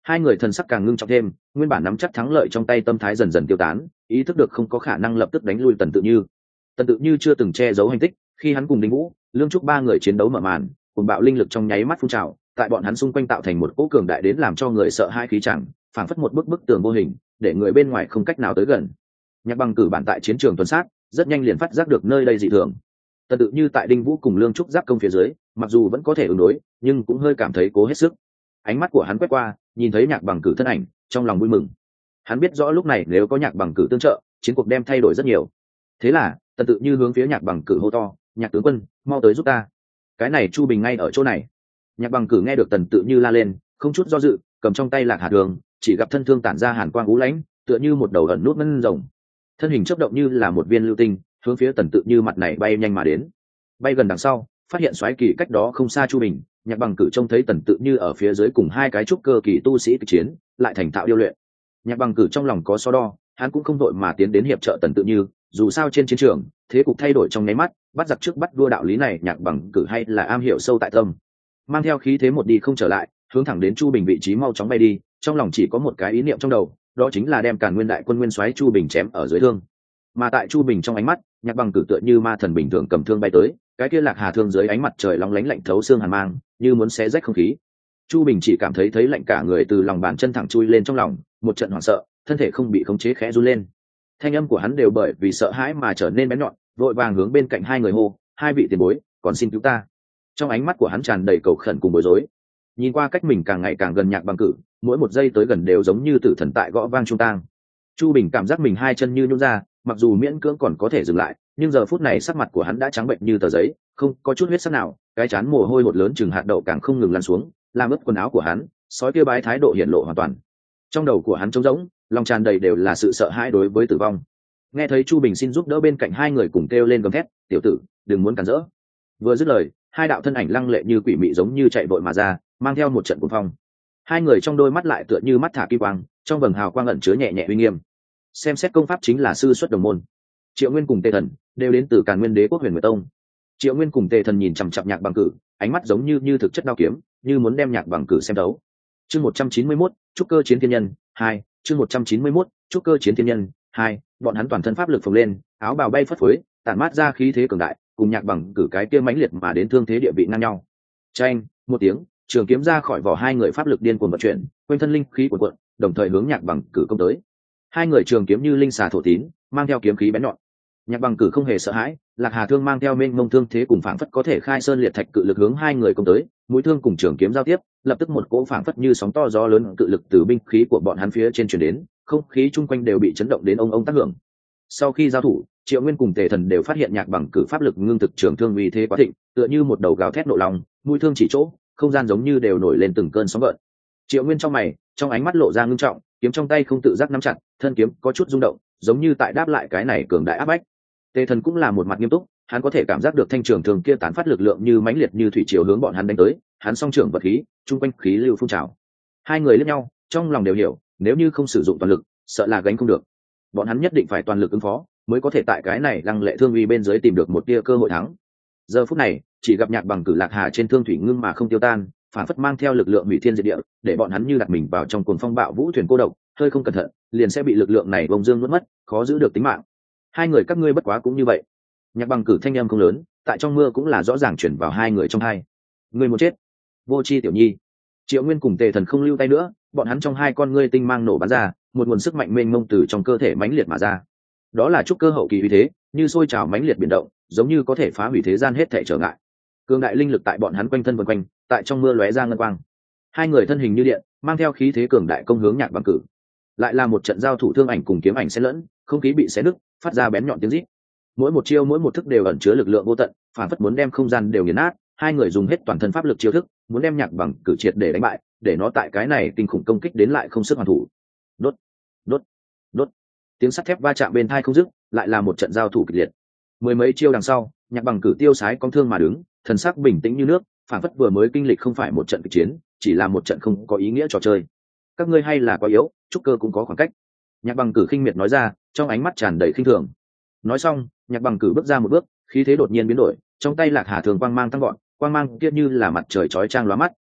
Hai người thần sắc càng ngưng trọng thêm, nguyên bản nắm chắc thắng lợi trong tay tâm thái dần dần tiêu tán, ý thức được không có khả năng lập tức đánh lui Tần Tự Như. Tần Tự Như chưa từng che giấu hành tích, khi hắn cùng Đinh Vũ, Lương Trúc ba người chiến đấu mở màn, cùng bạo linh lực trong nháy mắt phun trào, tại bọn hắn xung quanh tạo thành một cỗ cường đại đến làm cho người sợ hãi khí chẳng, phảng phất một bức tường vô hình, để người bên ngoài không cách nào tới gần. Nhạc Bằng cử bản tại chiến trường tuần sát, rất nhanh liền phát giác được nơi đây dị thường. Tần Tự Như tại Đinh Vũ cùng Lương Trúc giáp công phía dưới, mặc dù vẫn có thể ứng đối, nhưng cũng hơi cảm thấy cố hết sức. Ánh mắt của hắn quét qua, nhìn thấy Nhạc Bằng cử thân ảnh, trong lòng vui mừng. Hắn biết rõ lúc này nếu có Nhạc Bằng cử tương trợ, chiến cuộc đem thay đổi rất nhiều. Thế là, Tần Tự Như hướng phía Nhạc Bằng cử hô to, "Nhạc tướng quân, mau tới giúp ta." Cái này Chu Bình ngay ở chỗ này. Nhạc Bằng cử nghe được Tần Tự Như la lên, không chút do dự, cầm trong tay Lạc Hà Thường, chỉ gặp thân thương tản ra hàn quang ú lãnh, tựa như một đầu ẩn nút ngân rồng. Thân hình chớp động như là một viên lưu tinh, hướng phía Tần Tự Như mặt này bay nhanh mà đến. Bay gần đằng sau, phát hiện xoáy kỳ cách đó không xa Chu Bình, Nhạc Bằng cử trông thấy Tần Tự Như ở phía dưới cùng hai cái trúc cơ kỳ tu sĩ kịch chiến, lại thành thạo điêu luyện. Nhạc Bằng cử trong lòng có so đo, hắn cũng không đội mà tiến đến hiệp trợ Tần Tự Như, dù sao trên chiến trường, thế cục thay đổi trong nháy mắt, bắt giặc trước bắt vua đạo lý này Nhạc Bằng cử hay là am hiểu sâu tại tâm. Mang theo khí thế một đi không trở lại, hướng thẳng đến Chu Bình vị trí mau chóng bay đi, trong lòng chỉ có một cái ý niệm trong đầu, đó chính là đem Càn Nguyên đại quân nguyên soái Chu Bình chém ở dưới thương. Mà tại Chu Bình trong ánh mắt, Nhạc Bằng cử tựa như ma thần bình thường cầm thương bay tới, cái kia Lạc Hà thương dưới ánh mặt trời long lánh lạnh thấu xương hàn mang, như muốn xé rách không khí. Chu Bình chỉ cảm thấy lạnh cả người từ lòng bàn chân thẳng chui lên trong lòng, một trận hoảng sợ, thân thể không bị khống chế khẽ run lên. Thanh âm của hắn đều bởi vì sợ hãi mà trở nên bén nhọn, vội vàng hướng bên cạnh hai người hô, "Hai vị tiền bối, còn xin cứu ta." Trong ánh mắt của hắn tràn đầy cầu khẩn cùng bối rối. Nhìn qua cách mình càng ngày càng gần Nhạc Bằng cử, mỗi một giây tới gần đều giống như tử thần tại gõ vang trung tang. Chu Bình cảm giác mình hai chân như nhũn ra, mặc dù miễn cưỡng còn có thể dừng lại, nhưng giờ phút này sắc mặt của hắn đã trắng bệnh như tờ giấy, không có chút huyết sắc nào, cái chán mồ hôi hột lớn chừng hạt đậu càng không ngừng lăn xuống, làm ướt quần áo của hắn, sói kia bái thái độ hiện lộ hoàn toàn. Trong đầu của hắn trống rỗng, lòng tràn đầy đều là sự sợ hãi đối với tử vong. Nghe thấy Chu Bình xin giúp đỡ, bên cạnh hai người cùng kêu lên gầm thét, "Tiểu tử, đừng muốn cản rỡ." Vừa dứt lời, hai đạo thân ảnh lăng lệ như quỷ mị giống như chạy vội mà ra, mang theo một trận cuồng phong. Hai người trong đôi mắt lại tựa như mắt thả kim quang, trong vầng hào quang ẩn chứa nhẹ nhẹ uy nghiêm. Xem xét công pháp chính là sư xuất đồng môn. Triệu Nguyên cùng Tề Thần đều đến từ Càn Nguyên Đế quốc Huyền Nguyệt Tông. Triệu Nguyên cùng Tề Thần nhìn chằm chằm Nhạc Bằng cử, ánh mắt giống như thực chất đao kiếm, như muốn đem Nhạc Bằng cử xem đấu. Chương 191, trúc cơ chiến thiên nhân 2, chương 191, trúc cơ chiến thiên nhân 2, bọn hắn toàn thân pháp lực phồng lên, áo bào bay phất phới, tản mát ra khí thế cường đại, cùng Nhạc Bằng cử cái kia mãnh liệt mà đến thương thế địa vị ngang nhau. Chanh, một tiếng, trường kiếm ra khỏi vỏ, hai người pháp lực điên cuồng vận chuyển, quanh thân linh khí cuồn cuộn, đồng thời hướng Nhạc Bằng cử công tới. Hai người trường kiếm như linh xà thổ tín, mang theo kiếm khí bén nhọn. Nhạc Bằng cử không hề sợ hãi, Lạc Hà thương mang theo mênh mông thương thế cùng phảng phất có thể khai sơn liệt thạch cự lực hướng hai người công tới, mũi thương cùng trường kiếm giao tiếp, lập tức một cỗ phảng phất như sóng to gió lớn cự lực từ binh khí của bọn hắn phía trên truyền đến, không khí chung quanh đều bị chấn động đến ông tác hưởng. Sau khi giao thủ, Triệu Nguyên cùng Tề Thần đều phát hiện Nhạc Bằng cử pháp lực ngưng thực, trường thương uy thế quá thịnh, tựa như một đầu gào thét nộ lòng, mũi thương chỉ chỗ, không gian giống như đều nổi lên từng cơn sóng gợn. Triệu Nguyên trong mày, trong ánh mắt lộ ra ngưng trọng, kiếm trong tay không tự giác nắm chặt, thân kiếm có chút rung động, giống như tại đáp lại cái này cường đại áp bách. Tề Thần cũng là một mặt nghiêm túc, hắn có thể cảm giác được thanh trường thường kia tán phát lực lượng như mãnh liệt như thủy triều hướng bọn hắn đánh tới, hắn song trưởng vật khí, trung quanh khí lưu phun trào. Hai người liếc nhau, trong lòng đều hiểu, nếu như không sử dụng toàn lực, sợ là gánh không được. Bọn hắn nhất định phải toàn lực ứng phó, mới có thể tại cái này lăng lệ thương uy bên dưới tìm được một tia cơ hội thắng. Giờ phút này, chỉ gặp Nhạc Bằng cử Lạc Hà trên thương thủy ngưng mà không tiêu tan, phản phất mang theo lực lượng hủy thiên diệt địa, để bọn hắn như đặt mình vào trong cuồng phong bạo vũ thuyền cô độc, hơi không cẩn thận, liền sẽ bị lực lượng này bông dương nuốt mất, khó giữ được tính mạng. Hai người các ngươi bất quá cũng như vậy. Nhạc Bằng cử thanh âm không lớn, tại trong mưa cũng là rõ ràng chuyển vào hai người trong hai. Ngươi muốn chết? Vô chi tiểu nhi. Triệu Nguyên cùng Tề Thần không lưu tay nữa, bọn hắn trong hai con ngươi tinh mang nổ bắn ra, một nguồn sức mạnh mênh mông từ trong cơ thể mãnh liệt mà ra. Đó là trúc cơ hậu kỳ uy thế, như sôi trào mãnh liệt biển động, giống như có thể phá hủy thế gian hết thảy trở ngại. Cường đại linh lực tại bọn hắn quanh thân vần quanh, tại trong mưa lóe ra ngân quang. Hai người thân hình như điện, mang theo khí thế cường đại công hướng Nhạc Bằng cử. Lại là một trận giao thủ, thương ảnh cùng kiếm ảnh xen lẫn, không khí bị xé nứt, phát ra bén nhọn tiếng rít. Mỗi một chiêu mỗi một thức đều ẩn chứa lực lượng vô tận, phản phất muốn đem không gian đều nghiền nát. Hai người dùng hết toàn thân pháp lực chiêu thức, muốn đem Nhạc Bằng cử triệt để đánh bại, để nó tại cái này kinh khủng công kích đến lại không sức hoàn thủ. Đốt, đốt, đốt. Tiếng sắt thép va chạm bên tai không dứt, lại là một trận giao thủ kịch liệt. Mười mấy chiêu đằng sau, Nhạc Bằng cử tiêu sái cong thương mà đứng, thần sắc bình tĩnh như nước, phản phất vừa mới kinh lịch không phải một trận kịch chiến, chỉ là một trận không có ý nghĩa trò chơi. Các ngươi hay là quá yếu, trúc cơ cũng có khoảng cách. Nhạc Bằng cử khinh miệt nói ra, trong ánh mắt tràn đầy khinh thường. Nói xong, Nhạc Bằng cử bước ra một bước, khí thế đột nhiên biến đổi, trong tay Lạc Hà thường quang mang tăng gọn, quang mang kia như là mặt trời chói chang lóa mắt,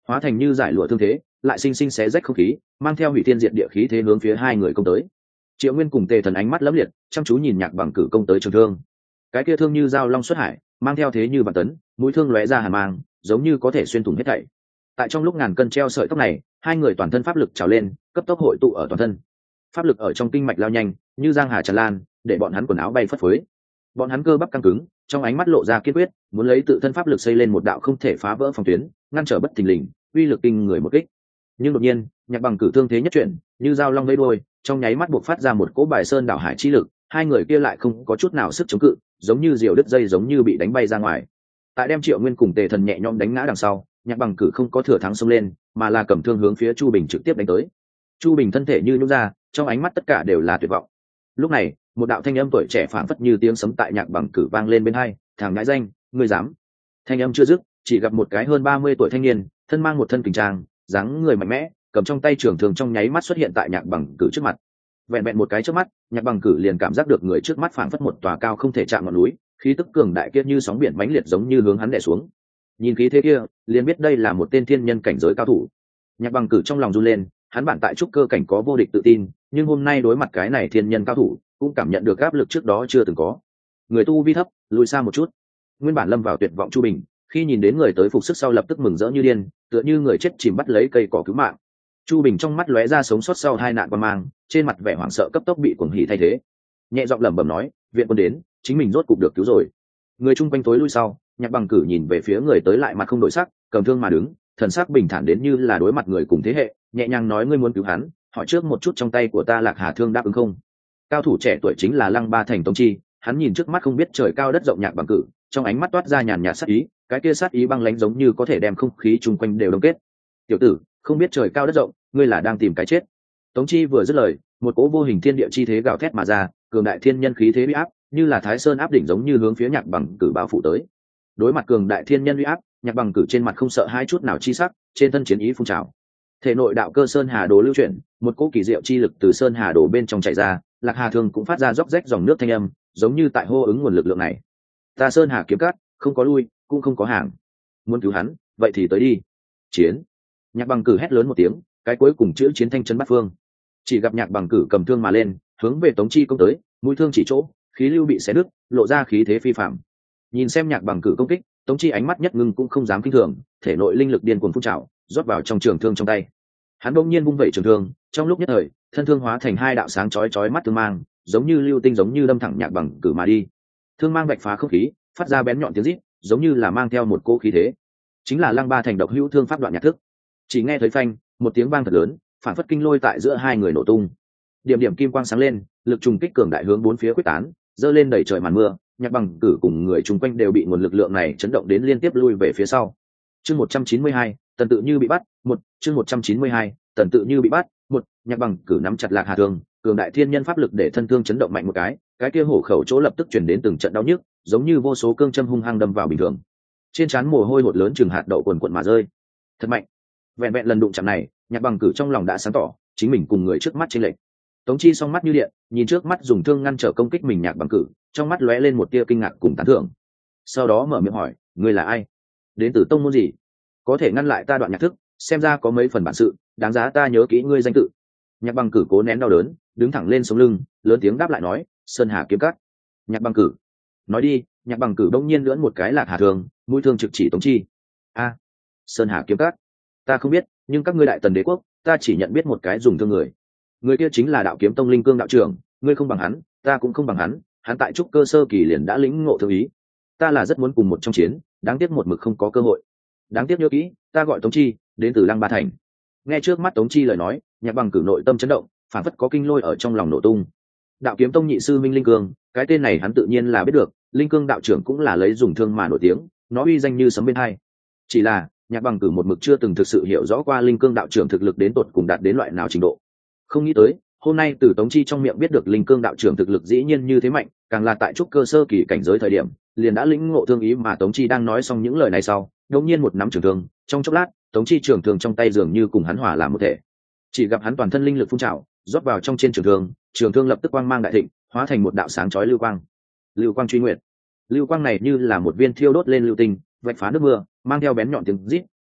hóa thành như giải lụa thương thế, lại sinh sinh xé rách không khí, mang theo hủy thiên diệt địa khí thế hướng phía hai người công tới. Triệu Nguyên cùng Tề Thần ánh mắt lấm liệt, chăm chú nhìn Nhạc Bằng Cử công tới trường thương. Cái kia thương như dao long xuất hải, mang theo thế như vạn tấn, mũi thương lóe ra hàn mang, giống như có thể xuyên thủng hết thảy. Tại trong lúc ngàn cân treo sợi tóc này, hai người toàn thân pháp lực trào lên, cấp tốc hội tụ ở toàn thân. Pháp lực ở trong kinh mạch lao nhanh, như giang hà tràn lan, để bọn hắn quần áo bay phất phới. Bọn hắn cơ bắp căng cứng, trong ánh mắt lộ ra kiên quyết, muốn lấy tự thân pháp lực xây lên một đạo không thể phá vỡ phòng tuyến, ngăn trở bất thình lình, uy lực kinh người một kích. Nhưng đột nhiên, Nhạc Bằng Cử thương thế nhất chuyển, như dao long vây đuôi, trong nháy mắt buộc phát ra một cỗ bài sơn đảo hải chi lực, hai người kia lại không có chút nào sức chống cự, giống như diều đứt dây, giống như bị đánh bay ra ngoài. Tại đem Triệu Nguyên cùng Tề Thần nhẹ nhõm đánh ngã đằng sau, Nhạc Bằng Cử không có thừa thắng xông lên, mà là cầm thương hướng phía Chu Bình trực tiếp đánh tới. Chu Bình thân thể như nhũn ra, trong ánh mắt tất cả đều là tuyệt vọng. Lúc này, một đạo thanh âm tuổi trẻ phảng phất như tiếng sấm tại Nhạc Bằng Cử vang lên bên hai, "Thằng ngãi danh, ngươi dám?" Thanh âm chưa dứt, chỉ gặp một cái hơn 30 tuổi thanh niên, thân mang một thân kình trang, dáng người mạnh mẽ, cầm trong tay trường thương trong nháy mắt xuất hiện tại Nhạc Bằng Cử trước mặt. Vẹn vẹn một cái trước mắt, Nhạc Bằng Cử liền cảm giác được người trước mắt phảng phất một tòa cao không thể chạm ngọn núi, khí tức cường đại kia như sóng biển mãnh liệt giống như hướng hắn đè xuống. Nhìn khí thế kia, liền biết đây là một tên thiên nhân cảnh giới cao thủ. Nhạc Bằng Cử trong lòng run lên, hắn bản tại trúc cơ cảnh có vô địch tự tin, nhưng hôm nay đối mặt cái này thiên nhân cao thủ, cũng cảm nhận được áp lực trước đó chưa từng có. Người tu vi thấp, lùi xa một chút. Nguyên bản lâm vào tuyệt vọng Chu Bình, khi nhìn đến người tới phục sức sau lập tức mừng rỡ như điên, tựa như người chết chìm bắt lấy cây cỏ cứu mạng. Chu Bình trong mắt lóe ra sống sót sau hai nạn quan mang, trên mặt vẻ hoảng sợ cấp tốc bị cuồng hỉ thay thế. Nhẹ giọng lẩm bẩm nói, viện quân đến, chính mình rốt cục được cứu rồi. Người chung quanh tối lui sau, Nhạc Bằng Cử nhìn về phía người tới lại mặt không đổi sắc, cầm thương mà đứng, thần sắc bình thản đến như là đối mặt người cùng thế hệ, nhẹ nhàng nói, ngươi muốn cứu hắn, hỏi trước một chút trong tay của ta Lạc Hà thương đáp ứng không? Cao thủ trẻ tuổi chính là Lăng Ba Thành Tống Chi, hắn nhìn trước mắt không biết trời cao đất rộng Nhạc Bằng Cử, trong ánh mắt toát ra nhàn nhạt sát ý, cái kia sát ý băng lãnh giống như có thể đem không khí chung quanh đều đông kết. Tiểu tử, không biết trời cao đất rộng, ngươi là đang tìm cái chết. Tống Chi vừa dứt lời, một cỗ vô hình thiên địa chi thế gào thét mà ra, cường đại thiên nhân khí thế uy áp, như là Thái Sơn áp đỉnh giống như hướng phía Nhạc Bằng Cử bao phủ tới. Đối mặt cường đại thiên nhân uy áp, Nhạc Bằng Cử trên mặt không sợ hai chút nào chi sắc, trên thân chiến ý phun trào. Thể nội đạo cơ sơn hà đồ lưu chuyển, một cỗ kỳ diệu chi lực từ sơn hà đồ bên trong chảy ra, Lạc Hà thương cũng phát ra róc rách dòng nước thanh âm, giống như tại hô ứng nguồn lực lượng này. Ta sơn hà kiếm cát, không có lui, cũng không có hàng. Muốn cứu hắn, vậy thì tới đi. Chiến! Nhạc Bằng Cử hét lớn một tiếng, cái cuối cùng chữ chiến thanh chấn bát phương. Chỉ gặp Nhạc Bằng Cử cầm thương mà lên, hướng về Tống Chi công tới, mũi thương chỉ chỗ, khí lưu bị xé đứt, lộ ra khí thế phi phàm. Nhìn xem Nhạc Bằng Cử công kích, Tống Chi ánh mắt nhất ngưng cũng không dám kinh thường, thể nội linh lực điên cuồng phun trào, rót vào trong trường thương trong tay. Hắn bỗng nhiên vung vẩy trường thương, trong lúc nhất thời, thân thương hóa thành hai đạo sáng chói chói mắt thương mang, giống như lưu tinh giống như đâm thẳng Nhạc Bằng Cử mà đi. Thương mang vạch phá không khí, phát ra bén nhọn tiếng rít, giống như là mang theo một cỗ khí thế. Chính là Lăng Ba Thành độc hữu thương pháp đoạn nhạc thức. Chỉ nghe thấy phanh, một tiếng vang thật lớn, phản phất kinh lôi tại giữa hai người nổ tung. Điểm điểm kim quang sáng lên, lực trùng kích cường đại hướng bốn phía quyết tán, dơ lên đầy trời màn mưa. Nhạc Bằng Cử cùng người chung quanh đều bị nguồn lực lượng này chấn động đến liên tiếp lui về phía sau. Chương 192, Tần Tự Như bị bắt, chương 192, Tần Tự Như bị bắt, Nhạc Bằng Cử nắm chặt Lạc Hà thương, cường đại thiên nhân pháp lực để thân thương chấn động mạnh một cái kia hổ khẩu chỗ lập tức truyền đến từng trận đau nhức, giống như vô số cương châm hung hăng đâm vào bình thường. Trên trán mồ hôi hột lớn chừng hạt đậu quần quần mà rơi. Thật mạnh. Vẹn vẹn lần đụng chạm này, Nhạc Bằng Cử trong lòng đã sáng tỏ, chính mình cùng người trước mắt chênh lệch. Tống Chi song mắt như điện, nhìn trước mắt dùng thương ngăn trở công kích mình Nhạc Bằng Cử, trong mắt lóe lên một tia kinh ngạc cùng tán thưởng. Sau đó mở miệng hỏi, ngươi là ai? Đến từ tông môn gì? Có thể ngăn lại ta đoạn nhạc thức, xem ra có mấy phần bản sự, đáng giá ta nhớ kỹ ngươi danh tự. Nhạc Bằng Cử cố nén đau đớn, đứng thẳng lên sống lưng, lớn tiếng đáp lại nói, Sơn Hà kiếm cắt. Nhạc Bằng Cử. Nói đi, Nhạc Bằng Cử đông nhiên lưỡn một cái Lạc Hà thương, mũi thương trực chỉ Tống Chi. A, Sơn Hà kiếm cắt. Ta không biết, nhưng các ngươi Đại Tần đế quốc, ta chỉ nhận biết một cái dùng thương người. Người kia chính là Đạo Kiếm Tông Linh Cương đạo trưởng, ngươi không bằng hắn, ta cũng không bằng hắn, hắn tại trúc cơ sơ kỳ liền đã lĩnh ngộ thương ý. Ta là rất muốn cùng một trong chiến, đáng tiếc một mực không có cơ hội. Đáng tiếc nhớ kỹ, ta gọi Tống Chi, đến từ Lăng Ba Thành. Nghe trước mắt Tống Chi lời nói, Nhạc Bằng Cử nội tâm chấn động, phản phất có kinh lôi ở trong lòng nổ tung. Đạo Kiếm Tông nhị sư Minh Linh Cương, cái tên này hắn tự nhiên là biết được, Linh Cương đạo trưởng cũng là lấy dùng thương mà nổi tiếng, nó uy danh như sấm bên hai. Chỉ là, Nhạc Bằng Cử một mực chưa từng thực sự hiểu rõ qua Linh Cương đạo trưởng thực lực đến tột cùng đạt đến loại nào trình độ. Không nghĩ tới, hôm nay từ Tống Chi trong miệng biết được Linh Cương đạo trưởng thực lực dĩ nhiên như thế mạnh, càng là tại trúc cơ sơ kỳ cảnh giới thời điểm, liền đã lĩnh ngộ thương ý mà Tống Chi đang nói xong những lời này sau, đột nhiên một nắm trường thương, trong chốc lát, Tống Chi trường thương trong tay dường như cùng hắn hòa làm một thể. Chỉ gặp hắn toàn thân linh lực phun trào, rót vào trong trên trường thương lập tức quang mang đại thịnh, hóa thành một đạo sáng chói lưu quang. Lưu quang truy nguyệt. Lưu quang này như là một viên thiêu đốt lên lưu tinh, vạch phá nước mưa, mang theo bén nhọn tiếng rít,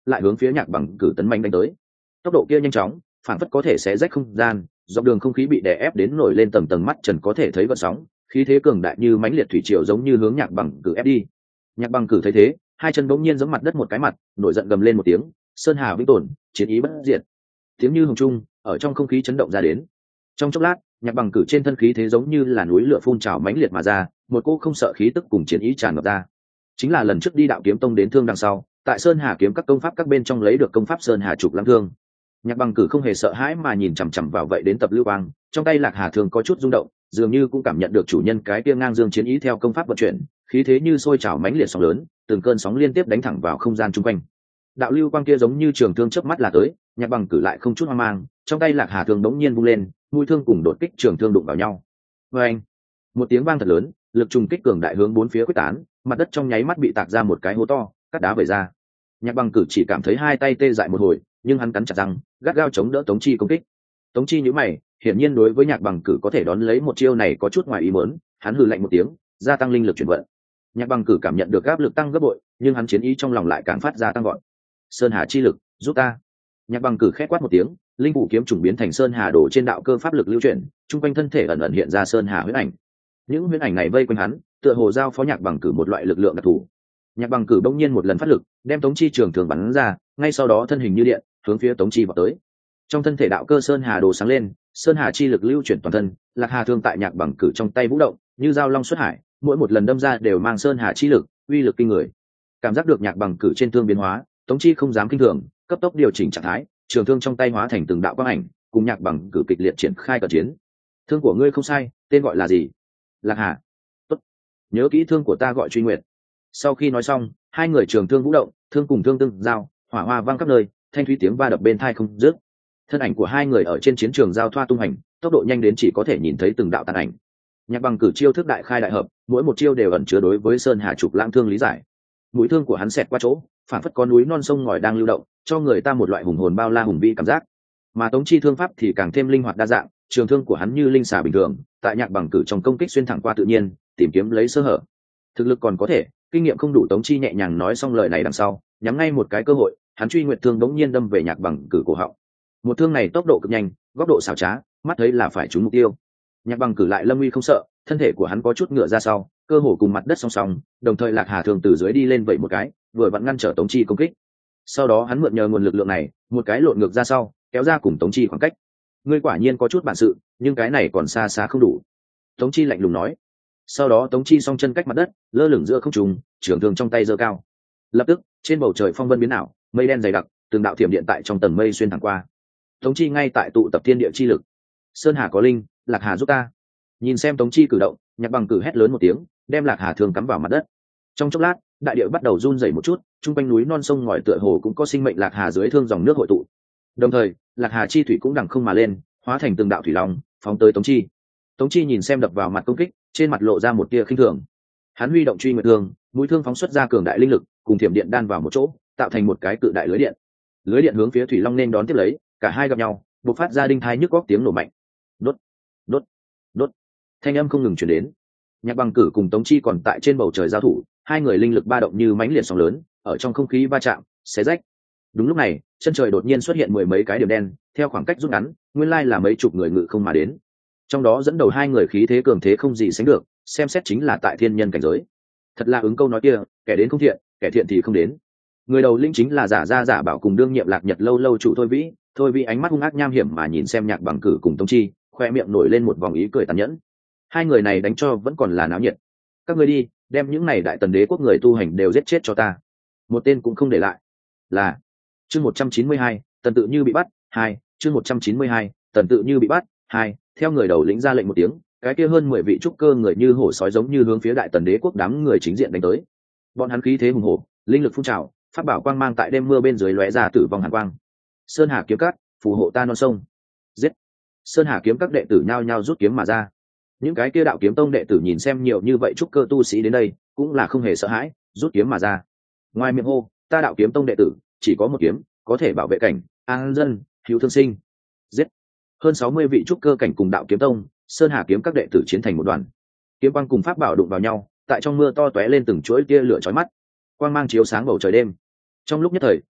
lại hướng phía Nhạc Bằng Cử tấn manh đánh tới. Tốc độ kia nhanh chóng, phản phất có thể xé rách không gian, dọc đường không khí bị đè ép đến nổi lên tầng tầng, mắt trần có thể thấy gợn sóng, khí thế cường đại như mãnh liệt thủy triều giống như hướng Nhạc Bằng Cử ép đi. Nhạc Bằng Cử thấy thế, hai chân bỗng nhiên giẫm mặt đất một cái mặt, nổi giận gầm lên một tiếng, sơn hà vĩnh tồn, chiến ý bất diệt. Tiếng như hồng trung ở trong không khí chấn động ra đến. Trong chốc lát, Nhạc Bằng Cử trên thân khí thế giống như là núi lửa phun trào mãnh liệt mà ra, một cô không sợ khí tức cùng chiến ý tràn ngập ra. Chính là lần trước đi Đạo Kiếm Tông đến thương đằng sau, tại Sơn Hà kiếm các công pháp các bên trong lấy được công pháp Sơn Hà trục lăng thương. Nhạc Bằng Cử không hề sợ hãi mà nhìn chằm chằm vào vậy đến tập lưu quang, trong tay Lạc Hà thường có chút rung động, dường như cũng cảm nhận được chủ nhân cái kia ngang dương chiến ý theo công pháp vận chuyển, khí thế như sôi trào mãnh liệt sóng lớn, từng cơn sóng liên tiếp đánh thẳng vào không gian chung quanh. Đạo lưu quang kia giống như trường thương chớp mắt là tới, Nhạc Bằng Cử lại không chút hoang mang, trong tay Lạc Hà thường đống nhiên vung lên, mũi thương cùng đột kích trường thương đụng vào nhau. Oeng! Một tiếng vang thật lớn, lực trùng kích cường đại hướng bốn phía quyết tán, mặt đất trong nháy mắt bị tạc ra một cái hố to, cắt đá vẩy ra. Nhạc Bằng Cử chỉ cảm thấy hai tay tê dại một hồi, nhưng hắn cắn chặt răng, gắt gao chống đỡ Tống Chi công kích. Tống Chi nhíu mày, hiển nhiên đối với Nhạc Bằng Cử có thể đón lấy một chiêu này có chút ngoài ý muốn, hắn hừ lạnh một tiếng, gia tăng linh lực chuyển vận. Nhạc Bằng Cử cảm nhận được áp lực tăng gấp bội, nhưng hắn chiến ý trong lòng lại càng phát ra tăng gọn. Sơn Hà chi lực, giúp ta. Nhạc Bằng Cử khẽ quát một tiếng, linh vũ kiếm trùng biến thành sơn hà đổ trên đạo cơ pháp lực lưu chuyển, trung quanh thân thể ẩn ẩn hiện ra sơn hà huyễn ảnh. Những huyễn ảnh này vây quanh hắn, tựa hồ giao phó Nhạc Bằng Cử một loại lực lượng đặc thù. Nhạc Bằng Cử bỗng nhiên một lần phát lực, đem Tống Chi trường thường bắn ra, ngay sau đó thân hình như điện, hướng phía Tống Chi vào tới. Trong thân thể đạo cơ sơn hà đồ sáng lên, sơn hà chi lực lưu chuyển toàn thân, Lạc Hà thương tại Nhạc Bằng Cử trong tay vũ động, như dao long xuất hải, mỗi một lần đâm ra đều mang sơn hà chi lực, uy lực kinh người. Cảm giác được Nhạc Bằng Cử trên thương biến hóa, Tống Chi không dám kinh thường, cấp tốc điều chỉnh trạng thái, trường thương trong tay hóa thành từng đạo quang ảnh, cùng Nhạc Bằng Cử kịch liệt triển khai cận chiến. Thương của ngươi không sai, tên gọi là gì? Lạc Hà. Tốt, nhớ kỹ thương của ta gọi Truy Nguyệt. Sau khi nói xong, hai người trường thương vũ động, thương cùng thương tương giao, hỏa hoa vang khắp nơi, thanh thúy tiếng va đập bên tai không dứt. Thân ảnh của hai người ở trên chiến trường giao thoa tung hành, tốc độ nhanh đến chỉ có thể nhìn thấy từng đạo tàn ảnh. Nhạc Bằng Cử chiêu thức đại khai đại hợp, mỗi một chiêu đều ẩn chứa đối với sơn hà trục lãng thương lý giải. Mũi thương của hắn xẹt qua chỗ, phản phất có núi non sông ngòi đang lưu động, cho người ta một loại hùng hồn bao la hùng vĩ cảm giác. Mà Tống Chi thương pháp thì càng thêm linh hoạt đa dạng, trường thương của hắn như linh xà bình thường, tại Nhạc Bằng Cử trong công kích xuyên thẳng qua tự nhiên, tìm kiếm lấy sơ hở. Thực lực còn có thể, kinh nghiệm không đủ. Tống Chi nhẹ nhàng nói xong lời này đằng sau, nhắm ngay một cái cơ hội, hắn Truy Nguyệt thương đống nhiên đâm về Nhạc Bằng Cử cổ họng. Một thương này tốc độ cực nhanh, góc độ xảo trá, mắt thấy là phải trúng mục tiêu. Nhạc Bằng Cử lại lâm uy không sợ, thân thể của hắn có chút ngựa ra sau, cơ hồ cùng mặt đất song song, đồng thời Lạc Hà thương từ dưới đi lên vậy một cái, vừa vặn ngăn trở Tống Chi công kích. Sau đó hắn mượn nhờ nguồn lực lượng này, một cái lộn ngược ra sau, kéo ra cùng Tống Chi khoảng cách. Ngươi quả nhiên có chút bản sự, nhưng cái này còn xa xa không đủ. Tống Chi lạnh lùng nói. Sau đó Tống Chi song chân cách mặt đất, lơ lửng giữa không trung, trường thương trong tay giơ cao. Lập tức, trên bầu trời phong vân biến ảo, mây đen dày đặc, từng đạo thiểm điện tại trong tầng mây xuyên thẳng qua. Tống Chi ngay tại tụ tập thiên địa chi lực. Sơn Hà có linh, Lạc Hà giúp ta. Nhìn xem Tống Chi cử động, Nhạc Bằng Cử hét lớn một tiếng, đem Lạc Hà thương cắm vào mặt đất. Trong chốc lát, đại địa bắt đầu run rẩy một chút, trung quanh núi non sông ngòi tựa hồ cũng có sinh mệnh. Lạc Hà dưới thương dòng nước hội tụ. Đồng thời, Lạc Hà chi thủy cũng đằng không mà lên, hóa thành từng đạo thủy long, phóng tới Tống Chi. Tống Chi nhìn xem đập vào mặt công kích, trên mặt lộ ra một tia khinh thường. Hắn huy động Truy Nguyệt thương, mũi thương phóng xuất ra cường đại linh lực, cùng thiểm điện đan vào một chỗ, tạo thành một cái cự đại lưới điện. Lưới điện hướng phía thủy long nên đón tiếp lấy, cả hai gặp nhau, bộc phát ra đinh thai nhức góc tiếng nổ mạnh. Đốt, đốt, đốt. Thanh âm không ngừng truyền đến. Nhạc Bằng Cử cùng Tống Chi còn tại trên bầu trời giao thủ, hai người linh lực ba động như mãnh liệt sóng lớn, ở trong không khí va chạm, xé rách. Đúng lúc này, chân trời đột nhiên xuất hiện mười mấy cái điểm đen, theo khoảng cách rút ngắn, nguyên lai là mấy chục người ngự không mà đến. Trong đó dẫn đầu hai người khí thế cường thế không gì sánh được, xem xét chính là tại thiên nhân cảnh giới. Thật là ứng câu nói kia, kẻ đến không thiện, kẻ thiện thì không đến. Người đầu linh chính là giả ra giả bảo cùng đương nhiệm Lạc Nhật lâu lâu chủ Thôi Vĩ ánh mắt hung ác nham hiểm mà nhìn xem Nhạc Bằng Cử cùng Tống Chi, khoe miệng nổi lên một vòng ý cười tàn nhẫn. Hai người này đánh cho vẫn còn là náo nhiệt. Các ngươi đi, đem những này đại tần đế quốc người tu hành đều giết chết cho ta, một tên cũng không để lại. Là chương 192, Tần Tự Như bị bắt. Chương 192, Tần Tự Như bị bắt. Theo người đầu lĩnh ra lệnh một tiếng, cái kia hơn 10 vị trúc cơ người như hổ sói giống như hướng phía đại tần đế quốc đám người chính diện đánh tới. Bọn hắn khí thế hùng hổ, linh lực phun trào, pháp bảo quang mang tại đêm mưa bên dưới lóe ra tử vong hàn quang. Sơn Hà kiếm cát, phù hộ ta non sông. Giết! Sơn Hà kiếm các đệ tử nhao nhao rút kiếm mà ra. Những cái kia đạo kiếm tông đệ tử nhìn xem nhiều như vậy trúc cơ tu sĩ đến đây, cũng là không hề sợ hãi, rút kiếm mà ra. Ngoài miệng hô, ta đạo kiếm tông đệ tử chỉ có một kiếm, có thể bảo vệ cảnh, an dân, hữu thương sinh. Giết! Hơn 60 vị trúc cơ cảnh cùng đạo kiếm tông, Sơn Hà kiếm các đệ tử chiến thành một đoàn. Kiếm quang cùng pháp bảo đụng vào nhau, tại trong mưa to tóe lên từng chuỗi tia lửa chói mắt, quang mang chiếu sáng bầu trời đêm. Trong lúc nhất thời,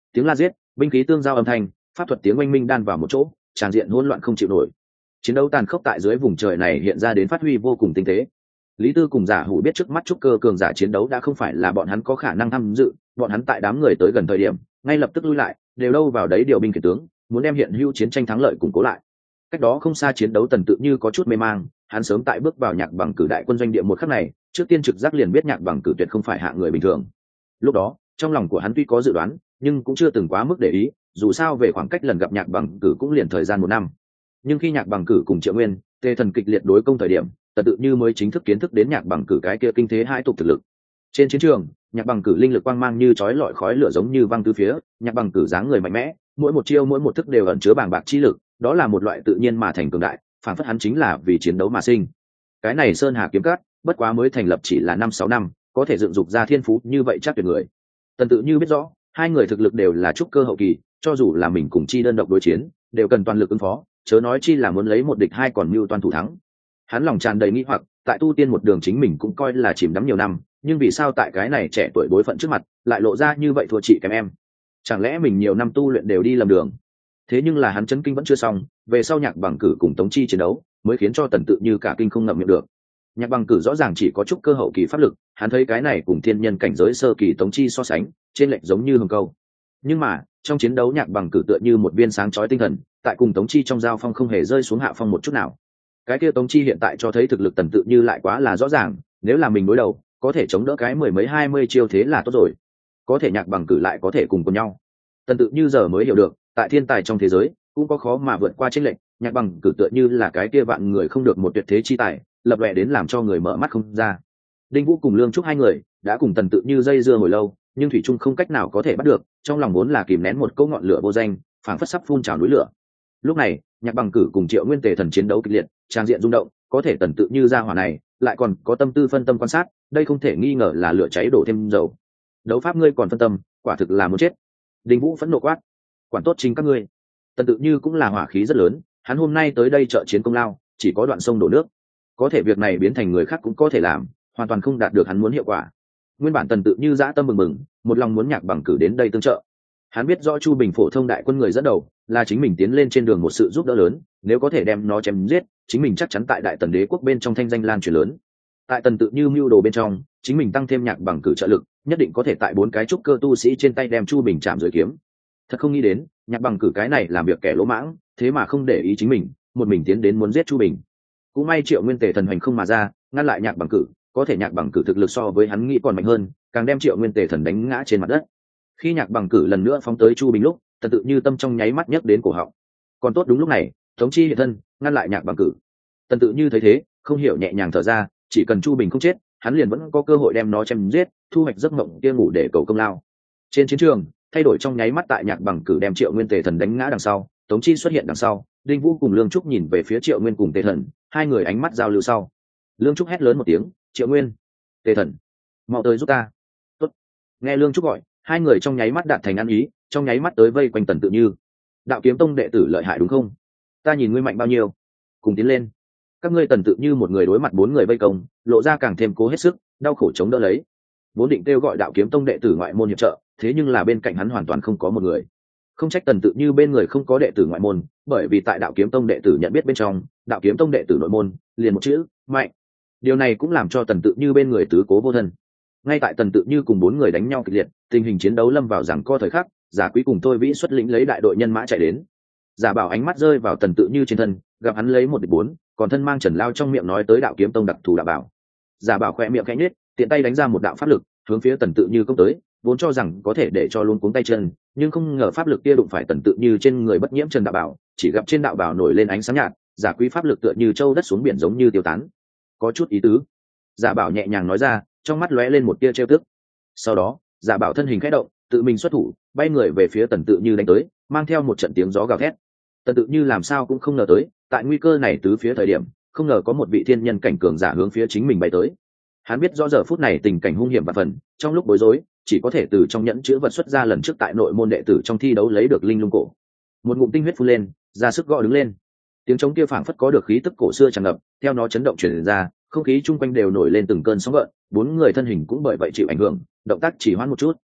tiếng la giết, binh khí tương giao âm thanh, pháp thuật tiếng oanh minh đan vào một chỗ, tràng diện hỗn loạn không chịu nổi. Chiến đấu tàn khốc tại dưới vùng trời này hiện ra đến phát huy vô cùng tinh tế. Lý Tư cùng Giả Hủ biết trước mắt trúc cơ cường giả chiến đấu đã không phải là bọn hắn có khả năng tham dự, bọn hắn tại đám người tới gần thời điểm, ngay lập tức lui lại, đều đâu vào đấy điều binh khiển tướng, muốn đem hiện hữu chiến tranh thắng lợi củng cố lại. Cách đó không xa chiến đấu Tần Tự Như có chút mê mang, hắn sớm tại bước vào Nhạc Bằng Cử đại quân doanh địa một khắc này, trước tiên trực giác liền biết Nhạc Bằng Cử tuyệt không phải hạng người bình thường. Lúc đó, trong lòng của hắn tuy có dự đoán, nhưng cũng chưa từng quá mức để ý, dù sao về khoảng cách lần gặp Nhạc Bằng Cử cũng liền thời gian 1 năm. Nhưng khi Nhạc Bằng Cử cùng Triệu Nguyên, Tề Thần kịch liệt đối công thời điểm, Tần Tự Như mới chính thức kiến thức đến Nhạc Bằng Cử cái kia kinh thế hai tục thực lực. Trên chiến trường, Nhạc Bằng Cử linh lực quang mang như chói lọi khói lửa giống như văng tứ phía, Nhạc Bằng Cử dáng người mạnh mẽ, mỗi một chiêu mỗi một thức đều ẩn chứa bàng bạc chi lực, đó là một loại tự nhiên mà thành cường đại, phản phất hắn chính là vì chiến đấu mà sinh. Cái này Sơn Hà kiếm cát, bất quá mới thành lập chỉ là 5-6 năm, có thể dựng dục ra thiên phú như vậy chắc tuyệt người. Tần Tự Như biết rõ, hai người thực lực đều là trúc cơ hậu kỳ, cho dù là mình cùng chi đơn độc đối chiến, đều cần toàn lực ứng phó, chớ nói chi là muốn lấy một địch hai còn mưu toàn thủ thắng. Hắn lòng tràn đầy nghi hoặc, tại tu tiên một đường chính mình cũng coi là chìm đắm nhiều năm, nhưng vì sao tại cái này trẻ tuổi bối phận trước mặt, lại lộ ra như vậy thua chị kém em? Chẳng lẽ mình nhiều năm tu luyện đều đi lầm đường? Thế nhưng là hắn chấn kinh vẫn chưa xong, về sau Nhạc Bằng Cử cùng Tống Chi chiến đấu, mới khiến cho Tần Tự Như cả kinh không ngậm miệng được. Nhạc Bằng Cử rõ ràng chỉ có chút cơ hậu kỳ pháp lực, hắn thấy cái này cùng thiên nhân cảnh giới sơ kỳ Tống Chi so sánh, trên lệch giống như hồng câu. Nhưng mà, trong chiến đấu Nhạc Bằng Cử tựa như một viên sáng chói tinh thần, tại cùng Tống Chi trong giao phong không hề rơi xuống hạ phong một chút nào. Cái kia Tống Chi hiện tại cho thấy thực lực Tần Tự Như lại quá là rõ ràng, nếu là mình đối đầu, có thể chống đỡ cái 10 mấy 20 chiêu thế là tốt rồi. Có thể Nhạc Bằng Cử lại có thể cùng nhau. Tần Tự Như giờ mới hiểu được, tại thiên tài trong thế giới, cũng có khó mà vượt qua chênh lệch, Nhạc Bằng Cử tựa như là cái kia vạn người không được một tuyệt thế chi tài, lập lòe đến làm cho người mở mắt không ra. Đinh Vũ cùng Lương Trúc hai người đã cùng Tần Tự Như dây dưa hồi lâu, nhưng thủy chung không cách nào có thể bắt được, trong lòng vốn là kìm nén một cỗ ngọn lửa vô danh, phảng phất sắp phun trào núi lửa. Lúc này, Nhạc Bằng Cử cùng Triệu Nguyên Tề Thần chiến đấu kịch liệt, trang diện rung động, có thể Tần Tự Như ra hỏa này, lại còn có tâm tư phân tâm quan sát, đây không thể nghi ngờ là lửa cháy đổ thêm dầu. Đấu pháp ngươi còn phân tâm, quả thực là muốn chết. Đinh Vũ phẫn nộ quát, quản tốt chính các ngươi. Tần Tự Như cũng là hỏa khí rất lớn, hắn hôm nay tới đây trợ chiến công lao, chỉ có đoạn sông đổ nước. Có thể việc này biến thành người khác cũng có thể làm, hoàn toàn không đạt được hắn muốn hiệu quả. Nguyên bản Tần Tự Như dã tâm bừng bừng, một lòng muốn Nhạc Bằng Cử đến đây tương trợ. Hắn biết rõ Chu Bình phổ thông đại quân người dẫn đầu, là chính mình tiến lên trên đường một sự giúp đỡ lớn, nếu có thể đem nó chém giết, chính mình chắc chắn tại Đại Tần Đế quốc bên trong thanh danh lan truyền lớn. Tại Tần Tự Như mưu đồ bên trong, chính mình tăng thêm Nhạc Bằng Cử trợ lực, nhất định có thể tại 4 cái trúc cơ tu sĩ trên tay đem Chu Bình chạm dưới kiếm. Thật không nghĩ đến, Nhạc Bằng Cử cái này làm việc kẻ lỗ mãng, thế mà không để ý chính mình, một mình tiến đến muốn giết Chu Bình. Cũng may Triệu Nguyên Tề Thần hành không mà ra, ngăn lại Nhạc Bằng Cử, có thể Nhạc Bằng Cử thực lực so với hắn nghĩ còn mạnh hơn, càng đem Triệu Nguyên Tề Thần đánh ngã trên mặt đất. Khi Nhạc Bằng Cử lần nữa phóng tới Chu Bình lúc, Tần Tự Như tâm trong nháy mắt nhấc đến cổ họng. Còn tốt đúng lúc này, Tống Chi hiện thân, ngăn lại Nhạc Bằng Cử. Tần Tự Như thấy thế, không hiểu nhẹ nhàng thở ra, chỉ cần Chu Bình không chết, hắn liền vẫn có cơ hội đem nó chém giết, thu hoạch giấc mộng kia ngủ để cầu công lao. Trên chiến trường, thay đổi trong nháy mắt tại Nhạc Bằng Cử đem Triệu Nguyên Tề Thần đánh ngã đằng sau, Tống Chi xuất hiện đằng sau, Đinh Vũ cùng Lương Trúc nhìn về phía Triệu Nguyên cùng Tề Thần, hai người ánh mắt giao lưu sau. Lương Trúc hét lớn một tiếng, "Triệu Nguyên, Tề Thần, mau tới giúp ta!" Tốt. Nghe Lương Trúc gọi, hai người trong nháy mắt đạt thành ăn ý, trong nháy mắt tới vây quanh Tần Tự Như. "Đạo Kiếm Tông đệ tử lợi hại đúng không? Ta nhìn ngươi mạnh bao nhiêu, cùng tiến lên." Các ngươi Tần Tự Như một người đối mặt 4 người vây công, lộ ra càng thêm cố hết sức, đau khổ chống đỡ lấy. Vốn định kêu gọi Đạo Kiếm Tông đệ tử ngoại môn hiệp trợ, thế nhưng là bên cạnh hắn hoàn toàn không có một người. Không trách Tần Tự Như bên người không có đệ tử ngoại môn, bởi vì tại Đạo Kiếm Tông đệ tử nhận biết bên trong, Đạo Kiếm Tông đệ tử nội môn, liền một chữ, mạnh. Điều này cũng làm cho Tần Tự Như bên người tứ cố vô thân. Ngay tại Tần Tự Như cùng 4 người đánh nhau kịch liệt, tình hình chiến đấu lâm vào giằng co thời khắc, Giả Quý cùng Thôi Vĩ xuất lĩnh lấy đại đội nhân mã chạy đến. Giả Bảo ánh mắt rơi vào Tần Tự Như trên thân, gặp hắn lấy 1 địch 4, còn thân mang Trần Lao trong miệng nói tới Đạo Kiếm Tông đặc thù đạo bảo. Giả Bảo khẽ miệng khẽ nhếch, tiện tay đánh ra một đạo pháp lực, hướng phía Tần Tự Như công tới, vốn cho rằng có thể để cho luống cuống tay chân, nhưng không ngờ pháp lực kia đụng phải Tần Tự Như trên người bất nhiễm Trần đạo bảo, chỉ gặp trên đạo bảo nổi lên ánh sáng nhạt, Giả Quý pháp lực tựa như châu đất xuống biển giống như tiêu tán. Có chút ý tứ. Giả Bảo nhẹ nhàng nói ra, trong mắt lóe lên một tia trêu tức. Sau đó, Giả Bảo thân hình khẽ động, tự mình xuất thủ, bay người về phía Tần Tự Như đánh tới, mang theo một trận tiếng gió gào thét. Tần Tự Như làm sao cũng không ngờ tới, tại nguy cơ này tứ phía thời điểm, không ngờ có một vị thiên nhân cảnh cường giả hướng phía chính mình bay tới. Hắn biết rõ giờ phút này tình cảnh hung hiểm và phần, trong lúc bối rối, chỉ có thể từ trong nhẫn chứa vật xuất ra lần trước tại nội môn đệ tử trong thi đấu lấy được linh lung cổ. Một ngụm tinh huyết phun lên, ra sức gõ đứng lên. Tiếng trống kia phảng phất có được khí tức cổ xưa tràn ngập, theo nó chấn động truyền ra, không khí chung quanh đều nổi lên từng cơn sóng gợn, 4 người thân hình cũng bởi vậy chịu ảnh hưởng, động tác chỉ hoãn một chút.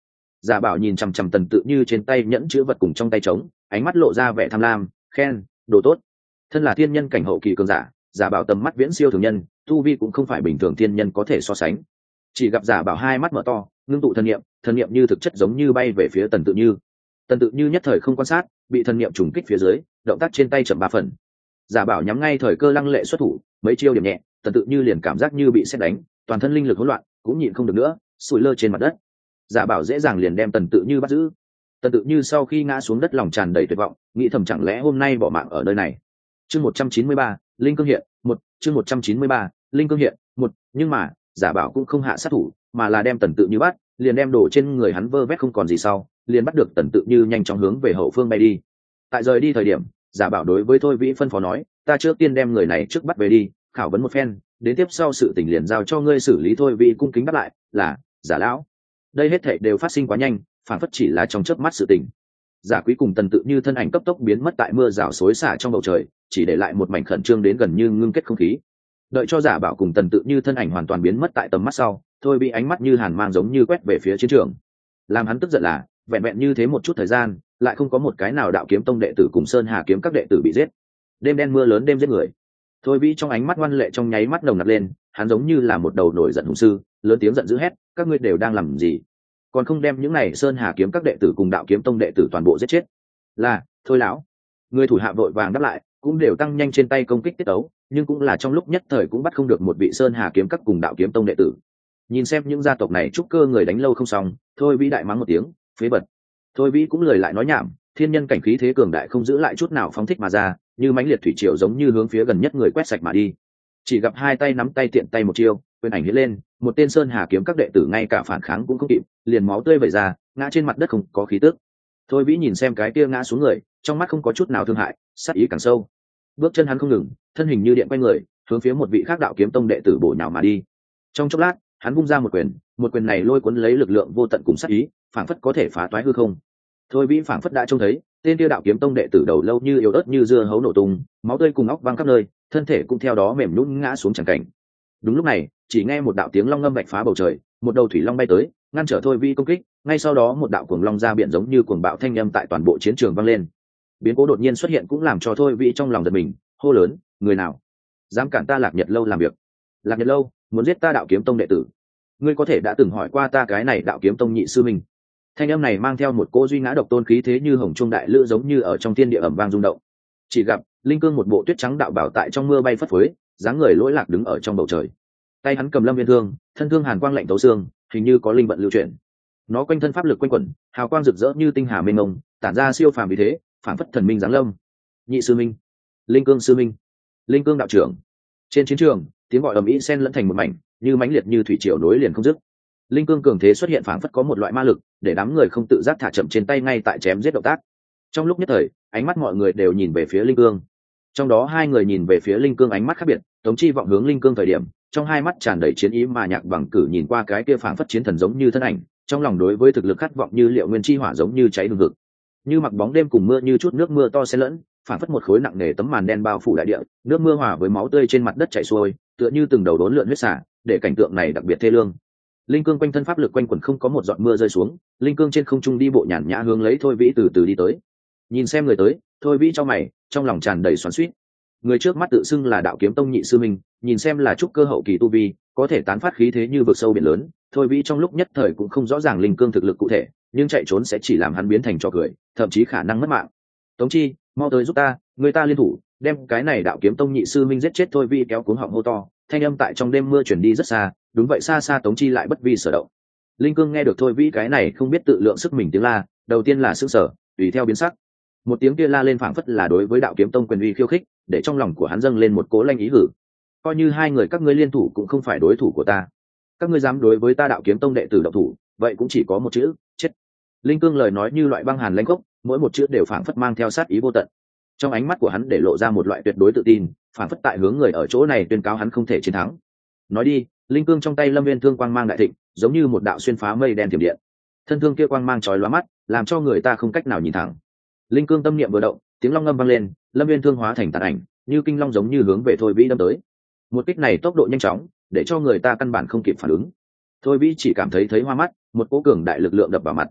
Giả Bảo nhìn chằm chằm Tần Tự Như trên tay nhẫn chữ vật cùng trong tay trống, ánh mắt lộ ra vẻ tham lam, khen, đồ tốt. Thân là thiên nhân cảnh hậu kỳ cường giả, Giả Bảo tầm mắt viễn siêu thường nhân, tu vi cũng không phải bình thường thiên nhân có thể so sánh. Chỉ gặp Giả Bảo hai mắt mở to, ngưng tụ thần niệm như thực chất giống như bay về phía Tần Tự Như. Tần Tự Như nhất thời không quan sát, bị thần niệm trùng kích phía dưới, động tác trên tay chậm 3 phần. Giả Bảo nhắm ngay thời cơ lăng lệ xuất thủ, mấy chiêu điểm nhẹ, Tần Tự Như liền cảm giác như bị sét đánh, toàn thân linh lực hỗn loạn, cũng nhịn không được nữa, sủi lơ trên mặt đất. Giả Bảo dễ dàng liền đem Tần Tự Như bắt giữ. Tần Tự Như sau khi ngã xuống đất lòng tràn đầy tuyệt vọng, nghĩ thầm chẳng lẽ hôm nay bỏ mạng ở nơi này. Chương 193, Linh Cương hiện, 1, chương 193, Linh Cương hiện, 1, nhưng mà, Giả Bảo cũng không hạ sát thủ, mà là đem Tần Tự Như bắt, liền đem đổ trên người hắn vơ vét không còn gì sau, liền bắt được Tần Tự Như nhanh chóng hướng về hậu phương bay đi. Tại rời đi thời điểm, Giả Bảo đối với Thôi Vĩ phân phó nói, ta trước tiên đem người này trước bắt về đi, khảo vấn một phen, đến tiếp sau sự tình liền giao cho ngươi xử lý. Thôi Vĩ cung kính đáp lại, là, Giả lão. Đây hết thảy đều phát sinh quá nhanh, phản phất chỉ là trong chớp mắt sự tình. Giả Quý cùng Tần Tự Như thân ảnh cấp tốc biến mất tại mưa rào xối xả trong bầu trời, chỉ để lại một mảnh khẩn trương đến gần như ngưng kết không khí. Đợi cho Giả Bảo cùng Tần Tự Như thân ảnh hoàn toàn biến mất tại tầm mắt sau, Thôi bị ánh mắt như hàn mang giống như quét về phía chiến trường. Làm hắn tức giận là, vẹn vẹn như thế một chút thời gian, lại không có một cái nào Đạo Kiếm Tông đệ tử cùng Sơn Hà kiếm các đệ tử bị giết. Đêm đen mưa lớn đêm giết người. Thôi bị trong ánh mắt ngoan lệ trong nháy mắt nồng nặc lên, hắn giống như là một đầu nổi giận hùng sư, lớn tiếng giận dữ hét, các ngươi đều đang làm gì? Còn không đem những này Sơn Hà kiếm các đệ tử cùng Đạo Kiếm Tông đệ tử toàn bộ giết chết. Là, thôi lão. Người thủ hạ vội vàng đáp lại, cũng đều tăng nhanh trên tay công kích tiết tấu, nhưng cũng là trong lúc nhất thời cũng bắt không được một vị Sơn Hà kiếm các cùng Đạo Kiếm Tông đệ tử. Nhìn xem những gia tộc này trúc cơ người đánh lâu không xong, Thôi Vĩ đại mắng một tiếng, phế bật. Thôi Vĩ cũng lười lại nói nhảm, thiên nhân cảnh khí thế cường đại không giữ lại chút nào phóng thích mà ra, như mãnh liệt thủy triều giống như hướng phía gần nhất người quét sạch mà đi. Chỉ gặp hai tay nắm tay tiện tay một chiêu, quyền ảnh hiện lên, một tên Sơn Hà kiếm các đệ tử ngay cả phản kháng cũng không kịp, liền máu tươi vẩy ra, ngã trên mặt đất không có khí tức. Thôi Vĩ nhìn xem cái kia ngã xuống người, trong mắt không có chút nào thương hại, sát ý càng sâu. Bước chân hắn không ngừng, thân hình như điện quay người, hướng phía một vị khác Đạo Kiếm Tông đệ tử bổ nhào mà đi. Trong chốc lát, hắn vung ra một quyền này lôi cuốn lấy lực lượng vô tận cùng sát ý, phảng phất có thể phá toái hư không. Thôi Vĩ phảng phất đã trông thấy, tên kia Đạo Kiếm Tông đệ tử đầu lâu như yếu ớt như dưa hấu nổ tung, máu tươi cùng óc văng khắp nơi, thân thể cũng theo đó mềm nhũn ngã xuống chẳng cảnh. Đúng lúc này, chỉ nghe một đạo tiếng long ngâm bạch phá bầu trời, một đầu thủy long bay tới, ngăn trở Thôi Vĩ công kích, ngay sau đó một đạo cuồng long ra biển giống như cuồng bạo thanh âm tại toàn bộ chiến trường vang lên. Biến cố đột nhiên xuất hiện cũng làm cho Thôi Vĩ trong lòng giật mình, hô lớn, người nào dám cản ta Lạc Nhật lâu làm việc? Lạc Nhật lâu muốn giết ta Đạo Kiếm Tông đệ tử, ngươi có thể đã từng hỏi qua ta cái này Đạo Kiếm Tông nhị sư minh? Thanh âm này mang theo một cỗ duy ngã độc tôn khí thế như hồng trung đại lữ giống như ở trong thiên địa ầm vang rung động. Chỉ gặp Linh Cương một bộ tuyết trắng đạo bảo tại trong mưa bay phất phới, dáng người lỗi lạc đứng ở trong bầu trời. Tay hắn cầm lâm viên thương, thân thương hàn quang lạnh tấu xương, hình như có linh vận lưu chuyển. Nó quanh thân pháp lực quanh quẩn, hào quang rực rỡ như tinh hà mênh mông, tản ra siêu phàm vì thế, phản phất thần minh giáng lâm. Nhị sư minh, Linh Cương sư minh, Linh Cương đạo trưởng. Trên chiến trường, tiếng gọi ầm ĩ xen lẫn thành một mảnh, như mãnh liệt như thủy triều nối liền không dứt. Linh Cương cường thế xuất hiện phản phất có một loại ma lực, để đám người không tự giác thả chậm trên tay ngay tại chém giết động tác. Trong lúc nhất thời, ánh mắt mọi người đều nhìn về phía Linh Cương. Trong đó hai người nhìn về phía Linh Cương ánh mắt khác biệt, Tống Chi vọng hướng Linh Cương thời điểm, trong hai mắt tràn đầy chiến ý, mà Nhạc Bằng Cử nhìn qua cái kia phản phất chiến thần giống như thân ảnh, trong lòng đối với thực lực khát vọng như liệu nguyên chi hỏa giống như cháy hừng hực. Như mặc bóng đêm cùng mưa như chút nước mưa to xen lẫn, phản phất một khối nặng nề tấm màn đen bao phủ đại địa, nước mưa hòa với máu tươi trên mặt đất chảy xuôi, tựa như từng đầu đốn lượn huyết xả, để cảnh tượng này đặc biệt thê lương. Linh Cương quanh thân pháp lực quanh quẩn không có một giọt mưa rơi xuống, Linh Cương trên không trung đi bộ nhàn nhã hướng lấy Thôi Vĩ từ từ đi tới. Nhìn xem người tới, Thôi Vĩ trong mày, trong lòng tràn đầy xoắn xuýt. Người trước mắt tự xưng là Đạo Kiếm Tông nhị sư minh, nhìn xem là trúc cơ hậu kỳ tu vi, có thể tán phát khí thế như vực sâu biển lớn. Thôi Vĩ trong lúc nhất thời cũng không rõ ràng Linh Cương thực lực cụ thể, nhưng chạy trốn sẽ chỉ làm hắn biến thành trò cười, thậm chí khả năng mất mạng. Tống Chi, mau tới giúp ta, người ta liên thủ, đem cái này Đạo Kiếm Tông nhị sư minh giết chết. Thôi Vĩ kéo cuống họng hô to, thanh âm tại trong đêm mưa chuyển đi rất xa. Đúng vậy, xa xa Tống Chi lại bất vi sở động. Linh Cương nghe được Thôi Vĩ cái này không biết tự lượng sức mình tiếng la, đầu tiên là sững sờ, tùy theo biến sắc. Một tiếng kia la lên phảng phất là đối với Đạo Kiếm Tông quyền uy khiêu khích, để trong lòng của hắn dâng lên một cố lanh ý hử. Coi như hai người các ngươi liên thủ cũng không phải đối thủ của ta. Các ngươi dám đối với ta Đạo Kiếm Tông đệ tử động thủ, vậy cũng chỉ có một chữ, chết. Linh Cương lời nói như loại băng hàn lãnh gốc, mỗi một chữ đều phảng phất mang theo sát ý vô tận. Trong ánh mắt của hắn để lộ ra một loại tuyệt đối tự tin, phảng phất tại hướng người ở chỗ này tuyên cáo hắn không thể chiến thắng. Nói đi. Linh Cương trong tay lâm viên thương quang mang đại thịnh, giống như một đạo xuyên phá mây đen thiểm điện. Thân thương kia quang mang chói lóa mắt, làm cho người ta không cách nào nhìn thẳng. Linh Cương tâm niệm vừa động, tiếng long ngâm vang lên, lâm viên thương hóa thành tàn ảnh, như kinh long giống như hướng về Thôi Vĩ đâm tới. Một kích này tốc độ nhanh chóng, để cho người ta căn bản không kịp phản ứng. Thôi Vĩ chỉ cảm thấy hoa mắt, một cỗ cường đại lực lượng đập vào mặt.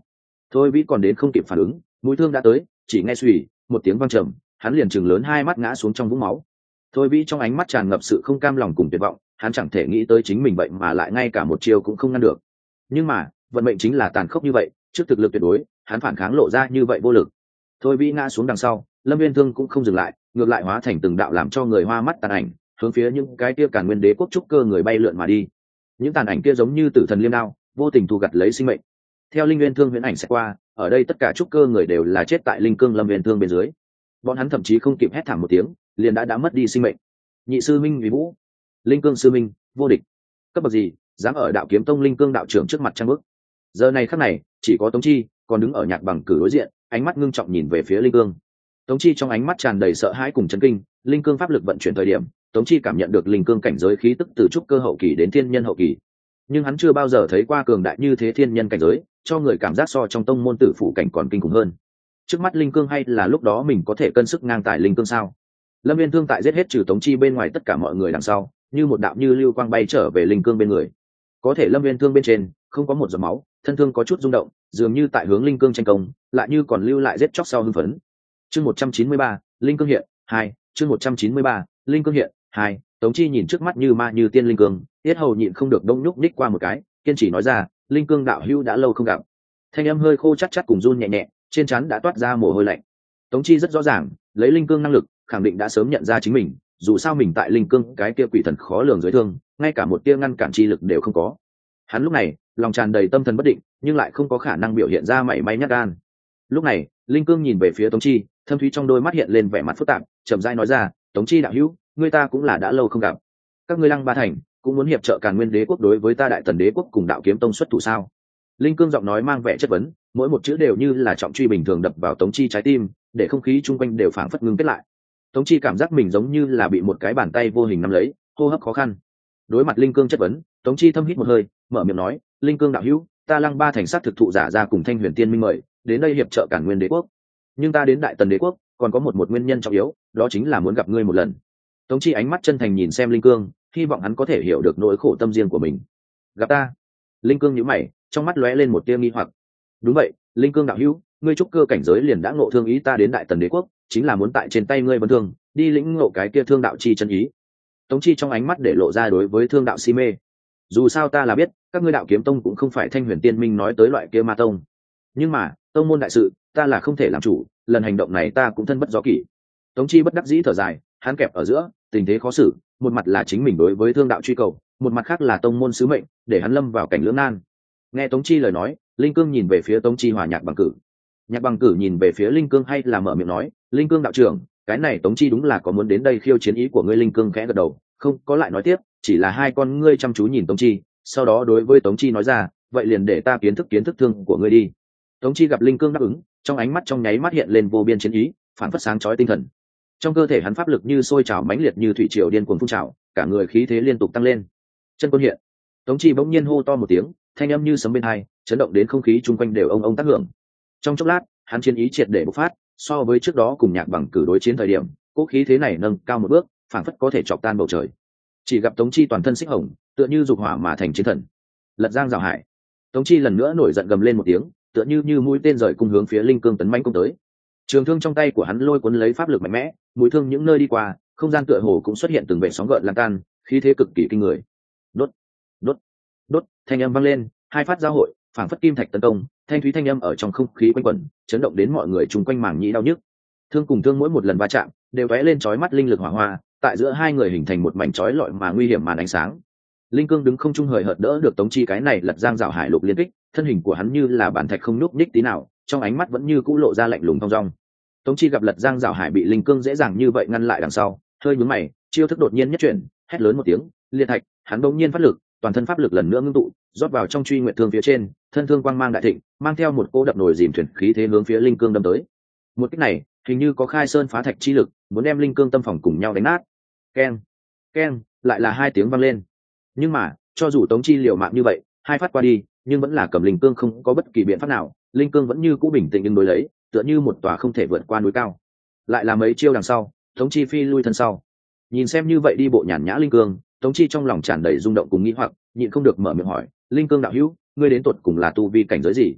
Thôi vĩ còn đến không kịp phản ứng, mũi thương đã tới, chỉ nghe suy một tiếng vang trầm, hắn liền chừng lớn hai mắt ngã xuống trong vũng máu. Thôi vĩ trong ánh mắt tràn ngập sự không cam lòng cùng tuyệt vọng, hắn chẳng thể nghĩ tới chính mình vậy mà lại ngay cả một chiêu cũng không ngăn được. Nhưng mà vận mệnh chính là tàn khốc như vậy, trước thực lực tuyệt đối hắn phản kháng lộ ra như vậy vô lực. Thôi vĩ ngã xuống đằng sau, Lâm Viên Thương cũng không dừng lại, ngược lại hóa thành từng đạo làm cho người hoa mắt tàn ảnh, hướng phía những cái kia Càn Nguyên Đế quốc trúc cơ người bay lượn mà đi. Những tàn ảnh kia giống như tử thần liêm đao, vô tình thu gặt lấy sinh mệnh. Theo linh nguyên thương huyễn ảnh sẽ qua, ở đây tất cả trúc cơ người đều là chết tại linh cương Lâm Viên Thương bên dưới. Bọn hắn thậm chí không kịp hét thảm một tiếng, liền đã mất đi sinh mệnh. Nhị sư minh Uy Vũ, linh cương sư minh vô địch, cấp bậc gì dám ở Đạo Kiếm Tông linh cương đạo trưởng trước mặt trang bước. Giờ này khắc này chỉ có Tống Chi còn đứng ở Nhạc Bằng Cử đối diện, ánh mắt ngưng trọng nhìn về phía linh cương. Tống Chi trong ánh mắt tràn đầy sợ hãi cùng chấn kinh, linh cương pháp lực vận chuyển thời điểm, Tống Chi cảm nhận được linh cương cảnh giới khí tức từ trúc cơ hậu kỳ đến thiên nhân hậu kỳ, nhưng hắn chưa bao giờ thấy qua cường đại như thế thiên nhân cảnh giới, cho người cảm giác so trong tông môn tử phụ cảnh còn kinh khủng hơn. Trước mắt linh cương hay là lúc đó mình có thể cân sức ngang tài linh cương sao? Lâm Viên Thương tại giết hết trừ Tống Chi bên ngoài tất cả mọi người đằng sau, như một đạo như lưu quang bay trở về linh cương bên người. Có thể Lâm Viên Thương bên trên không có một giọt máu, thân thương có chút rung động, dường như tại hướng linh cương tranh công, lại như còn lưu lại giết chóc sau hưng phấn. Chương 193, linh cương hiện 2, chương 193, linh cương hiện 2. Tống Chi nhìn trước mắt như ma như tiên linh cương, tiết hầu nhịn không được đông nhúc ních qua một cái, kiên trì nói ra, linh cương đạo hữu đã lâu không gặp. Thanh âm hơi khô chắc chắc cùng run nhẹ nhẹ, trên trán đã toát ra mồ hôi lạnh. Tống Chi rất rõ ràng, lấy linh cương năng lực, khẳng định đã sớm nhận ra chính mình, dù sao mình tại linh cương cái kia quỷ thần khó lường dưới thương, ngay cả một tia ngăn cản chi lực đều không có. Hắn lúc này lòng tràn đầy tâm thần bất định, nhưng lại không có khả năng biểu hiện ra mảy may nhát gan. Lúc này linh cương nhìn về phía Tống Chi, thâm thúy trong đôi mắt hiện lên vẻ mặt phức tạp, chậm rãi nói ra, Tống Chi đạo hữu, ngươi ta cũng là đã lâu không gặp, các ngươi Lăng Ba Thành cũng muốn hiệp trợ Càn Nguyên Đế quốc đối với ta Đại Tần Đế quốc cùng Đạo Kiếm Tông xuất thủ sao? Linh cương giọng nói mang vẻ chất vấn, mỗi một chữ đều như là trọng truy bình thường đập vào Tống Chi trái tim, để không khí chung quanh đều phảng phất ngưng kết lại. Tống Chi cảm giác mình giống như là bị một cái bàn tay vô hình nắm lấy, hô hấp khó khăn. Đối mặt linh cương chất vấn, Tống Chi thâm hít một hơi, mở miệng nói, linh cương đạo hữu, ta Lăng Ba Thành sát thực thụ giả ra cùng Thanh Huyền Tiên Minh mời đến đây hiệp trợ Càn Nguyên Đế quốc, nhưng ta đến Đại Tần Đế quốc còn có một nguyên nhân trọng yếu, đó chính là muốn gặp ngươi một lần. Tống Chi ánh mắt chân thành nhìn xem linh cương, hy vọng hắn có thể hiểu được nỗi khổ tâm riêng của mình. Gặp ta? Linh cương nhíu mày, trong mắt lóe lên một tia nghi hoặc. Đúng vậy, linh cương đạo hữu, ngươi trúc cơ cảnh giới liền đã ngộ thương ý ta đến Đại Tần Đế quốc, chính là muốn tại trên tay ngươi vấn thương, đi lĩnh ngộ cái kia thương đạo chi chân ý. Tống Chi trong ánh mắt để lộ ra đối với thương đạo si mê. Dù sao ta là biết, các ngươi Đạo Kiếm Tông cũng không phải Thanh Huyền Tiên Minh nói tới loại kia ma tông, nhưng mà tông môn đại sự, ta là không thể làm chủ, lần hành động này ta cũng thân bất do kỷ. Tống Chi bất đắc dĩ thở dài, hắn kẹp ở giữa tình thế khó xử, một mặt là chính mình đối với thương đạo truy cầu, một mặt khác là tông môn sứ mệnh, để hắn lâm vào cảnh lưỡng nan. Nghe Tống Chi lời nói, linh cương nhìn về phía Tống Chi hòa Nhạc Bằng Cử. Nhạc Bằng Cử nhìn về phía linh cương hay là mở miệng nói, linh cương đạo trưởng, cái này Tống Chi đúng là có muốn đến đây khiêu chiến ý của ngươi. Linh cương khẽ gật đầu, không có lại nói tiếp, chỉ là hai con ngươi chăm chú nhìn Tống Chi, sau đó đối với Tống Chi nói ra, vậy liền để ta kiến thức thương của ngươi đi. Tống Chi gặp linh cương đáp ứng, trong ánh mắt trong nháy mắt hiện lên vô biên chiến ý, phản phất sáng chói tinh thần. Trong cơ thể hắn pháp lực như sôi trào mãnh liệt như thủy triều điên cuồng phun trào, cả người khí thế liên tục tăng lên. Chân quân hiện. Tống Chi bỗng nhiên hô to một tiếng, thanh âm như sấm bên tai, chấn động đến không khí chung quanh đều ông tác hưởng. Trong chốc lát, hắn chiến ý triệt để bộc phát, so với trước đó cùng Nhạc Bằng Cử đối chiến thời điểm, cỗ khí thế này nâng cao một bước, phảng phất có thể chọc tan bầu trời. Chỉ gặp Tống Chi toàn thân xích hồng, tựa như dục hỏa mà thành chiến thần. Lật giang rào hải. Tống Chi lần nữa nổi giận gầm lên một tiếng, tựa như mũi tên rời cung hướng phía linh cương tấn mãnh công tới. Trường thương trong tay của hắn lôi cuốn lấy pháp lực mạnh mẽ, mũi thương những nơi đi qua, không gian tựa hồ cũng xuất hiện từng vệt sóng gợn lan tan, khí thế cực kỳ kinh người. Đốt, đốt, đốt, thanh âm vang lên, hai phát giao hội, phảng phất kim thạch tấn công, thanh thúy thanh âm ở trong không khí quanh quẩn, chấn động đến mọi người chung quanh màng nhĩ đau nhức. Thương cùng thương mỗi một lần va chạm, đều tóe lên chói mắt linh lực hỏa hoa, tại giữa hai người hình thành một mảnh chói lọi mà nguy hiểm màn ánh sáng. Linh cương đứng không trung hời hợt đỡ được Tống Chi cái này lật giang rào hải lục liên kích, thân hình của hắn như là bản thạch không nhúc nhích tí nào, trong ánh mắt vẫn như cũ lộ ra lạnh lùng thong dong. Tống Chi gặp lật giang rào hải bị linh cương dễ dàng như vậy ngăn lại đằng sau, hơi nhướng mày, chiêu thức đột nhiên nhất chuyển, hét lớn một tiếng, liệt thạch, hắn bỗng nhiên phát lực, toàn thân pháp lực lần nữa ngưng tụ, rót vào trong truy nguyệt thương phía trên, thân thương quang mang đại thịnh, mang theo một cỗ đập nồi dìm thuyền khí thế hướng phía linh cương đâm tới. Một kích này, hình như có khai sơn phá thạch chi lực, muốn đem linh cương tâm phòng cùng nhau đánh nát. Keng, keng, lại là hai tiếng vang lên. Nhưng mà, cho dù Tống Chi liều mạng như vậy, hai phát qua đi, nhưng vẫn là cầm linh cương không có bất kỳ biện pháp nào, linh cương vẫn như cũ bình tĩnh nhưng đối lấy, tựa như một tòa không thể vượt qua núi cao. Lại là mấy chiêu đằng sau, Tống Chi phi lui thân sau. Nhìn xem như vậy đi bộ nhàn nhã linh cương, Tống Chi trong lòng tràn đầy rung động cùng nghi hoặc, nhịn không được mở miệng hỏi, linh cương đạo hữu, ngươi đến tuột cùng là tu vi cảnh giới gì?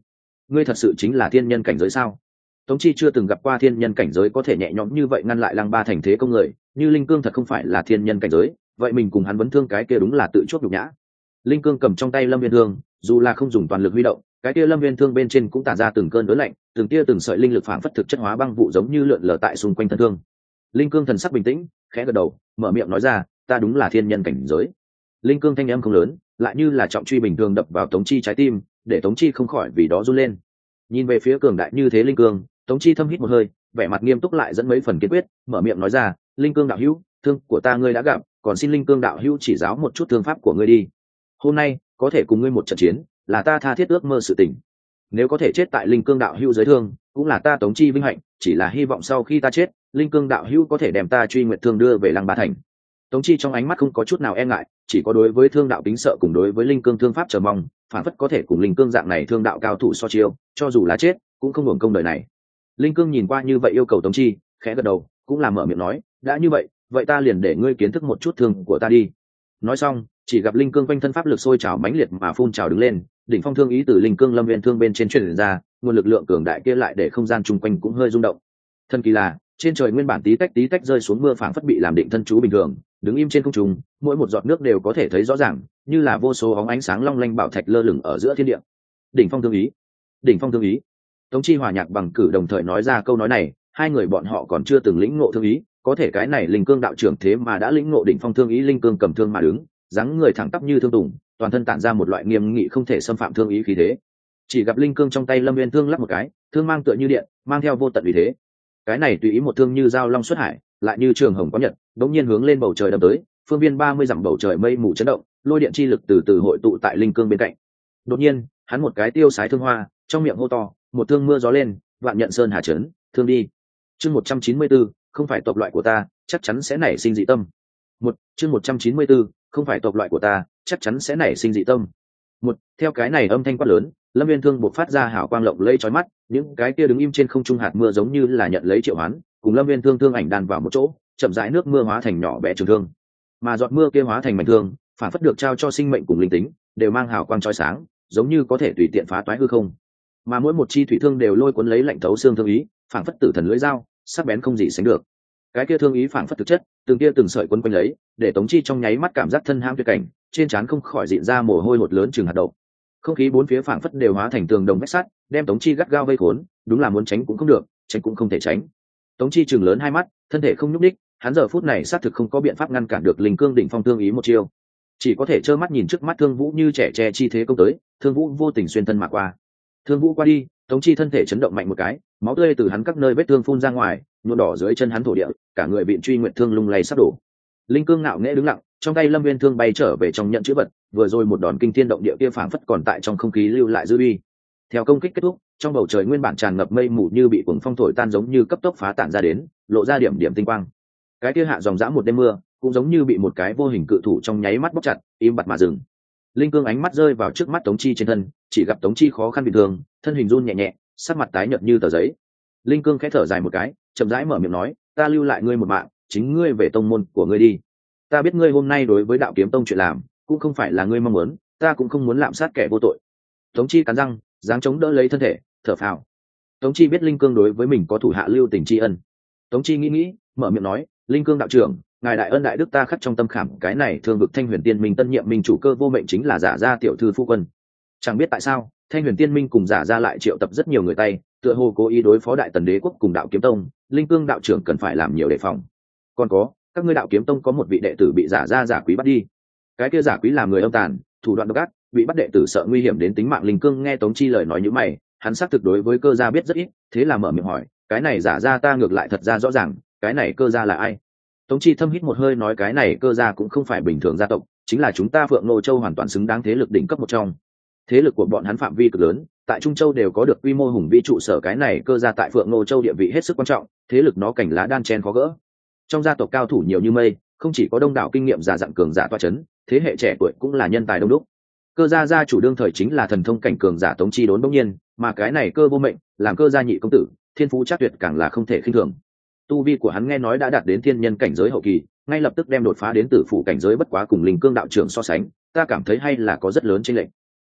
ngươi thật sự chính là thiên nhân cảnh giới sao? Tống Chi chưa từng gặp qua thiên nhân cảnh giới có thể nhẹ nhõm như vậy ngăn lại Lăng Ba thành thế công người, như Linh Cương thật không phải là thiên nhân cảnh giới, vậy mình cùng hắn vấn thương cái kia đúng là tự chuốc nhục nhã. Linh Cương cầm trong tay Lâm Viên Thương, dù là không dùng toàn lực huy động, cái kia Lâm Viên Thương bên trên cũng tản ra từng cơn đớn lạnh, từng tia từng sợi linh lực phảng phất thực chất hóa băng vụ giống như lượn lờ tại xung quanh thân thương. Linh Cương thần sắc bình tĩnh, khẽ gật đầu, mở miệng nói ra, ta đúng là thiên nhân cảnh giới. Linh Cương thanh âm không lớn, lại như là trọng truy bình thường đập vào Tống Chi trái tim, để Tống Chi không khỏi vì đó run lên. Nhìn về phía cường đại như thế Linh Cương, Tống Chi thâm hít một hơi, vẻ mặt nghiêm túc lại dẫn mấy phần kiên quyết, mở miệng nói ra, Linh Cương đạo hữu, thương của ta ngươi đã gặp, còn xin Linh Cương đạo hữu chỉ giáo một chút thương pháp của ngươi đi. Hôm nay có thể cùng ngươi một trận chiến, là ta tha thiết ước mơ sự tình. Nếu có thể chết tại Linh Cương đạo hữu giới thương, cũng là ta Tống Chi vinh hạnh, chỉ là hy vọng sau khi ta chết, Linh Cương đạo hữu có thể đem ta truy nguyệt thương đưa về Lăng Ba thành. Tống Chi trong ánh mắt không có chút nào e ngại, chỉ có đối với thương đạo kính sợ cùng đối với Linh Cương thương pháp chờ mong, phản phất có thể cùng Linh Cương dạng này thương đạo cao thủ so chiêu, cho dù là chết, cũng không hưởng công đời này. Linh Cương nhìn qua như vậy yêu cầu Tống Chi, khẽ gật đầu, cũng là mở miệng nói, đã như vậy, vậy ta liền để ngươi kiến thức một chút thương của ta đi. Nói xong, chỉ gặp Linh Cương quanh thân pháp lực sôi trào mãnh liệt mà phun trào đứng lên, đỉnh phong thương ý từ Linh Cương Lâm Viên thương bên trên truyền ra, nguồn lực lượng cường đại kia lại để không gian chung quanh cũng hơi rung động. Thần kỳ là, trên trời nguyên bản tí tách rơi xuống mưa phảng phất bị làm định thân chú bình thường, đứng im trên không trung, mỗi một giọt nước đều có thể thấy rõ ràng, như là vô số óng ánh sáng long lanh bảo thạch lơ lửng ở giữa thiên địa. Đỉnh phong thương ý, đỉnh phong thương ý. Tống Chi hòa nhạc bằng cử đồng thời nói ra câu nói này, hai người bọn họ còn chưa từng lĩnh ngộ thương ý, có thể cái này Linh Cương đạo trưởng thế mà đã lĩnh ngộ đỉnh phong thương ý. Linh Cương cầm thương mà đứng, dáng người thẳng tắp như thương tùng, toàn thân tản ra một loại nghiêm nghị không thể xâm phạm thương ý khí thế. Chỉ gặp Linh Cương trong tay Lâm Viên thương lắp một cái, thương mang tựa như điện, mang theo vô tận uy thế. Cái này tùy ý một thương như dao long xuất hải, lại như trường hồng có nhật, đống nhiên hướng lên bầu trời đâm tới, phương viên 30 dặm bầu trời mây mù chấn động, lôi điện chi lực từ từ hội tụ tại Linh Cương bên cạnh. Đột nhiên, hắn một cái tiêu sái thương hoa, trong miệng hô to, một thương mưa gió lên, vạn nhận sơn hà chấn, thương đi. Chương 194, không phải tộc loại của ta, chắc chắn sẽ nảy sinh dị tâm. Chương 194, không phải tộc loại của ta, chắc chắn sẽ nảy sinh dị tâm. Theo cái này âm thanh quát lớn, Lâm Viên thương bộc phát ra hào quang lộng lẫy chói mắt, những cái kia đứng im trên không trung hạt mưa giống như là nhận lấy triệu hoán, cùng Lâm Viên thương thương ảnh đan vào một chỗ, chậm rãi nước mưa hóa thành nhỏ bé trường thương, mà giọt mưa kia hóa thành mảnh thương, phản phất được trao cho sinh mệnh cùng linh tính, đều mang hào quang chói sáng, giống như có thể tùy tiện phá toái hư không. Mà mỗi một chi thủy thương đều lôi cuốn lấy lạnh thấu xương thương ý, phản phất tử thần lưỡi dao, sắc bén không gì sánh được. Cái kia thương ý phản phất thực chất, từng kia từng sợi quấn quanh lấy, để Tống Chi trong nháy mắt cảm giác thân ham tuyệt cảnh, trên trán không khỏi dịn ra mồ hôi hột lớn chừng hạt đậu. Không khí bốn phía phảng phất đều hóa thành tường đồng vách sắt, đem Tống Chi gắt gao vây khốn, đúng là muốn tránh cũng không được, tránh cũng không thể tránh. Tống Chi chừng lớn hai mắt, thân thể không nhúc nhích, hắn giờ phút này xác thực không có biện pháp ngăn cản được Linh Cương đỉnh phong thương ý một chiêu, chỉ có thể trơ mắt nhìn trước mắt Thương Vũ như trẻ tre chi thế công tới, Thương Vũ vô tình xuyên thân mà qua. Thương Vũ qua đi, Tống Chi thân thể chấn động mạnh một cái, máu tươi từ hắn các nơi vết thương phun ra ngoài, nhuộm đỏ dưới chân hắn thổ địa, cả người bị truy nguyện thương lung lay sắp đổ. Linh Cương ngạo nghễ đứng lặng, trong tay Lâm Viên thương bay trở về trong nhận chữ vật, vừa rồi một đòn kinh thiên động địa kia phảng phất còn tại trong không khí lưu lại dư uy. Theo công kích kết thúc, trong bầu trời nguyên bản tràn ngập mây mù như bị cuồng phong thổi tan giống như cấp tốc phá tản ra đến, lộ ra điểm điểm tinh quang. Cái kia hạ dòng dã một đêm mưa, cũng giống như bị một cái vô hình cự thủ trong nháy mắt bóc chặt, im bặt mà dừng. Linh Cương ánh mắt rơi vào trước mắt Tống Chi trên thân, chỉ gặp Tống Chi khó khăn bị thương, thân hình run nhẹ nhẹ, sắc mặt tái nhợt như tờ giấy. Linh Cương khẽ thở dài một cái, chậm rãi mở miệng nói, ta lưu lại ngươi một mạng, chính ngươi về tông môn của ngươi đi. Ta biết ngươi hôm nay đối với Đạo Kiếm Tông chuyện làm, cũng không phải là ngươi mong muốn, ta cũng không muốn lạm sát kẻ vô tội. Tống Chi cắn răng, dáng chống đỡ lấy thân thể, thở phào. Tống Chi biết Linh Cương đối với mình có thủ hạ lưu tình tri ân. Tống Chi nghĩ, mở miệng nói, Linh Cương đạo trưởng, ngài đại ân đại đức ta khắc trong tâm khảm, cái này thương vực Thanh Huyền Tiên Minh tân nhiệm minh chủ Cơ Vô Mệnh chính là Giả Gia tiểu thư phu quân. Chẳng biết tại sao, Thanh Huyền Tiên Minh cùng Giả Gia lại triệu tập rất nhiều người tay, tựa hồ cố ý đối phó Đại Tần Đế quốc cùng Đạo Kiếm Tông, Linh Cương đạo trưởng cần phải làm nhiều đề phòng. Còn có, các ngươi Đạo Kiếm Tông có một vị đệ tử bị Giả Gia giả quý bắt đi. Cái kia giả quý làm người âm tàn, thủ đoạn độc ác, bị bắt đệ tử sợ nguy hiểm đến tính mạng. Linh Cương nghe Tống Chi lời nói như mày, hắn xác thực đối với Cơ Gia biết rất ít, thế là mở miệng hỏi, cái này Giả Gia ta ngược lại thật ra rõ ràng, cái này Cơ Gia là ai? Tống Chi thâm hít một hơi nói, cái này Cơ Gia cũng không phải bình thường gia tộc, chính là chúng ta Phượng Nô Châu hoàn toàn xứng đáng thế lực đỉnh cấp một trong. Thế lực của bọn hắn phạm vi cực lớn, tại Trung Châu đều có được quy mô hùng vĩ trụ sở. Cái này Cơ Gia tại Phượng Nô Châu địa vị hết sức quan trọng, thế lực nó cành lá đan chen khó gỡ. Trong gia tộc cao thủ nhiều như mây, không chỉ có đông đảo kinh nghiệm giả dặn cường giả toa chấn, thế hệ trẻ tuổi cũng là nhân tài đông đúc. Cơ Gia gia chủ đương thời chính là thần thông cảnh cường giả Tống Chi đốn bỗng nhiên, mà cái này Cơ Vô Mệnh làm Cơ Gia nhị công tử, thiên phú chắc tuyệt càng là không thể khinh thường. Tu vi của hắn nghe nói đã đạt đến thiên nhân cảnh giới hậu kỳ, ngay lập tức đem đột phá đến tử phụ cảnh giới, bất quá cùng Linh Cương đạo trưởng so sánh, ta cảm thấy hay là có rất lớn chênh lệch.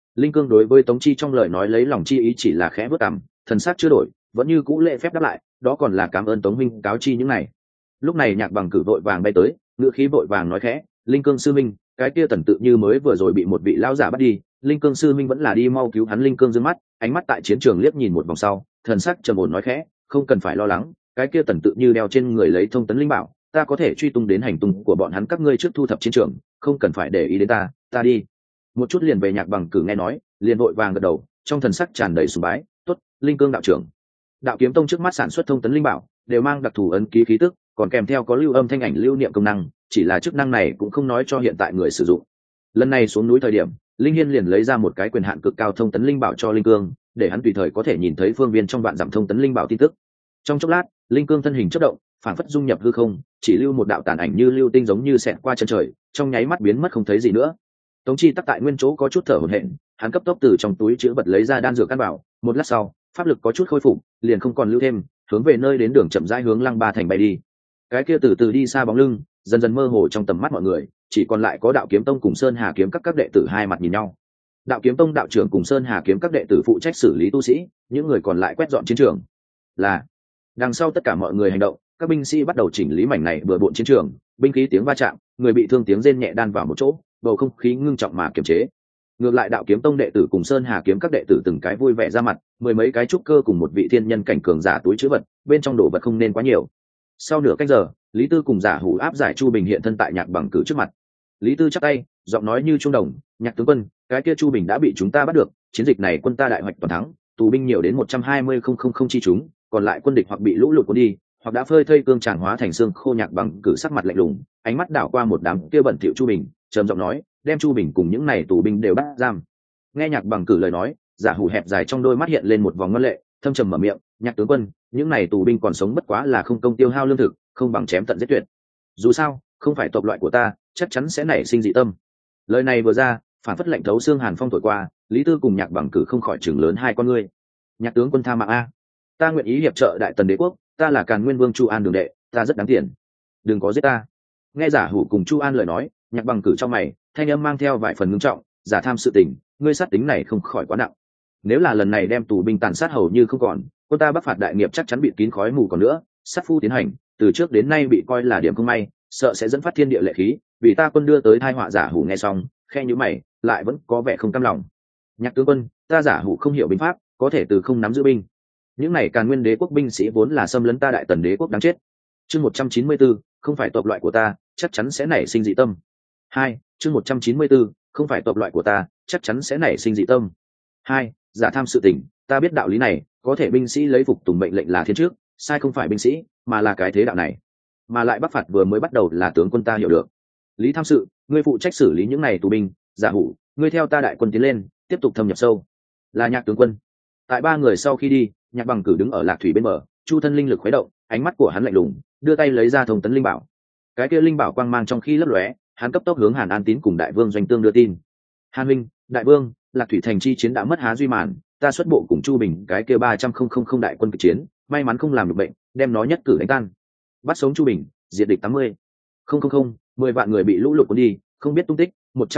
Linh Cương đối với Tống Chi trong lời nói lấy lòng chi ý chỉ là khẽ vớt cằm, thần sắc chưa đổi, vẫn như cũ lễ phép đáp lại, đó còn là cảm ơn Tống minh cáo chi những này. Lúc này Nhạc Bằng cử vội vàng bay tới, ngữ khí vội vàng nói khẽ, Linh Cương sư minh, cái kia Tần Tự Như mới vừa rồi bị một vị lão giả bắt đi, Linh Cương sư minh vẫn là đi mau cứu hắn. Linh Cương dương mắt, ánh mắt tại chiến trường liếc nhìn một vòng sau, thần sắc trầm ổn nói khẽ, không cần phải lo lắng, cái kia Tần Tự Như đeo trên người lấy thông tấn linh bảo, ta có thể truy tung đến hành tung của bọn hắn, các ngươi trước thu thập chiến trường, không cần phải để ý đến ta đi. Một chút liền về. Nhạc Bằng cử nghe nói, liền vội vàng gật đầu, trong thần sắc tràn đầy sùng bái, tốt, Linh Cương đạo trưởng. Đạo Kiếm Tông trước mắt sản xuất thông tấn linh bảo đều mang đặc thù ấn ký khí tức, còn kèm theo có lưu âm thanh ảnh lưu niệm công năng, chỉ là chức năng này cũng không nói cho hiện tại người sử dụng. Lần này xuống núi thời điểm, Linh Hiên liền lấy ra một cái quyền hạn cực cao thông tấn linh bảo cho Linh Cương, để hắn tùy thời có thể nhìn thấy phương viên trong vạn dặm thông tấn linh bảo tin tức. Trong chốc lát, Linh Cương thân hình chớp động, phản phất dung nhập hư không, chỉ lưu một đạo tàn ảnh như lưu tinh giống như xẹt qua chân trời, trong nháy mắt biến mất không thấy gì nữa. Tống Chi tắc tại nguyên chỗ có chút thở hổn hển, hắn cấp tốc từ trong túi chứa vật lấy ra đan dược căn bảo, một lát sau, pháp lực có chút khôi phục, liền không còn lưu thêm, hướng về nơi đến đường chậm rãi hướng Lăng Ba thành bay đi. Cái kia từ từ đi xa bóng lưng, dần dần mơ hồ trong tầm mắt mọi người, chỉ còn lại có Đạo Kiếm Tông cùng Sơn Hà kiếm các đệ tử hai mặt nhìn nhau. Đạo Kiếm Tông đạo trưởng cùng Sơn Hà kiếm các đệ tử phụ trách xử lý tu sĩ, những người còn lại quét dọn chiến trường. Là đằng sau tất cả mọi người hành động, các binh sĩ bắt đầu chỉnh lý mảnh này bừa bộn chiến trường, binh khí tiếng va chạm, người bị thương tiếng rên nhẹ đan vào một chỗ, bầu không khí ngưng trọng mà kiềm chế. Ngược lại Đạo Kiếm Tông đệ tử cùng Sơn Hà kiếm các đệ tử từng cái vui vẻ ra mặt, mười mấy cái trúc cơ cùng một vị thiên nhân cảnh cường giả túi trữ vật, bên trong đồ vật không nên quá nhiều. Sau nửa canh giờ, Lý Tư cùng Giả Hủ áp giải Chu Bình hiện thân tại Nhạc Bằng cử trước mặt. Lý Tư chắp tay, giọng nói như trung đồng, Nhạc tướng quân, cái kia Chu Bình đã bị chúng ta bắt được, chiến dịch này quân ta đại hoạch toàn thắng, tù binh nhiều đến 120,000 chi chúng, còn lại quân địch hoặc bị lũ lụt cuốn đi, hoặc đã phơi thây cương tràng hóa thành xương khô. Nhạc Bằng cử sắc mặt lạnh lùng, ánh mắt đảo qua một đám kia bẩn thỉu Chu Bình, trầm giọng nói, đem Chu Bình cùng những này tù binh đều bắt giam. Nghe Nhạc Bằng cử lời nói, Giả Hủ hẹp dài trong đôi mắt hiện lên một vòng ngân lệ, thâm trầm mở miệng, Nhạc tướng quân, những này tù binh còn sống bất quá là không công tiêu hao lương thực, không bằng chém tận giết tuyệt. Dù sao, không phải tộc loại của ta, chắc chắn sẽ nảy sinh dị tâm. Lời này vừa ra, phản phất lạnh thấu xương hàn phong thổi qua, Lý Tư cùng Nhạc Bằng cử không khỏi chừng lớn hai con ngươi. Nhạc tướng quân tha mạng a, ta nguyện ý hiệp trợ Đại Tần đế quốc, ta là Càn Nguyên Vương Chu An đường đệ, ta rất đáng tiền, đừng có giết ta. Nghe Giả Hủ cùng Chu An lời nói, Nhạc Bằng cử trong mày, thanh âm mang theo vài phần ngưng trọng, giả tham sự tình, ngươi sát tính này không khỏi quá nặng. Nếu là lần này đem tù binh tàn sát hầu như không còn, quân ta bắc phạt đại nghiệp chắc chắn bị kín khói mù. Còn nữa, sát phu tiến hành, từ trước đến nay bị coi là điểm không may, sợ sẽ dẫn phát thiên địa lệ khí, vì ta quân đưa tới tai họa. Giả Hủ nghe xong, khe nhíu mày, lại vẫn có vẻ không cam lòng. Nhạc tướng quân, ta Giả Hủ không hiểu binh pháp, có thể từ không nắm giữ binh. Những này Càn Nguyên đế quốc binh sĩ vốn là xâm lấn ta Đại Tần đế quốc đáng chết. Chương 194, không phải tộc loại của ta, chắc chắn sẽ nảy sinh dị tâm. 2. Chương 194, không phải tộc loại của ta, chắc chắn sẽ nảy sinh dị tâm. 2. Giả tham sự tình, ta biết đạo lý này, có thể binh sĩ lấy phục tùng mệnh lệnh là thiên trước, sai không phải binh sĩ, mà là cái thế đạo này. Mà lại bắc phạt vừa mới bắt đầu là tướng quân ta hiểu được. Lý tham sự, ngươi phụ trách xử lý những này tù binh. Giả Hủ, ngươi theo ta đại quân tiến lên, tiếp tục thâm nhập sâu. Là Nhạc tướng quân. Tại ba người sau khi đi, Nhạc Bằng cử đứng ở Lạc Thủy bên bờ, chu thân linh lực khuấy động, ánh mắt của hắn lạnh lùng, đưa tay lấy ra thông tấn linh bảo. Cái kia linh bảo quang mang trong khi lấp lóe, hắn cấp tốc hướng Hàn An Tín cùng Đại Vương Doanh Tương đưa tin. Hàn Minh, Đại Vương, Lạc Thủy thành chi chiến đã mất Há Duy Màn, ta xuất bộ cùng Chu Bình cái kia 300,000 đại quân kịch chiến, may mắn không làm được bệnh, đem nó nhất cử đánh tan. Bắt sống Chu Bình, diệt địch 80,000, 10 vạn người bị lũ lụt cuốn đi, không biết tung tích,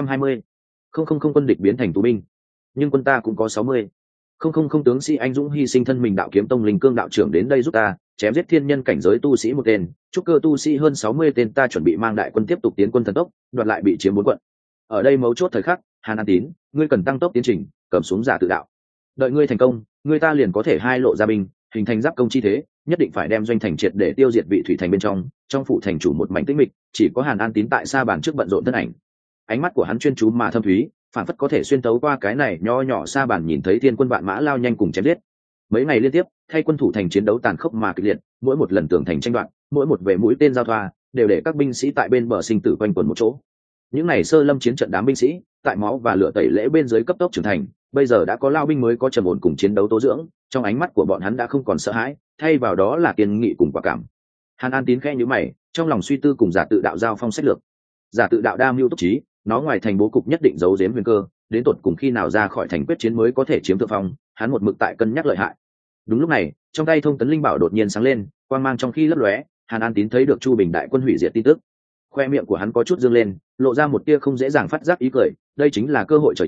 120,000 quân địch biến thành tù binh. Nhưng quân ta cũng có 60,000 tướng sĩ anh dũng hy sinh thân mình. Đạo Kiếm Tông Linh Cương đạo trưởng đến đây giúp ta, chém giết thiên nhân cảnh giới tu sĩ một tên, trúc cơ tu sĩ hơn 60 tên. Ta chuẩn bị mang đại quân tiếp tục tiến quân thần tốc, đoạt lại bị chiếm 4 quận. Ở đây mấu chốt thời khắc, Hàn An Tín, ngươi cần tăng tốc tiến trình, cầm xuống Giả Tự Đạo. Đợi ngươi thành công, ngươi ta liền có thể hai lộ ra binh, hình thành giáp công chi thế, nhất định phải đem doanh thành triệt để tiêu diệt vị thủy thành bên trong phủ thành chủ một mảnh tĩnh mịch, chỉ có Hàn An Tín tại sa bàn trước bận rộn thân ảnh. Ánh mắt của hắn chuyên chú mà thâm thúy, phản phất có thể xuyên tấu qua cái này nho nhỏ sa bàn nhìn thấy thiên quân vạn mã lao nhanh cùng chém giết. Mấy ngày liên tiếp, thay quân thủ thành chiến đấu tàn khốc mà kịch liệt, mỗi một lần tường thành tranh đoạn, mỗi một vệ mũi tên giao thoa, đều để các binh sĩ tại bên bờ sinh tử quanh quẩn một chỗ. Những này sơ lâm chiến trận đám binh sĩ, tại máu và lửa tẩy lễ bên dưới cấp tốc trưởng thành, bây giờ đã có lao binh mới có trầm ổn cùng chiến đấu tố dưỡng, trong ánh mắt của bọn hắn đã không còn sợ hãi, thay vào đó là kiên nghị cùng quả cảm. Hàn An Tín khẽ nhíu mày, trong lòng suy tư cùng Giả Tự Đạo giao phong sách lược. Giả Tự Đạo đa mưu túc trí, nó ngoài thành bố cục nhất định giấu giếm huyền cơ, đến tột cùng khi nào ra khỏi thành quyết chiến mới có thể chiếm thượng phong, hắn một mực tại cân nhắc lợi hại. Đúng lúc này, trong tay thông tấn linh bảo đột nhiên sáng lên, quang mang trong khi lấp lóe, Hàn An Tín thấy được Chu Bình đại quân hủy diệt tin tức. Khoe miệng của hắn có chút dương lên, lộ ra một tia không dễ dàng phát giác ý cười, đây chính là cơ hội trời cho,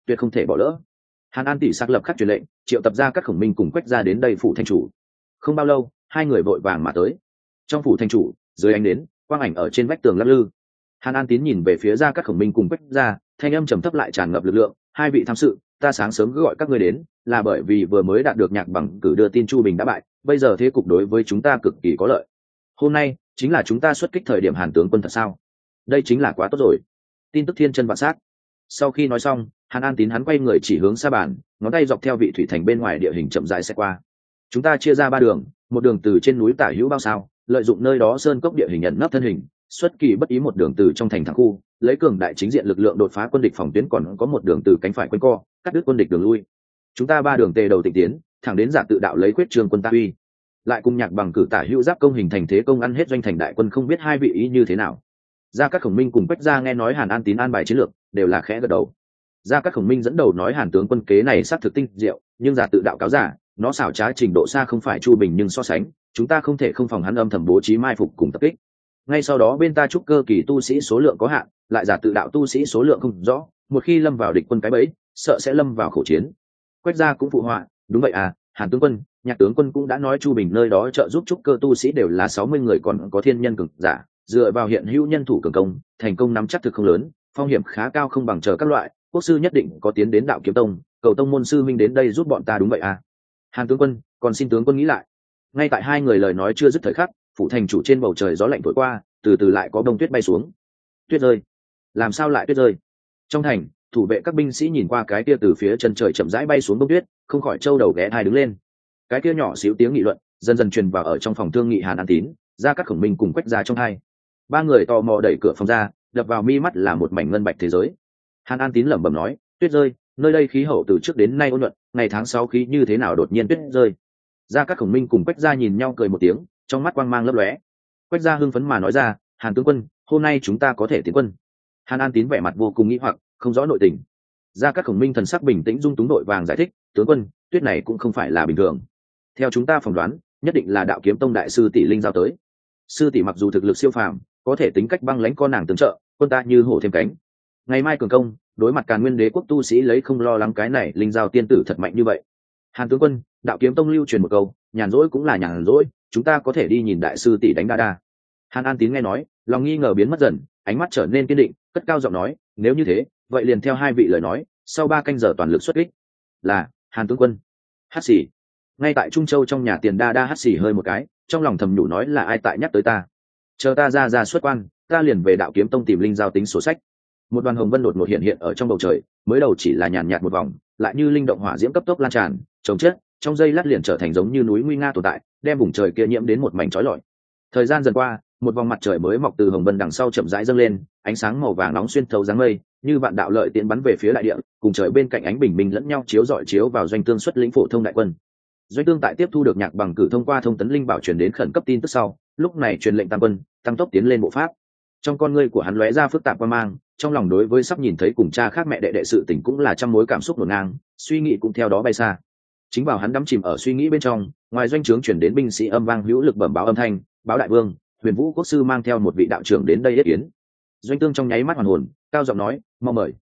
tuyệt không thể bỏ lỡ. Hàn An tỷ sắc lập khắc truyền lệnh, triệu tập ra các khổng minh cùng Quách gia đến đây phủ thành chủ. Không bao lâu, hai người vội vàng mà tới. Trong phủ thành chủ, dưới ánh đến, quang ảnh ở trên vách tường lắc lư. Hàn An Tín nhìn về phía ra các khổng minh cùng Quách gia, thanh âm trầm thấp lại tràn ngập lực lượng. Hai vị tham sự, ta sáng sớm cứ gọi các ngươi đến, là bởi vì vừa mới đạt được Nhạc Bằng cử đưa tin Chu Bình đã bại, bây giờ thế cục đối với chúng ta cực kỳ có lợi. Hôm nay chính là chúng ta xuất kích thời điểm Hàn tướng quân thật sao? Đây chính là quá tốt rồi. Tin tức thiên chân vạn sát. Sau khi nói xong, Hàn An Tín hắn quay người chỉ hướng xa bàn, ngón tay dọc theo vị thủy thành bên ngoài địa hình chậm rãi sẽ qua. Chúng ta chia ra ba đường, một đường từ trên núi tả hữu bao sao, lợi dụng nơi đó sơn cốc địa hình nhận nấp thân hình, xuất kỳ bất ý một đường từ trong thành thẳng khu, lấy cường đại chính diện lực lượng đột phá quân địch phòng tuyến, còn có một đường từ cánh phải quanh co, cắt đứt quân địch đường lui. Chúng ta ba đường tề đầu tịnh tiến, thẳng đến Giả Tự Đạo lấy quyết trường quân ta uy, lại cùng Nhạc Bằng cử tả hữu giáp công hình thành thế công ăn hết doanh thành đại quân, không biết hai vị ý như thế nào. Gia Cát Khổng Minh cùng Quách gia nghe nói Hàn An Tín an bài chiến lược, đều là khẽ gật đầu. Gia Cát Khổng Minh dẫn đầu nói Hàn tướng quân kế này sát thực tinh diệu, nhưng Giả Tự Đạo cáo giả, nó xảo trá trình độ xa không phải Chu Bình, nhưng so sánh, chúng ta không thể không phòng hắn âm thầm bố trí mai phục cùng tập kích. Ngay sau đó bên ta trúc cơ kỳ tu sĩ số lượng có hạn, lại Giả Tự Đạo tu sĩ số lượng không rõ, một khi lâm vào địch quân cái bẫy, sợ sẽ lâm vào khổ chiến. Quách gia cũng phụ họa, đúng vậy à, Hàn tướng quân, Nhạc tướng quân cũng đã nói Chu Bình nơi đó trợ giúp trúc cơ tu sĩ đều là 60 người, còn có thiên nhân cường giả, dựa vào hiện hữu nhân thủ cường công, thành công nắm chắc thực không lớn, phong hiểm khá cao, không bằng chờ các loại quốc sư nhất định có tiến đến Đạo Kiếm Tông, cầu tông môn sư minh đến đây giúp bọn ta. Đúng vậy à, Hàn tướng quân, còn xin tướng quân nghĩ lại. Ngay tại hai người lời nói chưa dứt thời khắc, phủ thành chủ trên bầu trời gió lạnh thổi qua, từ từ lại có bông tuyết bay xuống. Tuyết rơi? Làm sao lại tuyết rơi? Trong thành, thủ vệ các binh sĩ nhìn qua cái kia từ phía chân trời chậm rãi bay xuống bông tuyết, không khỏi trâu đầu ghé thai đứng lên. Cái kia nhỏ xíu tiếng nghị luận dần dần truyền vào ở trong phòng thương nghị Hàn An Tín, Gia Cát Khổng Minh cùng Quách gia trong hai. Ba người tò mò đẩy cửa phòng ra, đập vào mi mắt là một mảnh ngân bạch thế giới. Hàn An Tín lẩm bẩm nói, tuyết rơi, nơi đây khí hậu từ trước đến nay ôn nhuận, ngày tháng 6 khí như thế nào đột nhiên tuyết rơi. Gia Cát Khổng Minh cùng Quách gia nhìn nhau cười một tiếng, trong mắt quang mang lấp lóe. Quách gia hưng phấn mà nói ra, Hàn tướng quân, hôm nay chúng ta có thể tiến quân. Hàn An Tín vẻ mặt vô cùng nghĩ hoặc, không rõ nội tình. Gia Cát Khổng Minh thần sắc bình tĩnh dung túng đội vàng giải thích, tướng quân, tuyết này cũng không phải là bình thường. Theo chúng ta phỏng đoán, nhất định là Đạo Kiếm Tông đại sư tỷ linh giao tới. Sư tỷ mặc dù thực lực siêu phàm, có thể tính cách băng lãnh con nàng tương trợ, quân ta như hổ thêm cánh. Ngày mai cường công, đối mặt Càn Nguyên Đế quốc tu sĩ lấy không lo lắng cái này linh giao tiên tử thật mạnh như vậy. Hàn tướng quân, Đạo Kiếm Tông lưu truyền một câu, nhàn rỗi cũng là nhàn rỗi, chúng ta có thể đi nhìn đại sư tỷ đánh đa đa. Hàn An Tín nghe nói, lòng nghi ngờ biến mất dần, ánh mắt trở nên kiên định, cất cao giọng nói, nếu như thế, vậy liền theo hai vị lời nói, sau 3 canh giờ toàn lực xuất kích. Là, Hàn tướng quân. Hát xì. Ngay tại Trung Châu trong nhà Tiền Đa Đa hát xì hơi một cái, trong lòng thầm nhủ nói là ai tại nhắc tới ta. Chờ ta ra xuất quan, ta liền về Đạo Kiếm Tông tìm linh giao tính sổ sách. Một đoàn hồng vân đột ngột hiện ở trong bầu trời, mới đầu chỉ là nhàn nhạt một vòng, lại như linh động hỏa diễm cấp tốc lan tràn, chồng chết, trong giây lát liền trở thành giống như núi nguy nga tồn tại, đem vùng trời kia nhiễm đến một mảnh chói lọi. Thời gian dần qua, một vòng mặt trời mới mọc từ hồng vân đằng sau chậm rãi dâng lên, ánh sáng màu vàng nóng xuyên thấu dáng mây, như vạn đạo lợi tiễn bắn về phía đại địa, cùng trời bên cạnh ánh bình minh lẫn nhau chiếu rọi chiếu vào Doanh Tương xuất lĩnh phổ thông đại quân. Doanh Tương tại tiếp thu được Nhạc Bằng cử thông qua thông tấn linh bảo truyền đến khẩn cấp tin tức sau, lúc này truyền lệnh tăng quân, tăng tốc tiến lên bộ pháp. Trong con ngươi của hắn lóe ra phức tạp quan mang, trong lòng đối với sắp nhìn thấy cùng cha khác mẹ đệ đệ sự tình cũng là trăm mối cảm xúc hỗn ngang, suy nghĩ cũng theo đó bay xa. Chính vào hắn đắm chìm ở suy nghĩ bên trong, ngoài doanh trướng chuyển đến binh sĩ âm vang hữu lực bẩm báo âm thanh, báo đại vương, Huyền Vũ quốc sư mang theo một vị đạo trưởng đến đây yết kiến. Doanh Tương trong nháy mắt hoàn hồn, cao giọng nói, mau mời.